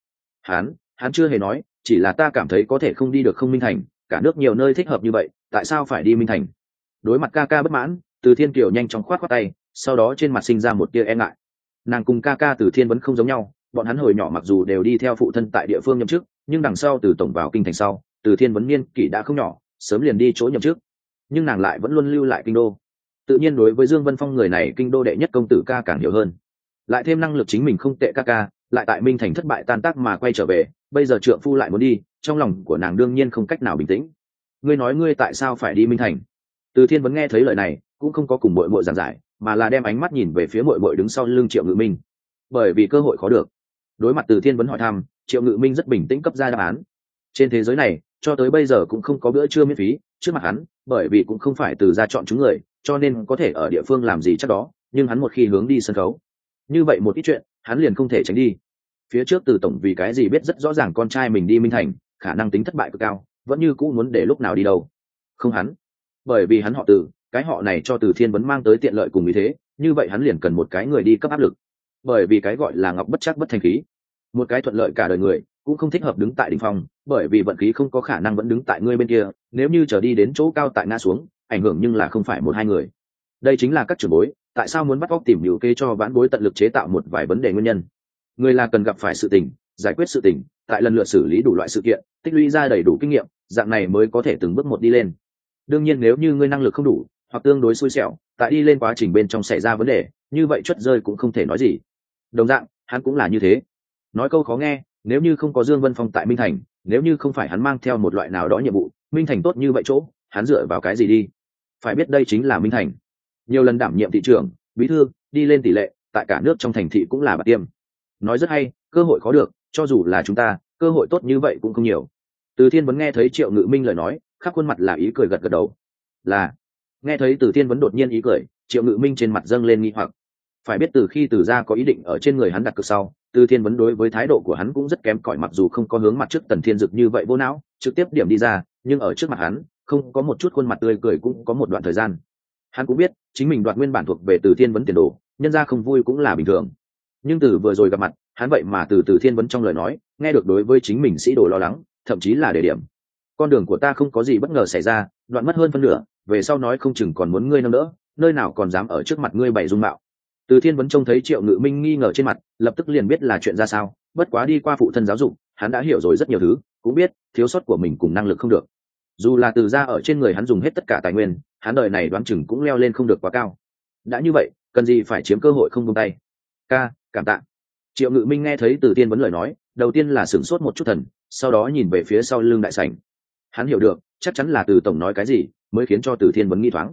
Hắn chưa hề nói, chỉ là ta cảm thấy có thể không đi được không Minh Thành, cả nước nhiều nơi thích hợp như vậy, tại sao phải đi Minh Thành? Đối mặt ca ca bất mãn, Từ Thiên Kiều nhanh chóng khoát tay, sau đó trên mặt sinh ra một tia e ngại. Nàng cùng ca ca Từ Thiên vẫn không giống nhau, bọn hắn hồi nhỏ mặc dù đều đi theo phụ thân tại địa phương nhậm chức, nhưng đằng sau từ tổng vào kinh thành sau, Từ Thiên vấn niên kỷ đã không nhỏ, sớm liền đi chỗ nhậm chức, nhưng nàng lại vẫn luôn lưu lại kinh đô. Tự nhiên đối với Dương Vân Phong người này kinh đô đệ nhất công tử ca càng hiểu hơn, lại thêm năng lực chính mình không tệ ca ca, lại tại Minh Thành thất bại tan tác mà quay trở về, bây giờ trượng phu lại muốn đi, trong lòng của nàng đương nhiên không cách nào bình tĩnh. Ngươi nói ngươi tại sao phải đi Minh Thành? Từ Thiên vẫn nghe thấy lời này, cũng không có cùng muội muội giảng giải, mà là đem ánh mắt nhìn về phía muội muội đứng sau lưng Triệu Ngự Minh. Bởi vì cơ hội khó được. Đối mặt Từ Thiên vẫn hỏi thăm, Triệu Ngự Minh rất bình tĩnh cấp ra đáp án. Trên thế giới này, cho tới bây giờ cũng không có bữa trưa miễn phí, trước mặt hắn, bởi vì cũng không phải từ gia chọn chúng người, cho nên có thể ở địa phương làm gì chắc đó, nhưng hắn một khi hướng đi sân khấu, như vậy một ít chuyện, hắn liền không thể tránh đi. Phía trước Từ tổng vì cái gì biết rất rõ ràng con trai mình đi Minh Thành, khả năng tính thất bại cực cao, vẫn như cũ muốn để lúc nào đi đâu. Không hắn, bởi vì hắn họ Từ, cái họ này cho Từ Thiên vấn mang tới tiện lợi cùng ý thế, như vậy hắn liền cần một cái người đi cấp áp lực. Bởi vì cái gọi là ngọc bất trắc bất thành khí, một cái thuận lợi cả đời người cũng không thích hợp đứng tại đỉnh phong, bởi vì vận khí không có khả năng vẫn đứng tại ngươi bên kia, nếu như trở đi đến chỗ cao tại ngã xuống, ảnh hưởng nhưng là không phải một hai người. Đây chính là các trưởng bối tại sao muốn bắt óc tìm nhiều kê cho vãn bối tận lực chế tạo một vài vấn đề nguyên nhân. Người là cần gặp phải sự tình, giải quyết sự tình, tại lần lượt xử lý đủ loại sự kiện, tích lũy ra đầy đủ kinh nghiệm, dạng này mới có thể từng bước một đi lên. Đương nhiên nếu như ngươi năng lực không đủ hoặc tương đối xui xẻo, tại đi lên quá trình bên trong xảy ra vấn đề, như vậy chuất rơi cũng không thể nói gì. Đồng dạng hắn cũng là như thế. Nói câu khó nghe, nếu như không có Dương Vân Phong tại Minh Thành, nếu như không phải hắn mang theo một loại nào đó nhiệm vụ, Minh Thành tốt như vậy chỗ, hắn dựa vào cái gì đi? Phải biết đây chính là Minh Thành, nhiều lần đảm nhiệm thị trưởng, bí thư, đi lên tỷ lệ tại cả nước trong thành thị cũng là bạc tiêm. Nói rất hay, cơ hội khó được, cho dù là chúng ta, cơ hội tốt như vậy cũng không nhiều. Từ Thiên vẫn nghe thấy Triệu Ngự Minh lời nói, khắp khuôn mặt là ý cười gật gật đầu. Là, nghe thấy Từ Thiên vẫn đột nhiên ý cười, Triệu Ngự Minh trên mặt dâng lên nghi hoặc. Phải biết từ khi Từ gia có ý định ở trên người hắn đặt cược sau, Từ Thiên vấn đối với thái độ của hắn cũng rất kém cỏi, mặc dù không có hướng mặt trước Tần Thiên Dực như vậy vô não, trực tiếp điểm đi ra, nhưng ở trước mặt hắn, không có một chút khuôn mặt tươi cười cũng có một đoạn thời gian. Hắn cũng biết, chính mình đoạt nguyên bản thuộc về Từ Thiên vấn tiền đồ, nhân ra không vui cũng là bình thường. Nhưng từ vừa rồi gặp mặt, hắn vậy mà từ Thiên vấn trong lời nói, nghe được đối với chính mình sĩ đồ lo lắng, thậm chí là đề điểm. Con đường của ta không có gì bất ngờ xảy ra, đoạn mất hơn phân nửa, về sau nói không chừng còn muốn ngươi nâng đỡ, nơi nào còn dám ở trước mặt ngươi bày dung mạo. Từ Thiên vấn trông thấy Triệu Ngự Minh nghi ngờ trên mặt, lập tức liền biết là chuyện ra sao, bất quá đi qua phụ thân giáo dục, hắn đã hiểu rồi rất nhiều thứ, cũng biết thiếu sót của mình cùng năng lực không được. Dù là Từ gia ở trên người hắn dùng hết tất cả tài nguyên, hắn đời này đoán chừng cũng leo lên không được quá cao. Đã như vậy, cần gì phải chiếm cơ hội không buông tay. Ca, cảm tạ. Triệu Ngự Minh nghe thấy Từ Thiên vấn lời nói, đầu tiên là sửng sốt một chút thần, sau đó nhìn về phía sau lưng đại sảnh. Hắn hiểu được, chắc chắn là Từ tổng nói cái gì mới khiến cho Từ Thiên vấn nghi thoáng.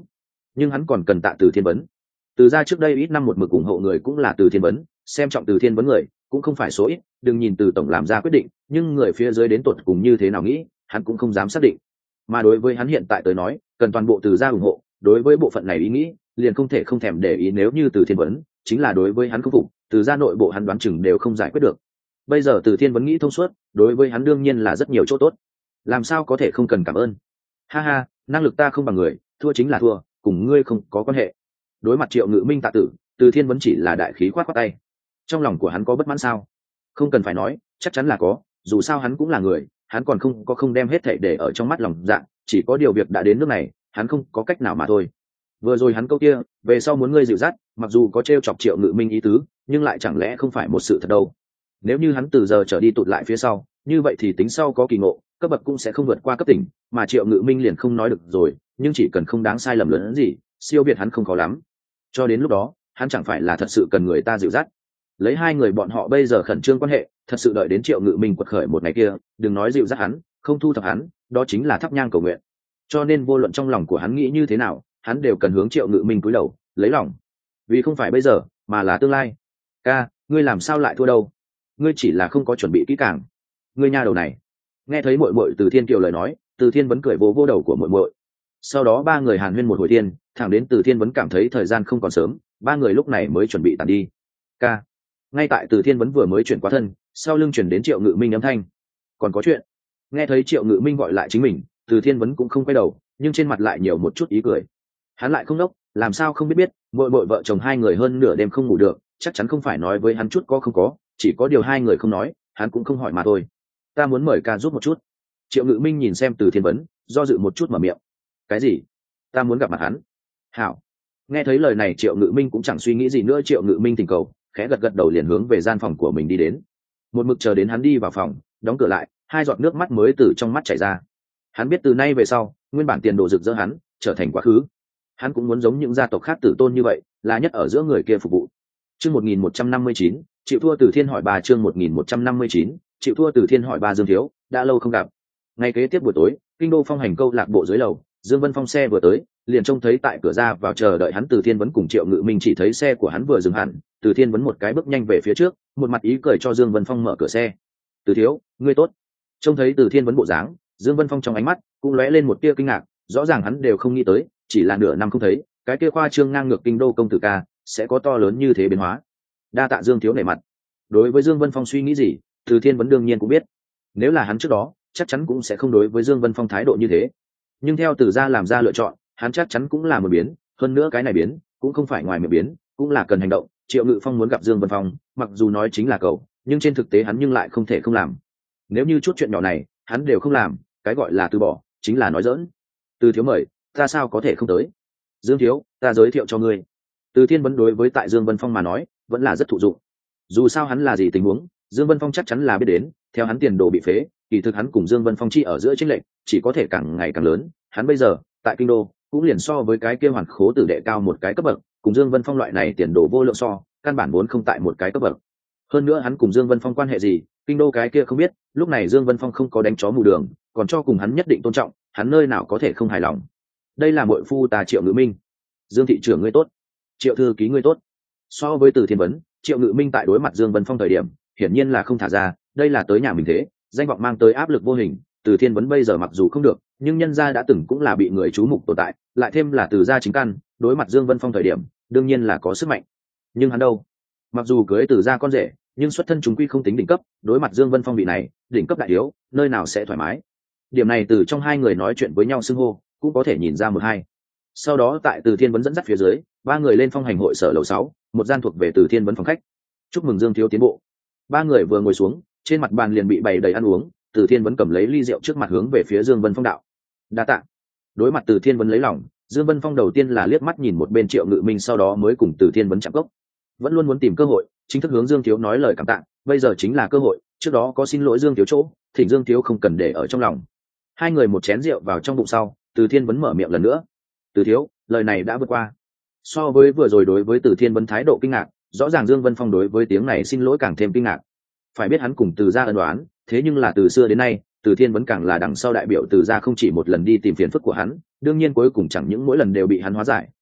nhưng hắn còn cần tạ Từ Thiên Vấn. Từ gia trước đây ít năm một mực ủng hộ người cũng là Từ Thiên Vấn, xem trọng Từ Thiên Vấn người cũng không phải số ít, đừng nhìn Từ tổng làm ra quyết định, nhưng người phía dưới đến tột cùng như thế nào nghĩ, hắn cũng không dám xác định. Mà đối với hắn hiện tại tới nói, cần toàn bộ Từ gia ủng hộ, đối với bộ phận này ý nghĩ, liền không thể không thèm để ý, nếu như Từ Thiên Vấn chính là đối với hắn không phục, Từ gia nội bộ hắn đoán chừng đều không giải quyết được. Bây giờ Từ Thiên Vấn nghĩ thông suốt, đối với hắn đương nhiên là rất nhiều chỗ tốt. Làm sao có thể không cần cảm ơn? Ha ha, năng lực ta không bằng người, thua chính là thua, cùng ngươi không có quan hệ. Đối mặt Triệu Ngự Minh tạ tử, Từ Thiên Vấn chỉ là đại khí khoát khoát tay. Trong lòng của hắn có bất mãn sao? Không cần phải nói, chắc chắn là có, dù sao hắn cũng là người, hắn còn không đem hết thảy để ở trong mắt lòng dạ, chỉ có điều việc đã đến nước này, hắn không có cách nào mà thôi. Vừa rồi hắn câu kia, về sau muốn ngươi dịu dắt, mặc dù có trêu chọc Triệu Ngự Minh ý tứ, nhưng lại chẳng lẽ không phải một sự thật đâu. Nếu như hắn từ giờ trở đi tụt lại phía sau, như vậy thì tính sau có kỳ ngộ, cấp bậc cũng sẽ không vượt qua cấp tỉnh, mà Triệu Ngự Minh liền không nói được rồi, nhưng chỉ cần không đáng sai lầm lớn gì, siêu việt hắn không khó lắm. Cho đến lúc đó, hắn chẳng phải là thật sự cần người ta dịu dắt. Lấy hai người bọn họ bây giờ khẩn trương quan hệ, thật sự đợi đến Triệu Ngự Minh quật khởi một ngày kia, đừng nói dịu dắt hắn, không thu thập hắn, đó chính là thắp nhang cầu nguyện. Cho nên vô luận trong lòng của hắn nghĩ như thế nào, hắn đều cần hướng Triệu Ngự Minh cúi đầu, lấy lòng. Vì không phải bây giờ, mà là tương lai. Ca, ngươi làm sao lại thua đâu? Ngươi chỉ là không có chuẩn bị kỹ càng. Ngươi nha đầu này. Nghe thấy muội muội Từ Thiên Kiều lời nói, Từ Thiên Vấn cười vỗ vỗ đầu của muội muội. Sau đó ba người hàn huyên một hồi thiên, thẳng đến Từ Thiên Vấn cảm thấy thời gian không còn sớm, ba người lúc này mới chuẩn bị tản đi. Ca. Ngay tại Từ Thiên Vấn vừa mới chuyển qua thân, sau lưng chuyển đến Triệu Ngự Minh âm thanh. Còn có chuyện. Nghe thấy Triệu Ngự Minh gọi lại chính mình, Từ Thiên Vấn cũng không quay đầu, nhưng trên mặt lại nhiều một chút ý cười. Hắn lại không đốc, làm sao không biết muội muội vợ chồng hai người hơn nửa đêm không ngủ được, chắc chắn không phải nói với hắn chút có không có, chỉ có điều hai người không nói, hắn cũng không hỏi mà thôi. Ta muốn mời ca giúp một chút. Triệu Ngự Minh nhìn xem Từ Thiên Vấn, do dự một chút mở miệng. Cái gì? Ta muốn gặp mặt hắn. Hảo. Nghe thấy lời này Triệu Ngự Minh cũng chẳng suy nghĩ gì nữa, Triệu Ngự Minh thỉnh cầu, khẽ gật gật đầu liền hướng về gian phòng của mình đi đến. Một mực chờ đến hắn đi vào phòng, đóng cửa lại, hai giọt nước mắt mới từ trong mắt chảy ra. Hắn biết từ nay về sau, nguyên bản tiền đồ rực rỡ hắn trở thành quá khứ. Hắn cũng muốn giống những gia tộc khác tử tôn như vậy, là nhất ở giữa người kia phục vụ. Chương 1159, chịu thua Từ Thiên hỏi bà, chương 1159, chịu thua Từ Thiên hỏi bà. Dương thiếu, đã lâu không gặp. Ngay kế tiếp buổi tối, kinh đô phong hành câu lạc bộ dưới lầu, Dương Vân Phong xe vừa tới, liền trông thấy tại cửa ra vào chờ đợi hắn Từ Thiên Vấn cùng Triệu Ngự Minh, chỉ thấy xe của hắn vừa dừng hẳn, Từ Thiên Vấn một cái bước nhanh về phía trước, một mặt ý cười cho Dương Vân Phong mở cửa xe. Từ thiếu, ngươi tốt. Trông thấy Từ Thiên Vấn bộ dáng, Dương Vân Phong trong ánh mắt cũng lóe lên một tia kinh ngạc, rõ ràng hắn đều không nghĩ tới, chỉ là nửa năm không thấy, cái kia khoa trương ngang ngược kinh đô công tử ca sẽ có to lớn như thế biến hóa. Đa tạ Dương thiếu nể mặt. Đối với Dương Vân Phong suy nghĩ gì, Từ Thiên Vấn đương nhiên cũng biết. Nếu là hắn trước đó, chắc chắn cũng sẽ không đối với Dương Vân Phong thái độ như thế. Nhưng theo Từ gia làm ra lựa chọn, hắn chắc chắn cũng là một biến, hơn nữa cái này biến cũng không phải ngoài miệng biến, cũng là cần hành động. Triệu Ngự Phong muốn gặp Dương Vân Phong, mặc dù nói chính là cầu, nhưng trên thực tế hắn nhưng lại không thể không làm. Nếu như chút chuyện nhỏ này hắn đều không làm, cái gọi là từ bỏ chính là nói giỡn. Từ thiếu mời, ta sao có thể không tới? Dương thiếu, ta giới thiệu cho ngươi. Từ Thiên Vấn đối với tại Dương Vân Phong mà nói vẫn là rất thụ dụng. Dù sao hắn là gì tình huống, Dương Vân Phong chắc chắn là biết đến. Theo hắn tiền đồ bị phế, kỳ thực hắn cùng Dương Vân Phong chi ở giữa chênh lệch chỉ có thể càng ngày càng lớn. Hắn bây giờ tại kinh đô cũng liền so với cái kia Hoàn Khố tử đệ cao một cái cấp bậc, cùng Dương Vân Phong loại này tiền đồ vô lượng so, căn bản vốn không tại một cái cấp bậc. Hơn nữa hắn cùng Dương Vân Phong quan hệ gì, kinh đô cái kia không biết. Lúc này Dương Vân Phong không có đánh chó mù đường, còn cho cùng hắn nhất định tôn trọng, hắn nơi nào có thể không hài lòng. Đây là muội phu ta Triệu Ngự Minh. Dương thị trưởng ngươi tốt. Triệu thư ký ngươi tốt. So với Từ Thiên Vấn, Triệu Ngự Minh tại đối mặt Dương Vân Phong thời điểm hiển nhiên là không thả ra, đây là tới nhà mình thế, danh vọng mang tới áp lực vô hình. Từ Thiên Vấn bây giờ mặc dù không được, nhưng nhân gia đã từng cũng là bị người chú mục tồn tại, lại thêm là Từ gia chính căn, đối mặt Dương Vân Phong thời điểm đương nhiên là có sức mạnh. Nhưng hắn đâu, mặc dù cưới Từ gia con rể, nhưng xuất thân chúng quy không tính đỉnh cấp, đối mặt Dương Vân Phong vị này đỉnh cấp đại yếu, nơi nào sẽ thoải mái. Điểm này từ trong hai người nói chuyện với nhau xưng hô cũng có thể nhìn ra một hai. Sau đó tại Từ Thiên Vấn dẫn dắt phía dưới, ba người lên phong hành hội sở lầu 6, một gian thuộc về Từ Thiên Vấn phòng khách. Chúc mừng Dương thiếu tiến bộ. Ba người vừa ngồi xuống, trên mặt bàn liền bị bày đầy ăn uống. Từ Thiên Vấn cầm lấy ly rượu trước mặt hướng về phía Dương Vân Phong đạo: đa tạ. Đối mặt Từ Thiên Vấn lấy lòng, Dương Vân Phong đầu tiên là liếc mắt nhìn một bên Triệu Ngự Minh, sau đó mới cùng Từ Thiên Vấn chạm cốc. Vẫn luôn muốn tìm cơ hội chính thức hướng Dương thiếu nói lời cảm tạ, bây giờ chính là cơ hội. Trước đó có xin lỗi Dương thiếu chỗ, thỉnh Dương thiếu không cần để ở trong lòng. Hai người một chén rượu vào trong bụng sau, Từ Thiên Vấn mở miệng lần nữa: Từ thiếu, lời này đã vượt qua. So với vừa rồi đối với Từ Thiên Vấn thái độ kinh ngạc, rõ ràng Dương Vân Phong đối với tiếng này xin lỗi càng thêm kinh ngạc. Phải biết hắn cùng Từ gia ân oán, thế nhưng là từ xưa đến nay, Từ Thiên Vấn càng là đằng sau đại biểu Từ gia không chỉ một lần đi tìm phiền phức của hắn, đương nhiên cuối cùng chẳng những mỗi lần đều bị hắn hóa giải,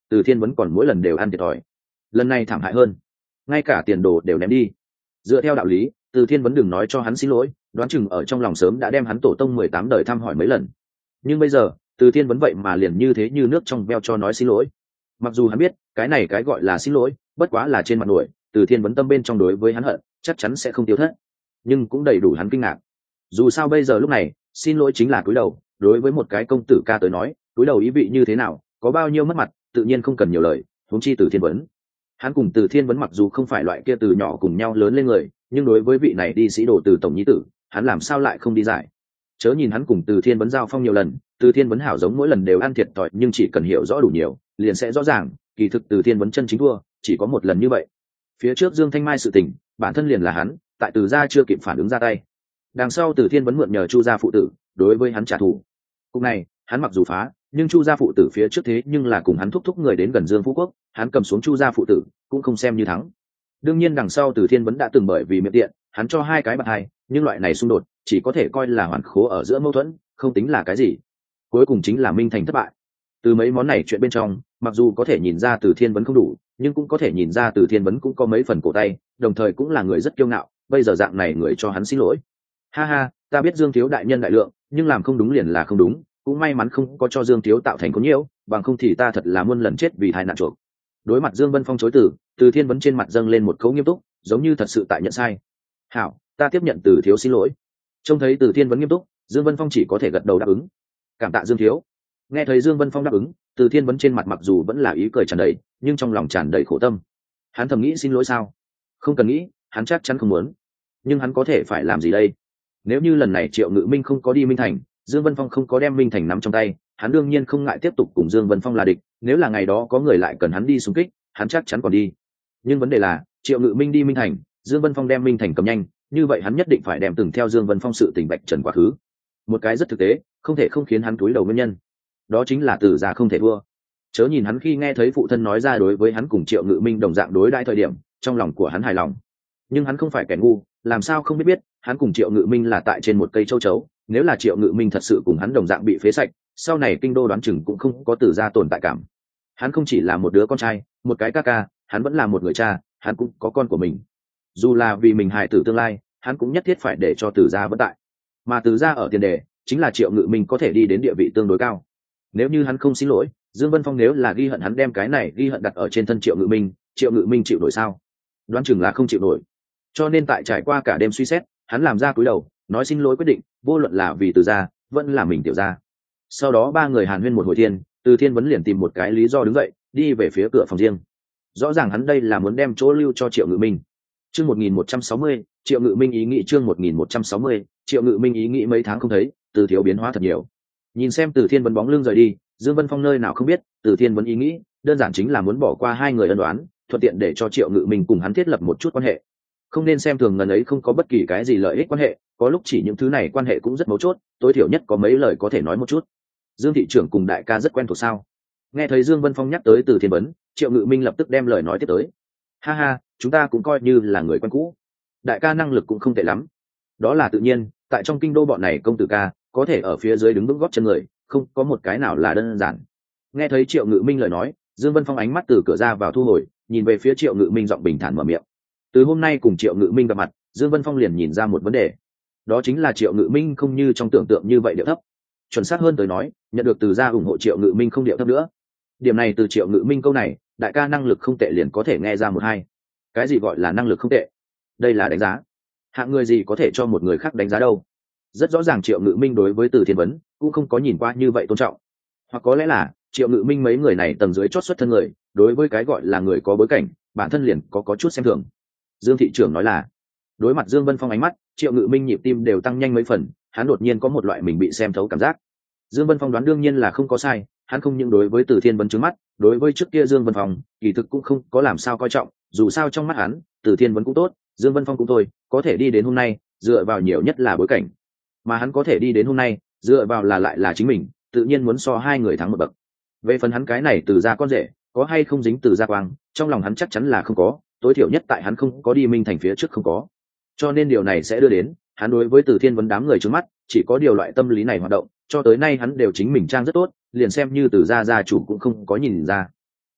Từ Thiên Vấn còn mỗi lần đều ăn thiệt thòi. Lần này thảm hại hơn, ngay cả tiền đồ đều ném đi. Dựa theo đạo lý, Từ Thiên Vấn đừng nói cho hắn xin lỗi, đoán chừng ở trong lòng sớm đã đem hắn tổ tông 18 đời thăm hỏi mấy lần. Nhưng bây giờ, Từ Thiên Vấn vậy mà liền như thế như nước trong veo cho nói xin lỗi. Mặc dù hắn biết, cái này cái gọi là xin lỗi, bất quá là trên mặt nổi, Từ Thiên Vấn tâm bên trong đối với hắn hận, chắc chắn sẽ không tiêu thất. Nhưng cũng đầy đủ hắn kinh ngạc. Dù sao bây giờ lúc này, xin lỗi chính là cúi đầu, đối với một cái công tử ca tới nói, cúi đầu ý vị như thế nào, có bao nhiêu mất mặt, tự nhiên không cần nhiều lời, huống chi Từ Thiên Vấn. Hắn cùng Từ Thiên Vấn mặc dù không phải loại kia từ nhỏ cùng nhau lớn lên người, nhưng đối với vị này đi sĩ đồ Từ tổng nhi tử, hắn làm sao lại không đi giải. Chớ nhìn hắn cùng Từ Thiên Vấn giao phong nhiều lần, Từ Thiên Vấn hảo giống mỗi lần đều ăn thiệt thòi, nhưng chỉ cần hiểu rõ đủ nhiều, liền sẽ rõ ràng, kỳ thực Từ Thiên Vấn chân chính thua, chỉ có một lần như vậy. Phía trước Dương Thanh Mai sự tình, bản thân liền là hắn, tại Từ gia chưa kịp phản ứng ra tay. Đằng sau Từ Thiên Vấn mượn nhờ Chu gia phụ tử, đối với hắn trả thù. Cục này, hắn mặc dù phá, nhưng Chu gia phụ tử phía trước thế nhưng là cùng hắn thúc thúc người đến gần Dương Phú Quốc, hắn cầm xuống Chu gia phụ tử, cũng không xem như thắng. Đương nhiên đằng sau Từ Thiên Vấn đã từng bởi vì miệng tiện, hắn cho hai cái bạc hai, nhưng loại này xung đột chỉ có thể coi là hoàn khố ở giữa mâu thuẫn, không tính là cái gì. Cuối cùng chính là Minh Thành thất bại. Từ mấy món này chuyện bên trong, mặc dù có thể nhìn ra Từ Thiên Vấn không đủ, nhưng cũng có thể nhìn ra Từ Thiên Vấn cũng có mấy phần cổ tay, đồng thời cũng là người rất kiêu ngạo, bây giờ dạng này người cho hắn xin lỗi. Ha ha, ta biết Dương thiếu đại nhân đại lượng, nhưng làm không đúng liền là không đúng, cũng may mắn không có cho Dương thiếu tạo thành có nhiễu, bằng không thì ta thật là muôn lần chết vì tai nạn chuộc. Đối mặt Dương Vân Phong chối từ, Từ Thiên Vấn trên mặt dâng lên một cấu nghiêm túc, giống như thật sự tại nhận sai. Hảo, ta tiếp nhận Từ thiếu xin lỗi. Trông thấy Từ Thiên Vấn nghiêm túc, Dương Vân Phong chỉ có thể gật đầu đáp ứng. Cảm tạ Dương thiếu. Nghe thấy Dương Vân Phong đáp ứng, Từ Thiên Vấn trên mặt mặc dù vẫn là ý cười tràn đầy, nhưng trong lòng tràn đầy khổ tâm. Hắn thầm nghĩ xin lỗi sao? Không cần nghĩ, hắn chắc chắn không muốn. Nhưng hắn có thể phải làm gì đây? Nếu như lần này Triệu Ngự Minh không có đi Minh Thành, Dương Vân Phong không có đem Minh Thành nắm trong tay, hắn đương nhiên không ngại tiếp tục cùng Dương Vân Phong là địch. Nếu là ngày đó có người lại cần hắn đi xung kích, hắn chắc chắn còn đi. Nhưng vấn đề là, Triệu Ngự Minh đi Minh Thành, Dương Vân Phong đem Minh Thành cầm nhanh, như vậy hắn nhất định phải đem từng theo Dương Vân Phong sự tình bạch trần quá khứ. Một cái rất thực tế, không thể không khiến hắn cúi đầu nguyên nhân, đó chính là Từ gia không thể thua. Chớ nhìn hắn khi nghe thấy phụ thân nói ra đối với hắn cùng Triệu Ngự Minh đồng dạng đối đãi thời điểm, trong lòng của hắn hài lòng. Nhưng hắn không phải kẻ ngu, làm sao không biết hắn cùng Triệu Ngự Minh là tại trên một cây châu chấu, nếu là Triệu Ngự Minh thật sự cùng hắn đồng dạng bị phế sạch, sau này kinh đô đoán chừng cũng không có Từ gia tồn tại cảm. Hắn không chỉ là một đứa con trai, một cái ca ca, hắn vẫn là một người cha, hắn cũng có con của mình. Dù là vì mình hài tử tương lai, hắn cũng nhất thiết phải để cho Từ gia vẫn tại. Mà Từ gia ở tiền đề, chính là Triệu Ngự Minh có thể đi đến địa vị tương đối cao. Nếu như hắn không xin lỗi, Dương Vân Phong nếu là ghi hận hắn đem cái này ghi hận đặt ở trên thân Triệu Ngự Minh, Triệu Ngự Minh chịu nổi sao? Đoán chừng là không chịu nổi. Cho nên tại trải qua cả đêm suy xét, hắn làm ra cúi đầu, nói xin lỗi quyết định, vô luận là vì Từ gia, vẫn là mình tiểu gia. Sau đó ba người hàn huyên một hồi thiên, Từ Thiên Vấn liền tìm một cái lý do đứng dậy, đi về phía cửa phòng riêng. Rõ ràng hắn đây là muốn đem chỗ lưu cho Triệu Ngự Minh. Chương 1160, Triệu Ngự Minh ý nghĩ chương 1160, Triệu Ngự Minh ý nghĩ mấy tháng không thấy, Từ thiếu biến hóa thật nhiều. Nhìn xem Từ Thiên Vấn bóng lưng rời đi, Dương Vân Phong nơi nào không biết, Từ Thiên Vấn ý nghĩ đơn giản chính là muốn bỏ qua hai người ân oán, thuận tiện để cho Triệu Ngự Minh cùng hắn thiết lập một chút quan hệ. Không nên xem thường ngần ấy không có bất kỳ cái gì lợi ích quan hệ, có lúc chỉ những thứ này quan hệ cũng rất mấu chốt, tối thiểu nhất có mấy lời có thể nói một chút. Dương thị trưởng cùng đại ca rất quen thuộc sao? Nghe thấy Dương Vân Phong nhắc tới Từ Thiên Vấn, Triệu Ngự Minh lập tức đem lời nói tiếp tới. Ha ha, chúng ta cũng coi như là người quen cũ. Đại ca năng lực cũng không tệ lắm. Đó là tự nhiên, tại trong kinh đô bọn này công tử ca, có thể ở phía dưới đứng vững gót chân người, không có một cái nào là đơn giản. Nghe thấy Triệu Ngự Minh lời nói, Dương Vân Phong ánh mắt từ cửa ra vào thu hồi, nhìn về phía Triệu Ngự Minh giọng bình thản mở miệng. Từ hôm nay cùng Triệu Ngự Minh gặp mặt, Dương Vân Phong liền nhìn ra một vấn đề. Đó chính là Triệu Ngự Minh không như trong tưởng tượng như vậy điệu thấp. Chuẩn xác hơn tới nói, nhận được từ gia ủng hộ Triệu Ngự Minh không điệu thấp nữa. Điểm này từ Triệu Ngự Minh câu này, đại ca năng lực không tệ liền có thể nghe ra một hai. Cái gì gọi là năng lực không tệ? Đây là đánh giá. Hạng người gì có thể cho một người khác đánh giá đâu? Rất rõ ràng Triệu Ngự Minh đối với Từ Thiên Vấn cũng không có nhìn qua như vậy tôn trọng. Hoặc có lẽ là Triệu Ngự Minh mấy người này tầng dưới chót xuất thân người, đối với cái gọi là người có bối cảnh, bản thân liền có chút xem thường. Dương thị trưởng nói là, đối mặt Dương Vân Phong ánh mắt, Triệu Ngự Minh nhịp tim đều tăng nhanh mấy phần, hắn đột nhiên có một loại mình bị xem thấu cảm giác. Dương Vân Phong đoán đương nhiên là không có sai, hắn không những đối với Từ Thiên Vấn trướng mắt, đối với trước kia Dương Vân Phong, kỳ thực cũng không có làm sao coi trọng, dù sao trong mắt hắn, Từ Thiên Vấn cũng tốt, Dương Vân Phong cũng thôi, có thể đi đến hôm nay, dựa vào nhiều nhất là bối cảnh. Mà hắn có thể đi đến hôm nay, dựa vào là lại là chính mình, tự nhiên muốn so hai người thắng một bậc. Về phần hắn cái này Từ gia con rể, có hay không dính Từ gia quang, trong lòng hắn chắc chắn là không có, tối thiểu nhất tại hắn không có đi Minh Thành phía trước không có. Cho nên điều này sẽ đưa đến, hắn đối với Từ Thiên Vấn đám người trước mắt, chỉ có điều loại tâm lý này hoạt động, cho tới nay hắn đều chính mình trang rất tốt, liền xem như Từ gia gia chủ cũng không có nhìn ra.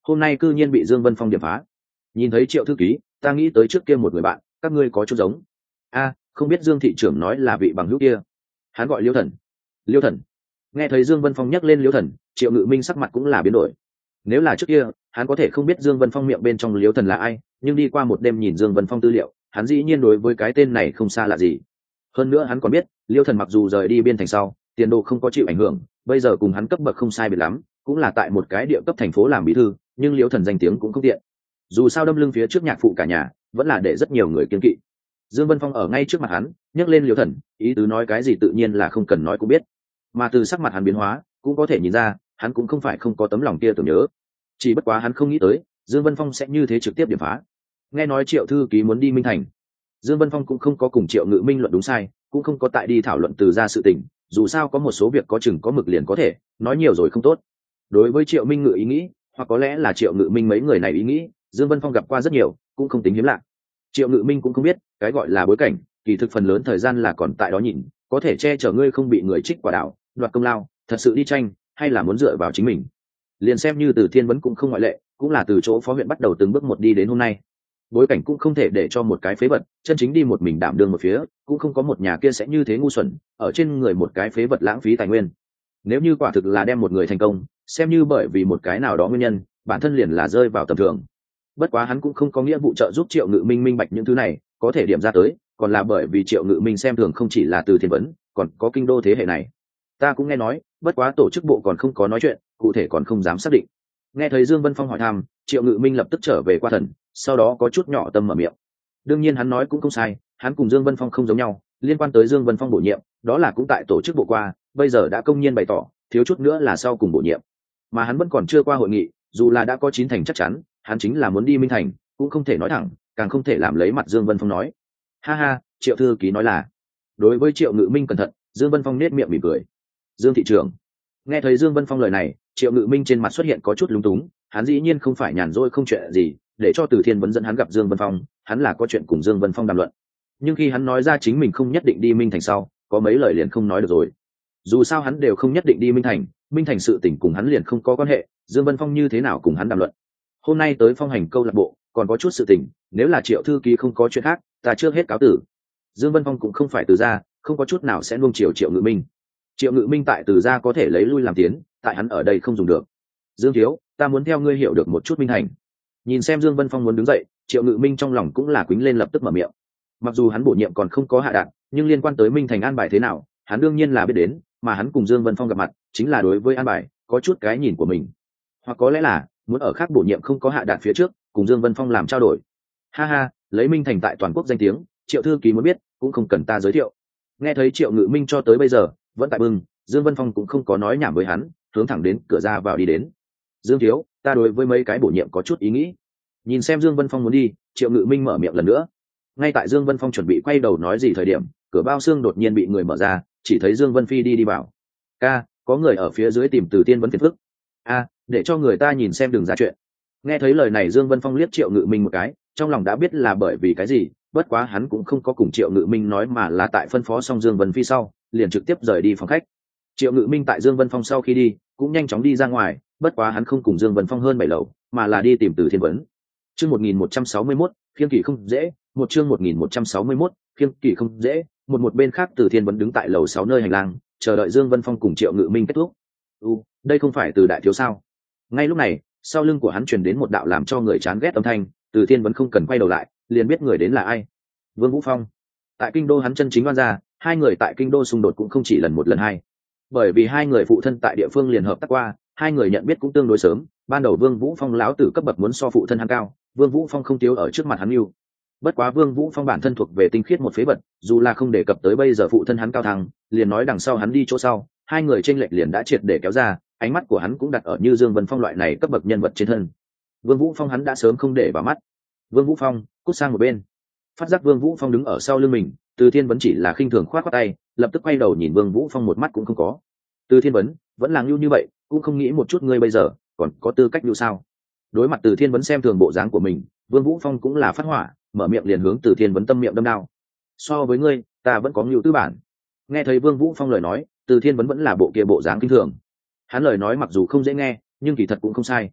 hôm nay cư nhiên bị Dương Vân Phong điểm phá. Nhìn thấy Triệu thư ký, ta nghĩ tới trước kia một người bạn, các ngươi có chút giống. A, không biết Dương thị trưởng nói là vị bằng hữu kia. Hắn gọi Liêu Thần. Liêu Thần. Nghe thấy Dương Vân Phong nhắc lên Liêu Thần, Triệu Ngự Minh sắc mặt cũng là biến đổi. Nếu là trước kia, hắn có thể không biết Dương Vân Phong miệng bên trong Liêu Thần là ai, nhưng đi qua một đêm nhìn Dương Vân Phong tư liệu, hắn dĩ nhiên đối với cái tên này không xa lạ gì. Hơn nữa hắn còn biết, Liêu Thần mặc dù rời đi biên thành sau, tiền đồ không có chịu ảnh hưởng, bây giờ cùng hắn cấp bậc không sai biệt lắm, cũng là tại một cái địa cấp thành phố làm bí thư, nhưng Liêu Thần danh tiếng cũng không tiện. Dù sao đâm lưng phía trước nhạc phụ cả nhà, vẫn là để rất nhiều người kiêng kỵ. Dương Vân Phong ở ngay trước mặt hắn, nhắc lên Liêu Thần, ý tứ nói cái gì tự nhiên là không cần nói cũng biết. Mà từ sắc mặt hắn biến hóa, cũng có thể nhìn ra, hắn cũng không phải không có tấm lòng kia tưởng nhớ. Chỉ bất quá hắn không nghĩ tới, Dương Vân Phong sẽ như thế trực tiếp điểm phá. Nghe nói Triệu thư ký muốn đi Minh Thành, Dương Vân Phong cũng không có cùng Triệu Ngự Minh luận đúng sai, cũng không có tại đi thảo luận từ ra sự tình, dù sao có một số việc có chừng có mực liền có thể, nói nhiều rồi không tốt. Đối với Triệu Minh Ngự ý nghĩ, hoặc có lẽ là Triệu Ngự Minh mấy người này ý nghĩ, Dương Vân Phong gặp qua rất nhiều, cũng không tính hiếm lạ. Triệu Ngự Minh cũng không biết, cái gọi là bối cảnh, kỳ thực phần lớn thời gian là còn tại đó nhìn, có thể che chở ngươi không bị người trích quả đạo, đoạt công lao, thật sự đi tranh, hay là muốn dựa vào chính mình. Liền xem như Từ Thiên Vấn cũng không ngoại lệ, cũng là từ chỗ phó huyện bắt đầu từng bước một đi đến hôm nay. Bối cảnh cũng không thể để cho một cái phế vật chân chính đi một mình đảm đương một phía, cũng không có một nhà kia sẽ như thế ngu xuẩn, ở trên người một cái phế vật lãng phí tài nguyên. Nếu như quả thực là đem một người thành công, xem như bởi vì một cái nào đó nguyên nhân, bản thân liền là rơi vào tầm thường. Bất quá hắn cũng không có nghĩa vụ trợ giúp Triệu Ngự Minh minh bạch những thứ này, có thể điểm ra tới, còn là bởi vì Triệu Ngự Minh xem thường không chỉ là Từ Thiên Vấn, còn có kinh đô thế hệ này. Ta cũng nghe nói, bất quá tổ chức bộ còn không có nói chuyện, cụ thể còn không dám xác định. Nghe thấy Dương Vân Phong hỏi thăm, Triệu Ngự Minh lập tức trở về qua thần, sau đó có chút nhỏ tâm mở miệng. Đương nhiên hắn nói cũng không sai, hắn cùng Dương Vân Phong không giống nhau, liên quan tới Dương Vân Phong bổ nhiệm, đó là cũng tại tổ chức bộ qua, bây giờ đã công nhiên bày tỏ, thiếu chút nữa là sau cùng bổ nhiệm. Mà hắn vẫn còn chưa qua hội nghị, dù là đã có 9 thành chắc chắn, hắn chính là muốn đi Minh Thành, cũng không thể nói thẳng, càng không thể làm lấy mặt Dương Vân Phong nói. Ha ha, Triệu thư ký nói là. Đối với Triệu Ngự Minh cẩn thận, Dương Vân Phong nét miệng mỉm cười. Dương thị trưởng. Nghe thấy Dương Vân Phong lời này, Triệu Ngự Minh trên mặt xuất hiện có chút lúng túng, hắn dĩ nhiên không phải nhàn rỗi không chuyện gì, để cho Từ Thiên Vấn dẫn hắn gặp Dương Vân Phong, hắn là có chuyện cùng Dương Vân Phong đàm luận. Nhưng khi hắn nói ra chính mình không nhất định đi Minh Thành sau, có mấy lời liền không nói được rồi. Dù sao hắn đều không nhất định đi Minh Thành sự tình cùng hắn liền không có quan hệ, Dương Vân Phong như thế nào cùng hắn đàm luận. Hôm nay tới Phong Hành câu lạc bộ, còn có chút sự tình, nếu là Triệu thư ký không có chuyện khác, ta trước hết cáo tử. Dương Vân Phong cũng không phải từ gia, không có chút nào sẽ nuông chiều Triệu Ngự Minh. Triệu Ngự Minh tại từ gia có thể lấy lui làm tiến, tại hắn ở đây không dùng được. Dương thiếu, ta muốn theo ngươi hiểu được một chút Minh Thành. Nhìn xem Dương Vân Phong muốn đứng dậy, Triệu Ngự Minh trong lòng cũng là quýnh lên lập tức mở miệng. Mặc dù hắn bổ nhiệm còn không có hạ đạn, nhưng liên quan tới Minh Thành an bài thế nào, hắn đương nhiên là biết đến, mà hắn cùng Dương Vân Phong gặp mặt, chính là đối với an bài, có chút cái nhìn của mình. Hoặc có lẽ là, muốn ở khác bổ nhiệm không có hạ đạn phía trước, cùng Dương Vân Phong làm trao đổi. Ha ha, lấy Minh Thành tại toàn quốc danh tiếng, Triệu thư ký muốn biết, cũng không cần ta giới thiệu. Nghe thấy Triệu Ngự Minh cho tới bây giờ, vẫn tại bưng, Dương Vân Phong cũng không có nói nhảm với hắn, hướng thẳng đến cửa ra vào đi đến. Dương thiếu, ta đối với mấy cái bổ nhiệm có chút ý nghĩ. Nhìn xem Dương Vân Phong muốn đi, Triệu Ngự Minh mở miệng lần nữa. Ngay tại Dương Vân Phong chuẩn bị quay đầu nói gì thời điểm, cửa bao xương đột nhiên bị người mở ra, chỉ thấy Dương Vân Phi đi vào. Ca, có người ở phía dưới tìm Từ Tiên Vấn phiền phức. A, để cho người ta nhìn xem đừng ra chuyện. Nghe thấy lời này Dương Vân Phong liếc Triệu Ngự Minh một cái, trong lòng đã biết là bởi vì cái gì, bất quá hắn cũng không có cùng Triệu Ngự Minh nói mà là tại phân phó xong Dương Vân Phi sau, liền trực tiếp rời đi phòng khách. Triệu Ngự Minh tại Dương Vân Phong sau khi đi, cũng nhanh chóng đi ra ngoài, bất quá hắn không cùng Dương Vân Phong hơn 7 lầu, mà là đi tìm Từ Thiên Vấn. Chương 1161, khiêng kỳ không dễ, một chương 1161, khiêng kỳ không dễ, một bên khác Từ Thiên Vấn đứng tại lầu 6 nơi hành lang, chờ đợi Dương Vân Phong cùng Triệu Ngự Minh kết thúc. Đây không phải Từ đại thiếu sao? Ngay lúc này, sau lưng của hắn truyền đến một đạo làm cho người chán ghét âm thanh, Từ Thiên Vấn không cần quay đầu lại, liền biết người đến là ai. Vương Vũ Phong. Tại kinh đô hắn chân chính oan ra, hai người tại kinh đô xung đột cũng không chỉ lần một lần hai. Bởi vì hai người phụ thân tại địa phương liền hợp tác qua, hai người nhận biết cũng tương đối sớm, ban đầu Vương Vũ Phong lão tử cấp bậc muốn so phụ thân hắn cao, Vương Vũ Phong không thiếu ở trước mặt hắn yêu. Bất quá Vương Vũ Phong bản thân thuộc về tinh khiết một phế vật, dù là không đề cập tới bây giờ phụ thân hắn cao thăng, liền nói đằng sau hắn đi chỗ sau, hai người chênh lệch liền đã triệt để kéo ra, ánh mắt của hắn cũng đặt ở như Dương Vân Phong loại này cấp bậc nhân vật trên thân. Vương Vũ Phong hắn đã sớm không để vào mắt. Vương Vũ Phong, cút sang một bên. Phát giác Vương Vũ Phong đứng ở sau lưng mình, Từ Thiên Vấn chỉ là khinh thường khoát khoát tay, lập tức quay đầu nhìn Vương Vũ Phong một mắt cũng không có. Từ Thiên Vấn, vẫn là nhu như vậy, cũng không nghĩ một chút ngươi bây giờ còn có tư cách nhu sao? Đối mặt Từ Thiên Vấn xem thường bộ dáng của mình, Vương Vũ Phong cũng là phát hỏa, mở miệng liền hướng Từ Thiên Vấn tâm miệng đâm đao. So với ngươi, ta vẫn có nhu tư bản. Nghe thấy Vương Vũ Phong lời nói, Từ Thiên Vấn vẫn là bộ kia bộ dáng kinh thường. Hắn lời nói mặc dù không dễ nghe, nhưng kỳ thật cũng không sai.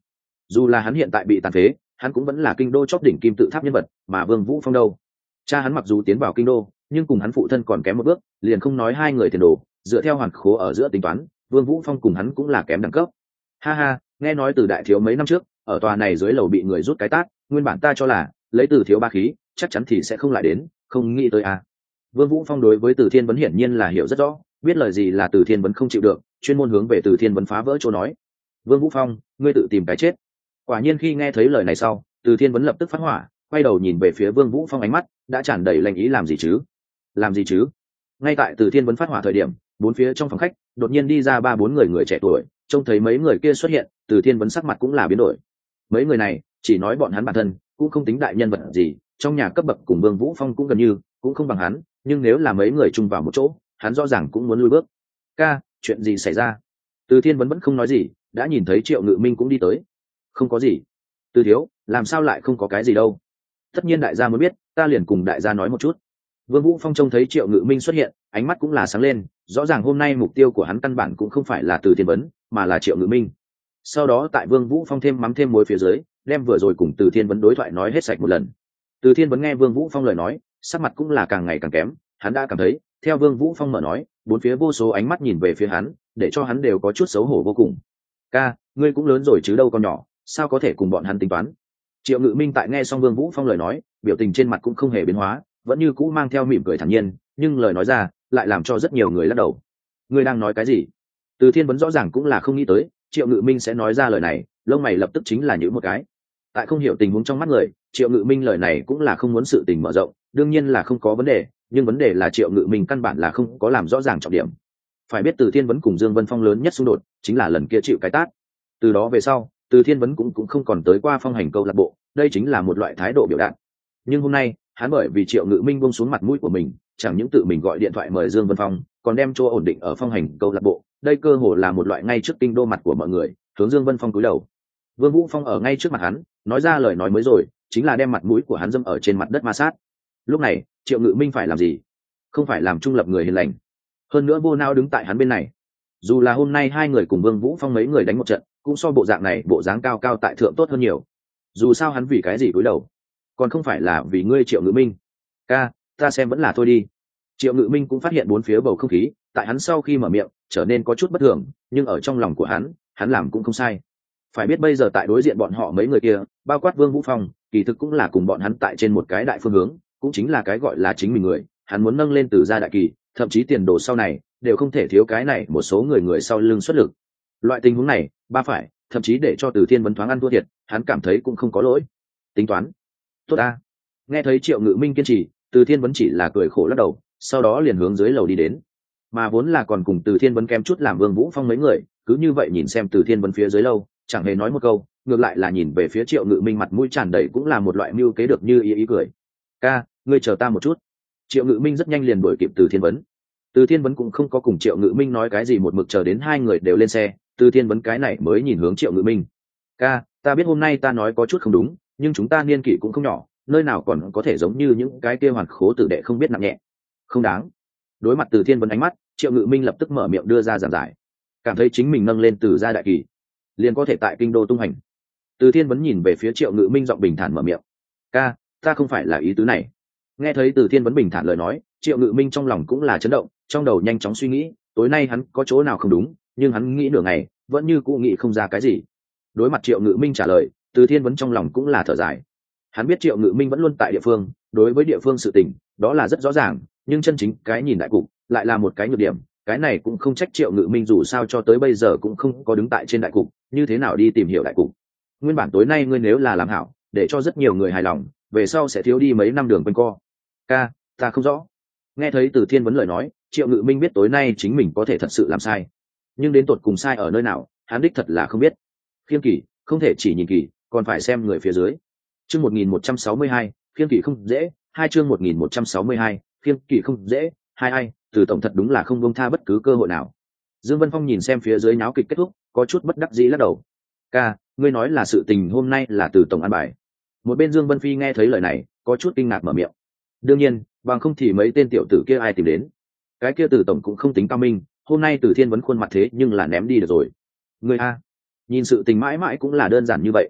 Dù là hắn hiện tại bị tàn phế, hắn cũng vẫn là kinh đô chóp đỉnh kim tự tháp nhân vật, mà Vương Vũ Phong đâu? Cha hắn mặc dù tiến vào kinh đô, nhưng cùng hắn phụ thân còn kém một bước, liền không nói hai người tiền đồ, dựa theo hoàn khố ở giữa tính toán, Vương Vũ Phong cùng hắn cũng là kém đẳng cấp. Ha ha, nghe nói Từ đại thiếu mấy năm trước, ở tòa này dưới lầu bị người rút cái tát, nguyên bản ta cho là lấy Từ thiếu ba khí, chắc chắn thì sẽ không lại đến, không nghĩ tới à. Vương Vũ Phong đối với Từ Thiên Vấn hiển nhiên là hiểu rất rõ, biết lời gì là Từ Thiên Vấn không chịu được, chuyên môn hướng về Từ Thiên Vấn phá vỡ chỗ nói. Vương Vũ Phong, ngươi tự tìm cái chết. Quả nhiên khi nghe thấy lời này sau, Từ Thiên Vấn lập tức phát hỏa, quay đầu nhìn về phía Vương Vũ Phong, ánh mắt đã tràn đầy lạnh ý. Làm gì chứ? Làm gì chứ? Ngay tại Từ Thiên Vấn phát hỏa thời điểm, bốn phía trong phòng khách đột nhiên đi ra ba bốn người trẻ tuổi, trông thấy mấy người kia xuất hiện, Từ Thiên Vấn sắc mặt cũng là biến đổi. Mấy người này chỉ nói bọn hắn bản thân cũng không tính đại nhân vật gì, trong nhà cấp bậc cùng Vương Vũ Phong cũng gần như cũng không bằng hắn, nhưng nếu là mấy người chung vào một chỗ, hắn rõ ràng cũng muốn lùi bước. Ca, chuyện gì xảy ra? Từ Thiên Vấn vẫn không nói gì, đã nhìn thấy Triệu Ngự Minh cũng đi tới. Không có gì. Từ thiếu, làm sao lại không có cái gì đâu? Tất nhiên đại gia muốn biết, ta liền cùng đại gia nói một chút. Vương Vũ Phong trông thấy Triệu Ngự Minh xuất hiện, ánh mắt cũng là sáng lên, rõ ràng hôm nay mục tiêu của hắn căn bản cũng không phải là Từ Thiên Vấn, mà là Triệu Ngự Minh. Sau đó tại Vương Vũ Phong thêm mắm thêm muối phía dưới, đem vừa rồi cùng Từ Thiên Vấn đối thoại nói hết sạch một lần. Từ Thiên Vấn nghe Vương Vũ Phong lời nói, sắc mặt cũng là càng ngày càng kém, hắn đã cảm thấy, theo Vương Vũ Phong mở nói, bốn phía vô số ánh mắt nhìn về phía hắn, để cho hắn đều có chút xấu hổ vô cùng. Ca, ngươi cũng lớn rồi chứ đâu con nhỏ, sao có thể cùng bọn hắn tính toán? Triệu Ngự Minh tại nghe xong Vương Vũ Phong lời nói, biểu tình trên mặt cũng không hề biến hóa, vẫn như cũ mang theo mỉm cười thản nhiên, nhưng lời nói ra lại làm cho rất nhiều người lắc đầu. Ngươi đang nói cái gì? Từ Thiên Vấn rõ ràng cũng là không nghĩ tới Triệu Ngự Minh sẽ nói ra lời này, lông mày lập tức chính là nhíu một cái. Tại không hiểu tình huống trong mắt người, Triệu Ngự Minh lời này cũng là không muốn sự tình mở rộng, đương nhiên là không có vấn đề, nhưng vấn đề là Triệu Ngự Minh căn bản là không có làm rõ ràng trọng điểm. Phải biết Từ Thiên Vấn cùng Dương Vân Phong lớn nhất xung đột chính là lần kia chịu cái tát. Từ đó về sau, Từ Thiên Vấn cũng không còn tới qua Phong Hành câu lạc bộ, đây chính là một loại thái độ biểu đạt. Nhưng hôm nay, hắn bởi vì Triệu Ngự Minh buông xuống mặt mũi của mình, chẳng những tự mình gọi điện thoại mời Dương Vân Phong, còn đem chỗ ổn định ở Phong Hành câu lạc bộ, đây cơ hồ là một loại ngay trước kinh đô mặt của mọi người, hướng Dương Vân Phong cúi đầu. Vương Vũ Phong ở ngay trước mặt hắn, nói ra lời nói mới rồi, chính là đem mặt mũi của hắn dâm ở trên mặt đất ma sát. Lúc này, Triệu Ngự Minh phải làm gì? Không phải làm trung lập người hiền lành, hơn nữa vô nao đứng tại hắn bên này. Dù là hôm nay hai người cùng Vương Vũ Phong mấy người đánh một trận, cũng so bộ dạng này bộ dáng cao cao tại thượng tốt hơn nhiều. Dù sao hắn vì cái gì cúi đầu, còn không phải là vì ngươi Triệu Ngự Minh. Ca, ta xem vẫn là thôi đi. Triệu Ngự Minh cũng phát hiện bốn phía bầu không khí tại hắn sau khi mở miệng trở nên có chút bất thường, nhưng ở trong lòng của hắn làm cũng không sai. Phải biết bây giờ tại đối diện bọn họ mấy người kia, bao quát Vương Vũ Phong, kỳ thực cũng là cùng bọn hắn tại trên một cái đại phương hướng, cũng chính là cái gọi là chính mình người, hắn muốn nâng lên Từ gia đại kỳ, thậm chí tiền đồ sau này đều không thể thiếu cái này một số người sau lưng xuất lực. Loại tình huống này, ba phải, thậm chí để cho Từ Thiên Vấn thoáng ăn thua thiệt, hắn cảm thấy cũng không có lỗi. Tính toán tốt ta. Nghe thấy Triệu Ngự Minh kiên trì, Từ Thiên Vấn chỉ là cười khổ lắc đầu, sau đó liền hướng dưới lầu đi đến. Mà vốn là còn cùng Từ Thiên Vấn kém chút làm Vương Vũ Phong mấy người, cứ như vậy nhìn xem Từ Thiên Vấn phía dưới lâu, chẳng hề nói một câu, ngược lại là nhìn về phía Triệu Ngự Minh, mặt mũi tràn đầy cũng là một loại mưu kế được như ý cười. Ca, ngươi chờ ta một chút. Triệu Ngự Minh rất nhanh liền đuổi kịp Từ Thiên Vấn. Từ Thiên Vấn cũng không có cùng Triệu Ngự Minh nói cái gì, một mực chờ đến hai người đều lên xe, Từ Thiên Vấn cái này mới nhìn hướng Triệu Ngự Minh. Ca, ta biết hôm nay ta nói có chút không đúng, nhưng chúng ta niên kỷ cũng không nhỏ, nơi nào còn có thể giống như những cái kia hoàn khố tử đệ không biết nặng nhẹ. Không đáng. Đối mặt Từ Thiên Vấn ánh mắt, Triệu Ngự Minh lập tức mở miệng đưa ra giảng giải, cảm thấy chính mình nâng lên Từ gia đại kỳ, liền có thể tại kinh đô tung hành. Từ Thiên Vấn nhìn về phía Triệu Ngự Minh, giọng bình thản mở miệng. Ca, ta không phải là ý tứ này. Nghe thấy Từ Thiên Vấn bình thản lời nói, Triệu Ngự Minh trong lòng cũng là chấn động, trong đầu nhanh chóng suy nghĩ, tối nay hắn có chỗ nào không đúng, nhưng hắn nghĩ nửa ngày vẫn như cũ nghĩ không ra cái gì. Đối mặt Triệu Ngự Minh trả lời, Từ Thiên Vấn trong lòng cũng là thở dài. Hắn biết Triệu Ngự Minh vẫn luôn tại địa phương, đối với địa phương sự tình đó là rất rõ ràng, nhưng chân chính cái nhìn đại cục lại là một cái nhược điểm. Cái này cũng không trách Triệu Ngự Minh, dù sao cho tới bây giờ cũng không có đứng tại trên đại cục, như thế nào đi tìm hiểu đại cục. Nguyên bản tối nay ngươi nếu là làm hảo, để cho rất nhiều người hài lòng, về sau sẽ thiếu đi mấy năm đường quanh co. Ca, ta không rõ. Nghe thấy Từ Thiên Vấn lời nói, Triệu Ngự Minh biết tối nay chính mình có thể thật sự làm sai, nhưng đến tột cùng sai ở nơi nào, hắn đích thật là không biết. Khiêm kỳ không thể chỉ nhìn kỳ, còn phải xem người phía dưới. Chương 1162, khiêm kỳ không dễ. Hai chương 1162, khiêm kỳ không dễ. Hai ai, Từ tổng thật đúng là không buông tha bất cứ cơ hội nào. Dương Vân Phong nhìn xem phía dưới náo kịch kết thúc, có chút bất đắc dĩ lắc đầu. Ca, ngươi nói là sự tình hôm nay là Từ tổng an bài. Một bên Dương Vân Phi nghe thấy lời này, có chút kinh ngạc mở miệng. Đương nhiên, bằng không thì mấy tên tiểu tử kia ai tìm đến. Cái kia Từ tổng cũng không tính cao minh, hôm nay Từ Thiên Vấn khuôn mặt thế nhưng là ném đi được rồi. Ngươi a, nhìn sự tình mãi mãi cũng là đơn giản như vậy,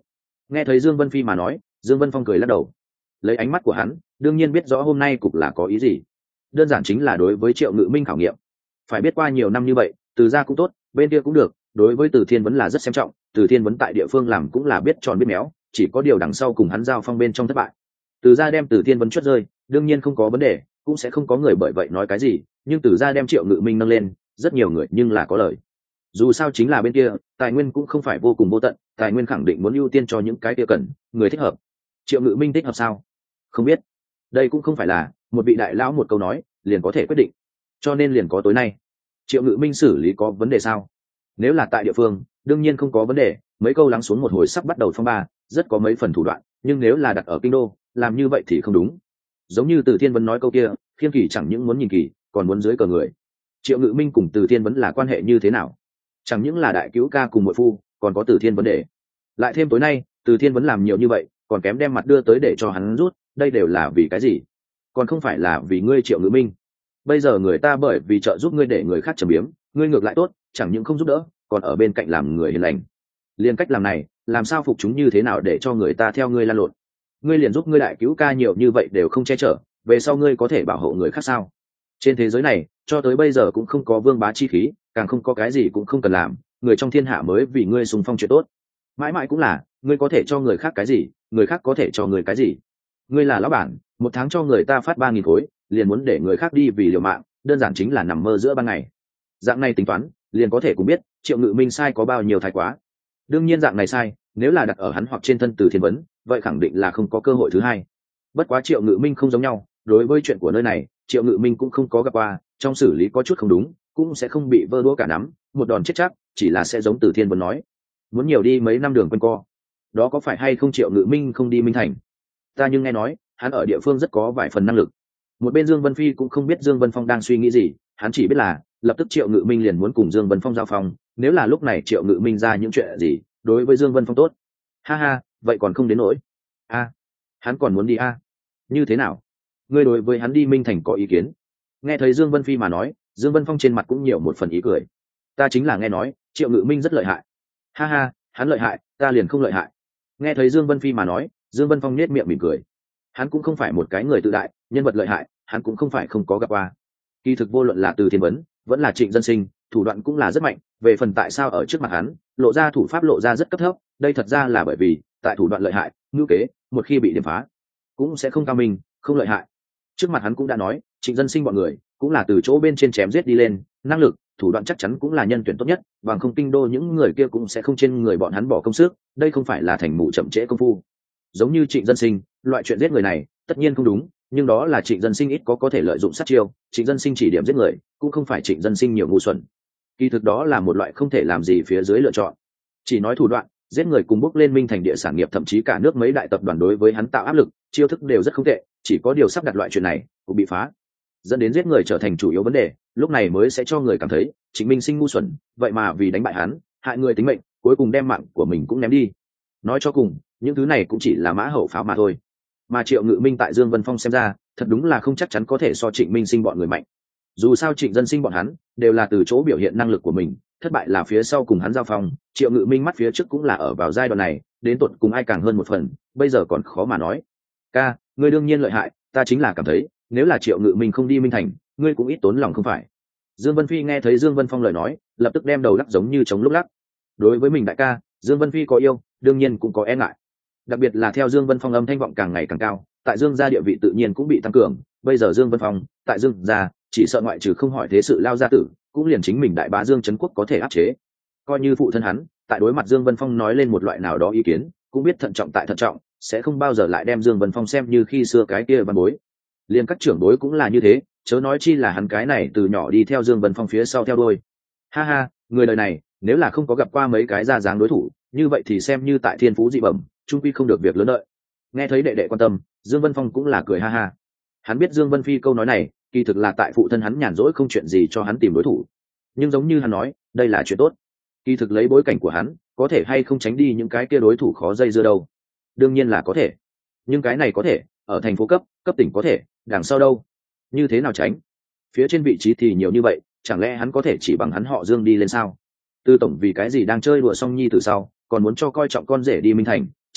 Nghe thấy Dương Vân Phi mà nói, Dương Vân Phong cười lắc đầu. Lấy ánh mắt của hắn, đương nhiên biết rõ hôm nay cục là có ý gì. Đơn giản chính là đối với Triệu Ngự Minh khảo nghiệm. Phải biết qua nhiều năm như vậy, Từ gia cũng tốt, bên kia cũng được, đối với Từ Thiên vẫn là rất xem trọng. Từ Thiên vẫn tại địa phương làm cũng là biết tròn biết méo, chỉ có điều đằng sau cùng hắn giao phong bên trong thất bại. Từ gia đem Từ Thiên vẫn chuất rơi, đương nhiên không có vấn đề, cũng sẽ không có người bởi vậy nói cái gì. Nhưng Từ gia đem Triệu Ngự Minh nâng lên, rất nhiều người nhưng là có lời. Dù sao chính là bên kia, tài nguyên cũng không phải vô cùng vô tận, tài nguyên khẳng định muốn ưu tiên cho những cái kia cần, người thích hợp. Triệu Ngự Minh thích hợp sao? Không biết. Đây cũng không phải là một vị đại lão một câu nói liền có thể quyết định, cho nên liền có tối nay. Triệu Ngự Minh xử lý có vấn đề sao? Nếu là tại địa phương, đương nhiên không có vấn đề, mấy câu lắng xuống một hồi sắp bắt đầu phong ba, rất có mấy phần thủ đoạn, nhưng nếu là đặt ở kinh đô, làm như vậy thì không đúng. Giống như Từ Thiên Vấn nói câu kia, Khiêm Kỳ chẳng những muốn nhìn kỳ, còn muốn dưới cờ người. Triệu Ngự Minh cùng Từ Thiên Vấn là quan hệ như thế nào? Chẳng những là đại cứu ca cùng muội phu, còn có Từ Thiên Vấn đề. Lại thêm tối nay, Từ Thiên Vấn làm nhiều như vậy, còn kém đem mặt đưa tới để cho hắn rút, đây đều là vì cái gì? Còn không phải là vì ngươi Triệu Ngự Minh. Bây giờ người ta bởi vì trợ giúp ngươi để người khác trầm biếm, ngươi ngược lại tốt, chẳng những không giúp đỡ, còn ở bên cạnh làm người hiền lành. Liên cách làm này, làm sao phục chúng như thế nào để cho người ta theo ngươi lan lộn? Ngươi liền giúp ngươi đại cứu ca nhiều như vậy đều không che chở, về sau ngươi có thể bảo hộ người khác sao? Trên thế giới này, cho tới bây giờ cũng không có vương bá chi khí, càng không có cái gì cũng không cần làm, người trong thiên hạ mới vì ngươi xung phong chuyện tốt. Mãi mãi cũng là, ngươi có thể cho người khác cái gì, người khác có thể cho người cái gì. Ngươi là lão bản, một tháng cho người ta phát 3.000 khối, liền muốn để người khác đi vì liều mạng, đơn giản chính là nằm mơ giữa ban ngày. Dạng này tính toán, liền có thể cũng biết Triệu Ngự Minh sai có bao nhiêu thái quá. Đương nhiên dạng này sai, nếu là đặt ở hắn hoặc trên thân Từ Thiên Vấn, vậy khẳng định là không có cơ hội thứ hai. Bất quá Triệu Ngự Minh không giống nhau, đối với chuyện của nơi này, Triệu Ngự Minh cũng không có gặp qua, trong xử lý có chút không đúng, cũng sẽ không bị vơ đũa cả nắm, một đòn chết chắc, chỉ là sẽ giống Từ Thiên Vấn nói, muốn nhiều đi mấy năm đường quanh co. Đó có phải hay không Triệu Ngự Minh không đi Minh Thành? Ta nhưng nghe nói, hắn ở địa phương rất có vài phần năng lực. Một bên Dương Vân Phi cũng không biết Dương Vân Phong đang suy nghĩ gì, hắn chỉ biết là lập tức Triệu Ngự Minh liền muốn cùng Dương Vân Phong giao phong, nếu là lúc này Triệu Ngự Minh ra những chuyện gì, đối với Dương Vân Phong tốt. Ha ha, vậy còn không đến nỗi. A, hắn còn muốn đi a? Như thế nào? Ngươi đối với hắn đi Minh Thành có ý kiến? Nghe thấy Dương Vân Phi mà nói, Dương Vân Phong trên mặt cũng nhiều một phần ý cười. Ta chính là nghe nói, Triệu Ngự Minh rất lợi hại. Ha ha, hắn lợi hại, ta liền không lợi hại. Nghe thấy Dương Vân Phi mà nói, Dương Vân Phong nhếch miệng mỉm cười. Hắn cũng không phải một cái người tự đại, nhân vật lợi hại, hắn cũng không phải không có gặp qua. Kỳ thực vô luận là Từ Thiên Vấn, vẫn là Trịnh Dân Sinh, thủ đoạn cũng là rất mạnh, về phần tại sao ở trước mặt hắn, lộ ra thủ pháp lộ ra rất cấp thấp, đây thật ra là bởi vì, tại thủ đoạn lợi hại, ngữ kế, một khi bị điểm phá, cũng sẽ không cao minh, không lợi hại. Trước mặt hắn cũng đã nói, Trịnh Dân Sinh bọn người, cũng là từ chỗ bên trên chém giết đi lên, năng lực, thủ đoạn chắc chắn cũng là nhân tuyển tốt nhất, bằng không kinh đô những người kia cũng sẽ không trên người bọn hắn bỏ công sức, đây không phải là thành mụ chậm trễ công phu. Giống như Trịnh Dân Sinh, loại chuyện giết người này, tất nhiên không đúng, nhưng đó là Trịnh Dân Sinh ít có thể lợi dụng sát chiêu, Trịnh Dân Sinh chỉ điểm giết người, cũng không phải Trịnh Dân Sinh nhiều ngu xuẩn. Kỳ thực đó là một loại không thể làm gì phía dưới lựa chọn. Chỉ nói thủ đoạn, giết người cùng bước lên Minh Thành địa sản nghiệp thậm chí cả nước mấy đại tập đoàn đối với hắn tạo áp lực, chiêu thức đều rất không tệ, chỉ có điều sắp đặt loại chuyện này cũng bị phá, dẫn đến giết người trở thành chủ yếu vấn đề, lúc này mới sẽ cho người cảm thấy Trịnh Minh Sinh ngu xuẩn, vậy mà vì đánh bại hắn, hại người tính mệnh, cuối cùng đem mạng của mình cũng ném đi. Nói cho cùng, những thứ này cũng chỉ là mã hậu pháo mà thôi. Mà Triệu Ngự Minh tại Dương Vân Phong xem ra, thật đúng là không chắc chắn có thể so Trịnh Minh Sinh bọn người mạnh. Dù sao Trịnh Dân Sinh bọn hắn đều là từ chỗ biểu hiện năng lực của mình, thất bại là phía sau cùng hắn giao phong, Triệu Ngự Minh mắt phía trước cũng là ở vào giai đoạn này, đến tột cùng ai càng hơn một phần, bây giờ còn khó mà nói. Ca, ngươi đương nhiên lợi hại, ta chính là cảm thấy, nếu là Triệu Ngự Minh không đi Minh Thành, ngươi cũng ít tốn lòng không phải? Dương Vân Phi nghe thấy Dương Vân Phong lời nói, lập tức đem đầu lắc giống như chống lúc lắc. Đối với mình đại ca, Dương Vân Phi có yêu, đương nhiên cũng có e ngại. Đặc biệt là theo Dương Vân Phong âm thanh vọng càng ngày càng cao, tại Dương gia địa vị tự nhiên cũng bị tăng cường. Bây giờ Dương Vân Phong tại Dương gia, chỉ sợ ngoại trừ không hỏi thế sự lao gia tử, cũng liền chính mình đại bá Dương Trấn Quốc có thể áp chế. Coi như phụ thân hắn, tại đối mặt Dương Vân Phong nói lên một loại nào đó ý kiến, cũng biết thận trọng tại thận trọng, sẽ không bao giờ lại đem Dương Vân Phong xem như khi xưa cái kia văn bối. Liên các trưởng bối cũng là như thế, chớ nói chi là hắn cái này từ nhỏ đi theo Dương Vân Phong phía sau theo đuôi. Ha ha, người đời này, nếu là không có gặp qua mấy cái ra dáng đối thủ, như vậy thì xem như tại thiên phú dị bẩm, trung quy không được việc lớn lợi. Nghe thấy đệ đệ quan tâm, Dương Vân Phong cũng là cười ha ha. Hắn biết Dương Vân Phi câu nói này, kỳ thực là tại phụ thân hắn nhàn rỗi không chuyện gì cho hắn tìm đối thủ. Nhưng giống như hắn nói, đây là chuyện tốt. Kỳ thực lấy bối cảnh của hắn, có thể hay không tránh đi những cái kia đối thủ khó dây dưa đâu? Đương nhiên là có thể. Nhưng cái này có thể, ở thành phố cấp tỉnh có thể, đằng sau đâu? Như thế nào tránh? Phía trên vị trí thì nhiều như vậy, chẳng lẽ hắn có thể chỉ bằng hắn họ Dương đi lên sao? Tư tổng vì cái gì đang chơi đùa xong nhi từ sau, còn muốn cho coi trọng con rể đi Minh Thành,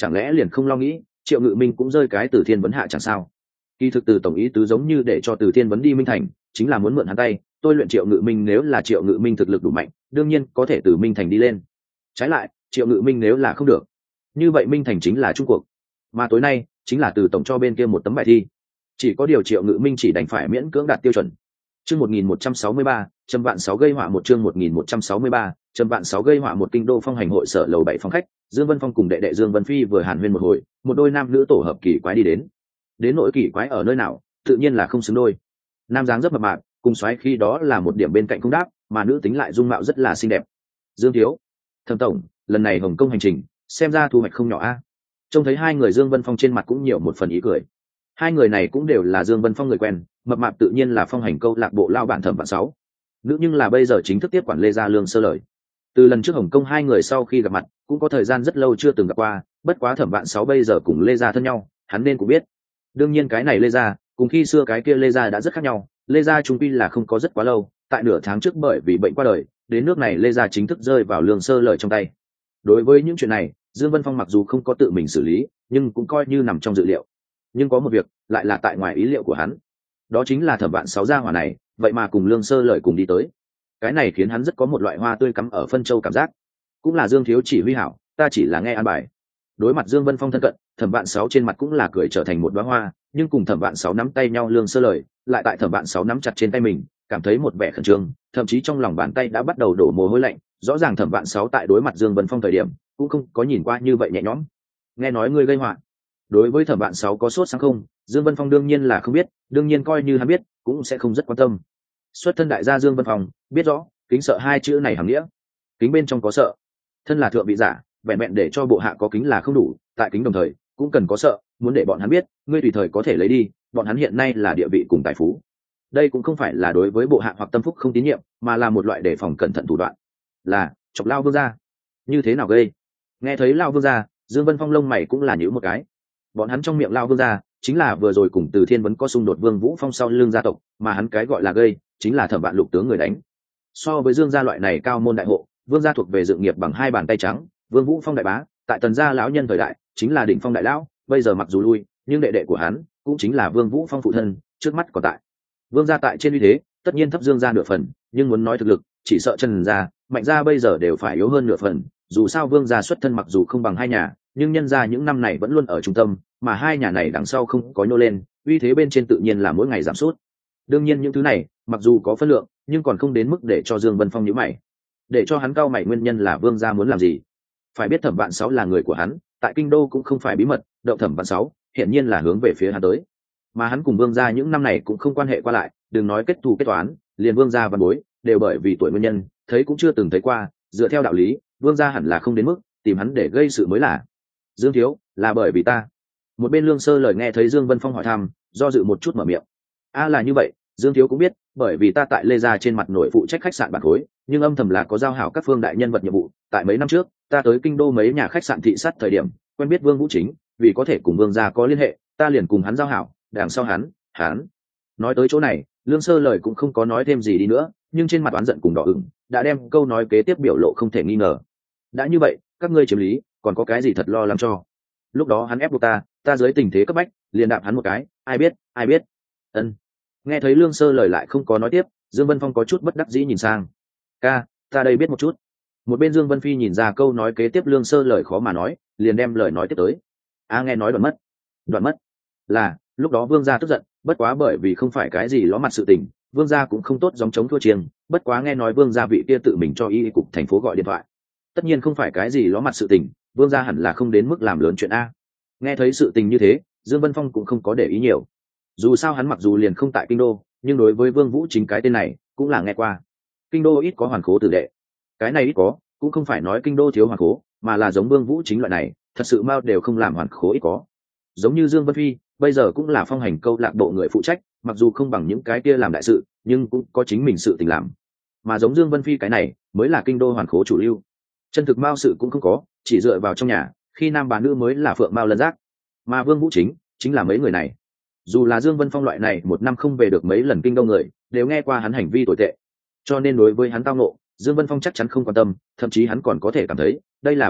chẳng lẽ liền không lo nghĩ Triệu Ngự Minh cũng rơi cái Từ Thiên Vấn hạ chẳng sao? Kỳ thực Từ tổng ý tứ giống như để cho Từ Thiên Vấn đi Minh Thành, chính là muốn mượn hắn tay tôi luyện Triệu Ngự Minh, nếu là Triệu Ngự Minh thực lực đủ mạnh đương nhiên có thể từ Minh Thành đi lên. Trái lại Triệu Ngự Minh nếu là không được, như vậy Minh Thành chính là trung cuộc, mà tối nay chính là Từ tổng cho bên kia một tấm bài thi. Chỉ có điều Triệu Ngự Minh chỉ đành phải miễn cưỡng đạt tiêu chuẩn. Chương 1163, Trầm Vạn Sáu gây họa một, chương 1163, Trầm Vạn Sáu gây họa một. Kinh đô Phong Hành hội sở lầu 7 phòng khách, Dương Vân Phong cùng đệ đệ Dương Vân Phi vừa hàn huyên một hồi, một đôi nam nữ tổ hợp kỳ quái đi đến. Đến nỗi kỳ quái ở nơi nào, tự nhiên là không xứng đôi. Nam dáng rất mập mạp, cùng xoáy khi đó là một điểm bên cạnh không đáp, mà nữ tính lại dung mạo rất là xinh đẹp. Dương thiếu, Thẩm tổng, lần này Hồng Kông hành trình, xem ra thu hoạch không nhỏ a. Trông thấy hai người Dương Vân Phong trên mặt cũng nhiều một phần ý cười. Hai người này cũng đều là Dương Vân Phong người quen, mập mạp tự nhiên là Phong Hành câu lạc bộ lao bản Thẩm Vạn Sáu. Nữ nhưng là bây giờ chính thức tiếp quản Lê Gia Lương Sơ Lợi. Từ lần trước Hồng Kông hai người sau khi gặp mặt, cũng có thời gian rất lâu chưa từng gặp qua, bất quá Thẩm Vạn Sáu bây giờ cùng Lê Gia thân nhau, hắn nên cũng biết. Đương nhiên cái này Lê Gia, cùng khi xưa cái kia Lê Gia đã rất khác nhau, Lê Gia trung quy là không có rất quá lâu, tại nửa tháng trước bởi vì bệnh qua đời, đến nước này Lê Gia chính thức rơi vào Lương Sơ Lợi trong tay. Đối với những chuyện này, Dương Vân Phong mặc dù không có tự mình xử lý, nhưng cũng coi như nằm trong dự liệu. Nhưng có một việc lại là tại ngoài ý liệu của hắn, đó chính là Thẩm Vạn Sáu gia hỏa này vậy mà cùng Lương Sơ Lợi cùng đi tới. Cái này khiến hắn rất có một loại hoa tươi cắm ở phân châu cảm giác. Cũng là Dương thiếu chỉ huy hảo, ta chỉ là nghe an bài. Đối mặt Dương Vân Phong thân cận, Thẩm Vạn Sáu trên mặt cũng là cười trở thành một đóa hoa, nhưng cùng Thẩm Vạn Sáu nắm tay nhau Lương Sơ Lợi lại tại Thẩm Vạn Sáu nắm chặt trên tay mình, cảm thấy một vẻ khẩn trương, thậm chí trong lòng bàn tay đã bắt đầu đổ mồ hôi lạnh. Rõ ràng Thẩm Vạn Sáu tại đối mặt Dương Vân Phong thời điểm cũng không có nhìn qua như vậy nhẹ nhõm. Nghe nói ngươi gây họa. Đối với Thẩm Vạn Sáu có sốt sáng không, Dương Vân Phong đương nhiên là không biết, đương nhiên coi như hắn biết cũng sẽ không rất quan tâm. Xuất thân đại gia Dương Vân Phong biết rõ kính sợ hai chữ này hàm nghĩa. Kính bên trong có sợ, thân là thượng vị giả, vẹn vẹn để cho bộ hạ có kính là không đủ, tại kính đồng thời cũng cần có sợ, muốn để bọn hắn biết ngươi tùy thời có thể lấy đi, bọn hắn hiện nay là địa vị cùng tài phú. Đây cũng không phải là đối với bộ hạ hoặc tâm phúc không tín nhiệm, mà là một loại đề phòng cẩn thận thủ đoạn. Là chọc lao vương gia. Như thế nào gây? Nghe thấy lao vương gia, Dương Vân Phong lông mày cũng là nhíu một cái. Bọn hắn trong miệng lao vương gia chính là vừa rồi cùng Từ Thiên Vấn có xung đột Vương Vũ Phong sau lưng gia tộc, mà hắn cái gọi là gây chính là Thẩm Vạn Lục tướng người đánh. So với Dương gia loại này cao môn đại hộ, Vương gia thuộc về dựng nghiệp bằng hai bàn tay trắng, Vương Vũ Phong đại bá, tại Tần gia lão nhân thời đại, chính là đỉnh phong đại lão, bây giờ mặc dù lui, nhưng đệ đệ của hắn cũng chính là Vương Vũ Phong phụ thân, trước mắt còn tại. Vương gia tại trên uy thế, tất nhiên thấp Dương gia nửa phần, nhưng muốn nói thực lực, chỉ sợ Trần gia, Mạnh gia bây giờ đều phải yếu hơn nửa phần, dù sao Vương gia xuất thân mặc dù không bằng hai nhà, nhưng nhân gia những năm này vẫn luôn ở trung tâm, mà hai nhà này đằng sau không có nhô lên, uy thế bên trên tự nhiên là mỗi ngày giảm sút. Đương nhiên những thứ này, mặc dù có phân lượng, nhưng còn không đến mức để cho Dương Vân Phong nhíu mày. Để cho hắn cau mày nguyên nhân là Vương gia muốn làm gì? Phải biết Thẩm Vạn Sáu là người của hắn, tại kinh đô cũng không phải bí mật, động Thẩm Vạn Sáu, hiển nhiên là hướng về phía hắn tới. Mà hắn cùng Vương gia những năm này cũng không quan hệ qua lại, đừng nói kết thù kết toán, liền Vương gia văn bối đều bởi vì tuổi nguyên nhân, thấy cũng chưa từng thấy qua, dựa theo đạo lý, Vương gia hẳn là không đến mức tìm hắn để gây sự mới là. Dương thiếu, là bởi vì ta. Một bên Lương Sơ Lợi nghe thấy Dương Vân Phong hỏi thăm, do dự một chút mở miệng. Là như vậy, Dương thiếu cũng biết, bởi vì ta tại Lê Gia trên mặt nổi phụ trách khách sạn bản khối, nhưng âm thầm là có giao hảo các phương đại nhân vật nhiệm vụ. Tại mấy năm trước, ta tới kinh đô mấy nhà khách sạn thị sát thời điểm, quen biết Vương Vũ Chính, vì có thể cùng Vương gia có liên hệ, ta liền cùng hắn giao hảo, đằng sau hắn. Nói tới chỗ này, Lương Sơ Lợi cũng không có nói thêm gì đi nữa, nhưng trên mặt oán giận cùng đỏ ửng, đã đem câu nói kế tiếp biểu lộ không thể nghi ngờ. Đã như vậy, các ngươi chiếm lý, còn có cái gì thật lo lắng cho? Lúc đó hắn ép buộc ta dưới tình thế cấp bách, liền đạp hắn một cái, ai biết. Ân. Nghe thấy Lương Sơ Lợi lại không có nói tiếp, Dương Vân Phong có chút bất đắc dĩ nhìn sang. Ca, ta đây biết một chút. Một bên Dương Vân Phi nhìn ra câu nói kế tiếp Lương Sơ Lợi khó mà nói, liền đem lời nói tiếp tới. Nghe nói đoạn mất. Là, lúc đó Vương gia tức giận, bất quá bởi vì không phải cái gì ló mặt sự tình, Vương gia cũng không tốt gióng chống thua chiêng, bất quá nghe nói Vương gia vị kia tự mình cho y cục thành phố gọi điện thoại. Tất nhiên không phải cái gì ló mặt sự tình, Vương gia hẳn là không đến mức làm lớn chuyện a. Nghe thấy sự tình như thế, Dương Vân Phong cũng không có để ý nhiều. Dù sao hắn mặc dù liền không tại kinh đô, nhưng đối với Vương Vũ Chính cái tên này cũng là nghe qua. Kinh đô ít có hoàn khố tử đệ, cái này ít có, cũng không phải nói kinh đô thiếu hoàn khố, mà là giống Vương Vũ Chính loại này, thật sự mao đều không làm hoàn khố ít có. Giống như Dương Vân Phi, bây giờ cũng là Phong Hành câu lạc bộ người phụ trách, mặc dù không bằng những cái kia làm đại sự, nhưng cũng có chính mình sự tình làm. Mà giống Dương Vân Phi cái này, mới là kinh đô hoàn khố chủ lưu. Chân thực mao sự cũng không có, chỉ dựa vào trong nhà, khi nam bà nữ mới là phượng mao lân giác. Mà Vương Vũ chính là mấy người này. Dù là Dương Vân Phong loại này một năm không về được mấy lần kinh đô người, đều nghe qua hắn hành vi tồi tệ. Cho nên đối với hắn tao ngộ, Dương Vân Phong chắc chắn không quan tâm, thậm chí hắn còn có thể cảm thấy, đây là báo ứng,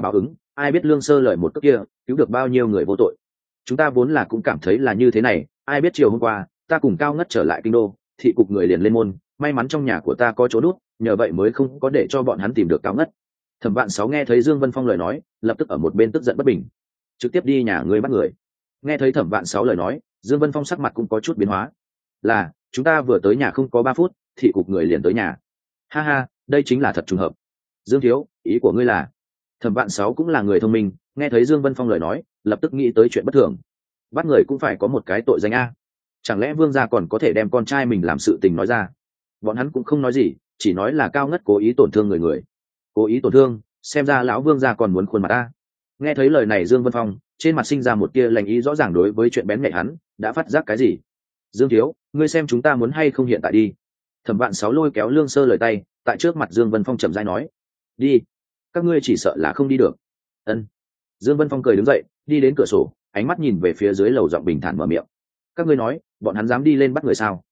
ai biết lương sơ lời một cước kia cứu được bao nhiêu người vô tội. Chúng ta vốn là cũng cảm thấy là như thế này, ai biết chiều hôm qua ta cùng Cao Ngất trở lại kinh đô, thị cục người liền lên môn, may mắn trong nhà của ta có chỗ nút, nhờ vậy mới không có để cho bọn hắn tìm được Cao Ngất. Thẩm Vạn Sáu nghe thấy Dương Vân Phong lời nói, lập tức ở một bên tức giận bất bình, trực tiếp đi nhà ngươi bắt người. Nghe thấy Thẩm Vạn Sáu lời nói, Dương Vân Phong sắc mặt cũng có chút biến hóa. Là, chúng ta vừa tới nhà không có 3 phút, thị cục người liền tới nhà. Ha ha, đây chính là thật trùng hợp. Dương thiếu, ý của ngươi là? Thẩm Vạn Sáu cũng là người thông minh, nghe thấy Dương Vân Phong lời nói, lập tức nghĩ tới chuyện bất thường. Bắt người cũng phải có một cái tội danh a. Chẳng lẽ Vương gia còn có thể đem con trai mình làm sự tình nói ra? Bọn hắn cũng không nói gì, chỉ nói là Cao Ngất cố ý tổn thương người. Cố ý tổn thương, xem ra lão Vương gia còn muốn khuôn mặt ta. Nghe thấy lời này Dương Vân Phong trên mặt sinh ra một tia lành ý, rõ ràng đối với chuyện bén nhạy hắn đã phát giác cái gì. Dương thiếu, ngươi xem chúng ta muốn hay không hiện tại đi. Thẩm Vạn Sáu lôi kéo Lương Sơ lời tay, tại trước mặt Dương Vân Phong chậm rãi nói, đi. Các ngươi chỉ sợ là không đi được. Ân. Dương Vân Phong cười đứng dậy, đi đến cửa sổ, ánh mắt nhìn về phía dưới lầu, giọng bình thản mở miệng, các ngươi nói bọn hắn dám đi lên bắt người sao?